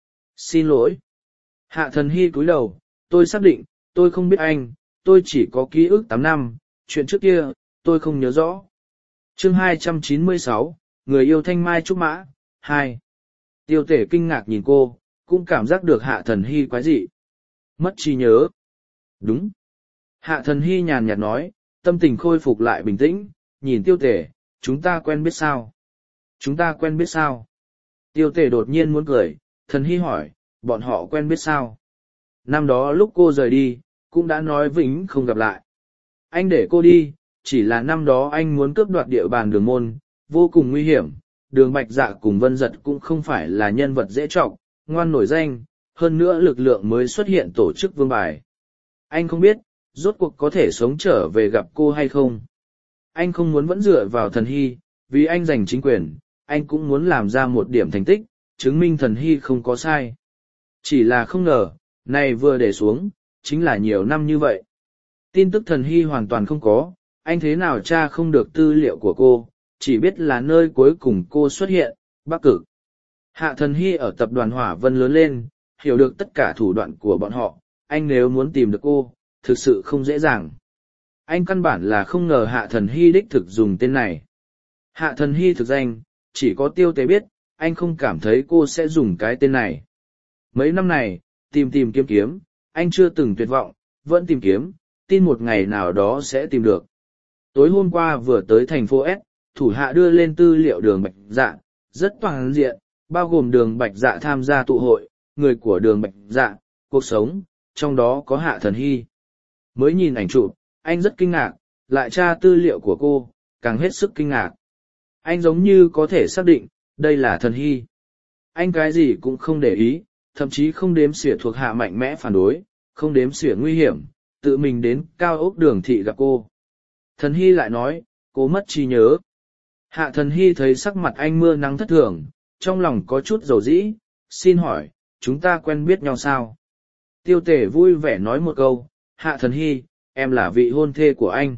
Xin lỗi. Hạ Thần Hy cúi đầu, tôi xác định, tôi không biết anh, tôi chỉ có ký ức 8 năm, chuyện trước kia, tôi không nhớ rõ. Chương 296, người yêu thanh mai trúc mã, 2. Tiêu Tể kinh ngạc nhìn cô, cũng cảm giác được Hạ Thần Hy quái dị. Mất trí nhớ. Đúng. Hạ Thần Hy nhàn nhạt nói, tâm tình khôi phục lại bình tĩnh, nhìn Tiêu Tể, chúng ta quen biết sao? Chúng ta quen biết sao? Tiêu Tể đột nhiên muốn cười, Thần Hy hỏi, bọn họ quen biết sao? Năm đó lúc cô rời đi, cũng đã nói vĩnh không gặp lại. Anh để cô đi, chỉ là năm đó anh muốn cướp đoạt địa bàn Đường môn, vô cùng nguy hiểm. Đường Bạch Dạ cùng Vân Giật cũng không phải là nhân vật dễ trọng, ngoan nổi danh, hơn nữa lực lượng mới xuất hiện tổ chức vương bài. Anh không biết, rốt cuộc có thể sống trở về gặp cô hay không. Anh không muốn vẫn dựa vào Thần Hy, vì anh giành chính quyền, anh cũng muốn làm ra một điểm thành tích, chứng minh Thần Hy không có sai. Chỉ là không ngờ, này vừa để xuống, chính là nhiều năm như vậy. Tin tức Thần Hy hoàn toàn không có, anh thế nào tra không được tư liệu của cô, chỉ biết là nơi cuối cùng cô xuất hiện, Bắc Cực. Hạ Thần Hy ở tập đoàn Hỏa Vân lớn lên, hiểu được tất cả thủ đoạn của bọn họ, anh nếu muốn tìm được cô, thực sự không dễ dàng. Anh căn bản là không ngờ Hạ Thần Hy đích thực dùng tên này. Hạ Thần Hy thực danh, chỉ có Tiêu Tế biết, anh không cảm thấy cô sẽ dùng cái tên này. Mấy năm này, tìm kiếm, anh chưa từng tuyệt vọng, vẫn tìm kiếm, tin một ngày nào đó sẽ tìm được. Tối hôm qua vừa tới thành phố S, thủ hạ đưa lên tư liệu Đường Bạch Dạ, rất toàn diện, bao gồm Đường Bạch Dạ tham gia tụ hội, người của Đường Bạch Dạ, cuộc sống, trong đó có Hạ Thần Hy. Mới nhìn ảnh chụp, anh rất kinh ngạc, lại tra tư liệu của cô, càng hết sức kinh ngạc. Anh giống như có thể xác định, đây là Thần Hy. Anh cái gì cũng không để ý, thậm chí không đếm xỉa thuộc hạ mạnh mẽ phản đối, không đếm xỉa nguy hiểm, tự mình đến cao ốc Đường thị gặp cô. Thần Hy lại nói, cô mất trí nhớ. Hạ Thần Hy thấy sắc mặt anh mưa nắng thất thường, trong lòng có chút dầu dĩ, xin hỏi, chúng ta quen biết nhau sao? Tiêu Tể vui vẻ nói một câu, Hạ Thần Hy, em là vị hôn thê của anh.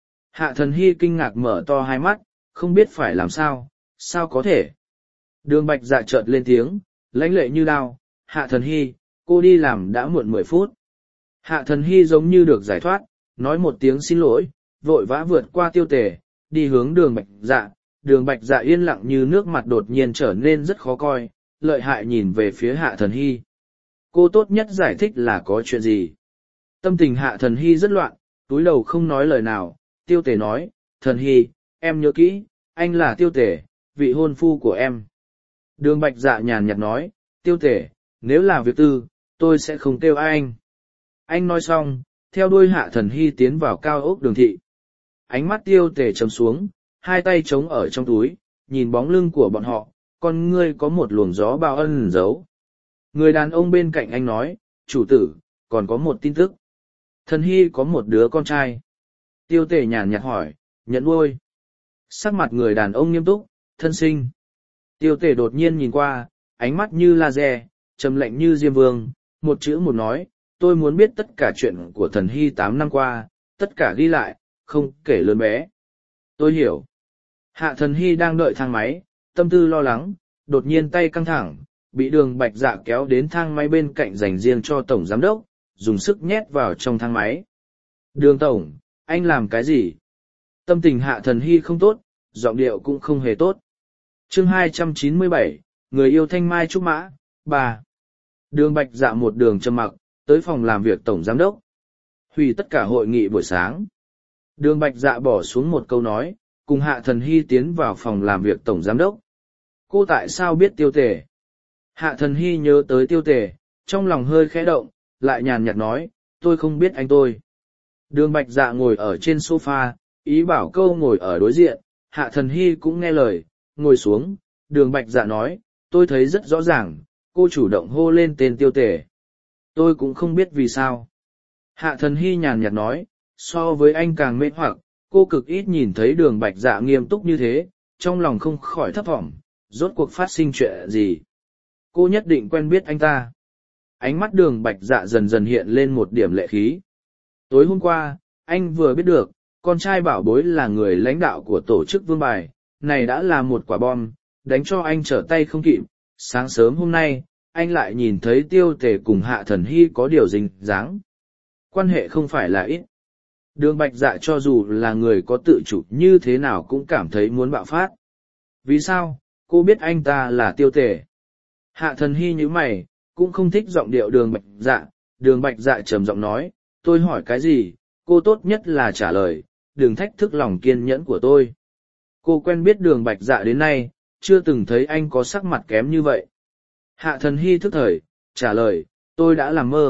Hạ Thần Hy kinh ngạc mở to hai mắt, không biết phải làm sao, sao có thể? Đường Bạch Dạ chợt lên tiếng, lãnh lệ như đao, Hạ Thần Hy, cô đi làm đã muộn 10 phút. Hạ Thần Hy giống như được giải thoát, nói một tiếng xin lỗi, vội vã vượt qua Tiêu Tể, đi hướng Đường Bạch Dạ. Đường Bạch Dạ yên lặng như nước mặt đột nhiên trở nên rất khó coi, lợi hại nhìn về phía Hạ Thần Hy. Cô tốt nhất giải thích là có chuyện gì. Tâm tình Hạ Thần Hy rất loạn, túi đầu không nói lời nào. Tiêu Tể nói, Thần Hy, em nhớ kỹ, anh là Tiêu Tể, vị hôn phu của em. Đường Bạch Dạ nhàn nhạt nói, Tiêu Tể, nếu là việc tư, tôi sẽ không kêu anh. Anh nói xong, theo đuôi Hạ Thần Hy tiến vào cao ốc Đường thị. Ánh mắt Tiêu Tể trầm xuống, hai tay trống ở trong túi, nhìn bóng lưng của bọn họ, con ngươi có một luồng gió bao ân giấu. Người đàn ông bên cạnh anh nói, chủ tử, còn có một tin tức. Thần Hy có một đứa con trai. Tiêu Tể nhàn nhạt hỏi, nhận nuôi. Sắc mặt người đàn ông nghiêm túc, thân sinh. Tiêu Tể đột nhiên nhìn qua, ánh mắt như laser, trầm lạnh như diêm vương, một chữ một nói, tôi muốn biết tất cả chuyện của Thần Hy 8 năm qua, tất cả ghi lại, không kể lớn bé. Tôi hiểu. Hạ Thần Hy đang đợi thang máy, tâm tư lo lắng, đột nhiên tay căng thẳng, bị Đường Bạch Dạ kéo đến thang máy bên cạnh dành riêng cho tổng giám đốc, dùng sức nhét vào trong thang máy. Đường tổng, anh làm cái gì? Tâm tình Hạ Thần Hy không tốt, giọng điệu cũng không hề tốt. Chương 297, người yêu thanh mai trúc mã, 3. Đường Bạch Dạ một đường trầm mặc, tới phòng làm việc tổng giám đốc. Hủy tất cả hội nghị buổi sáng. Đường Bạch Dạ bỏ xuống một câu nói, cùng Hạ Thần Hy tiến vào phòng làm việc tổng giám đốc. Cô tại sao biết Tiêu Tể? Hạ Thần Hy nhớ tới Tiêu Tể, trong lòng hơi khẽ động, lại nhàn nhạt nói, tôi không biết anh tôi. Đường Bạch Dạ ngồi ở trên sofa, ý bảo câu ngồi ở đối diện, Hạ Thần Hy cũng nghe lời, ngồi xuống, Đường Bạch Dạ nói, tôi thấy rất rõ ràng, cô chủ động hô lên tên Tiêu Tể. Tôi cũng không biết vì sao. Hạ Thần Hy nhàn nhạt nói, so với anh càng mê hoặc, cô cực ít nhìn thấy Đường Bạch Dạ nghiêm túc như thế, trong lòng không khỏi thấp thỏm, rốt cuộc phát sinh chuyện gì. Cô nhất định quen biết anh ta. Ánh mắt Đường Bạch Dạ dần dần hiện lên một điểm lệ khí. Tối hôm qua, anh vừa biết được, con trai bảo bối là người lãnh đạo của tổ chức Vương Bài, này đã là một quả bom, đánh cho anh trở tay không kịp. Sáng sớm hôm nay, anh lại nhìn thấy Tiêu Tể cùng Hạ Thần Hy có điều dính dáng. Quan hệ không phải là ít. Đường Bạch Dạ cho dù là người có tự chủ như thế nào cũng cảm thấy muốn bạo phát. Vì sao, cô biết anh ta là Tiêu Tể? Hạ Thần Hy nhíu mày, cũng không thích giọng điệu Đường Bạch Dạ. Đường Bạch Dạ trầm giọng nói, tôi hỏi cái gì, cô tốt nhất là trả lời, đừng thách thức lòng kiên nhẫn của tôi. Cô quen biết Đường Bạch Dạ đến nay, chưa từng thấy anh có sắc mặt kém như vậy. Hạ Thần Hy thức thời, trả lời, tôi đã làm mơ,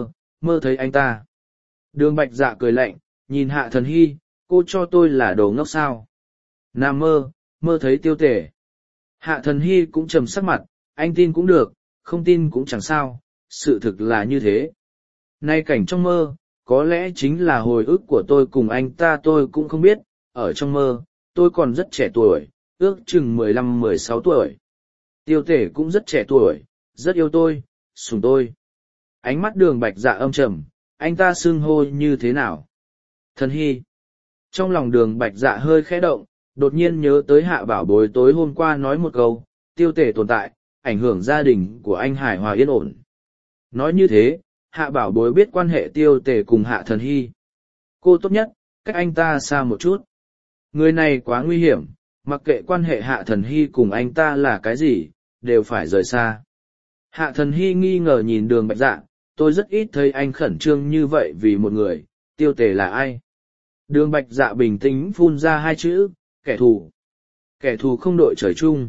mơ thấy anh ta. Đường Bạch Dạ cười lạnh, nhìn Hạ Thần Hy, cô cho tôi là đồ ngốc sao? Nằm mơ, mơ thấy Tiêu Tể. Hạ Thần Hy cũng trầm sắc mặt, anh tin cũng được, không tin cũng chẳng sao, sự thực là như thế. Nay cảnh trong mơ, có lẽ chính là hồi ức của tôi cùng anh ta, tôi cũng không biết, ở trong mơ, tôi còn rất trẻ tuổi, ước chừng 15-16 tuổi. Tiêu Tể cũng rất trẻ tuổi, rất yêu tôi, sủng tôi. Ánh mắt Đường Bạch Dạ âm trầm, anh ta xưng hô như thế nào? Thần Hy. Trong lòng Đường Bạch Dạ hơi khẽ động, đột nhiên nhớ tới Hạ Bảo Bối tối hôm qua nói một câu, Tiêu Tể tồn tại, ảnh hưởng gia đình của anh hài hòa yên ổn. Nói như thế, Hạ Bảo Bối biết quan hệ Tiêu Tể cùng Hạ Thần Hy. Cô tốt nhất, cách anh ta xa một chút. Người này quá nguy hiểm, mặc kệ quan hệ Hạ Thần Hy cùng anh ta là cái gì, đều phải rời xa. Hạ Thần Hy nghi ngờ nhìn Đường Bạch Dạ, tôi rất ít thấy anh khẩn trương như vậy vì một người, Tiêu Tể là ai? Đường Bạch Dạ bình tĩnh phun ra hai chữ, kẻ thù. Kẻ thù không đội trời chung.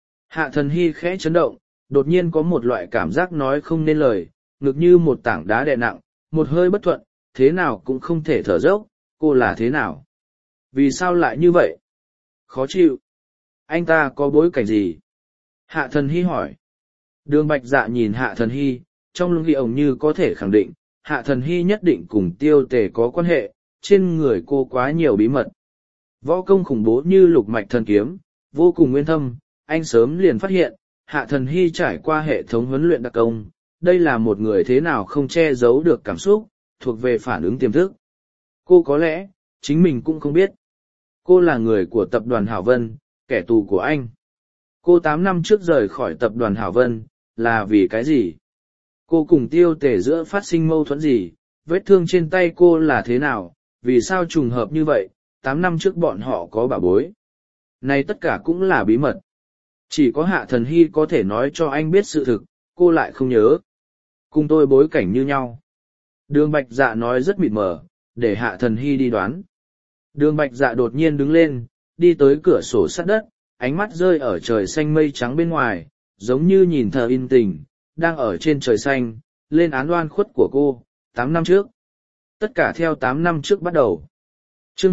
Hạ Thần Hy khẽ chấn động, đột nhiên có một loại cảm giác nói không nên lời, ngực như một tảng đá đè nặng, một hơi bất thuận, thế nào cũng không thể thở dốc, cô là thế nào? Vì sao lại như vậy? Khó chịu. Anh ta có bối cảnh gì? Hạ Thần Hy hỏi. Đường Bạch Dạ nhìn Hạ Thần Hy, trong lưng ghi ổng như có thể khẳng định, Hạ Thần Hy nhất định cùng Tiêu Tể có quan hệ, trên người cô quá nhiều bí mật. Võ công khủng bố như lục mạch thần kiếm, vô cùng nguyên thâm, anh sớm liền phát hiện, Hạ Thần Hy trải qua hệ thống huấn luyện đặc công, đây là một người thế nào không che giấu được cảm xúc, thuộc về phản ứng tiềm thức. Cô có lẽ, chính mình cũng không biết. Cô là người của tập đoàn Hảo Vân, kẻ thù của anh. Cô 8 năm trước rời khỏi tập đoàn Hảo Vân, là vì cái gì? Cô cùng Tiêu Tể giữa phát sinh mâu thuẫn gì? Vết thương trên tay cô là thế nào? Vì sao trùng hợp như vậy? 8 năm trước bọn họ có bảo bối. Này tất cả cũng là bí mật. Chỉ có Hạ Thần Hy có thể nói cho anh biết sự thực, cô lại không nhớ. Cùng tôi bối cảnh như nhau. Đường Bạch Dạ nói rất mịt mờ, để Hạ Thần Hy đi đoán. Đường Bạch Dạ đột nhiên đứng lên, đi tới cửa sổ sát đất, ánh mắt rơi ở trời xanh mây trắng bên ngoài, giống như nhìn thờ in tình, đang ở trên trời xanh, lên án oan khuất của cô, 8 năm trước. Tất cả theo 8 năm trước bắt đầu. Chương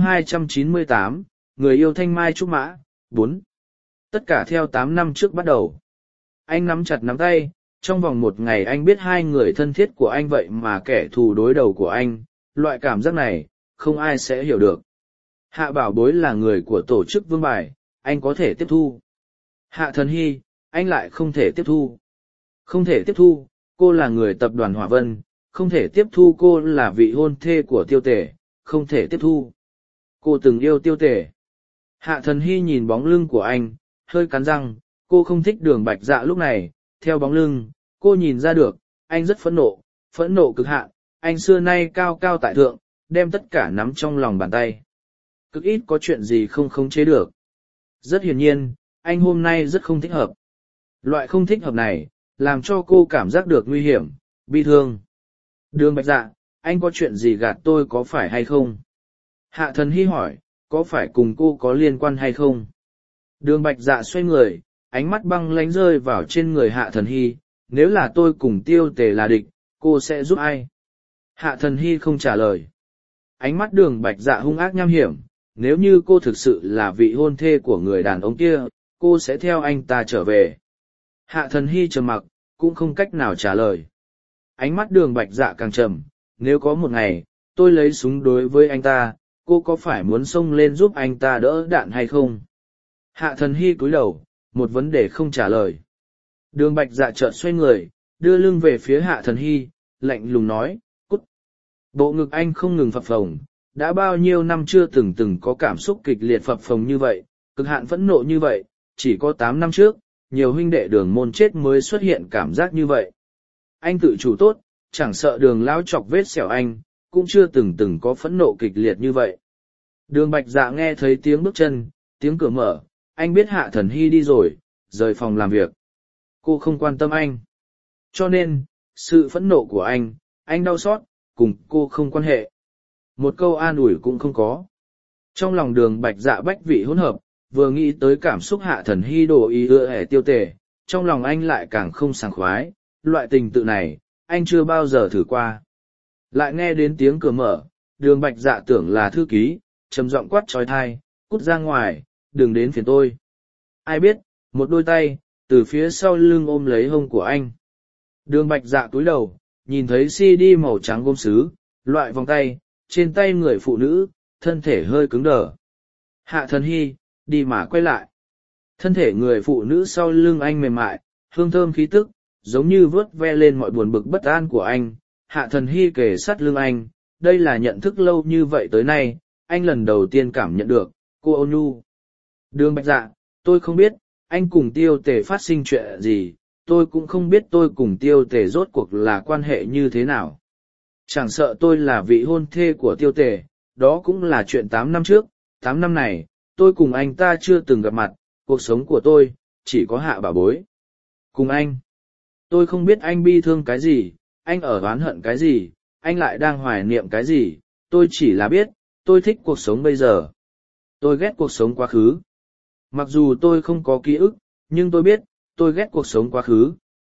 298, Người yêu Thanh Mai Trúc Mã, 4. Tất cả theo 8 năm trước bắt đầu. Anh nắm chặt nắm tay, trong vòng một ngày anh biết hai người thân thiết của anh vậy mà kẻ thù đối đầu của anh, loại cảm giác này, không ai sẽ hiểu được. Hạ Bảo Bối là người của tổ chức Vương Bài, anh có thể tiếp thu. Hạ Thần Hy, anh lại không thể tiếp thu. Không thể tiếp thu, cô là người tập đoàn Hỏa Vân, không thể tiếp thu cô là vị hôn thê của Tiêu Tể, không thể tiếp thu. Cô từng yêu Tiêu Tể. Hạ Thần Hy nhìn bóng lưng của anh, hơi cắn răng, cô không thích Đường Bạch Dạ lúc này, theo bóng lưng, cô nhìn ra được, anh rất phẫn nộ cực hạn, anh xưa nay cao cao tại thượng, đem tất cả nắm trong lòng bàn tay. Cực ít có chuyện gì không khống chế được. Rất hiển nhiên, anh hôm nay rất không thích hợp. Loại không thích hợp này, làm cho cô cảm giác được nguy hiểm, bi thương. Đường Bạch Dạ, anh có chuyện gì gạt tôi có phải hay không? Hạ Thần Hy hỏi, có phải cùng cô có liên quan hay không? Đường Bạch Dạ xoay người, ánh mắt băng lãnh rơi vào trên người Hạ Thần Hy, nếu là tôi cùng Tiêu Tể là địch, cô sẽ giúp ai? Hạ Thần Hy không trả lời. Ánh mắt Đường Bạch Dạ hung ác nham hiểm, nếu như cô thực sự là vị hôn thê của người đàn ông kia, cô sẽ theo anh ta trở về. Hạ Thần Hy trầm mặc, cũng không cách nào trả lời. Ánh mắt Đường Bạch Dạ càng trầm, nếu có một ngày, tôi lấy súng đối với anh ta, cô có phải muốn xông lên giúp anh ta đỡ đạn hay không? Hạ Thần Hy cúi đầu, một vấn đề không trả lời. Đường Bạch Dạ chợt xoay người, đưa lưng về phía Hạ Thần Hy, lạnh lùng nói, cút. Bộ ngực anh không ngừng phập phồng, đã bao nhiêu năm chưa từng có cảm xúc kịch liệt phập phồng như vậy, cực hạn phẫn nộ như vậy, chỉ có 8 năm trước, nhiều huynh đệ Đường môn chết mới xuất hiện cảm giác như vậy. Anh tự chủ tốt, chẳng sợ Đường lão chọc vết sẹo anh, cũng chưa từng có phẫn nộ kịch liệt như vậy. Đường Bạch Dạ nghe thấy tiếng bước chân, tiếng cửa mở, anh biết Hạ Thần Hy đi rồi, rời phòng làm việc. Cô không quan tâm anh. Cho nên, sự phẫn nộ của anh đau xót, cùng cô không quan hệ. Một câu an ủi cũng không có. Trong lòng Đường Bạch Dạ bách vị hỗn hợp, vừa nghĩ tới cảm xúc Hạ Thần Hy đổ ý ưa hẻ Tiêu Tể, trong lòng anh lại càng không sảng khoái, loại tình tự này, anh chưa bao giờ thử qua. Lại nghe đến tiếng cửa mở, Đường Bạch Dạ tưởng là thư ký, trầm giọng quát trói thai, cút ra ngoài, đừng đến phiền tôi. Ai biết, một đôi tay, từ phía sau lưng ôm lấy hông của anh. Đường Bạch Dạ cúi đầu, nhìn thấy CD màu trắng gôm sứ, loại vòng tay, trên tay người phụ nữ, thân thể hơi cứng đờ. Hạ Thần Hy, đi mà quay lại. Thân thể người phụ nữ sau lưng anh mềm mại, hương thơm khí tức, giống như vớt ve lên mọi buồn bực bất an của anh. Hạ Thần Hy kề sát lưng anh, đây là nhận thức lâu như vậy tới nay, anh lần đầu tiên cảm nhận được, cô ôn nhu. Đường Bạch Dạ, tôi không biết, anh cùng Tiêu Tề phát sinh chuyện gì, tôi cũng không biết tôi cùng Tiêu Tề rốt cuộc là quan hệ như thế nào. Chẳng sợ tôi là vị hôn thê của Tiêu Tề, đó cũng là chuyện 8 năm trước, 8 năm này, tôi cùng anh ta chưa từng gặp mặt, cuộc sống của tôi, chỉ có Hạ Bảo Bối. Cùng anh, tôi không biết anh bi thương cái gì, anh ở oán hận cái gì, anh lại đang hoài niệm cái gì, tôi chỉ là biết, tôi thích cuộc sống bây giờ. Tôi ghét cuộc sống quá khứ. Mặc dù tôi không có ký ức, nhưng tôi biết, tôi ghét cuộc sống quá khứ.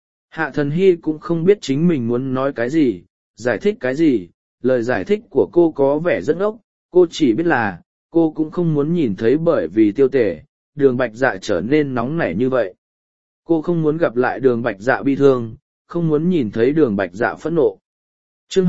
Hạ Thần Hy cũng không biết chính mình muốn nói cái gì, giải thích cái gì, lời giải thích của cô có vẻ rất ngốc, cô chỉ biết là, cô cũng không muốn nhìn thấy bởi vì Tiêu Tề, Đường Bạch Dạ trở nên nóng nảy như vậy. Cô không muốn gặp lại Đường Bạch Dạ bi thương, không muốn nhìn thấy Đường Bạch Dạ phẫn nộ. Chương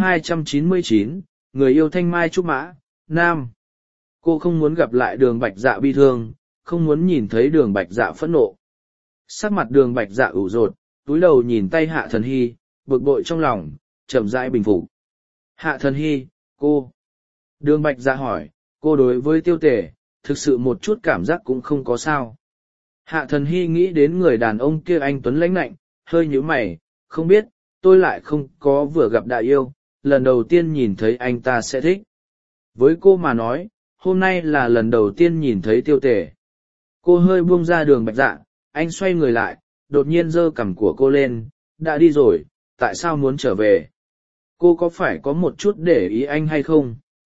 299, Người yêu Thanh Mai Trúc Mã, Nam. Cô không muốn gặp lại Đường Bạch Dạ bi thương, không muốn nhìn thấy Đường Bạch Dạ phẫn nộ. Sắc mặt Đường Bạch Dạ ủ rột, túi đầu nhìn tay Hạ Thần Hy, bực bội trong lòng, chậm rãi bình phục. Hạ Thần Hy, cô. Đường Bạch Dạ hỏi, cô đối với Tiêu Tề, thực sự một chút cảm giác cũng không có sao. Hạ Thần Hy nghĩ đến người đàn ông kia anh tuấn lãnh lạnh, hơi nhíu mày, không biết, tôi lại không có vừa gặp đại yêu, lần đầu tiên nhìn thấy anh ta sẽ thích. Với cô mà nói, hôm nay là lần đầu tiên nhìn thấy Tiêu Tề. Cô hơi buông ra Đường Bạch Dạ, anh xoay người lại, đột nhiên giơ cằm của cô lên, đã đi rồi, tại sao muốn trở về? Cô có phải có một chút để ý anh hay không?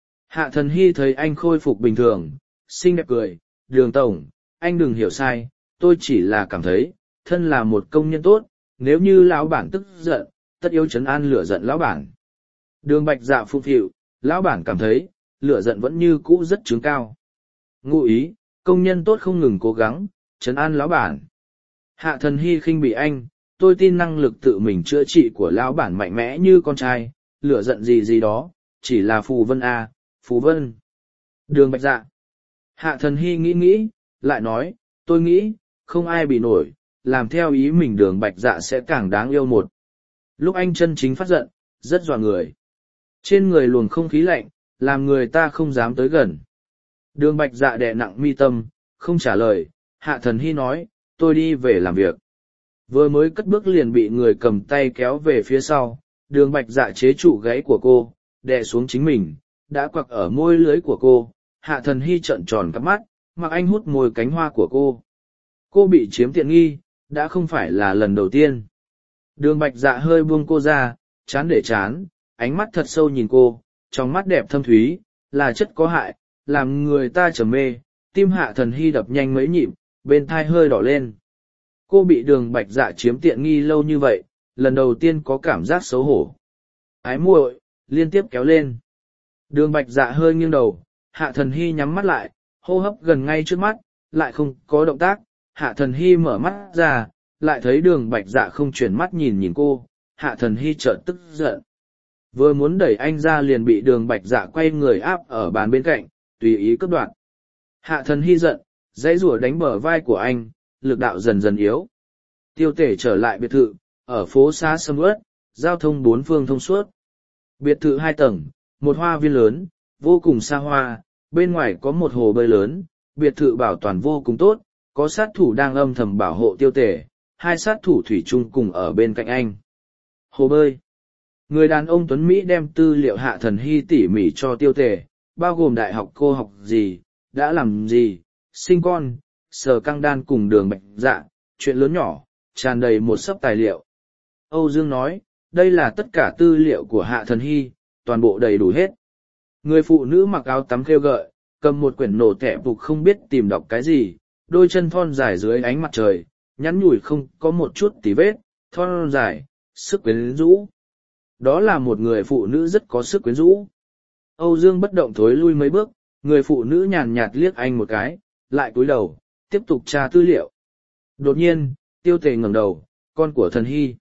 Hạ Thần Hy thấy anh khôi phục bình thường, xinh đẹp cười, Đường Tổng, anh đừng hiểu sai, tôi chỉ là cảm thấy, thân là một công nhân tốt, nếu như lão bản tức giận, tất yếu trấn an lửa giận lão bản. Đường Bạch Dạ phụng phịu, lão bản cảm thấy, lửa giận vẫn như cũ rất chướng cao. Ngụ ý, công nhân tốt không ngừng cố gắng, trấn an lão bản. Hạ Thần Hy khinh bị anh, tôi tin năng lực tự mình chữa trị của lão bản mạnh mẽ như con trai, lửa giận gì gì đó, chỉ là phù vân à, phù vân. Đường Bạch Dạ. Hạ Thần Hy nghĩ, lại nói, tôi nghĩ, không ai bị nổi, làm theo ý mình Đường Bạch Dạ sẽ càng đáng yêu một. Lúc anh chân chính phát giận, rất dọa người. Trên người luồng không khí lạnh, làm người ta không dám tới gần. Đường Bạch Dạ đè nặng mi tâm, không trả lời, Hạ Thần Hy nói, tôi đi về làm việc. Vừa mới cất bước liền bị người cầm tay kéo về phía sau, Đường Bạch Dạ chế trụ gáy của cô, đè xuống chính mình, đã quặc ở môi lưới của cô. Hạ Thần Hy trợn tròn cắp mắt, mặc anh hút môi cánh hoa của cô. Cô bị chiếm tiện nghi, đã không phải là lần đầu tiên. Đường Bạch Dạ hơi buông cô ra, chán để chán, ánh mắt thật sâu nhìn cô, trong mắt đẹp thâm thúy, là chất có hại, làm người ta trầm mê. Tim Hạ Thần Hy đập nhanh mấy nhịp, bên thai hơi đỏ lên. Cô bị Đường Bạch Dạ chiếm tiện nghi lâu như vậy, lần đầu tiên có cảm giác xấu hổ. Ái muội, liên tiếp kéo lên. Đường Bạch Dạ hơi nghiêng đầu, Hạ Thần Hy nhắm mắt lại, hô hấp gần ngay trước mắt, lại không có động tác. Hạ Thần Hy mở mắt ra, lại thấy Đường Bạch Dạ không chuyển mắt nhìn cô. Hạ Thần Hy chợt tức giận. Vừa muốn đẩy anh ra liền bị Đường Bạch Dạ quay người áp ở bàn bên cạnh, tùy ý cướp đoạt. Hạ Thần Hy giận, dãy rủa đánh bờ vai của anh, lực đạo dần dần yếu. Tiêu Tể trở lại biệt thự, ở phố xá sầm uất, giao thông bốn phương thông suốt. Biệt thự 2 tầng, một hoa viên lớn, vô cùng xa hoa, bên ngoài có một hồ bơi lớn, biệt thự bảo toàn vô cùng tốt, có sát thủ đang âm thầm bảo hộ Tiêu Tể, 2 sát thủ thủy chung cùng ở bên cạnh anh. Hồ bơi. Người đàn ông Tuấn Mỹ đem tư liệu Hạ Thần Hy tỉ mỉ cho Tiêu Tể, bao gồm đại học cô học gì, đã làm gì, sinh con, Sở Căng Đan cùng Đường Bạch Dạ, chuyện lớn nhỏ, tràn đầy một sấp tài liệu. Âu Dương nói, đây là tất cả tư liệu của Hạ Thần Hy, toàn bộ đầy đủ hết. Người phụ nữ mặc áo tắm khêu gợi, cầm một quyển nổ tẻ phục không biết tìm đọc cái gì, đôi chân thon dài dưới ánh mặt trời, nhắn nhủi không có một chút tì vết, thon dài, sức quyến rũ. Đó là một người phụ nữ rất có sức quyến rũ. Âu Dương bất động thối lui mấy bước, người phụ nữ nhàn nhạt liếc anh một cái, lại cúi đầu, tiếp tục tra tư liệu. Đột nhiên, Tiêu Tề ngẩng đầu, con của thần hy.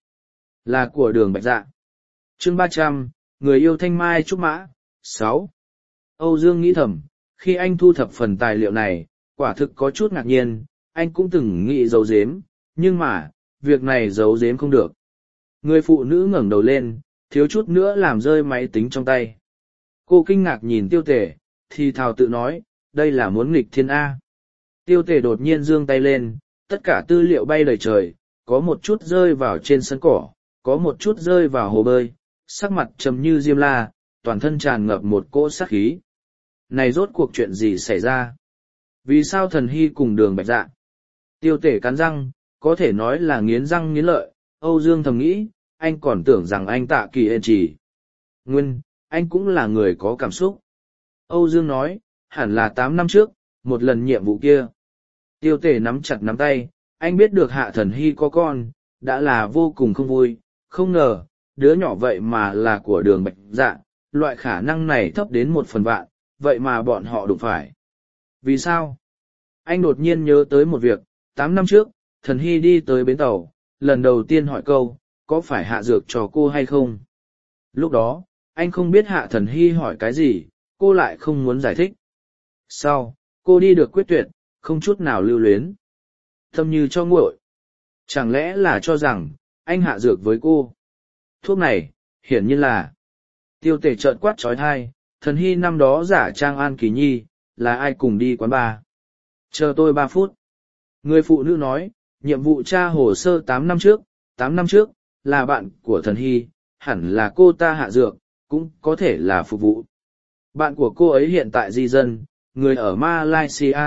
Là của Đường Bạch Dạ. Chương 300, người yêu thanh mai trúc mã, 6. Âu Dương nghĩ thầm, khi anh thu thập phần tài liệu này, quả thực có chút ngạc nhiên, anh cũng từng nghĩ giấu giếm, nhưng mà, việc này giấu giếm không được. Người phụ nữ ngẩng đầu lên, thiếu chút nữa làm rơi máy tính trong tay. Cô kinh ngạc nhìn Tiêu Tề, thì thào tự nói, đây là muốn nghịch thiên A. Tiêu Tề đột nhiên giương tay lên, tất cả tư liệu bay đầy trời, có một chút rơi vào trên sân cỏ, có một chút rơi vào hồ bơi, sắc mặt trầm như diêm la, toàn thân tràn ngập một cỗ sát khí. Này rốt cuộc chuyện gì xảy ra? Vì sao thần hy cùng Đường Bạch Dạ? Tiêu Tể cắn răng, có thể nói là nghiến răng nghiến lợi, Âu Dương thầm nghĩ, anh còn tưởng rằng anh Tạ Kỳ ên trì. Nguyên, anh cũng là người có cảm xúc. Âu Dương nói, hẳn là 8 năm trước, một lần nhiệm vụ kia. Tiêu Tể nắm chặt nắm tay, anh biết được Hạ Thần Hy có con, đã là vô cùng không vui, không ngờ, đứa nhỏ vậy mà là của Đường Bạch Dạ, loại khả năng này thấp đến 1/1000, vậy mà bọn họ đụng phải. Vì sao? Anh đột nhiên nhớ tới một việc, 8 năm trước, Thần Hy đi tới bến tàu, lần đầu tiên hỏi câu, có phải hạ dược cho cô hay không? Lúc đó, anh không biết Hạ Thần Hy hỏi cái gì, cô lại không muốn giải thích. Sau, cô đi được quyết tuyệt, không chút nào lưu luyến. Thâm như cho nguội. Chẳng lẽ là cho rằng, anh hạ dược với cô? Thuốc này, hiển nhiên là... Tiêu Tể trợn quát trói thai, Thần Hy năm đó giả trang An Kỳ Nhi, là ai cùng đi quán bar? Chờ tôi 3 phút. Người phụ nữ nói, nhiệm vụ tra hồ sơ 8 năm trước, 8 năm trước, là bạn của Thần Hy, hẳn là cô ta hạ dược, cũng có thể là phục vụ. Bạn của cô ấy hiện tại di dân, người ở Malaysia.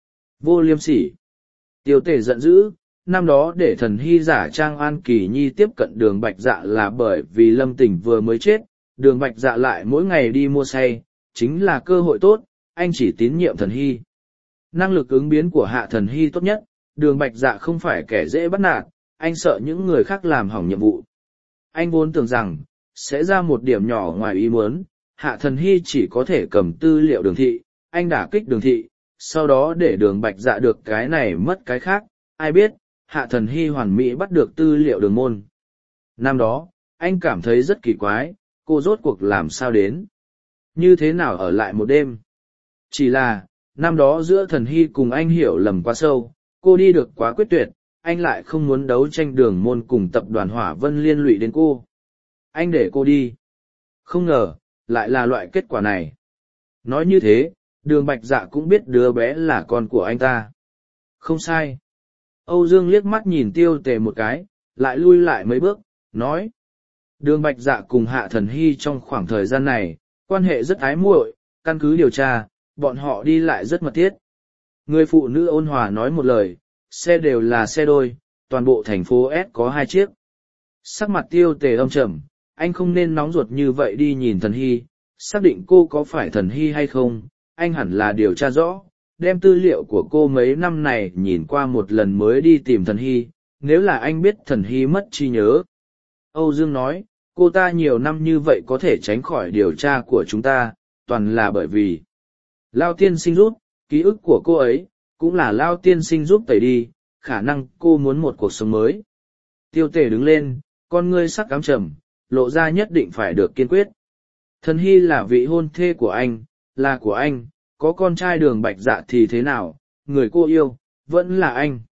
Vô liêm sỉ. Tiêu Tể giận dữ, năm đó để Thần Hy giả trang An Kỳ Nhi tiếp cận Đường Bạch Dạ là bởi vì Lâm Tỉnh vừa mới chết, Đường Bạch Dạ lại mỗi ngày đi mua say, chính là cơ hội tốt, anh chỉ tín nhiệm Thần Hy. Năng lực ứng biến của Hạ Thần Hy tốt nhất, Đường Bạch Dạ không phải kẻ dễ bắt nạt, anh sợ những người khác làm hỏng nhiệm vụ. Anh vốn tưởng rằng, sẽ ra một điểm nhỏ ngoài ý muốn, Hạ Thần Hy chỉ có thể cầm tư liệu Đường thị, anh đả kích Đường thị, sau đó để Đường Bạch Dạ được cái này mất cái khác, ai biết, Hạ Thần Hy hoàn mỹ bắt được tư liệu Đường môn. Năm đó, anh cảm thấy rất kỳ quái, cô rốt cuộc làm sao đến? Như thế nào ở lại một đêm? Chỉ là, năm đó giữa Thần Hy cùng anh hiểu lầm quá sâu, cô đi được quá quyết tuyệt, anh lại không muốn đấu tranh Đường môn cùng tập đoàn Hỏa Vân liên lụy đến cô. Anh để cô đi. Không ngờ, lại là loại kết quả này. Nói như thế, Đường Bạch Dạ cũng biết đứa bé là con của anh ta. Không sai. Âu Dương liếc mắt nhìn Tiêu Tề một cái, lại lui lại mấy bước, nói. Đường Bạch Dạ cùng Hạ Thần Hy trong khoảng thời gian này, quan hệ rất ái muội, căn cứ điều tra, bọn họ đi lại rất mật thiết. Người phụ nữ ôn hòa nói một lời, xe đều là xe đôi, toàn bộ thành phố S có 2 chiếc. Sắc mặt Tiêu Tề âm trầm, anh không nên nóng ruột như vậy đi nhìn Thần Hy, xác định cô có phải Thần Hy hay không, anh hẳn là điều tra rõ, đem tư liệu của cô mấy năm này nhìn qua một lần mới đi tìm Thần Hy, nếu là anh biết Thần Hy mất trí nhớ. Âu Dương nói, cô ta nhiều năm như vậy có thể tránh khỏi điều tra của chúng ta, toàn là bởi vì Lao tiên sinh giúp, ký ức của cô ấy, cũng là Lao tiên sinh giúp tẩy đi, khả năng cô muốn một cuộc sống mới. Tiêu Tề đứng lên, con ngươi sắc cám trầm, lộ ra nhất định phải được kiên quyết. Thần Hy là vị hôn thê của anh, là của anh, có con trai Đường Bạch Dạ thì thế nào, người cô yêu, vẫn là anh.